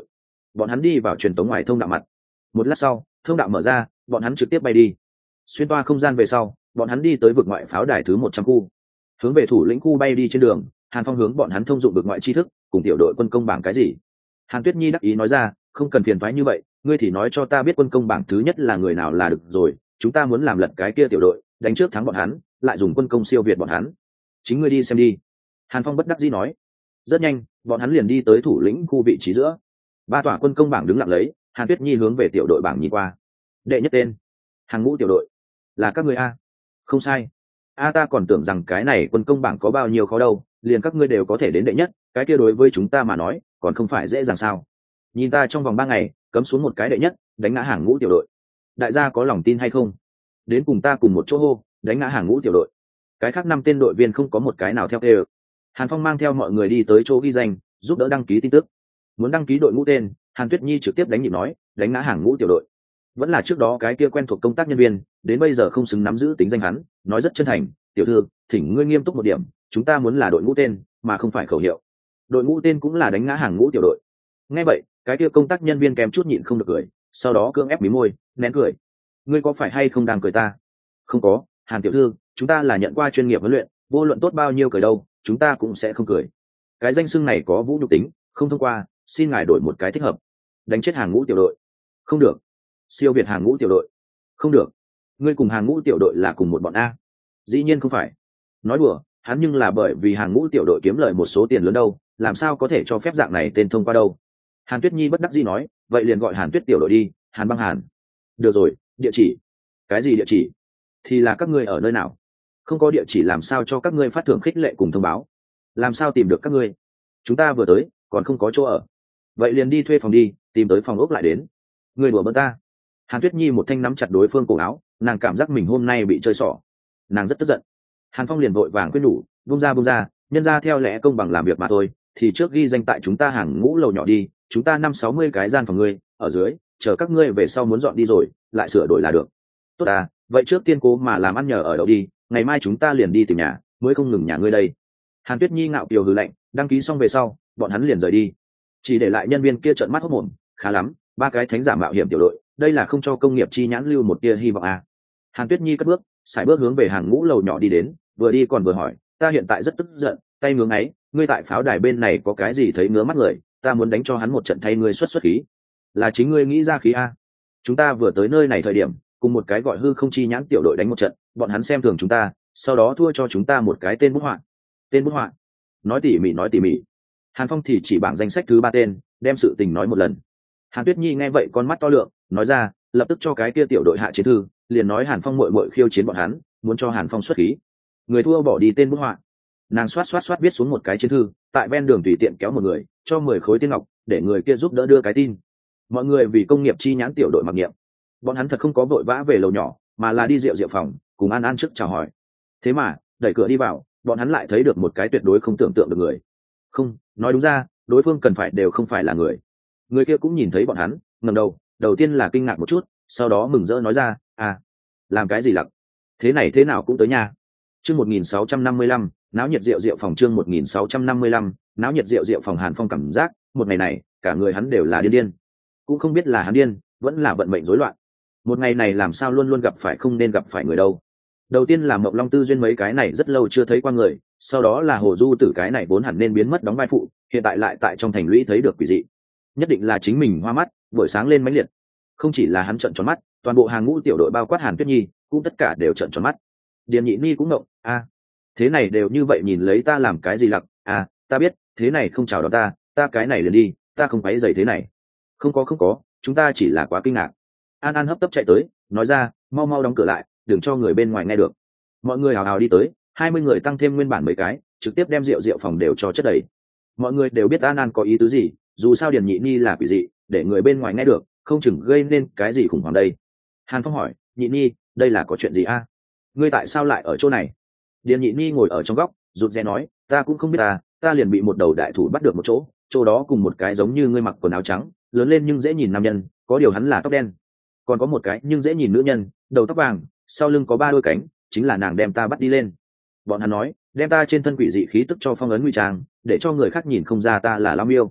bọn hắn đi vào truyền tống ngoài thông đạo mặt. Một lát sau thông đạo mở ra, bọn hắn trực tiếp bay đi xuyên toa không gian về sau, bọn hắn đi tới vực ngoại pháo đài thứ 100 khu, hướng về thủ lĩnh khu bay đi. Trên đường Hàn Phong hướng bọn hắn thông dụng vực ngoại tri thức cùng tiểu đội quân công bảng cái gì. Hàn Tuyết Nhi đắc ý nói ra, không cần phiền thoái như vậy, ngươi thì nói cho ta biết quân công bảng thứ nhất là người nào là được rồi, chúng ta muốn làm lật cái kia tiểu đội, đánh trước thắng bọn hắn, lại dùng quân công siêu việt bọn hắn. Chính ngươi đi xem đi. Hàn Phong bất đắc dĩ nói. Rất nhanh bọn hắn liền đi tới thủ lĩnh khu vị trí giữa, 3 tòa quân công bảng đứng lặng lấy. Hàn Tuyết Nhi hướng về tiểu đội bảng nhìn qua. Đệ nhất tên Hàng Ngũ tiểu đội, là các ngươi a? Không sai. A, ta còn tưởng rằng cái này quân công bảng có bao nhiêu khó đâu, liền các ngươi đều có thể đến đệ nhất, cái kia đối với chúng ta mà nói còn không phải dễ dàng sao? Nhìn ta trong vòng 3 ngày cấm xuống một cái đệ nhất, đánh ngã Hàng Ngũ tiểu đội, đại gia có lòng tin hay không? Đến cùng ta cùng một chỗ hô, đánh ngã Hàng Ngũ tiểu đội. Cái khác 5 tên đội viên không có một cái nào theo kêu. Hàn Phong mang theo mọi người đi tới chỗ ghi danh, giúp đỡ đăng ký tin tức. Muốn đăng ký đội ngũ tên, Hàn Tuyết Nhi trực tiếp đánh nhịp nói, đánh ngã Hàng Ngũ tiểu đội. Vẫn là trước đó cái kia quen thuộc công tác nhân viên, đến bây giờ không xứng nắm giữ tính danh hắn, nói rất chân thành, tiểu thư, thỉnh ngươi nghiêm túc một điểm, chúng ta muốn là đội ngũ tên mà không phải khẩu hiệu. Đội ngũ tên cũng là đánh ngã Hàng Ngũ tiểu đội. Nghe vậy cái kia công tác nhân viên kèm chút nhịn không được cười, sau đó cưỡng ép mí môi nén cười. Ngươi có phải hay không đang cười ta? Không có, Hàn tiểu thư, chúng ta là nhận qua chuyên nghiệp huấn luyện, vô luận tốt bao nhiêu cười đâu, chúng ta cũng sẽ không cười. Cái danh xưng này có vũ nhục tính, không thông qua, xin ngài đổi một cái thích hợp. Đánh chết Hàng Ngũ tiểu đội. Không được. Siêu việt Hàng Ngũ tiểu đội. Không được. Ngươi cùng Hàng Ngũ tiểu đội là cùng một bọn a? Dĩ nhiên không phải. Nói đùa, hắn nhưng là bởi vì Hàng Ngũ tiểu đội kiếm lời một số tiền lớn đâu, làm sao có thể cho phép dạng này tên thông qua đâu. Hàn Tuyết Nhi bất đắc dĩ nói, vậy liền gọi Hàn Tuyết tiểu đội đi, Hàn Băng Hàn. Được rồi, địa chỉ. Cái gì địa chỉ? Thì là các ngươi ở nơi nào? Không có địa chỉ làm sao cho các ngươi phát thưởng khích lệ cùng thông báo? Làm sao tìm được các ngươi? Chúng ta vừa tới còn không có chỗ ở. Vậy liền đi thuê phòng đi, tìm tới phòng ốc lại đến. Ngươi đùa bỡn ta. Hàn Tuyết Nhi một thanh nắm chặt đối phương cổ áo, nàng cảm giác mình hôm nay bị chơi xỏ, nàng rất tức giận. Hàn Phong liền vội vàng khuyên nhủ, buông ra, nhân ra theo lẽ công bằng làm việc mà thôi, thì trước ghi danh tại chúng ta Hàng Ngũ lầu nhỏ đi, chúng ta 50-60 cái gian phòng ngươi ở dưới, chờ các ngươi về sau muốn dọn đi rồi lại sửa đổi là được. Tốt à, vậy trước tiên cố mà làm ăn nhờ ở đậu đi, ngày mai chúng ta liền đi tìm nhà, mới không ngừng nhà ngươi đây. Hàn Tuyết Nhi ngạo kiều hừ lạnh, đăng ký xong về sau bọn hắn liền rời đi, chỉ để lại nhân viên kia trợn mắt hốt mồm. Khá lắm, 3 cái thánh giả mạo hiểm tiểu đội, đây là không cho công nghiệp chi nhãn lưu một tia hy vọng à. Hàn Tuyết Nhi cất bước sải bước hướng về Hàng Ngũ lầu nhỏ đi đến, vừa đi còn vừa hỏi, ta hiện tại rất tức giận, tay ngưỡng ấy, ngươi tại pháo đài bên này có cái gì thấy ngứa mắt người, ta muốn đánh cho hắn một trận thay ngươi xuất khí. Là chính ngươi nghĩ ra khí a? Chúng ta vừa tới nơi này thời điểm cùng một cái gọi hư không chi nhãn tiểu đội đánh một trận, bọn hắn xem thường chúng ta, sau đó thua cho chúng ta một cái tên bút họa. Tên bút họa? Nói tỉ mỉ. Hàn Phong thì chỉ bảng danh sách thứ 3 tên, đem sự tình nói một lần. Hàn Tuyết Nhi nghe vậy con mắt to lượng, nói ra, lập tức cho cái kia tiểu đội hạ chiến thư, liền nói Hàn Phong muội khiêu chiến bọn hắn, muốn cho Hàn Phong xuất khí. Người thua bỏ đi tên bút họa. Nàng xoát viết xuống một cái chiến thư, tại ven đường tùy tiện kéo một người, cho 10 khối tiên ngọc, để người kia giúp đỡ đưa cái tin. Mọi người vì công nghiệp chi nhãn tiểu đội mặc niệm, bọn hắn thật không có vội vã về lầu nhỏ, mà là đi rượu phòng, cùng An trước chào hỏi. Thế mà đẩy cửa đi vào, bọn hắn lại thấy được một cái tuyệt đối không tưởng tượng được người. Không, nói đúng ra, đối phương cần phải đều không phải là người. Người kia cũng nhìn thấy bọn hắn, ngẩng đầu, đầu tiên là kinh ngạc một chút, sau đó mừng rỡ nói ra, à, làm cái gì lặc? Thế này thế nào cũng tới nhà. Chương 1655, náo nhiệt rượu phòng. Chương 1655, náo nhiệt rượu phòng. Hàn Phong cảm giác một ngày này cả người hắn đều là điên, cũng không biết là hắn điên vẫn là vận mệnh rối loạn. Một ngày này làm sao luôn luôn gặp phải không nên gặp phải người đâu. Đầu tiên là Mộng Long Tư duyên mấy cái này rất lâu chưa thấy qua người, sau đó là Hồ Du Tử cái này vốn hẳn nên biến mất đóng vai phụ, hiện tại lại tại trong thành lũy thấy được quỷ dị. Nhất định là chính mình hoa mắt, buổi sáng lên mãnh liệt. Không chỉ là hắn trợn tròn mắt, toàn bộ Hàng Ngũ tiểu đội bao quát Hàn Tuyết Nhi cũng tất cả đều trợn tròn mắt. Điền Nhị Ni cũng ngộng, a, thế này đều như vậy nhìn lấy ta làm cái gì lặc, à, ta biết, thế này không chào đón ta cái này liền đi, ta không quấy rầy thế này. Không có, chúng ta chỉ là quá kinh ngạc. An hấp tấp chạy tới, nói ra, mau đóng cửa lại, đừng cho người bên ngoài nghe được. Mọi người hào hào đi tới, 20 người tăng thêm nguyên bản mấy cái, trực tiếp đem rượu phòng đều cho chất đầy. Mọi người đều biết An có ý tứ gì, dù sao Điền Nhị Ni là quỷ dị, để người bên ngoài nghe được, không chừng gây nên cái gì khủng hoảng đây. Hàn Phong hỏi, Nhị Ni, đây là có chuyện gì a? Ngươi tại sao lại ở chỗ này? Điền Nhị Ni ngồi ở trong góc, rụt rè nói, ta cũng không biết ta liền bị một đầu đại thủ bắt được một chỗ đó cùng một cái giống như ngươi mặc quần áo trắng, lớn lên nhưng dễ nhìn nam nhân, có điều hắn là tóc đen. Còn có một cái nhưng dễ nhìn nữ nhân, đầu tóc vàng, sau lưng có 3 đôi cánh, chính là nàng đem ta bắt đi lên. Bọn hắn nói, đem ta trên thân quỷ dị khí tức cho phong ấn ngụy trang, để cho người khác nhìn không ra ta là Lam Miêu.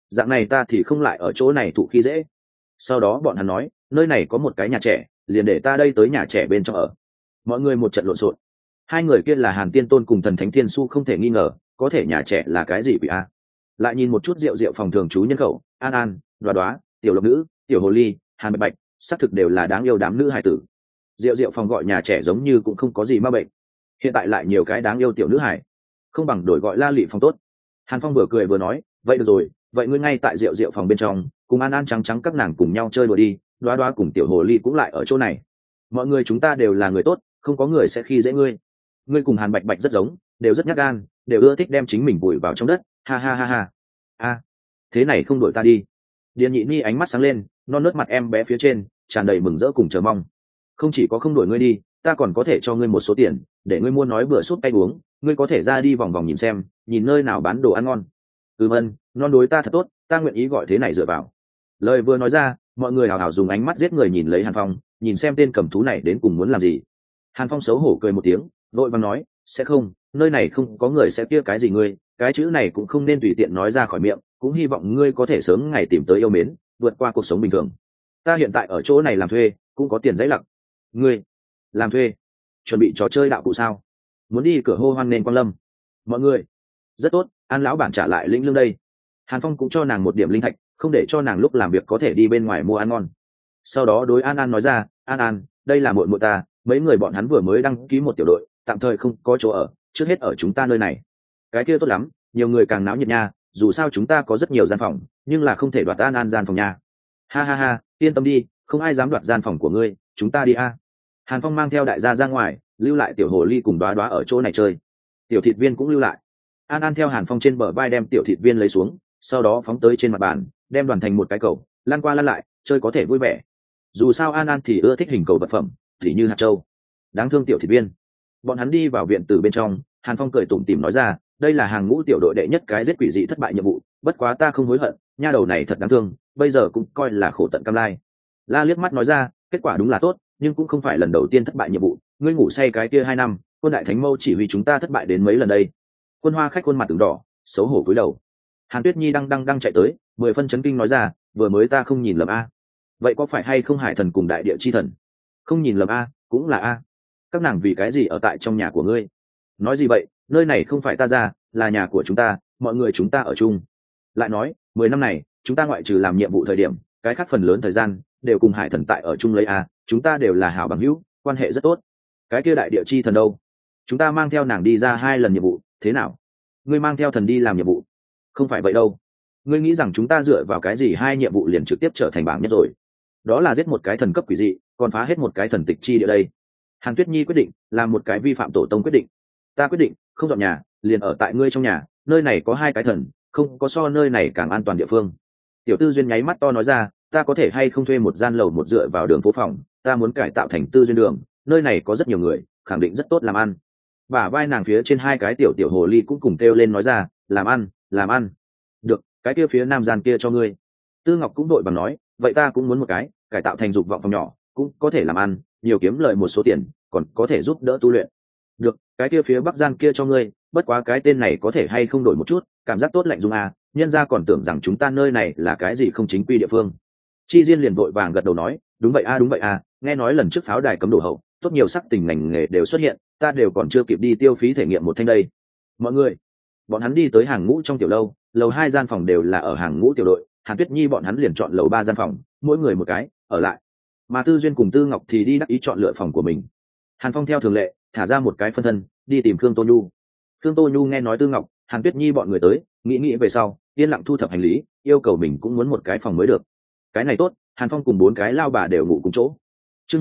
dạng này ta thì không lại ở chỗ này thụ khi dễ. Sau đó bọn hắn nói nơi này có một cái nhà trẻ, liền để ta đây tới nhà trẻ bên trong ở. Mọi người một trận lộn xộn. Hai người kia là Hàn Tiên Tôn cùng Thần Thánh Thiên Su không thể nghi ngờ, có thể nhà trẻ là cái gì vậy a? Lại nhìn một chút rượu rượu phòng thường trú nhân khẩu, An An, Đoá Đoá, Tiểu Lộc Nữ, Tiểu Hồ Ly, Hàn Bạch Bạch, xác thực đều là đáng yêu đám nữ hài tử. Rượu rượu phòng gọi nhà trẻ giống như cũng không có gì ma bệnh. Hiện tại lại nhiều cái đáng yêu tiểu nữ hài, không bằng đổi gọi La Lị phòng tốt. Hàn Phong vừa cười vừa nói, vậy được rồi, vậy ngươi ngay tại rượu rượu phòng bên trong, cùng An An trắng trắng các nàng cùng nhau chơi đùa đi, Đoá Đoá cùng Tiểu Hồ Ly cũng lại ở chỗ này. Mọi người chúng ta đều là người tốt, không có người sẽ khi dễ ngươi. Ngươi cùng Hàn Bạch Bạch rất giống, đều rất nhát gan, đều ưa thích đem chính mình vùi vào trong đất, ha ha ha ha. A, thế này không đổi ta đi. Điền Nhị Ni ánh mắt sáng lên, non nớt mặt em bé phía trên tràn đầy mừng rỡ cùng chờ mong. Không chỉ có không đổi ngươi đi, ta còn có thể cho ngươi một số tiền để ngươi mua nói bữa súp cay uống, ngươi có thể ra đi vòng vòng nhìn xem, nhìn nơi nào bán đồ ăn ngon. Ân, non đối ta thật tốt, ta nguyện ý gọi thế này dựa vào. Lời vừa nói ra, mọi người hào hào dùng ánh mắt giết người nhìn lấy Hàn Phong, nhìn xem tên cầm thú này đến cùng muốn làm gì. Hàn Phong xấu hổ cười một tiếng, vội vàng nói, sẽ không, nơi này không có người sẽ kia cái gì ngươi, cái chữ này cũng không nên tùy tiện nói ra khỏi miệng, cũng hy vọng ngươi có thể sớm ngày tìm tới yêu mến, vượt qua cuộc sống bình thường. Ta hiện tại ở chỗ này làm thuê, cũng có tiền giấy lặc. Ngươi làm thuê, chuẩn bị trò chơi đạo cụ sao? Muốn đi cửa hô hoan nên quang lâm. Mọi người rất tốt, An lão bản trả lại lĩnh lương đây. Hàn Phong cũng cho nàng một điểm linh thạch, không để cho nàng lúc làm việc có thể đi bên ngoài mua ăn ngon. Sau đó đối An An nói ra, An An, đây là muội muội ta, mấy người bọn hắn vừa mới đăng ký một tiểu đội, tạm thời không có chỗ ở, trước hết ở chúng ta nơi này. Cái kia tốt lắm, nhiều người càng náo nhiệt nha, dù sao chúng ta có rất nhiều gian phòng, nhưng là không thể đoạt An An gian phòng nha. Ha ha ha, yên tâm đi, không ai dám đoạt gian phòng của ngươi, chúng ta đi a. Hàn Phong mang theo đại gia ra ngoài, lưu lại Tiểu Hồ Ly cùng Đoá Đoá ở chỗ này chơi. Tiểu Thịt Viên cũng lưu lại. An An theo Hàn Phong trên bờ vai đem Tiểu Thịt Viên lấy xuống, sau đó phóng tới trên mặt bàn, đem đoàn thành một cái cầu, lăn qua lăn lại, chơi có thể vui vẻ. Dù sao An An thì ưa thích hình cầu vật phẩm, thì như hạt châu. Đáng thương Tiểu Thịt Viên. Bọn hắn đi vào viện từ bên trong, Hàn Phong cười tủm tỉm nói ra, đây là hàng ngũ tiểu đội đệ nhất cái giết quỷ dị thất bại nhiệm vụ, bất quá ta không hối hận, nha đầu này thật đáng thương, bây giờ cũng coi là khổ tận cam lai. La liếc mắt nói ra, kết quả đúng là tốt, nhưng cũng không phải lần đầu tiên thất bại nhiệm vụ, ngươi ngủ say cái kia 2 năm, quân đại thánh mâu chỉ huy chúng ta thất bại đến mấy lần đây. Quân Hoa khách khuôn mặt ửng đỏ, xấu hổ cúi đầu. Hàn Tuyết Nhi đang chạy tới, 10 phân chấn kinh nói ra, vừa mới ta không nhìn lầm a. Vậy có phải hay không Hải Thần cùng Đại Địa chi thần? Không nhìn lầm a, cũng là a. Các nàng vì cái gì ở tại trong nhà của ngươi? Nói gì vậy, nơi này không phải ta ra, là nhà của chúng ta, mọi người chúng ta ở chung. Lại nói, 10 năm này, chúng ta ngoại trừ làm nhiệm vụ thời điểm, cái khác phần lớn thời gian đều cùng Hải Thần tại ở chung lấy a, chúng ta đều là hảo bằng hữu, quan hệ rất tốt. Cái kia Đại Địa chi thần đâu? Chúng ta mang theo nàng đi ra 2 lần nhiệm vụ, thế nào? Ngươi mang theo thần đi làm nhiệm vụ? Không phải vậy đâu. Ngươi nghĩ rằng chúng ta dựa vào cái gì 2 nhiệm vụ liền trực tiếp trở thành bảng nhất rồi? Đó là giết một cái thần cấp quỷ dị, còn phá hết một cái thần tịch chi địa đây. Hàn Tuyết Nhi quyết định làm một cái vi phạm tổ tông quyết định. Ta quyết định không dọn nhà, liền ở tại ngươi trong nhà, nơi này có 2 cái thần, không có so nơi này càng an toàn địa phương. Tiểu Tư Duyên nháy mắt to nói ra, ta có thể hay không thuê một gian lầu một dựa vào đường phố phòng, ta muốn cải tạo thành Tư Duyên đường, nơi này có rất nhiều người, khẳng định rất tốt làm ăn. Bả vai nàng phía trên 2 cái tiểu hồ ly cũng cùng kêu lên nói ra, làm ăn. Được, cái kia phía nam gian kia cho ngươi. Tư Ngọc cũng đội bằng nói, vậy ta cũng muốn một cái, cải tạo thành dục vọng phòng nhỏ, cũng có thể làm ăn, nhiều kiếm lợi một số tiền, còn có thể giúp đỡ tu luyện. Được, cái kia phía bắc gian kia cho ngươi, bất quá cái tên này có thể hay không đổi một chút, cảm giác tốt lạnh dung à, nhân ra còn tưởng rằng chúng ta nơi này là cái gì không chính quy địa phương. Chi Diên liền vội vàng gật đầu nói, đúng vậy a, nghe nói lần trước pháo đài cấm đổ hậu, tốt nhiều sắc tình ngành nghề đều xuất hiện, ta đều còn chưa kịp đi tiêu phí thể nghiệm một thanh đây. Mọi người, bọn hắn đi tới hàng ngũ trong tiểu lâu, lầu 2 gian phòng đều là ở hàng ngũ tiểu đội, Hàn Tuyết Nhi bọn hắn liền chọn lầu 3 gian phòng, mỗi người một cái, ở lại. Mà Tư Duyên cùng Tư Ngọc thì đi đắc ý chọn lựa phòng của mình. Hàn Phong theo thường lệ thả ra một cái phân thân đi tìm Khương Tô Nhu. Khương Tô Nhu nghe nói Tư Ngọc, Hàn Tuyết Nhi bọn người tới, nghĩ về sau, yên lặng thu thập hành lý, yêu cầu mình cũng muốn một cái phòng mới được. Cái này tốt, Hàn Phong cùng 4 cái lao bà đều ngủ cùng chỗ. Chương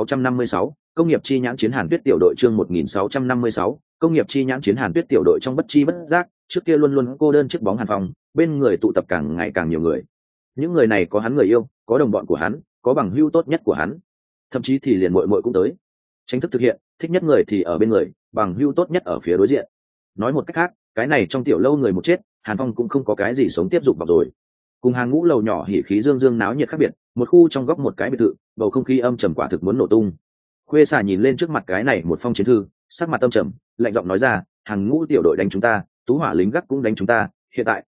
1656, công nghiệp chi nhãn chiến Hàn Tuyết tiểu đội. Chương 1656, công nghiệp chi nhãn chiến Hàn Tuyết tiểu đội. Trong bất chi bất giác, trước kia luôn luôn cô đơn trước bóng Hàn Phong, bên người tụ tập càng ngày càng nhiều người. Những người này có hắn người yêu, có đồng bọn của hắn, có bằng hữu tốt nhất của hắn, thậm chí thì liền muội muội cũng tới. Tranh thức thực hiện, thích nhất người thì ở bên người, bằng hữu tốt nhất ở phía đối diện. Nói một cách khác, cái này trong tiểu lâu người một chết, Hàn Phong cũng không có cái gì sống tiếp dục vào rồi. Cùng hàng ngũ lầu nhỏ hỉ khí dương dương náo nhiệt khác biệt, một khu trong góc một cái biệt thự, bầu không khí âm trầm quả thực muốn nổ tung. Khuê Xà nhìn lên trước mặt cái này một phong chiến thư, sắc mặt âm trầm, lạnh giọng nói ra, hàng ngũ tiểu đội đánh chúng ta, tú hỏa lính gác cũng đánh chúng ta, hiện tại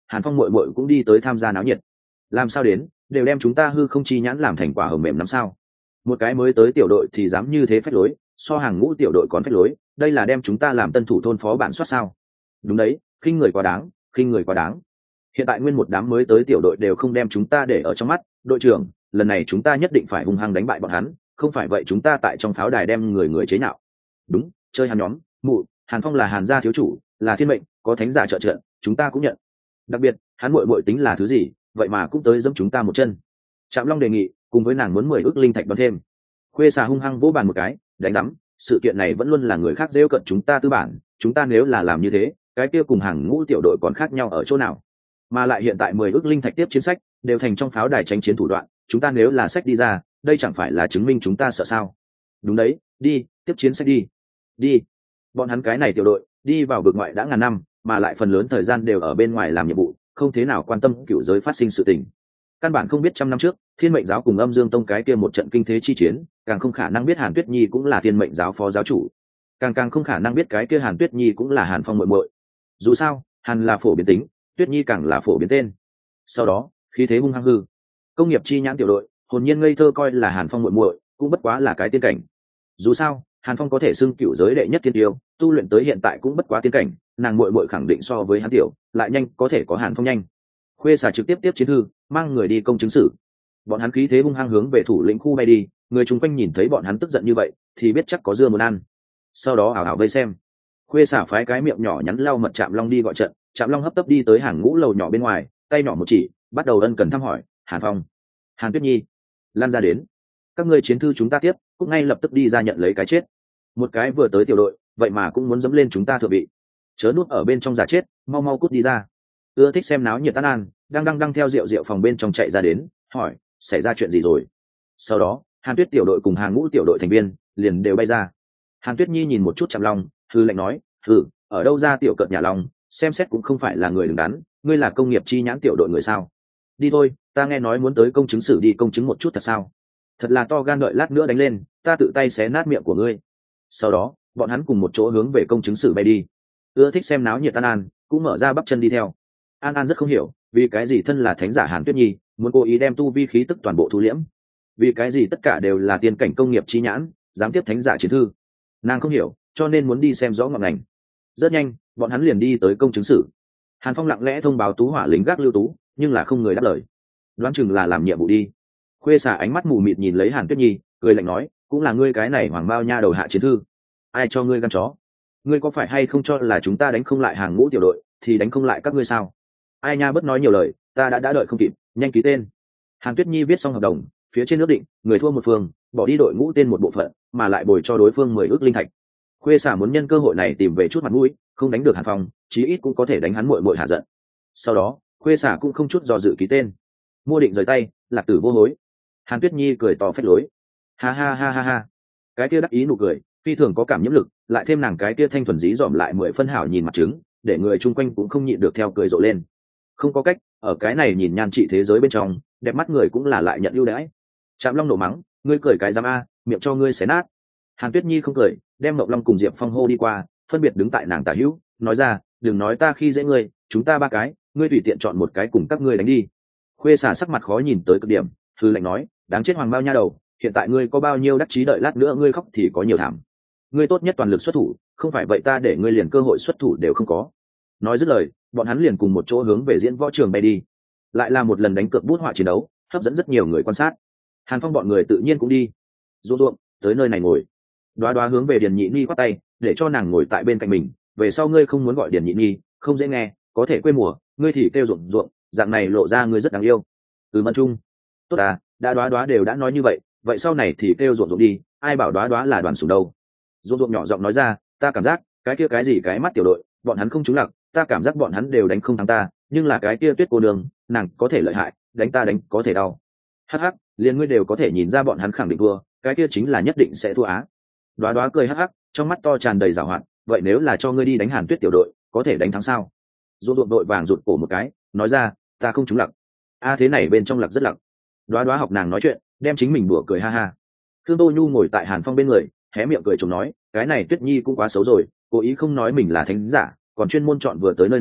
Hàn Phong muội muội cũng đi tới tham gia náo nhiệt. Làm sao đến, đều đem chúng ta hư không chi nhãn làm thành quả hầm mềm lắm sao? Một cái mới tới tiểu đội thì dám như thế phách lối, so hàng ngũ tiểu đội còn phách lối, đây là đem chúng ta làm tân thủ thôn phó bản soát sao? Đúng đấy, khinh người quá đáng, khinh người quá đáng. Hiện tại nguyên một đám mới tới tiểu đội đều không đem chúng ta để ở trong mắt, đội trưởng, lần này chúng ta nhất định phải hung hăng đánh bại bọn hắn, không phải vậy chúng ta tại trong pháo đài đem người chế nhạo. Đúng, chơi Hàn nhóm, mụ, Hàn Phong là Hàn gia thiếu chủ, là thiên mệnh, có thánh giả trợ trận, chúng ta cũng nhận. Đặc biệt, hắn muội muội tính là thứ gì, vậy mà cũng tới giẫm chúng ta một chân. Trạm Long đề nghị, cùng với nàng muốn 10 ức linh thạch đón thêm. Khuê xà hung hăng vỗ bàn một cái, đánh rắm, sự kiện này vẫn luôn là người khác giễu cận chúng ta tư bản, chúng ta nếu là làm như thế, cái kia cùng hàng ngũ tiểu đội còn khác nhau ở chỗ nào? Mà lại hiện tại 10 ức linh thạch tiếp chiến sách đều thành trong pháo đài tranh chiến thủ đoạn, chúng ta nếu là sách đi ra, đây chẳng phải là chứng minh chúng ta sợ sao? Đúng đấy, đi, tiếp chiến sách đi. Đi. Bọn hắn cái này tiểu đội, đi vào vực ngoại đã ngàn năm, mà lại phần lớn thời gian đều ở bên ngoài làm nhiệm vụ, không thế nào quan tâm cựu giới phát sinh sự tình. Căn bản không biết trăm năm trước, Thiên Mệnh giáo cùng Âm Dương tông cái kia một trận kinh thế chi chiến, càng không khả năng biết Hàn Tuyết Nhi cũng là Thiên Mệnh giáo phó giáo chủ, càng không khả năng biết cái kia Hàn Tuyết Nhi cũng là Hàn Phong muội muội. Dù sao, Hàn là phổ biến tính, Tuyết Nhi càng là phổ biến tên. Sau đó, khí thế hung hăng hư. Công nghiệp chi nhãn tiểu đội, hồn nhiên ngây thơ coi là Hàn Phong muội muội, cũng bất quá là cái tiên cảnh. Dù sao, Hàn Phong có thể xưng cựu giới đệ nhất thiên tiêu, tu luyện tới hiện tại cũng bất quá tiên cảnh, nàng muội muội khẳng định so với hắn tiểu, lại nhanh có thể có Hàn Phong nhanh. Khuê xà trực tiếp tiếp chiến thư, mang người đi công chứng sử. Bọn hắn khí thế hung hăng hướng về thủ lĩnh khu bay đi, người chung quanh nhìn thấy bọn hắn tức giận như vậy, thì biết chắc có dưa muốn ăn. Sau đó ảo ảo vây xem. Khuê xà phái cái miệng nhỏ nhắn lau mật Trạm Long đi gọi trận, Trạm Long hấp tấp đi tới hàng ngũ lầu nhỏ bên ngoài, tay nhỏ một chỉ, bắt đầu ân cần thăm hỏi, Hàn Phong, Hàn Tuyết Nhi, lan ra đến. Các ngươi chiến thư chúng ta tiếp, cũng ngay lập tức đi ra nhận lấy cái chết. Một cái vừa tới tiểu đội, vậy mà cũng muốn dẫm lên chúng ta thượng vị. Chớ nuốt ở bên trong giả chết, mau mau cút đi ra. Ưa thích xem náo nhiệt An An, đang theo rượu phòng bên trong chạy ra đến, hỏi, xảy ra chuyện gì rồi? Sau đó, Hàn Tuyết tiểu đội cùng hàng ngũ tiểu đội thành viên liền đều bay ra. Hàn Tuyết Nhi nhìn một chút Trạm Long, hư lệnh nói, ở đâu ra tiểu cợt nhà Long, xem xét cũng không phải là người đứng đắn, ngươi là công nghiệp chi nhãn tiểu đội người sao? Đi thôi, ta nghe nói muốn tới công chứng sử đi công chứng một chút thật sao? Thật là to gan, đợi lát nữa đánh lên, ta tự tay xé nát miệng của ngươi. Sau đó, bọn hắn cùng một chỗ hướng về công chứng sử bay đi. Ưa thích xem náo nhiệt An An cũng mở ra bắp chân đi theo. An An rất không hiểu, vì cái gì thân là thánh giả Hàn Tuyết Nhi muốn cố ý đem tu vi khí tức toàn bộ thu liễm, vì cái gì tất cả đều là tiên cảnh công nghiệp chi nhãn dám tiếp thánh giả chiến thư. Nàng không hiểu, cho nên muốn đi xem rõ ngọn ngành. Rất nhanh, bọn hắn liền đi tới công chứng sử. Hàn Phong lặng lẽ thông báo tú hỏa lính gác lưu tú, nhưng là không người đáp lời. Đoán chừng là làm nhiệm vụ đi. Khuê xà ánh mắt mù mịt nhìn lấy Hàn Tuyết Nhi, cười lạnh nói, cũng là ngươi cái này hoàng bao nha đầu hạ chiến thư, ai cho ngươi gan chó? Ngươi có phải hay không cho là chúng ta đánh không lại hàng ngũ tiểu đội thì đánh không lại các ngươi sao? Ai nha, bất nói nhiều lời, ta đã đợi không kịp, nhanh ký tên. Hàn Tuyết Nhi viết xong hợp đồng, phía trên ước định, người thua một phương bỏ đi đội ngũ tên một bộ phận, mà lại bồi cho đối phương 10 ức linh thạch. Khuê xả muốn nhân cơ hội này tìm về chút mặt mũi, không đánh được Hàn Phong, chí ít cũng có thể đánh hắn muội muội hạ giận. Sau đó, Khuê xả cũng không chút do dự ký tên. Mua định rời tay, Lạc Tử vô hối. Hàn Tuyết Nhi cười to phách lối, ha ha ha ha ha. Cái kia đắc ý nụ cười, phi thường có cảm nhiễm lực, lại thêm nàng cái kia thanh thuần dí dỏm lại 10 phân hảo nhìn mặt trứng, để người chung quanh cũng không nhịn được theo cười rộ lên. Không có cách, ở cái này nhìn nhan trị thế giới bên trong, đẹp mắt người cũng là lại nhận ưu đãi. Trạm Long nổ mắng, ngươi cười cái giám a, miệng cho ngươi xé nát. Hàn Tuyết Nhi không cười, đem Mộng Long cùng Diệp Phong hô đi qua, phân biệt đứng tại nàng tả hữu, nói ra, đừng nói ta khi dễ ngươi, chúng ta ba cái, ngươi tùy tiện chọn một cái cùng các ngươi đánh đi. Khuê xà sắc mặt khó nhìn tới cực điểm, hư lạnh nói, đáng chết hoàng bao nha đầu, hiện tại ngươi có bao nhiêu đắc chí, đợi lát nữa ngươi khóc thì có nhiều thảm. Ngươi tốt nhất toàn lực xuất thủ, không phải vậy ta để ngươi liền cơ hội xuất thủ đều không có. Nói dứt lời, bọn hắn liền cùng một chỗ hướng về diễn võ trường bay đi. Lại là một lần đánh cược bút họa chiến đấu, hấp dẫn rất nhiều người quan sát. Hàn Phong bọn người tự nhiên cũng đi. Ruộng, tới nơi này ngồi. Đoá Đoá hướng về Điền Nhị Nhi quát tay, để cho nàng ngồi tại bên cạnh mình. Về sau ngươi không muốn gọi Điền Nhị Nhi, không dễ nghe, có thể quê mùa, ngươi thì kêu Ruộng, dạng này lộ ra ngươi rất đáng yêu. Mân Trung. Tốt à, đã Đoá Đoá đều đã nói như vậy, vậy sau này thì kêu Ruộng đi, ai bảo Đoá Đoá là đoàn sủng đâu. Ruộng nhỏ giọng nói ra, ta cảm giác, cái kia cái gì cái mắt tiểu đội, bọn hắn không trúng lạc, ta cảm giác bọn hắn đều đánh không thắng ta, nhưng là cái kia Tuyết cô đường, nàng có thể lợi hại, đánh ta đánh có thể đau. Hắc hắc, liền ngươi đều có thể nhìn ra bọn hắn khẳng định thua, cái kia chính là nhất định sẽ thua á. Đoá Đoá cười hắc hắc, trong mắt to tràn đầy giảo hoạt, vậy nếu là cho ngươi đi đánh Hàn Tuyết tiểu đội, có thể đánh thắng sao? Ruộng đội vàng rụt cổ một cái, nói ra, ta không trúng lạc. A thế này bên trong lạc rất lạc. Đoá Đoá học nàng nói chuyện, đem chính mình đùa cười ha ha. Thương Tô Nhu ngồi tại Hàn Phong bên người, hé miệng cười chồng nói, cái này Tuyết Nhi cũng quá xấu rồi, cố ý không nói mình là thánh giả, còn chuyên môn chọn vừa tới nơi này,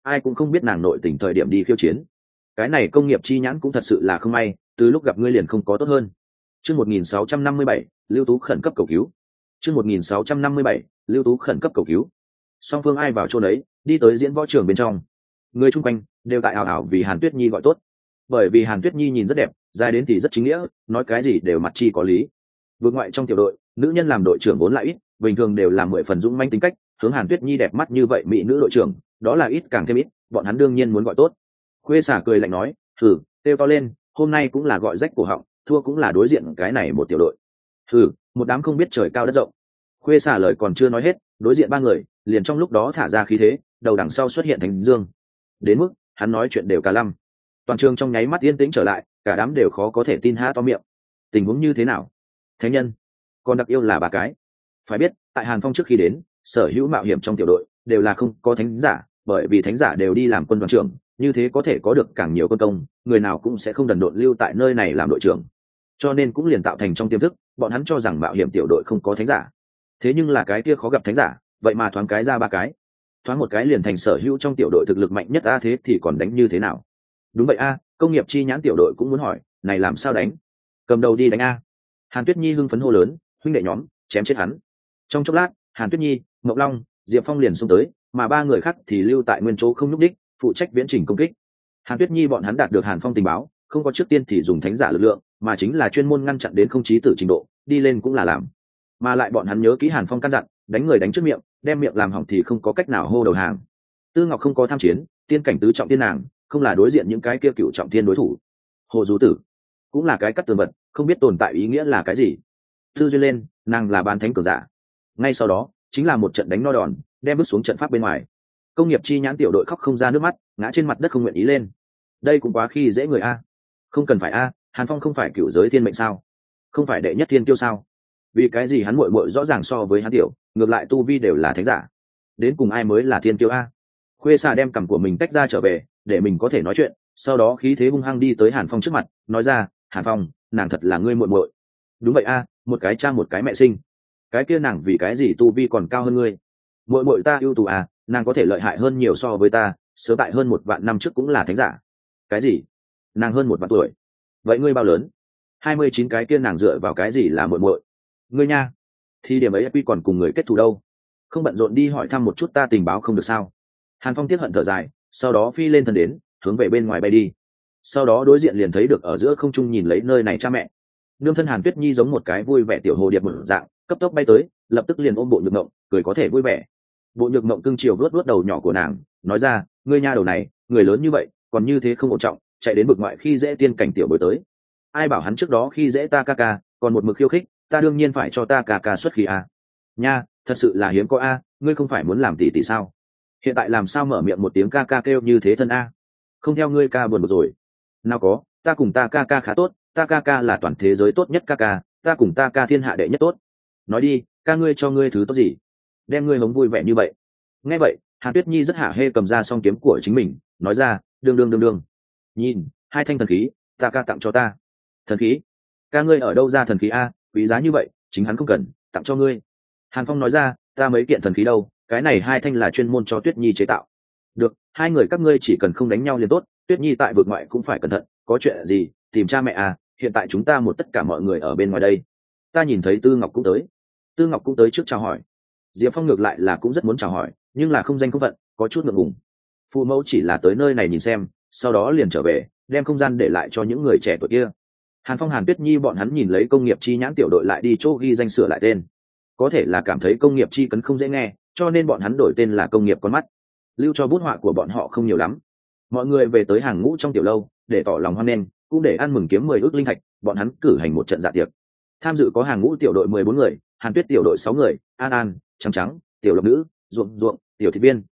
ai cũng không biết nàng nội tình thời điểm đi khiêu chiến. Cái này công nghiệp chi nhãn cũng thật sự là không may, từ lúc gặp ngươi liền không có tốt hơn. Chương 1657, Lưu Tú khẩn cấp cầu cứu. Chương 1657, Lưu Tú khẩn cấp cầu cứu. Song phương ai vào chỗ đấy, đi tới diễn võ trường bên trong. Người chung quanh đều tại ảo ảo vì Hàn Tuyết Nhi gọi tốt. Bởi vì Hàn Tuyết Nhi nhìn rất đẹp, dài đến thì rất chính nghĩa, nói cái gì đều mặt chi có lý. Vượt ngoại trong tiểu đội, nữ nhân làm đội trưởng vốn lại ít, bình thường đều là 10 phần dũng manh tính cách, hướng Hàn Tuyết Nhi đẹp mắt như vậy mỹ nữ đội trưởng, đó là ít càng thêm ít, bọn hắn đương nhiên muốn gọi tốt. Khuê Xả cười lạnh nói, thử, kêu to lên, hôm nay cũng là gọi rách cổ họng, thua cũng là đối diện cái này một tiểu đội. Thử, một đám không biết trời cao đất rộng. Khuê Xả lời còn chưa nói hết, đối diện ba người liền trong lúc đó thả ra khí thế, đầu đằng sau xuất hiện Thánh Dương. Đến mức hắn nói chuyện đều cả lăm. Toàn trường trong nháy mắt yên tĩnh trở lại, cả đám đều khó có thể tin há to miệng. Tình huống như thế nào? Thánh nhân, còn đặc yêu là ba cái. Phải biết, tại Hàn Phong trước khi đến, sở hữu mạo hiểm trong tiểu đội đều là không có thánh giả, bởi vì thánh giả đều đi làm quân đoàn trưởng, như thế có thể có được càng nhiều quân công, người nào cũng sẽ không đần độn lưu tại nơi này làm đội trưởng. Cho nên cũng liền tạo thành trong tiềm thức, bọn hắn cho rằng mạo hiểm tiểu đội không có thánh giả. Thế nhưng là cái kia khó gặp thánh giả, vậy mà thoáng cái ra ba cái, thoáng một cái liền thành sở hữu trong tiểu đội thực lực mạnh nhất a, thế thì còn đánh như thế nào? Đúng vậy a, công nghiệp chi nhãn tiểu đội cũng muốn hỏi, này làm sao đánh? Cầm đầu đi đánh a. Hàn Tuyết Nhi hưng phấn hô lớn, huynh đệ nhóm, chém chết hắn. Trong chốc lát, Hàn Tuyết Nhi, Mộc Long, Diệp Phong liền xông tới, mà ba người khác thì lưu tại nguyên chỗ không nhúc đích, phụ trách viễn trình công kích. Hàn Tuyết Nhi bọn hắn đạt được Hàn Phong tình báo, không có trước tiên thì dùng thánh giả lực lượng, mà chính là chuyên môn ngăn chặn đến không chí tử trình độ, đi lên cũng là làm. Mà lại bọn hắn nhớ kỹ Hàn Phong căn dặn, đánh người đánh trước miệng, đem miệng làm hỏng thì không có cách nào hô đầu hàng. Tư Ngọc không có tham chiến, tiên cảnh tứ trọng tiên nàng, không là đối diện những cái kia cựu trọng tiên đối thủ. Hồ Du Tử cũng là cái cắt tường vật, không biết tồn tại ý nghĩa là cái gì. Tư duyên lên, nàng là bán thánh cường giả. Ngay sau đó, chính là một trận đánh no đòn, đem bước xuống trận pháp bên ngoài. Công nghiệp chi nhãn tiểu đội khóc không ra nước mắt, ngã trên mặt đất không nguyện ý lên. Đây cũng quá khi dễ người a. Không cần phải a, Hàn Phong không phải cựu giới thiên mệnh sao? Không phải đệ nhất thiên tiêu sao? Vì cái gì hắn muội muội rõ ràng so với hắn tiểu, ngược lại tu vi đều là thánh giả. Đến cùng ai mới là thiên tiêu a? Khuê Xà đem cằm của mình tách ra trở về, để mình có thể nói chuyện, sau đó khí thế hung hăng đi tới Hàn Phong trước mặt, nói ra, Hàn Phong, nàng thật là ngươi muội muội. Đúng vậy a, một cái cha một cái mẹ sinh. Cái kia nàng vì cái gì tu vi còn cao hơn ngươi? Muội muội ta ưu tú à, nàng có thể lợi hại hơn nhiều so với ta, sớm tại hơn 1 vạn năm trước cũng là thánh giả. Cái gì? Nàng hơn 1 vạn tuổi? Vậy ngươi bao lớn? 29, cái kia nàng dựa vào cái gì là muội muội? Ngươi nha, thì điểm ấy quy còn cùng người kết thù đâu? Không bận rộn đi hỏi thăm một chút ta tình báo không được sao? Hàn Phong tiếc hận thở dài, sau đó phi lên thân đến, hướng về bên ngoài bay đi. Sau đó đối diện liền thấy được ở giữa không trung nhìn lấy nơi này cha mẹ. Nương thân Hàn Tuyết Nhi giống một cái vui vẻ tiểu hồ điệp một dạng, cấp tốc bay tới, lập tức liền ôm Bộ Nhược Mộng, cười có thể vui vẻ. Bộ Nhược Mộng cưng chiều vuốt vuốt đầu nhỏ của nàng, nói ra, ngươi nha đầu này, người lớn như vậy, còn như thế không ổn trọng, chạy đến bực ngoại khi dễ tiên cảnh tiểu bối tới. Ai bảo hắn trước đó khi dễ ta ca ca, còn một mực khiêu khích, ta đương nhiên phải cho ta ca ca xuất khí a. Nha, thật sự là hiếm có a, ngươi không phải muốn làm tỷ tỷ sao? Hiện tại làm sao mở miệng một tiếng ca ca kêu như thế thân a? Không theo ngươi ca buồn bực rồi. Nào có, ta cùng ta ca ca khá tốt, ta ca ca là toàn thế giới tốt nhất ca ca, ta cùng ta ca thiên hạ đệ nhất tốt. Nói đi, ca ngươi cho ngươi thứ tốt gì? Đem ngươi hống vui vẻ như vậy. Nghe vậy, Hàn Tuyết Nhi rất hả hê cầm ra song kiếm của chính mình, nói ra, đương. Nhìn, 2 thanh thần khí, ta ca tặng cho ta. Thần khí? Ca ngươi ở đâu ra thần khí a? Quý giá như vậy, chính hắn không cần, tặng cho ngươi. Hàn Phong nói ra, ta mấy kiện thần khí đâu, cái này 2 thanh là chuyên môn cho Tuyết Nhi chế tạo. Được, 2 người các ngươi chỉ cần không đánh nhau liền tốt, Tuyết Nhi tại vực ngoại cũng phải cẩn thận, có chuyện gì, tìm cha mẹ à, hiện tại chúng ta một tất cả mọi người ở bên ngoài đây. Ta nhìn thấy Tư Ngọc cũng tới. Tư Ngọc cũng tới trước chào hỏi. Diệp Phong ngược lại là cũng rất muốn chào hỏi, nhưng là không danh không phận, có chút ngượng ngùng. Phụ mẫu chỉ là tới nơi này nhìn xem, sau đó liền trở về, đem không gian để lại cho những người trẻ tuổi kia. Hàn Phong Hàn Tuyết Nhi bọn hắn nhìn lấy công nghiệp chi nhãn tiểu đội lại đi chỗ ghi danh sửa lại tên. Có thể là cảm thấy công nghiệp chi cấn không dễ nghe, cho nên bọn hắn đổi tên là công nghiệp con mắt. Lưu cho bút họa của bọn họ không nhiều lắm. Mọi người về tới hàng ngũ trong tiểu lâu, để tỏ lòng hoan nghênh, cũng để ăn mừng kiếm 10 ước linh thạch, bọn hắn cử hành một trận dạ tiệc. Tham dự có hàng ngũ tiểu đội 14 người, Hàn Tuyết tiểu đội 6 người, An, trắng, tiểu lộc nữ, ruộng, tiểu thị viên.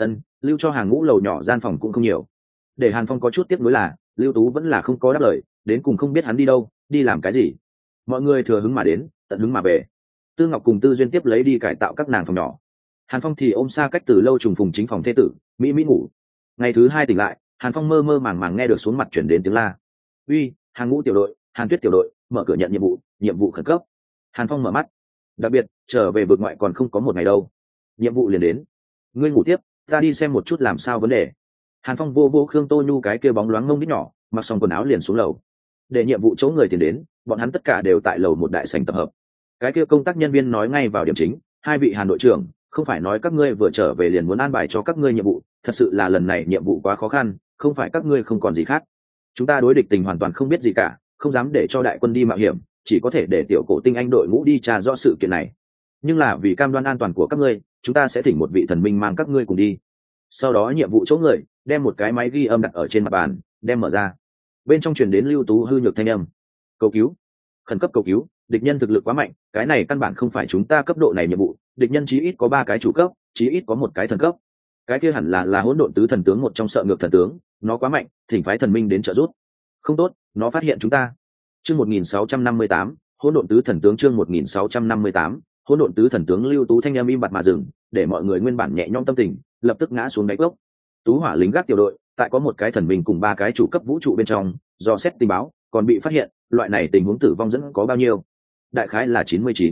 Lưu cho hàng ngũ lầu nhỏ gian phòng cũng không nhiều. Để Hàn Phong có chút tiếc nuối là, Lưu Tú vẫn là không có đáp lời, đến cùng không biết hắn đi đâu, đi làm cái gì. Mọi người thừa hứng mà đến, tận hứng mà về. Tư Ngọc cùng Tư Duyên tiếp lấy đi cải tạo các nàng phòng nhỏ. Hàn Phong thì ôm xa cách từ lâu trùng phùng chính phòng thê tử, mỹ ngủ. Ngày thứ 2 tỉnh lại, Hàn Phong mơ mơ màng nghe được xuống mặt chuyển đến tiếng la. Uy, hàng ngũ tiểu đội, Hàn Tuyết tiểu đội, mở cửa nhận nhiệm vụ khẩn cấp. Hàn Phong mở mắt. Đặc biệt, trở về vực ngoại còn không có một ngày đâu. Nhiệm vụ liền đến. Ngươi ngủ tiếp, ta đi xem một chút làm sao vấn đề, Hàn Phong vô vô Khương Tô Nhu cái kia bóng loáng mông đít nhỏ, mặc xong quần áo liền xuống lầu. Để nhiệm vụ chỗ người tiền đến, bọn hắn tất cả đều tại lầu một đại sảnh tập hợp. Cái kia công tác nhân viên nói ngay vào điểm chính, hai vị Hàn đội trưởng, không phải nói các ngươi vừa trở về liền muốn an bài cho các ngươi nhiệm vụ, thật sự là lần này nhiệm vụ quá khó khăn, không phải các ngươi không còn gì khác. Chúng ta đối địch tình hoàn toàn không biết gì cả, không dám để cho đại quân đi mạo hiểm, chỉ có thể để tiểu cổ tinh anh đội ngũ đi tra rõ sự kiện này. Nhưng là vì cam đoan an toàn của các ngươi, chúng ta sẽ thỉnh một vị thần minh mang các ngươi cùng đi. Sau đó nhiệm vụ chỗ người đem một cái máy ghi âm đặt ở trên mặt bàn, đem mở ra. Bên trong truyền đến Lưu Tú hư nhược thanh âm: cầu cứu, khẩn cấp cầu cứu, địch nhân thực lực quá mạnh, cái này căn bản không phải chúng ta cấp độ này nhiệm vụ, địch nhân chí ít có 3 cái chủ cấp, chí ít có một cái thần cấp. Cái kia hẳn là hỗn độn tứ thần tướng một trong sợ ngược thần tướng, nó quá mạnh, thỉnh phái thần minh đến trợ giúp. Không tốt, nó phát hiện chúng ta. Chương 1658, hỗn độn tứ thần tướng. Chương 1658, hỗn độn tứ thần tướng. Lưu Tú thanh âm im bặt mà dừng, để mọi người nguyên bản nhẹ nhõm tâm tình lập tức ngã xuống đáy cốc. Tú hỏa lính gác tiểu đội tại có một cái thần minh cùng 3 cái chủ cấp vũ trụ bên trong, do xét tình báo còn bị phát hiện, loại này tình huống tử vong dẫn có bao nhiêu? Đại khái là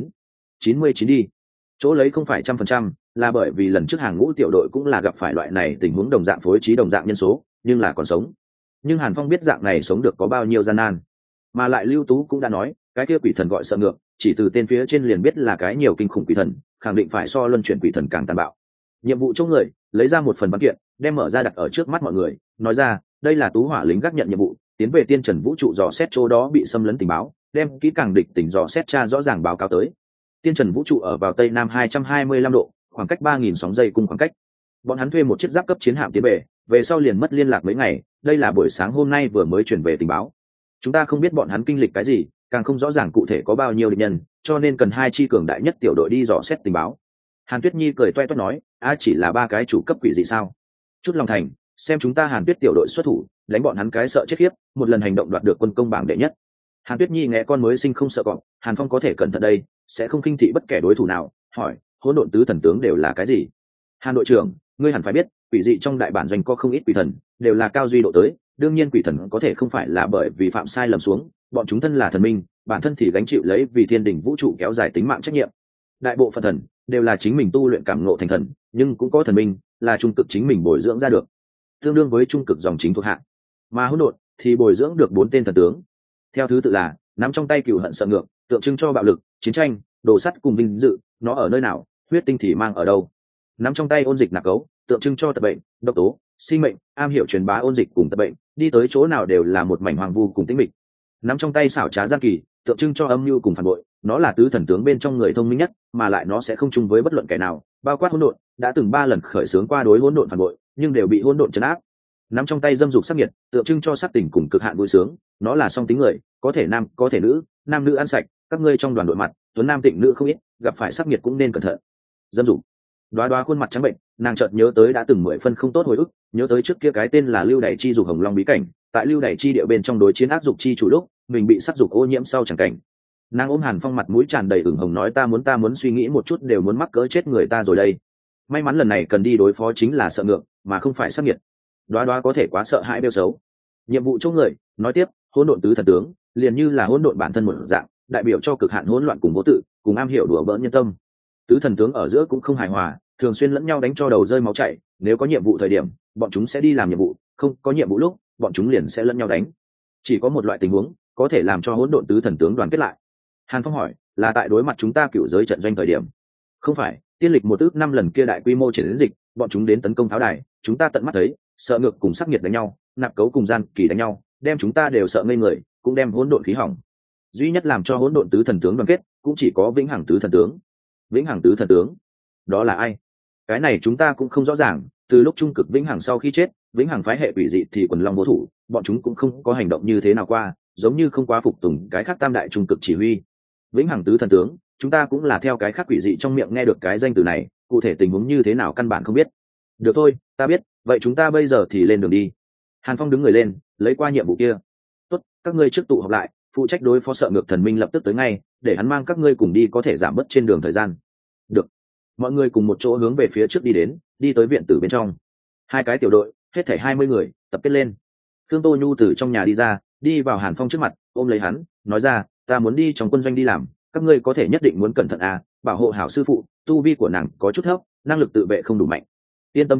99 đi. Chỗ lấy không phải 100%, là bởi vì lần trước hàng ngũ tiểu đội cũng là gặp phải loại này tình huống đồng dạng phối trí đồng dạng nhân số, nhưng là còn sống. Nhưng Hàn Phong biết dạng này sống được có bao nhiêu gian nan, mà lại Lưu Tú cũng đã nói, cái kia quỷ thần gọi sợ ngược, chỉ từ tên phía trên liền biết là cái nhiều kinh khủng quỷ thần, khẳng định phải so luân chuyển quỷ thần càng tàn bạo. Nhiệm vụ chỗ người lấy ra một phần văn kiện, đem mở ra đặt ở trước mắt mọi người, nói ra, đây là Tú hỏa lính gác nhận nhiệm vụ, tiến về tiên trần vũ trụ dò xét chỗ đó bị xâm lấn tình báo, đem kỹ càng địch tình dò xét tra rõ ràng báo cáo tới. Tiên trần vũ trụ ở vào tây nam 225 độ, khoảng cách 3.000 sóng dây cung khoảng cách. Bọn hắn thuê một chiếc giáp cấp chiến hạm tiến về sau liền mất liên lạc mấy ngày, đây là buổi sáng hôm nay vừa mới chuyển về tình báo. Chúng ta không biết bọn hắn kinh lịch cái gì, càng không rõ ràng cụ thể có bao nhiêu địch nhân, cho nên cần 2 chi cường đại nhất tiểu đội đi dò xét tình báo. Hàn Tuyết Nhi cười toe toét nói, chỉ là 3 cái chủ cấp quỷ dị sao? Chút lòng thành, xem chúng ta Hàn Tuyết tiểu đội xuất thủ, đánh bọn hắn cái sợ chết khiếp, một lần hành động đoạt được quân công bảng đệ nhất. Hàn Tuyết Nhi nghe con mới sinh không sợ cọp, Hàn Phong có thể cẩn thận đây, sẽ không khinh thị bất kể đối thủ nào, hỏi, hỗn độn tứ thần tướng đều là cái gì? Hàn đội trưởng, ngươi hẳn phải biết, quỷ dị trong đại bản doanh có không ít quỷ thần, đều là cao duy độ tới, đương nhiên quỷ thần có thể không phải là bởi vì phạm sai lầm xuống, bọn chúng thân là thần minh, bản thân thì gánh chịu lấy vì thiên đình vũ trụ kéo dài tính mạng trách nhiệm. Đại bộ phận thần đều là chính mình tu luyện cảm ngộ thành thần, nhưng cũng có thần minh là trung cực chính mình bồi dưỡng ra được, tương đương với trung cực dòng chính thuộc hạ. Mà hỗn độn thì bồi dưỡng được 4 tên thần tướng, theo thứ tự là nắm trong tay cừu hận sợ ngược, tượng trưng cho bạo lực, chiến tranh, đồ sắt cùng vinh dự, nó ở nơi nào, huyết tinh thì mang ở đâu. Nắm trong tay ôn dịch nạp cấu, tượng trưng cho tật bệnh, độc tố, sinh mệnh, am hiểu truyền bá ôn dịch cùng tật bệnh, đi tới chỗ nào đều là một mảnh hoang vu cùng tĩnh mịch. Nắm trong tay xảo trá gian kỳ, tượng trưng cho âm mưu cùng phản bội, nó là tứ thần tướng bên trong người thông minh nhất, mà lại nó sẽ không chung với bất luận kẻ nào, bao quát hỗn độn, đã từng 3 lần khởi xướng qua đối hỗn độn phản bội, nhưng đều bị hỗn độn trấn áp. Nắm trong tay dâm dục sắc nhiệt, tượng trưng cho sắc tình cùng cực hạn vui sướng, nó là song tính người, có thể nam có thể nữ, nam nữ ăn sạch, các ngươi trong đoàn đội mặt tuấn nam tịnh nữ không ít, gặp phải sắc nhiệt cũng nên cẩn thận. Dâm dục. Đoá khuôn mặt trắng bệnh, nàng chợt nhớ tới đã từng 10 phân không tốt hồi ức, nhớ tới trước kia cái tên là Lưu Đày Chi dục Hồng Long bí cảnh, tại Lưu Đày Chi địa bên trong đối chiến ác dục chi chủ lúc, mình bị sắc dục ô nhiễm sau chẳng cảnh. Nàng ôm Hàn Phong mặt mũi tràn đầy ửng hồng nói ta muốn suy nghĩ một chút đều muốn mắc cỡ chết người ta rồi đây. May mắn lần này cần đi đối phó chính là sợ ngược, mà không phải sắc nhiệt. Đoá có thể quá sợ hãi bêu xấu. Nhiệm vụ chỗ người, nói tiếp, hỗn độn tứ thần tướng, liền như là hỗn độn bản thân một dạng, đại biểu cho cực hạn hỗn loạn cùng vô tự, cùng am hiểu đùa bỡn nhân tâm. Tứ thần tướng ở giữa cũng không hài hòa, thường xuyên lẫn nhau đánh cho đầu rơi máu chảy, nếu có nhiệm vụ thời điểm, bọn chúng sẽ đi làm nhiệm vụ, không có nhiệm vụ lúc, bọn chúng liền sẽ lẫn nhau đánh. Chỉ có một loại tình huống có thể làm cho hỗn độn tứ thần tướng đoàn kết lại. Hàn Phong hỏi, là tại đối mặt chúng ta cựu giới trận doanh thời điểm? Không phải, tiên lịch 1/5 lần kia đại quy mô triển dịch, bọn chúng đến tấn công tháo đài, chúng ta tận mắt thấy, sợ ngược cùng sắc nhiệt đánh nhau, nạp cấu cùng gian kỳ đánh nhau, đem chúng ta đều sợ ngây người, cũng đem hỗn độn khí hỏng. Duy nhất làm cho hỗn độn tứ thần tướng đoàn kết, cũng chỉ có vĩnh hằng tứ thần tướng. Vĩnh hằng tứ thần tướng, đó là ai? Cái này chúng ta cũng không rõ ràng, từ lúc trung cực vĩnh hằng sau khi chết, vĩnh hằng phái hệ quỷ dị thì quần long vô thủ, bọn chúng cũng không có hành động như thế nào qua, giống như không quá phục tùng cái khác tam đại trung cực chỉ huy. Vĩnh hằng tứ thần tướng, chúng ta cũng là theo cái khác quỷ dị trong miệng nghe được cái danh từ này, cụ thể tình huống như thế nào căn bản không biết. Được thôi, ta biết, vậy chúng ta bây giờ thì lên đường đi. Hàn Phong đứng người lên, lấy qua nhiệm vụ kia. Tốt, các ngươi trước tụ họp lại, phụ trách đối phó sợ ngược thần minh lập tức tới ngay, để hắn mang các ngươi cùng đi có thể giảm bớt trên đường thời gian. Được. Mọi người cùng một chỗ hướng về phía trước đi đến, đi tới viện tử bên trong. 2 cái tiểu đội, hết thảy 20 người, tập kết lên. Khương Tô Nhu từ trong nhà đi ra, đi vào Hàn Phong trước mặt, ôm lấy hắn, nói ra, ta muốn đi trong quân doanh đi làm, các ngươi có thể nhất định muốn cẩn thận à, bảo hộ hảo sư phụ, tu vi của nàng có chút thấp, năng lực tự vệ không đủ mạnh. Yên tâm đi,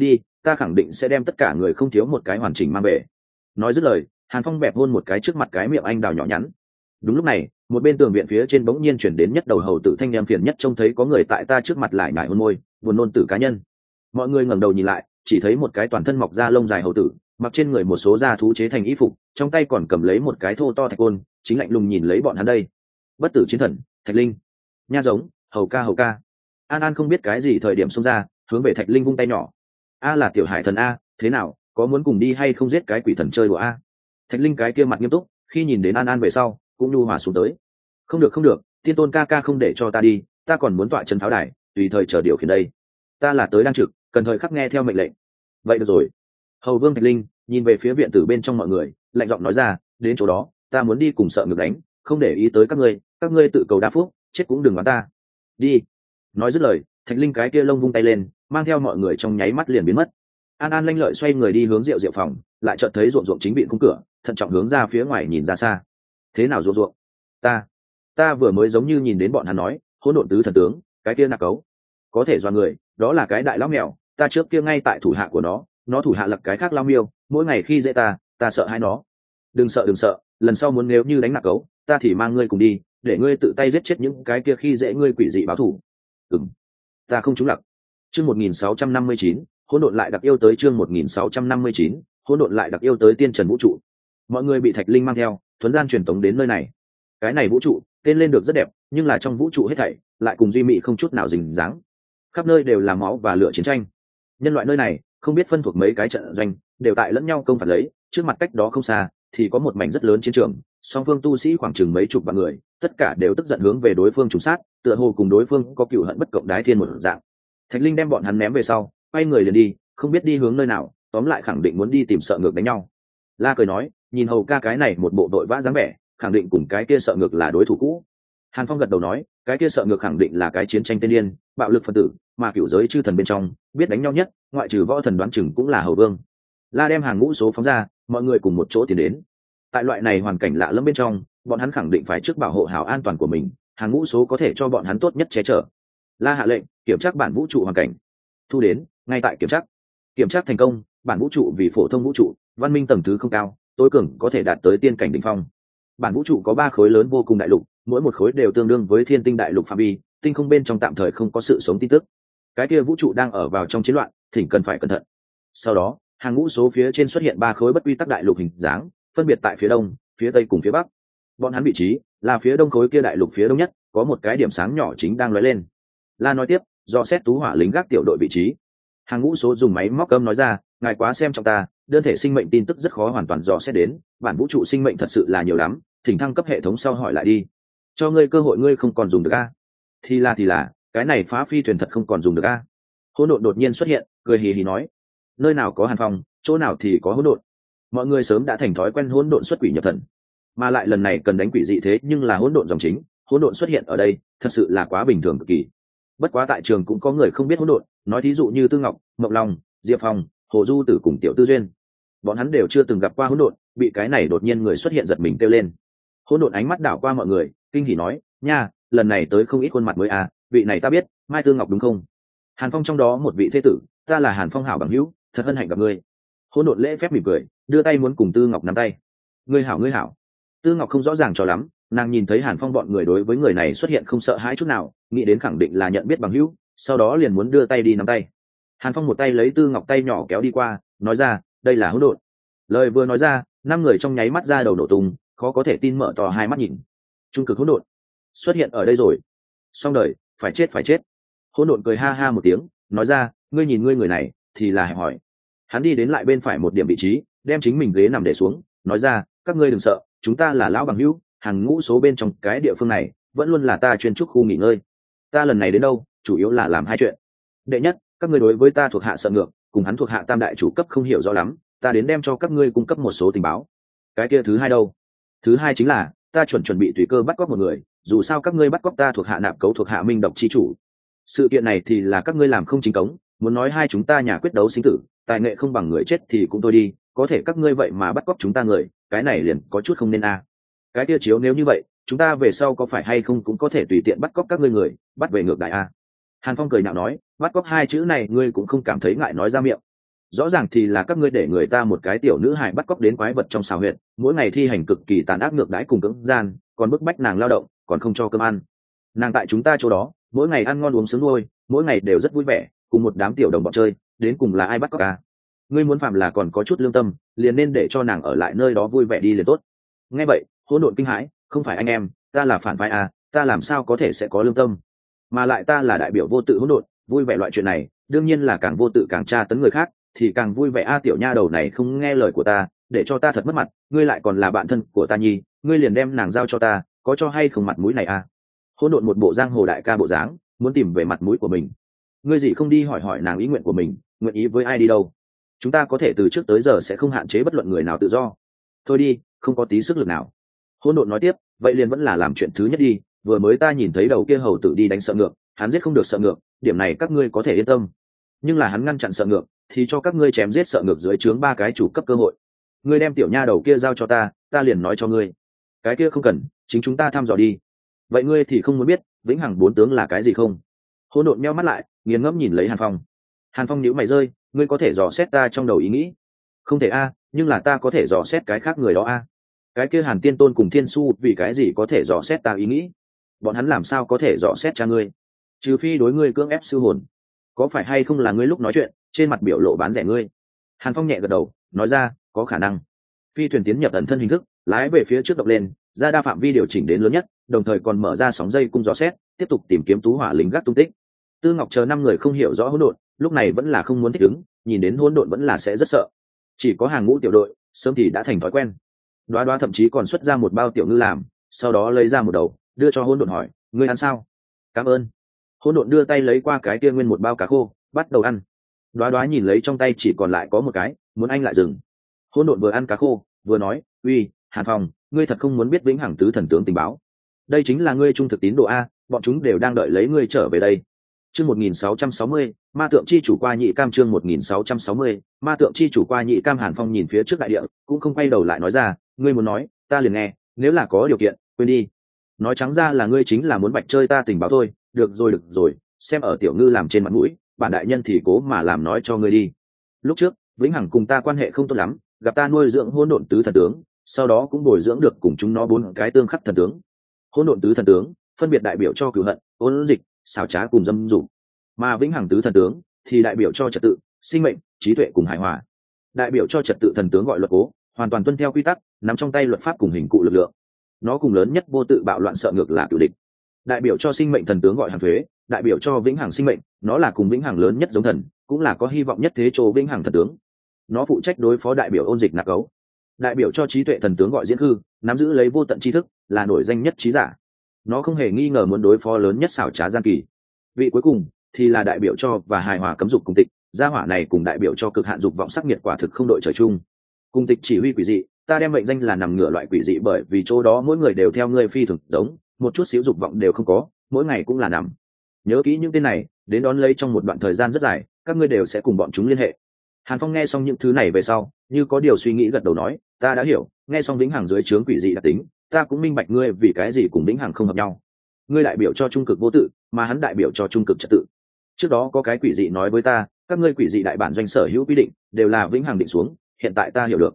ta khẳng định sẽ đem tất cả người không thiếu một cái hoàn chỉnh mang về. Nói dứt lời, Hàn Phong bẹp hôn một cái trước mặt cái miệng anh đào nhỏ nhắn. Đúng lúc này, một bên tường viện phía trên bỗng nhiên chuyển đến nhất đầu hầu tử thanh em phiền nhất, trông thấy có người tại ta trước mặt lại nhải hôn môi, buồn nôn tử cá nhân. Mọi người ngẩng đầu nhìn lại, chỉ thấy một cái toàn thân mọc da lông dài hầu tử, mặc trên người một số da thú chế thành y phục, trong tay còn cầm lấy một cái thô to thạch côn, chính lạnh lùng nhìn lấy bọn hắn đây. Bất tử chiến thần, Thạch Linh. Nha giống, hầu ca. An An không biết cái gì thời điểm xông ra, hướng về Thạch Linh vung tay nhỏ. A là tiểu hải thần a, thế nào, có muốn cùng đi hay không giết cái quỷ thần chơi đùa a? Thạch Linh cái kia mặt nghiêm túc, khi nhìn đến An An về sau, cũng nhu hòa xuống tới. Không được, tiên tôn ca không để cho ta đi, ta còn muốn tọa chân tháo đài, tùy thời chờ điều khiển đây. Ta là tới đang trực, cần thời khắc nghe theo mệnh lệnh. Vậy được rồi. Hầu vương Thạch Linh nhìn về phía viện tử bên trong mọi người, lạnh giọng nói ra, đến chỗ đó, ta muốn đi cùng sợ ngược đánh, không để ý tới các ngươi tự cầu đa phúc, chết cũng đừng đoán ta. Đi. Nói dứt lời, Thạch Linh cái kia lông vung tay lên, mang theo mọi người trong nháy mắt liền biến mất. An An lanh lợi xoay người đi hướng rượu phòng, lại chợt thấy ruộng chính viện khung cửa, thận trọng hướng ra phía ngoài nhìn ra xa. Thế nào ruộng? Ta vừa mới giống như nhìn đến bọn hắn nói, hỗn độn tứ thần tướng, cái kia nạc cấu, có thể do người, đó là cái đại lão mèo, ta trước kia ngay tại thủ hạ của nó thủ hạ lập cái khác lao miêu, mỗi ngày khi dễ ta sợ hai nó. Đừng sợ, lần sau muốn nếu như đánh nạc cấu, ta thì mang ngươi cùng đi, để ngươi tự tay giết chết những cái kia khi dễ ngươi quỷ dị báo thù. Ta không trúng lặc. Chương 1659, hỗn độn lại đặc yêu tới. Chương 1659, hỗn độn lại đặc yêu tới tiên trần vũ trụ. Mọi người bị Thạch Linh mang theo, thuấn gian truyền tống đến nơi này. Cái này vũ trụ, tên lên được rất đẹp, nhưng là trong vũ trụ hết thảy lại cùng duy mị không chút nào rình dáng. Khắp nơi đều là máu và lửa chiến tranh. Nhân loại nơi này, không biết phân thuộc mấy cái trận doanh, đều tại lẫn nhau công phạt lấy, trước mặt cách đó không xa, thì có một mảnh rất lớn chiến trường, song phương tu sĩ khoảng chừng mấy chục vạn người, tất cả đều tức giận hướng về đối phương trùng sát, tựa hồ cùng đối phương có cựu hận bất cộng đái thiên một dạng. Thạch Linh đem bọn hắn ném về sau, quay người liền đi, không biết đi hướng nơi nào, tóm lại khẳng định muốn đi tìm sợ ngược đánh nhau. La cười nói, nhìn hầu ca cái này một bộ đội vã dáng vẻ, khẳng định cùng cái kia sợ ngược là đối thủ cũ. Hàn Phong gật đầu nói, cái kia sợ ngược khẳng định là cái chiến tranh tiên điên, bạo lực phân tử, mà cựu giới chư thần bên trong biết đánh nhau nhất, ngoại trừ võ thần đoán chừng cũng là hầu vương. La đem hàng ngũ số phóng ra, mọi người cùng một chỗ tiến đến. Tại loại này hoàn cảnh lạ lẫm bên trong, bọn hắn khẳng định phải trước bảo hộ hảo an toàn của mình, hàng ngũ số có thể cho bọn hắn tốt nhất che chở. La hạ lệnh kiểm tra bản vũ trụ hoàn cảnh. Thu đến, ngay tại kiểm tra thành công, bản vũ trụ vì phổ thông vũ trụ, văn minh tầng thứ không cao, tối cường có thể đạt tới tiên cảnh đỉnh phong. Bản vũ trụ có 3 khối lớn vô cùng đại lục, mỗi một khối đều tương đương với thiên tinh đại lục phạm vi, tinh không bên trong tạm thời không có sự sống tin tức. Cái kia vũ trụ đang ở vào trong chiến loạn, thỉnh cần phải cẩn thận. Sau đó, hàng ngũ số phía trên xuất hiện 3 khối bất quy tắc đại lục hình dáng, phân biệt tại phía đông, phía tây cùng phía bắc. Bọn hắn vị trí là phía đông khối kia đại lục phía đông nhất, có một cái điểm sáng nhỏ chính đang lóe lên. La nói tiếp, do xét tú hỏa lính gác tiểu đội vị trí. Hàng ngũ số dùng máy móc âm nói ra, ngài quá xem trọng ta, đơn thể sinh mệnh tin tức rất khó hoàn toàn dò xét đến, bản vũ trụ sinh mệnh thật sự là nhiều lắm, thỉnh thăng cấp hệ thống sau hỏi lại đi. Cho ngươi cơ hội ngươi không còn dùng được a? Thì là, cái này phá phi thuyền thật không còn dùng được a. Hỗn độn đột nhiên xuất hiện, cười hì hì nói, nơi nào có Hàn Phong, chỗ nào thì có hỗn độn. Mọi người sớm đã thành thói quen hỗn độn xuất quỷ nhập thần, mà lại lần này cần đánh quỷ dị thế nhưng là hỗn độn dòng chính, hỗn độn xuất hiện ở đây, thật sự là quá bình thường cực kỳ. Bất quá tại trường cũng có người không biết hỗn độn, nói thí dụ như Tư Ngọc, Mộng Long, Diệp Phong, Hồ Du Tử cùng Tiểu Tư Duyên. Bọn hắn đều chưa từng gặp qua hỗn độn, bị cái này đột nhiên người xuất hiện giật mình kêu lên. Hỗn độn ánh mắt đảo qua mọi người, kinh hỉ nói, nha, lần này tới không ít khuôn mặt mới à, vị này ta biết, Mai Tư Ngọc đúng không? Hàn Phong trong đó một vị thế tử, ta là Hàn Phong hảo bằng hữu, thật hân hạnh gặp ngươi. Hỗn độn lễ phép mỉm cười, đưa tay muốn cùng Tư Ngọc nắm tay. Ngươi hảo. Tư Ngọc không rõ ràng cho lắm, nàng nhìn thấy Hàn Phong bọn người đối với người này xuất hiện không sợ hãi chút nào, nghĩ đến khẳng định là nhận biết bằng hữu, sau đó liền muốn đưa tay đi nắm tay. Hàn Phong một tay lấy Tư Ngọc tay nhỏ kéo đi qua, nói ra, đây là hỗn độn. Lời vừa nói ra, 5 người trong nháy mắt ra đầu nổ tung, khó có thể tin mở to hai mắt nhìn. Trung cực hỗn độn xuất hiện ở đây rồi, xong đời, phải chết. Hỗn độn cười ha ha một tiếng, nói ra, ngươi nhìn ngươi người này thì là hẹp hỏi. Hắn đi đến lại bên phải một điểm vị trí, đem chính mình ghế nằm để xuống, nói ra, các ngươi đừng sợ, chúng ta là lão bằng hữu, hàng ngũ số bên trong cái địa phương này vẫn luôn là ta chuyên trúc khu nghỉ ngơi. Ta lần này đến đâu chủ yếu là làm 2 chuyện. Đệ nhất, các ngươi đối với ta thuộc hạ sợ ngược, cùng hắn thuộc hạ tam đại chủ cấp không hiểu rõ lắm, ta đến đem cho các ngươi cung cấp một số tình báo. Cái kia thứ hai đâu? Thứ hai chính là ta chuẩn bị tùy cơ bắt cóc một người, dù sao các ngươi bắt cóc ta thuộc hạ nạp cấu thuộc hạ minh độc chi chủ. Sự kiện này thì là các ngươi làm không chính cống, muốn nói hai chúng ta nhà quyết đấu sinh tử, tài nghệ không bằng người chết thì cũng thôi đi, có thể các ngươi vậy mà bắt cóc chúng ta người, cái này liền có chút không nên a. Cái kia chiếu nếu như vậy, chúng ta về sau có phải hay không cũng có thể tùy tiện bắt cóc các ngươi người, bắt về ngược đại a. Hàn Phong cười nhạo nói, bắt cóc 2 chữ này ngươi cũng không cảm thấy ngại nói ra miệng. rõ ràng thì là các ngươi để người ta một cái tiểu nữ hài bắt cóc đến quái vật trong xào huyệt, mỗi ngày thi hành cực kỳ tàn ác ngược đãi cùng cưỡng gian, còn bức bách nàng lao động, còn không cho cơm ăn. Nàng tại chúng ta chỗ đó mỗi ngày ăn ngon uống sướng nuôi, mỗi ngày đều rất vui vẻ, cùng một đám tiểu đồng bọn chơi, đến cùng là ai bắt cóc à? Ngươi muốn phạm là còn có chút lương tâm, liền nên để cho nàng ở lại nơi đó vui vẻ đi liền tốt. Nghe vậy, Hỗn Độn kinh hãi, không phải anh em, ta là phản phái à, ta làm sao có thể sẽ có lương tâm? Mà lại ta là đại biểu vô tự hỗn độn, vui vẻ loại chuyện này, đương nhiên là càng vô tự càng tra tấn người khác, thì càng vui vẻ a. Tiểu nha đầu này không nghe lời của ta, để cho ta thật mất mặt, ngươi lại còn là bạn thân của ta nhi, ngươi liền đem nàng giao cho ta, có cho hay không mặt mũi này a? Hỗn Độn một bộ giang hồ đại ca bộ dáng, muốn tìm về mặt mũi của mình. Ngươi gì không đi hỏi hỏi nàng ý nguyện của mình, nguyện ý với ai đi đâu? Chúng ta có thể từ trước tới giờ sẽ không hạn chế bất luận người nào tự do. Thôi đi, không có tí sức lực nào. Hỗn Độn nói tiếp, vậy liền vẫn là làm chuyện thứ nhất đi, vừa mới ta nhìn thấy đầu kia hầu tử đi đánh sợ ngược, hắn giết không được sợ ngược, điểm này các ngươi có thể yên tâm. Nhưng là hắn ngăn chặn sợ ngược, thì cho các ngươi chém giết sợ ngược dưới trướng 3 cái chủ cấp cơ hội. Ngươi đem tiểu nha đầu kia giao cho ta, ta liền nói cho ngươi. Cái kia không cần, chính chúng ta thăm dò đi. Vậy ngươi thì không muốn biết vĩnh hằng 4 tướng là cái gì không? Hỗn Độn nheo mắt lại, nghiền ngẫm nhìn lấy Hàn Phong. Hàn Phong nhíu mày rơi, ngươi có thể dò xét ta trong đầu ý nghĩ? Không thể a, nhưng là ta có thể dò xét cái khác người đó a. Cái kia Hàn Tiên Tôn cùng Thiên Su vì cái gì có thể dò xét ta ý nghĩ? Bọn hắn làm sao có thể dò xét cha ngươi? Trừ phi đối ngươi cưỡng ép siêu hồn. Có phải hay không là ngươi lúc nói chuyện trên mặt biểu lộ bán rẻ ngươi? Hàn Phong nhẹ gật đầu, nói ra, có khả năng. Phi thuyền tiến nhập ẩn thân hình thức, lái về phía trước động lên, ra đa phạm vi điều chỉnh đến lớn nhất, đồng thời còn mở ra sóng dây cung dò xét, tiếp tục tìm kiếm tú hỏa lính gác tung tích. Tư Ngọc chờ 5 người không hiểu rõ hỗn độn, lúc này vẫn là không muốn thích ứng, nhìn đến hỗn độn vẫn là sẽ rất sợ. Chỉ có hàng ngũ tiểu đội, sớm thì đã thành thói quen. Đoá Đoá thậm chí còn xuất ra một bao tiểu ngư làm, sau đó lấy ra một đầu, đưa cho hỗn độn hỏi, ngươi ăn sao? Cảm ơn. Hỗn Độn đưa tay lấy qua cái kia nguyên một bao cá khô, bắt đầu ăn. Đoá Đoá nhìn lấy trong tay chỉ còn lại có một cái, muốn anh lại dừng. Hỗn Độn vừa ăn cá khô, vừa nói, uy, Hàn Phong, ngươi thật không muốn biết vĩnh hằng tứ thần tướng tình báo? Đây chính là ngươi trung thực tín đồ a, bọn chúng đều đang đợi lấy ngươi trở về đây. Chương 1660, ma tượng chi chủ qua nhị cam. Chương 1660, ma tượng chi chủ qua nhị cam. Hàn Phong nhìn phía trước đại địa, cũng không quay đầu lại nói ra, ngươi muốn nói, ta liền nghe, nếu là có điều kiện, quên đi. Nói trắng ra là ngươi chính là muốn bạch chơi ta tình báo thôi, được rồi, xem ở tiểu ngư làm trên mặt mũi, bản đại nhân thì cố mà làm nói cho ngươi đi. Lúc trước, vĩnh hằng cùng ta quan hệ không tốt lắm, gặp ta nuôi dưỡng hỗn độn tứ thần tướng, sau đó cũng bồi dưỡng được cùng chúng nó 4 cái tương khắc thần tướng. Hỗn độn tứ thần tướng phân biệt đại biểu cho cửu hận, ôn dịch, xảo trá cùng dâm dục, mà vĩnh hằng tứ thần tướng thì đại biểu cho trật tự, sinh mệnh, trí tuệ cùng hài hòa. Đại biểu cho trật tự thần tướng gọi luật cố, hoàn toàn tuân theo quy tắc, nắm trong tay luật pháp cùng hình cụ lực lượng. Nó cùng lớn nhất vô tự bạo loạn sợ ngược là cửu địch. Đại biểu cho sinh mệnh thần tướng gọi hàng thuế, đại biểu cho vĩnh hằng sinh mệnh, nó là cùng vĩnh hằng lớn nhất giống thần, cũng là có hy vọng nhất thế chỗ vĩnh hằng thần tướng. Nó phụ trách đối phó đại biểu ôn dịch nạc ấu. Đại biểu cho trí tuệ thần tướng gọi diễn hư, nắm giữ lấy vô tận tri thức, là nổi danh nhất trí giả. Nó không hề nghi ngờ muốn đối phó lớn nhất xảo trá gian kỳ. Vị cuối cùng thì là đại biểu cho và hài hòa cấm dục cùng tịch, gia hỏa này cùng đại biểu cho cực hạn dục vọng sắc nhiệt quả thực không đội trời chung. Cùng tịch chỉ huy quỷ dị, ta đem mệnh danh là nằm ngửa loại quỷ dị bởi vì chỗ đó mỗi người đều theo ngươi phi thường giống, một chút xíu dục vọng đều không có, mỗi ngày cũng là nằm. Nhớ kỹ những tên này, đến đón lấy trong một đoạn thời gian rất dài, các ngươi đều sẽ cùng bọn chúng liên hệ. Hàn Phong nghe xong những thứ này về sau, như có điều suy nghĩ gật đầu nói, ta đã hiểu, nghe xong vĩnh hằng dưới trướng quỷ dị đặc tính, ta cũng minh bạch ngươi vì cái gì cùng vĩnh hằng không hợp nhau. Ngươi đại biểu cho trung cực vô tự, mà hắn đại biểu cho trung cực trật tự. Trước đó có cái quỷ dị nói với ta, các ngươi quỷ dị đại bản doanh sở hữu quy định đều là vĩnh hằng định xuống, hiện tại ta hiểu được.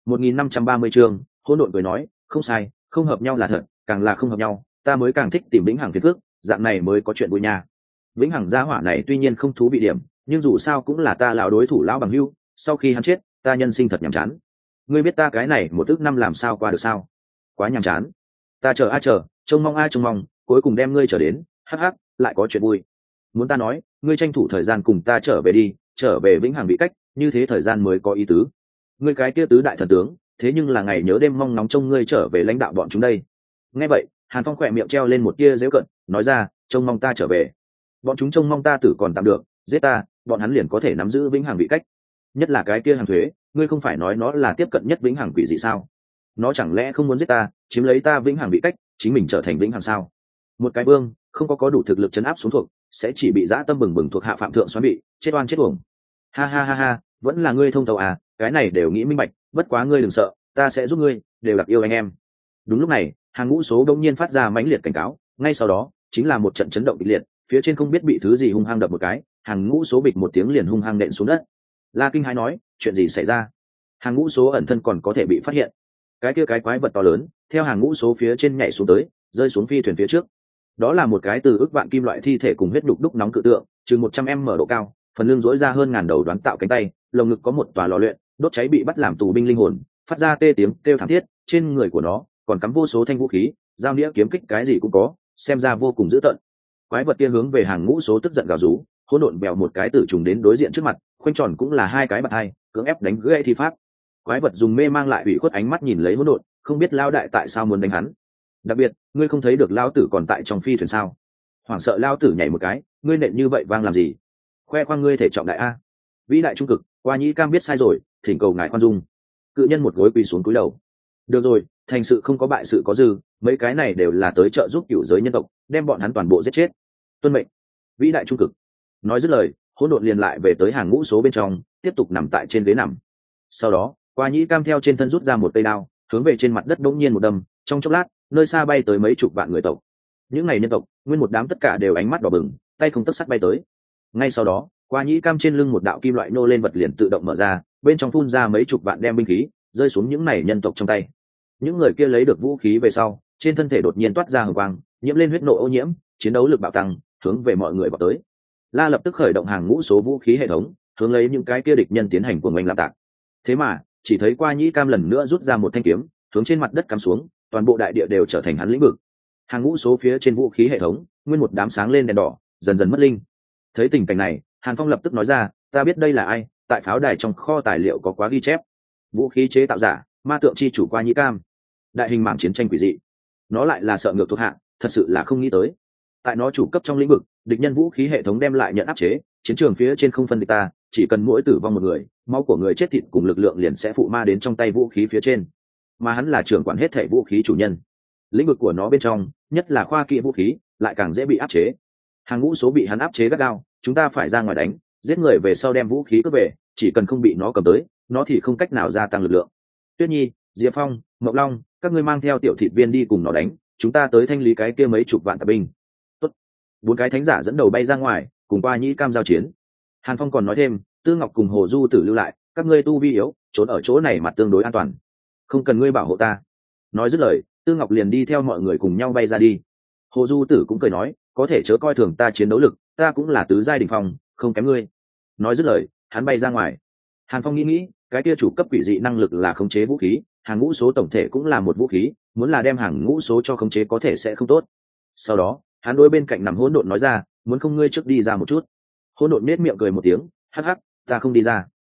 1530 chương, Hỗn Độn cười nói, không sai, không hợp nhau là thật, càng là không hợp nhau, ta mới càng thích tìm vĩnh hằng phiền phức, dạng này mới có chuyện vui nha. Vĩnh hằng gia hỏa này tuy nhiên không thú vị điểm, nhưng dù sao cũng là ta lão đối thủ lão bằng hữu, sau khi hắn chết, ta nhân sinh thật nhàm chán. Ngươi biết ta cái này một ức năm làm sao qua được sao? Quá nhàm chán. Ta chờ a chờ, trông mong, cuối cùng đem ngươi trở đến, hắc hắc, lại có chuyện vui. Muốn ta nói, ngươi tranh thủ thời gian cùng ta trở về đi, trở về vĩnh hằng bị cách, như thế thời gian mới có ý tứ. Ngươi cái kia tứ đại thần tướng, thế nhưng là ngày nhớ đêm mong nóng trông ngươi trở về lãnh đạo bọn chúng đây. Nghe vậy, Hàn Phong khỏe miệng treo lên một tia giễu cận, nói ra, trông mong ta trở về. Bọn chúng trông mong ta tử còn tạm được, giết ta, bọn hắn liền có thể nắm giữ vĩnh hằng bị cách. Nhất là cái kia hàng thuế, ngươi không phải nói nó là tiếp cận nhất vĩnh hằng quỷ dị sao? Nó chẳng lẽ không muốn giết ta, chiếm lấy ta vĩnh hằng bị cách, chính mình trở thành vĩnh hằng sao? Một cái vương không có đủ thực lực chấn áp xuống thuộc, sẽ chỉ bị dã tâm bừng bừng thuộc hạ phạm thượng xoắn bị chết oan chết uổng. Ha, vẫn là ngươi thông tàu à, cái này đều nghĩ minh bạch, bất quá ngươi đừng sợ, ta sẽ giúp ngươi, đều đặc yêu anh em. Đúng lúc này, hàng ngũ số đông nhiên phát ra mãnh liệt cảnh cáo, ngay sau đó chính là một trận chấn động kịch liệt, phía trên không biết bị thứ gì hung hăng đập một cái, hàng ngũ số bịch một tiếng liền hung hăng nện xuống đất. La Kinh hãi nói, chuyện gì xảy ra? Hàng ngũ số ẩn thân còn có thể bị phát hiện? Cái kia cái quái vật to lớn theo hàng ngũ số phía trên nhảy xuống tới, rơi xuống phi thuyền phía trước. Đó là một cái từ ức vạn kim loại thi thể cùng huyết đục đúc nóng cự tượng, chừng 100 m độ cao, phần lưng rỗi ra hơn ngàn đầu đoán tạo cánh tay, lồng ngực có một tòa lò luyện, đốt cháy bị bắt làm tù binh linh hồn, phát ra tê tiếng kêu thảm thiết. Trên người của nó còn cắm vô số thanh vũ khí, dao nĩa kiếm kích cái gì cũng có, xem ra vô cùng dữ tợn. Quái vật kia hướng về hàng ngũ số tức giận gào rú, hỗn độn bèo một cái tử trùng đến đối diện trước mặt, khoanh tròn cũng là hai cái bạt hai, cưỡng ép đánh gãy thi pháp. Quái vật dùng mê mang lại ủy khuất ánh mắt nhìn lấy hỗn độn, không biết lao đại tại sao muốn đánh hắn. Đặc biệt, ngươi không thấy được lao tử còn tại trong phi thuyền sao? Hoảng sợ lao tử nhảy một cái, ngươi nện như vậy vang làm gì? Khoe khoang ngươi thể trọng đại a. Vĩ đại trung cực, qua nhĩ cam biết sai rồi, thỉnh cầu ngài khoan dung. Cự nhân một gối quỳ xuống cúi đầu. Được rồi, thành sự không có bại sự có dư, mấy cái này đều là tới trợ giúp cửu giới nhân tộc, đem bọn hắn toàn bộ giết chết. Tuân mệnh. Vĩ đại trung cực. Nói dứt lời, hỗn độn liền lại về tới hàng ngũ số bên trong, tiếp tục nằm tại trên ghế nằm. Sau đó, qua nhĩ cam theo trên thân rút ra một cây đao, hướng về trên mặt đất bỗng nhiên một đâm, trong chốc lát, nơi xa bay tới mấy chục vạn người tộc. Những này nhân tộc, nguyên một đám tất cả đều ánh mắt đỏ bừng, tay không tấc sắt bay tới. Ngay sau đó, qua nhĩ cam trên lưng một đạo kim loại nô lên vật liền tự động mở ra, bên trong phun ra mấy chục vạn đem binh khí, rơi xuống những này nhân tộc trong tay. Những người kia lấy được vũ khí về sau, trên thân thể đột nhiên toát ra hừng quang, nhiễm lên huyết nộ ô nhiễm, chiến đấu lực bạo tăng, hướng về mọi người vào tới. La lập tức khởi động hàng ngũ số vũ khí hệ thống, hướng lấy những cái kia địch nhân tiến hành cuồng oanh làm tạc. Thế mà, chỉ thấy qua nhĩ cam lần nữa rút ra một thanh kiếm, hướng trên mặt đất cắm xuống, toàn bộ đại địa đều trở thành hắn lĩnh vực. Hàng ngũ số phía trên vũ khí hệ thống, nguyên một đám sáng lên đèn đỏ, dần dần mất linh. Thấy tình cảnh này, Hàn Phong lập tức nói ra, ta biết đây là ai, tại pháo đài trong kho tài liệu có quá ghi chép. Vũ khí chế tạo giả, ma tượng chi chủ qua nhĩ cam. Đại hình mảng chiến tranh quỷ dị. Nó lại là sợ ngược thuộc hạ, thật sự là không nghĩ tới. Tại nó chủ cấp trong lĩnh vực, địch nhân vũ khí hệ thống đem lại nhận áp chế, chiến trường phía trên không phân địch ta, chỉ cần mỗi tử vong một người, máu của người chết thịt cùng lực lượng liền sẽ phụ ma đến trong tay vũ khí phía trên. Mà hắn là trưởng quản hết thảy vũ khí chủ nhân. Lĩnh vực của nó bên trong, nhất là khoa kỹ vũ khí, lại càng dễ bị áp chế. Hàng ngũ số bị hắn áp chế gắt gao, chúng ta phải ra ngoài đánh, giết người về sau đem vũ khí cướp về, chỉ cần không bị nó cầm tới, nó thì không cách nào gia tăng lực lượng. Tuyết Nhi, Diệp Phong, Ngọc Long, các ngươi mang theo tiểu thịt viên đi cùng nó đánh, chúng ta tới thanh lý cái kia mấy chục vạn tạp binh. Tốt. 4 cái thánh giả dẫn đầu bay ra ngoài, cùng qua nhĩ cam giao chiến. Hàn Phong còn nói thêm, Tư Ngọc cùng Hồ Du Tử lưu lại, các ngươi tu vi yếu, trốn ở chỗ này mặt tương đối an toàn, không cần ngươi bảo hộ ta. Nói dứt lời, Tư Ngọc liền đi theo mọi người cùng nhau bay ra đi. Hồ Du Tử cũng cười nói, có thể chớ coi thường ta chiến đấu lực, ta cũng là tứ giai đỉnh phong, không kém ngươi. Nói dứt lời, hắn bay ra ngoài. Hàn Phong nghĩ, cái kia chủ cấp quỷ dị năng lực là khống chế vũ khí, hàng ngũ số tổng thể cũng là một vũ khí, muốn là đem hàng ngũ số cho khống chế có thể sẽ không tốt. Sau đó, hắn đối bên cạnh nằm hỗn độn nói ra, muốn không ngươi trước đi ra một chút. Hỗn độn nết miệng cười một tiếng, hắc hắc, ta không đi ra.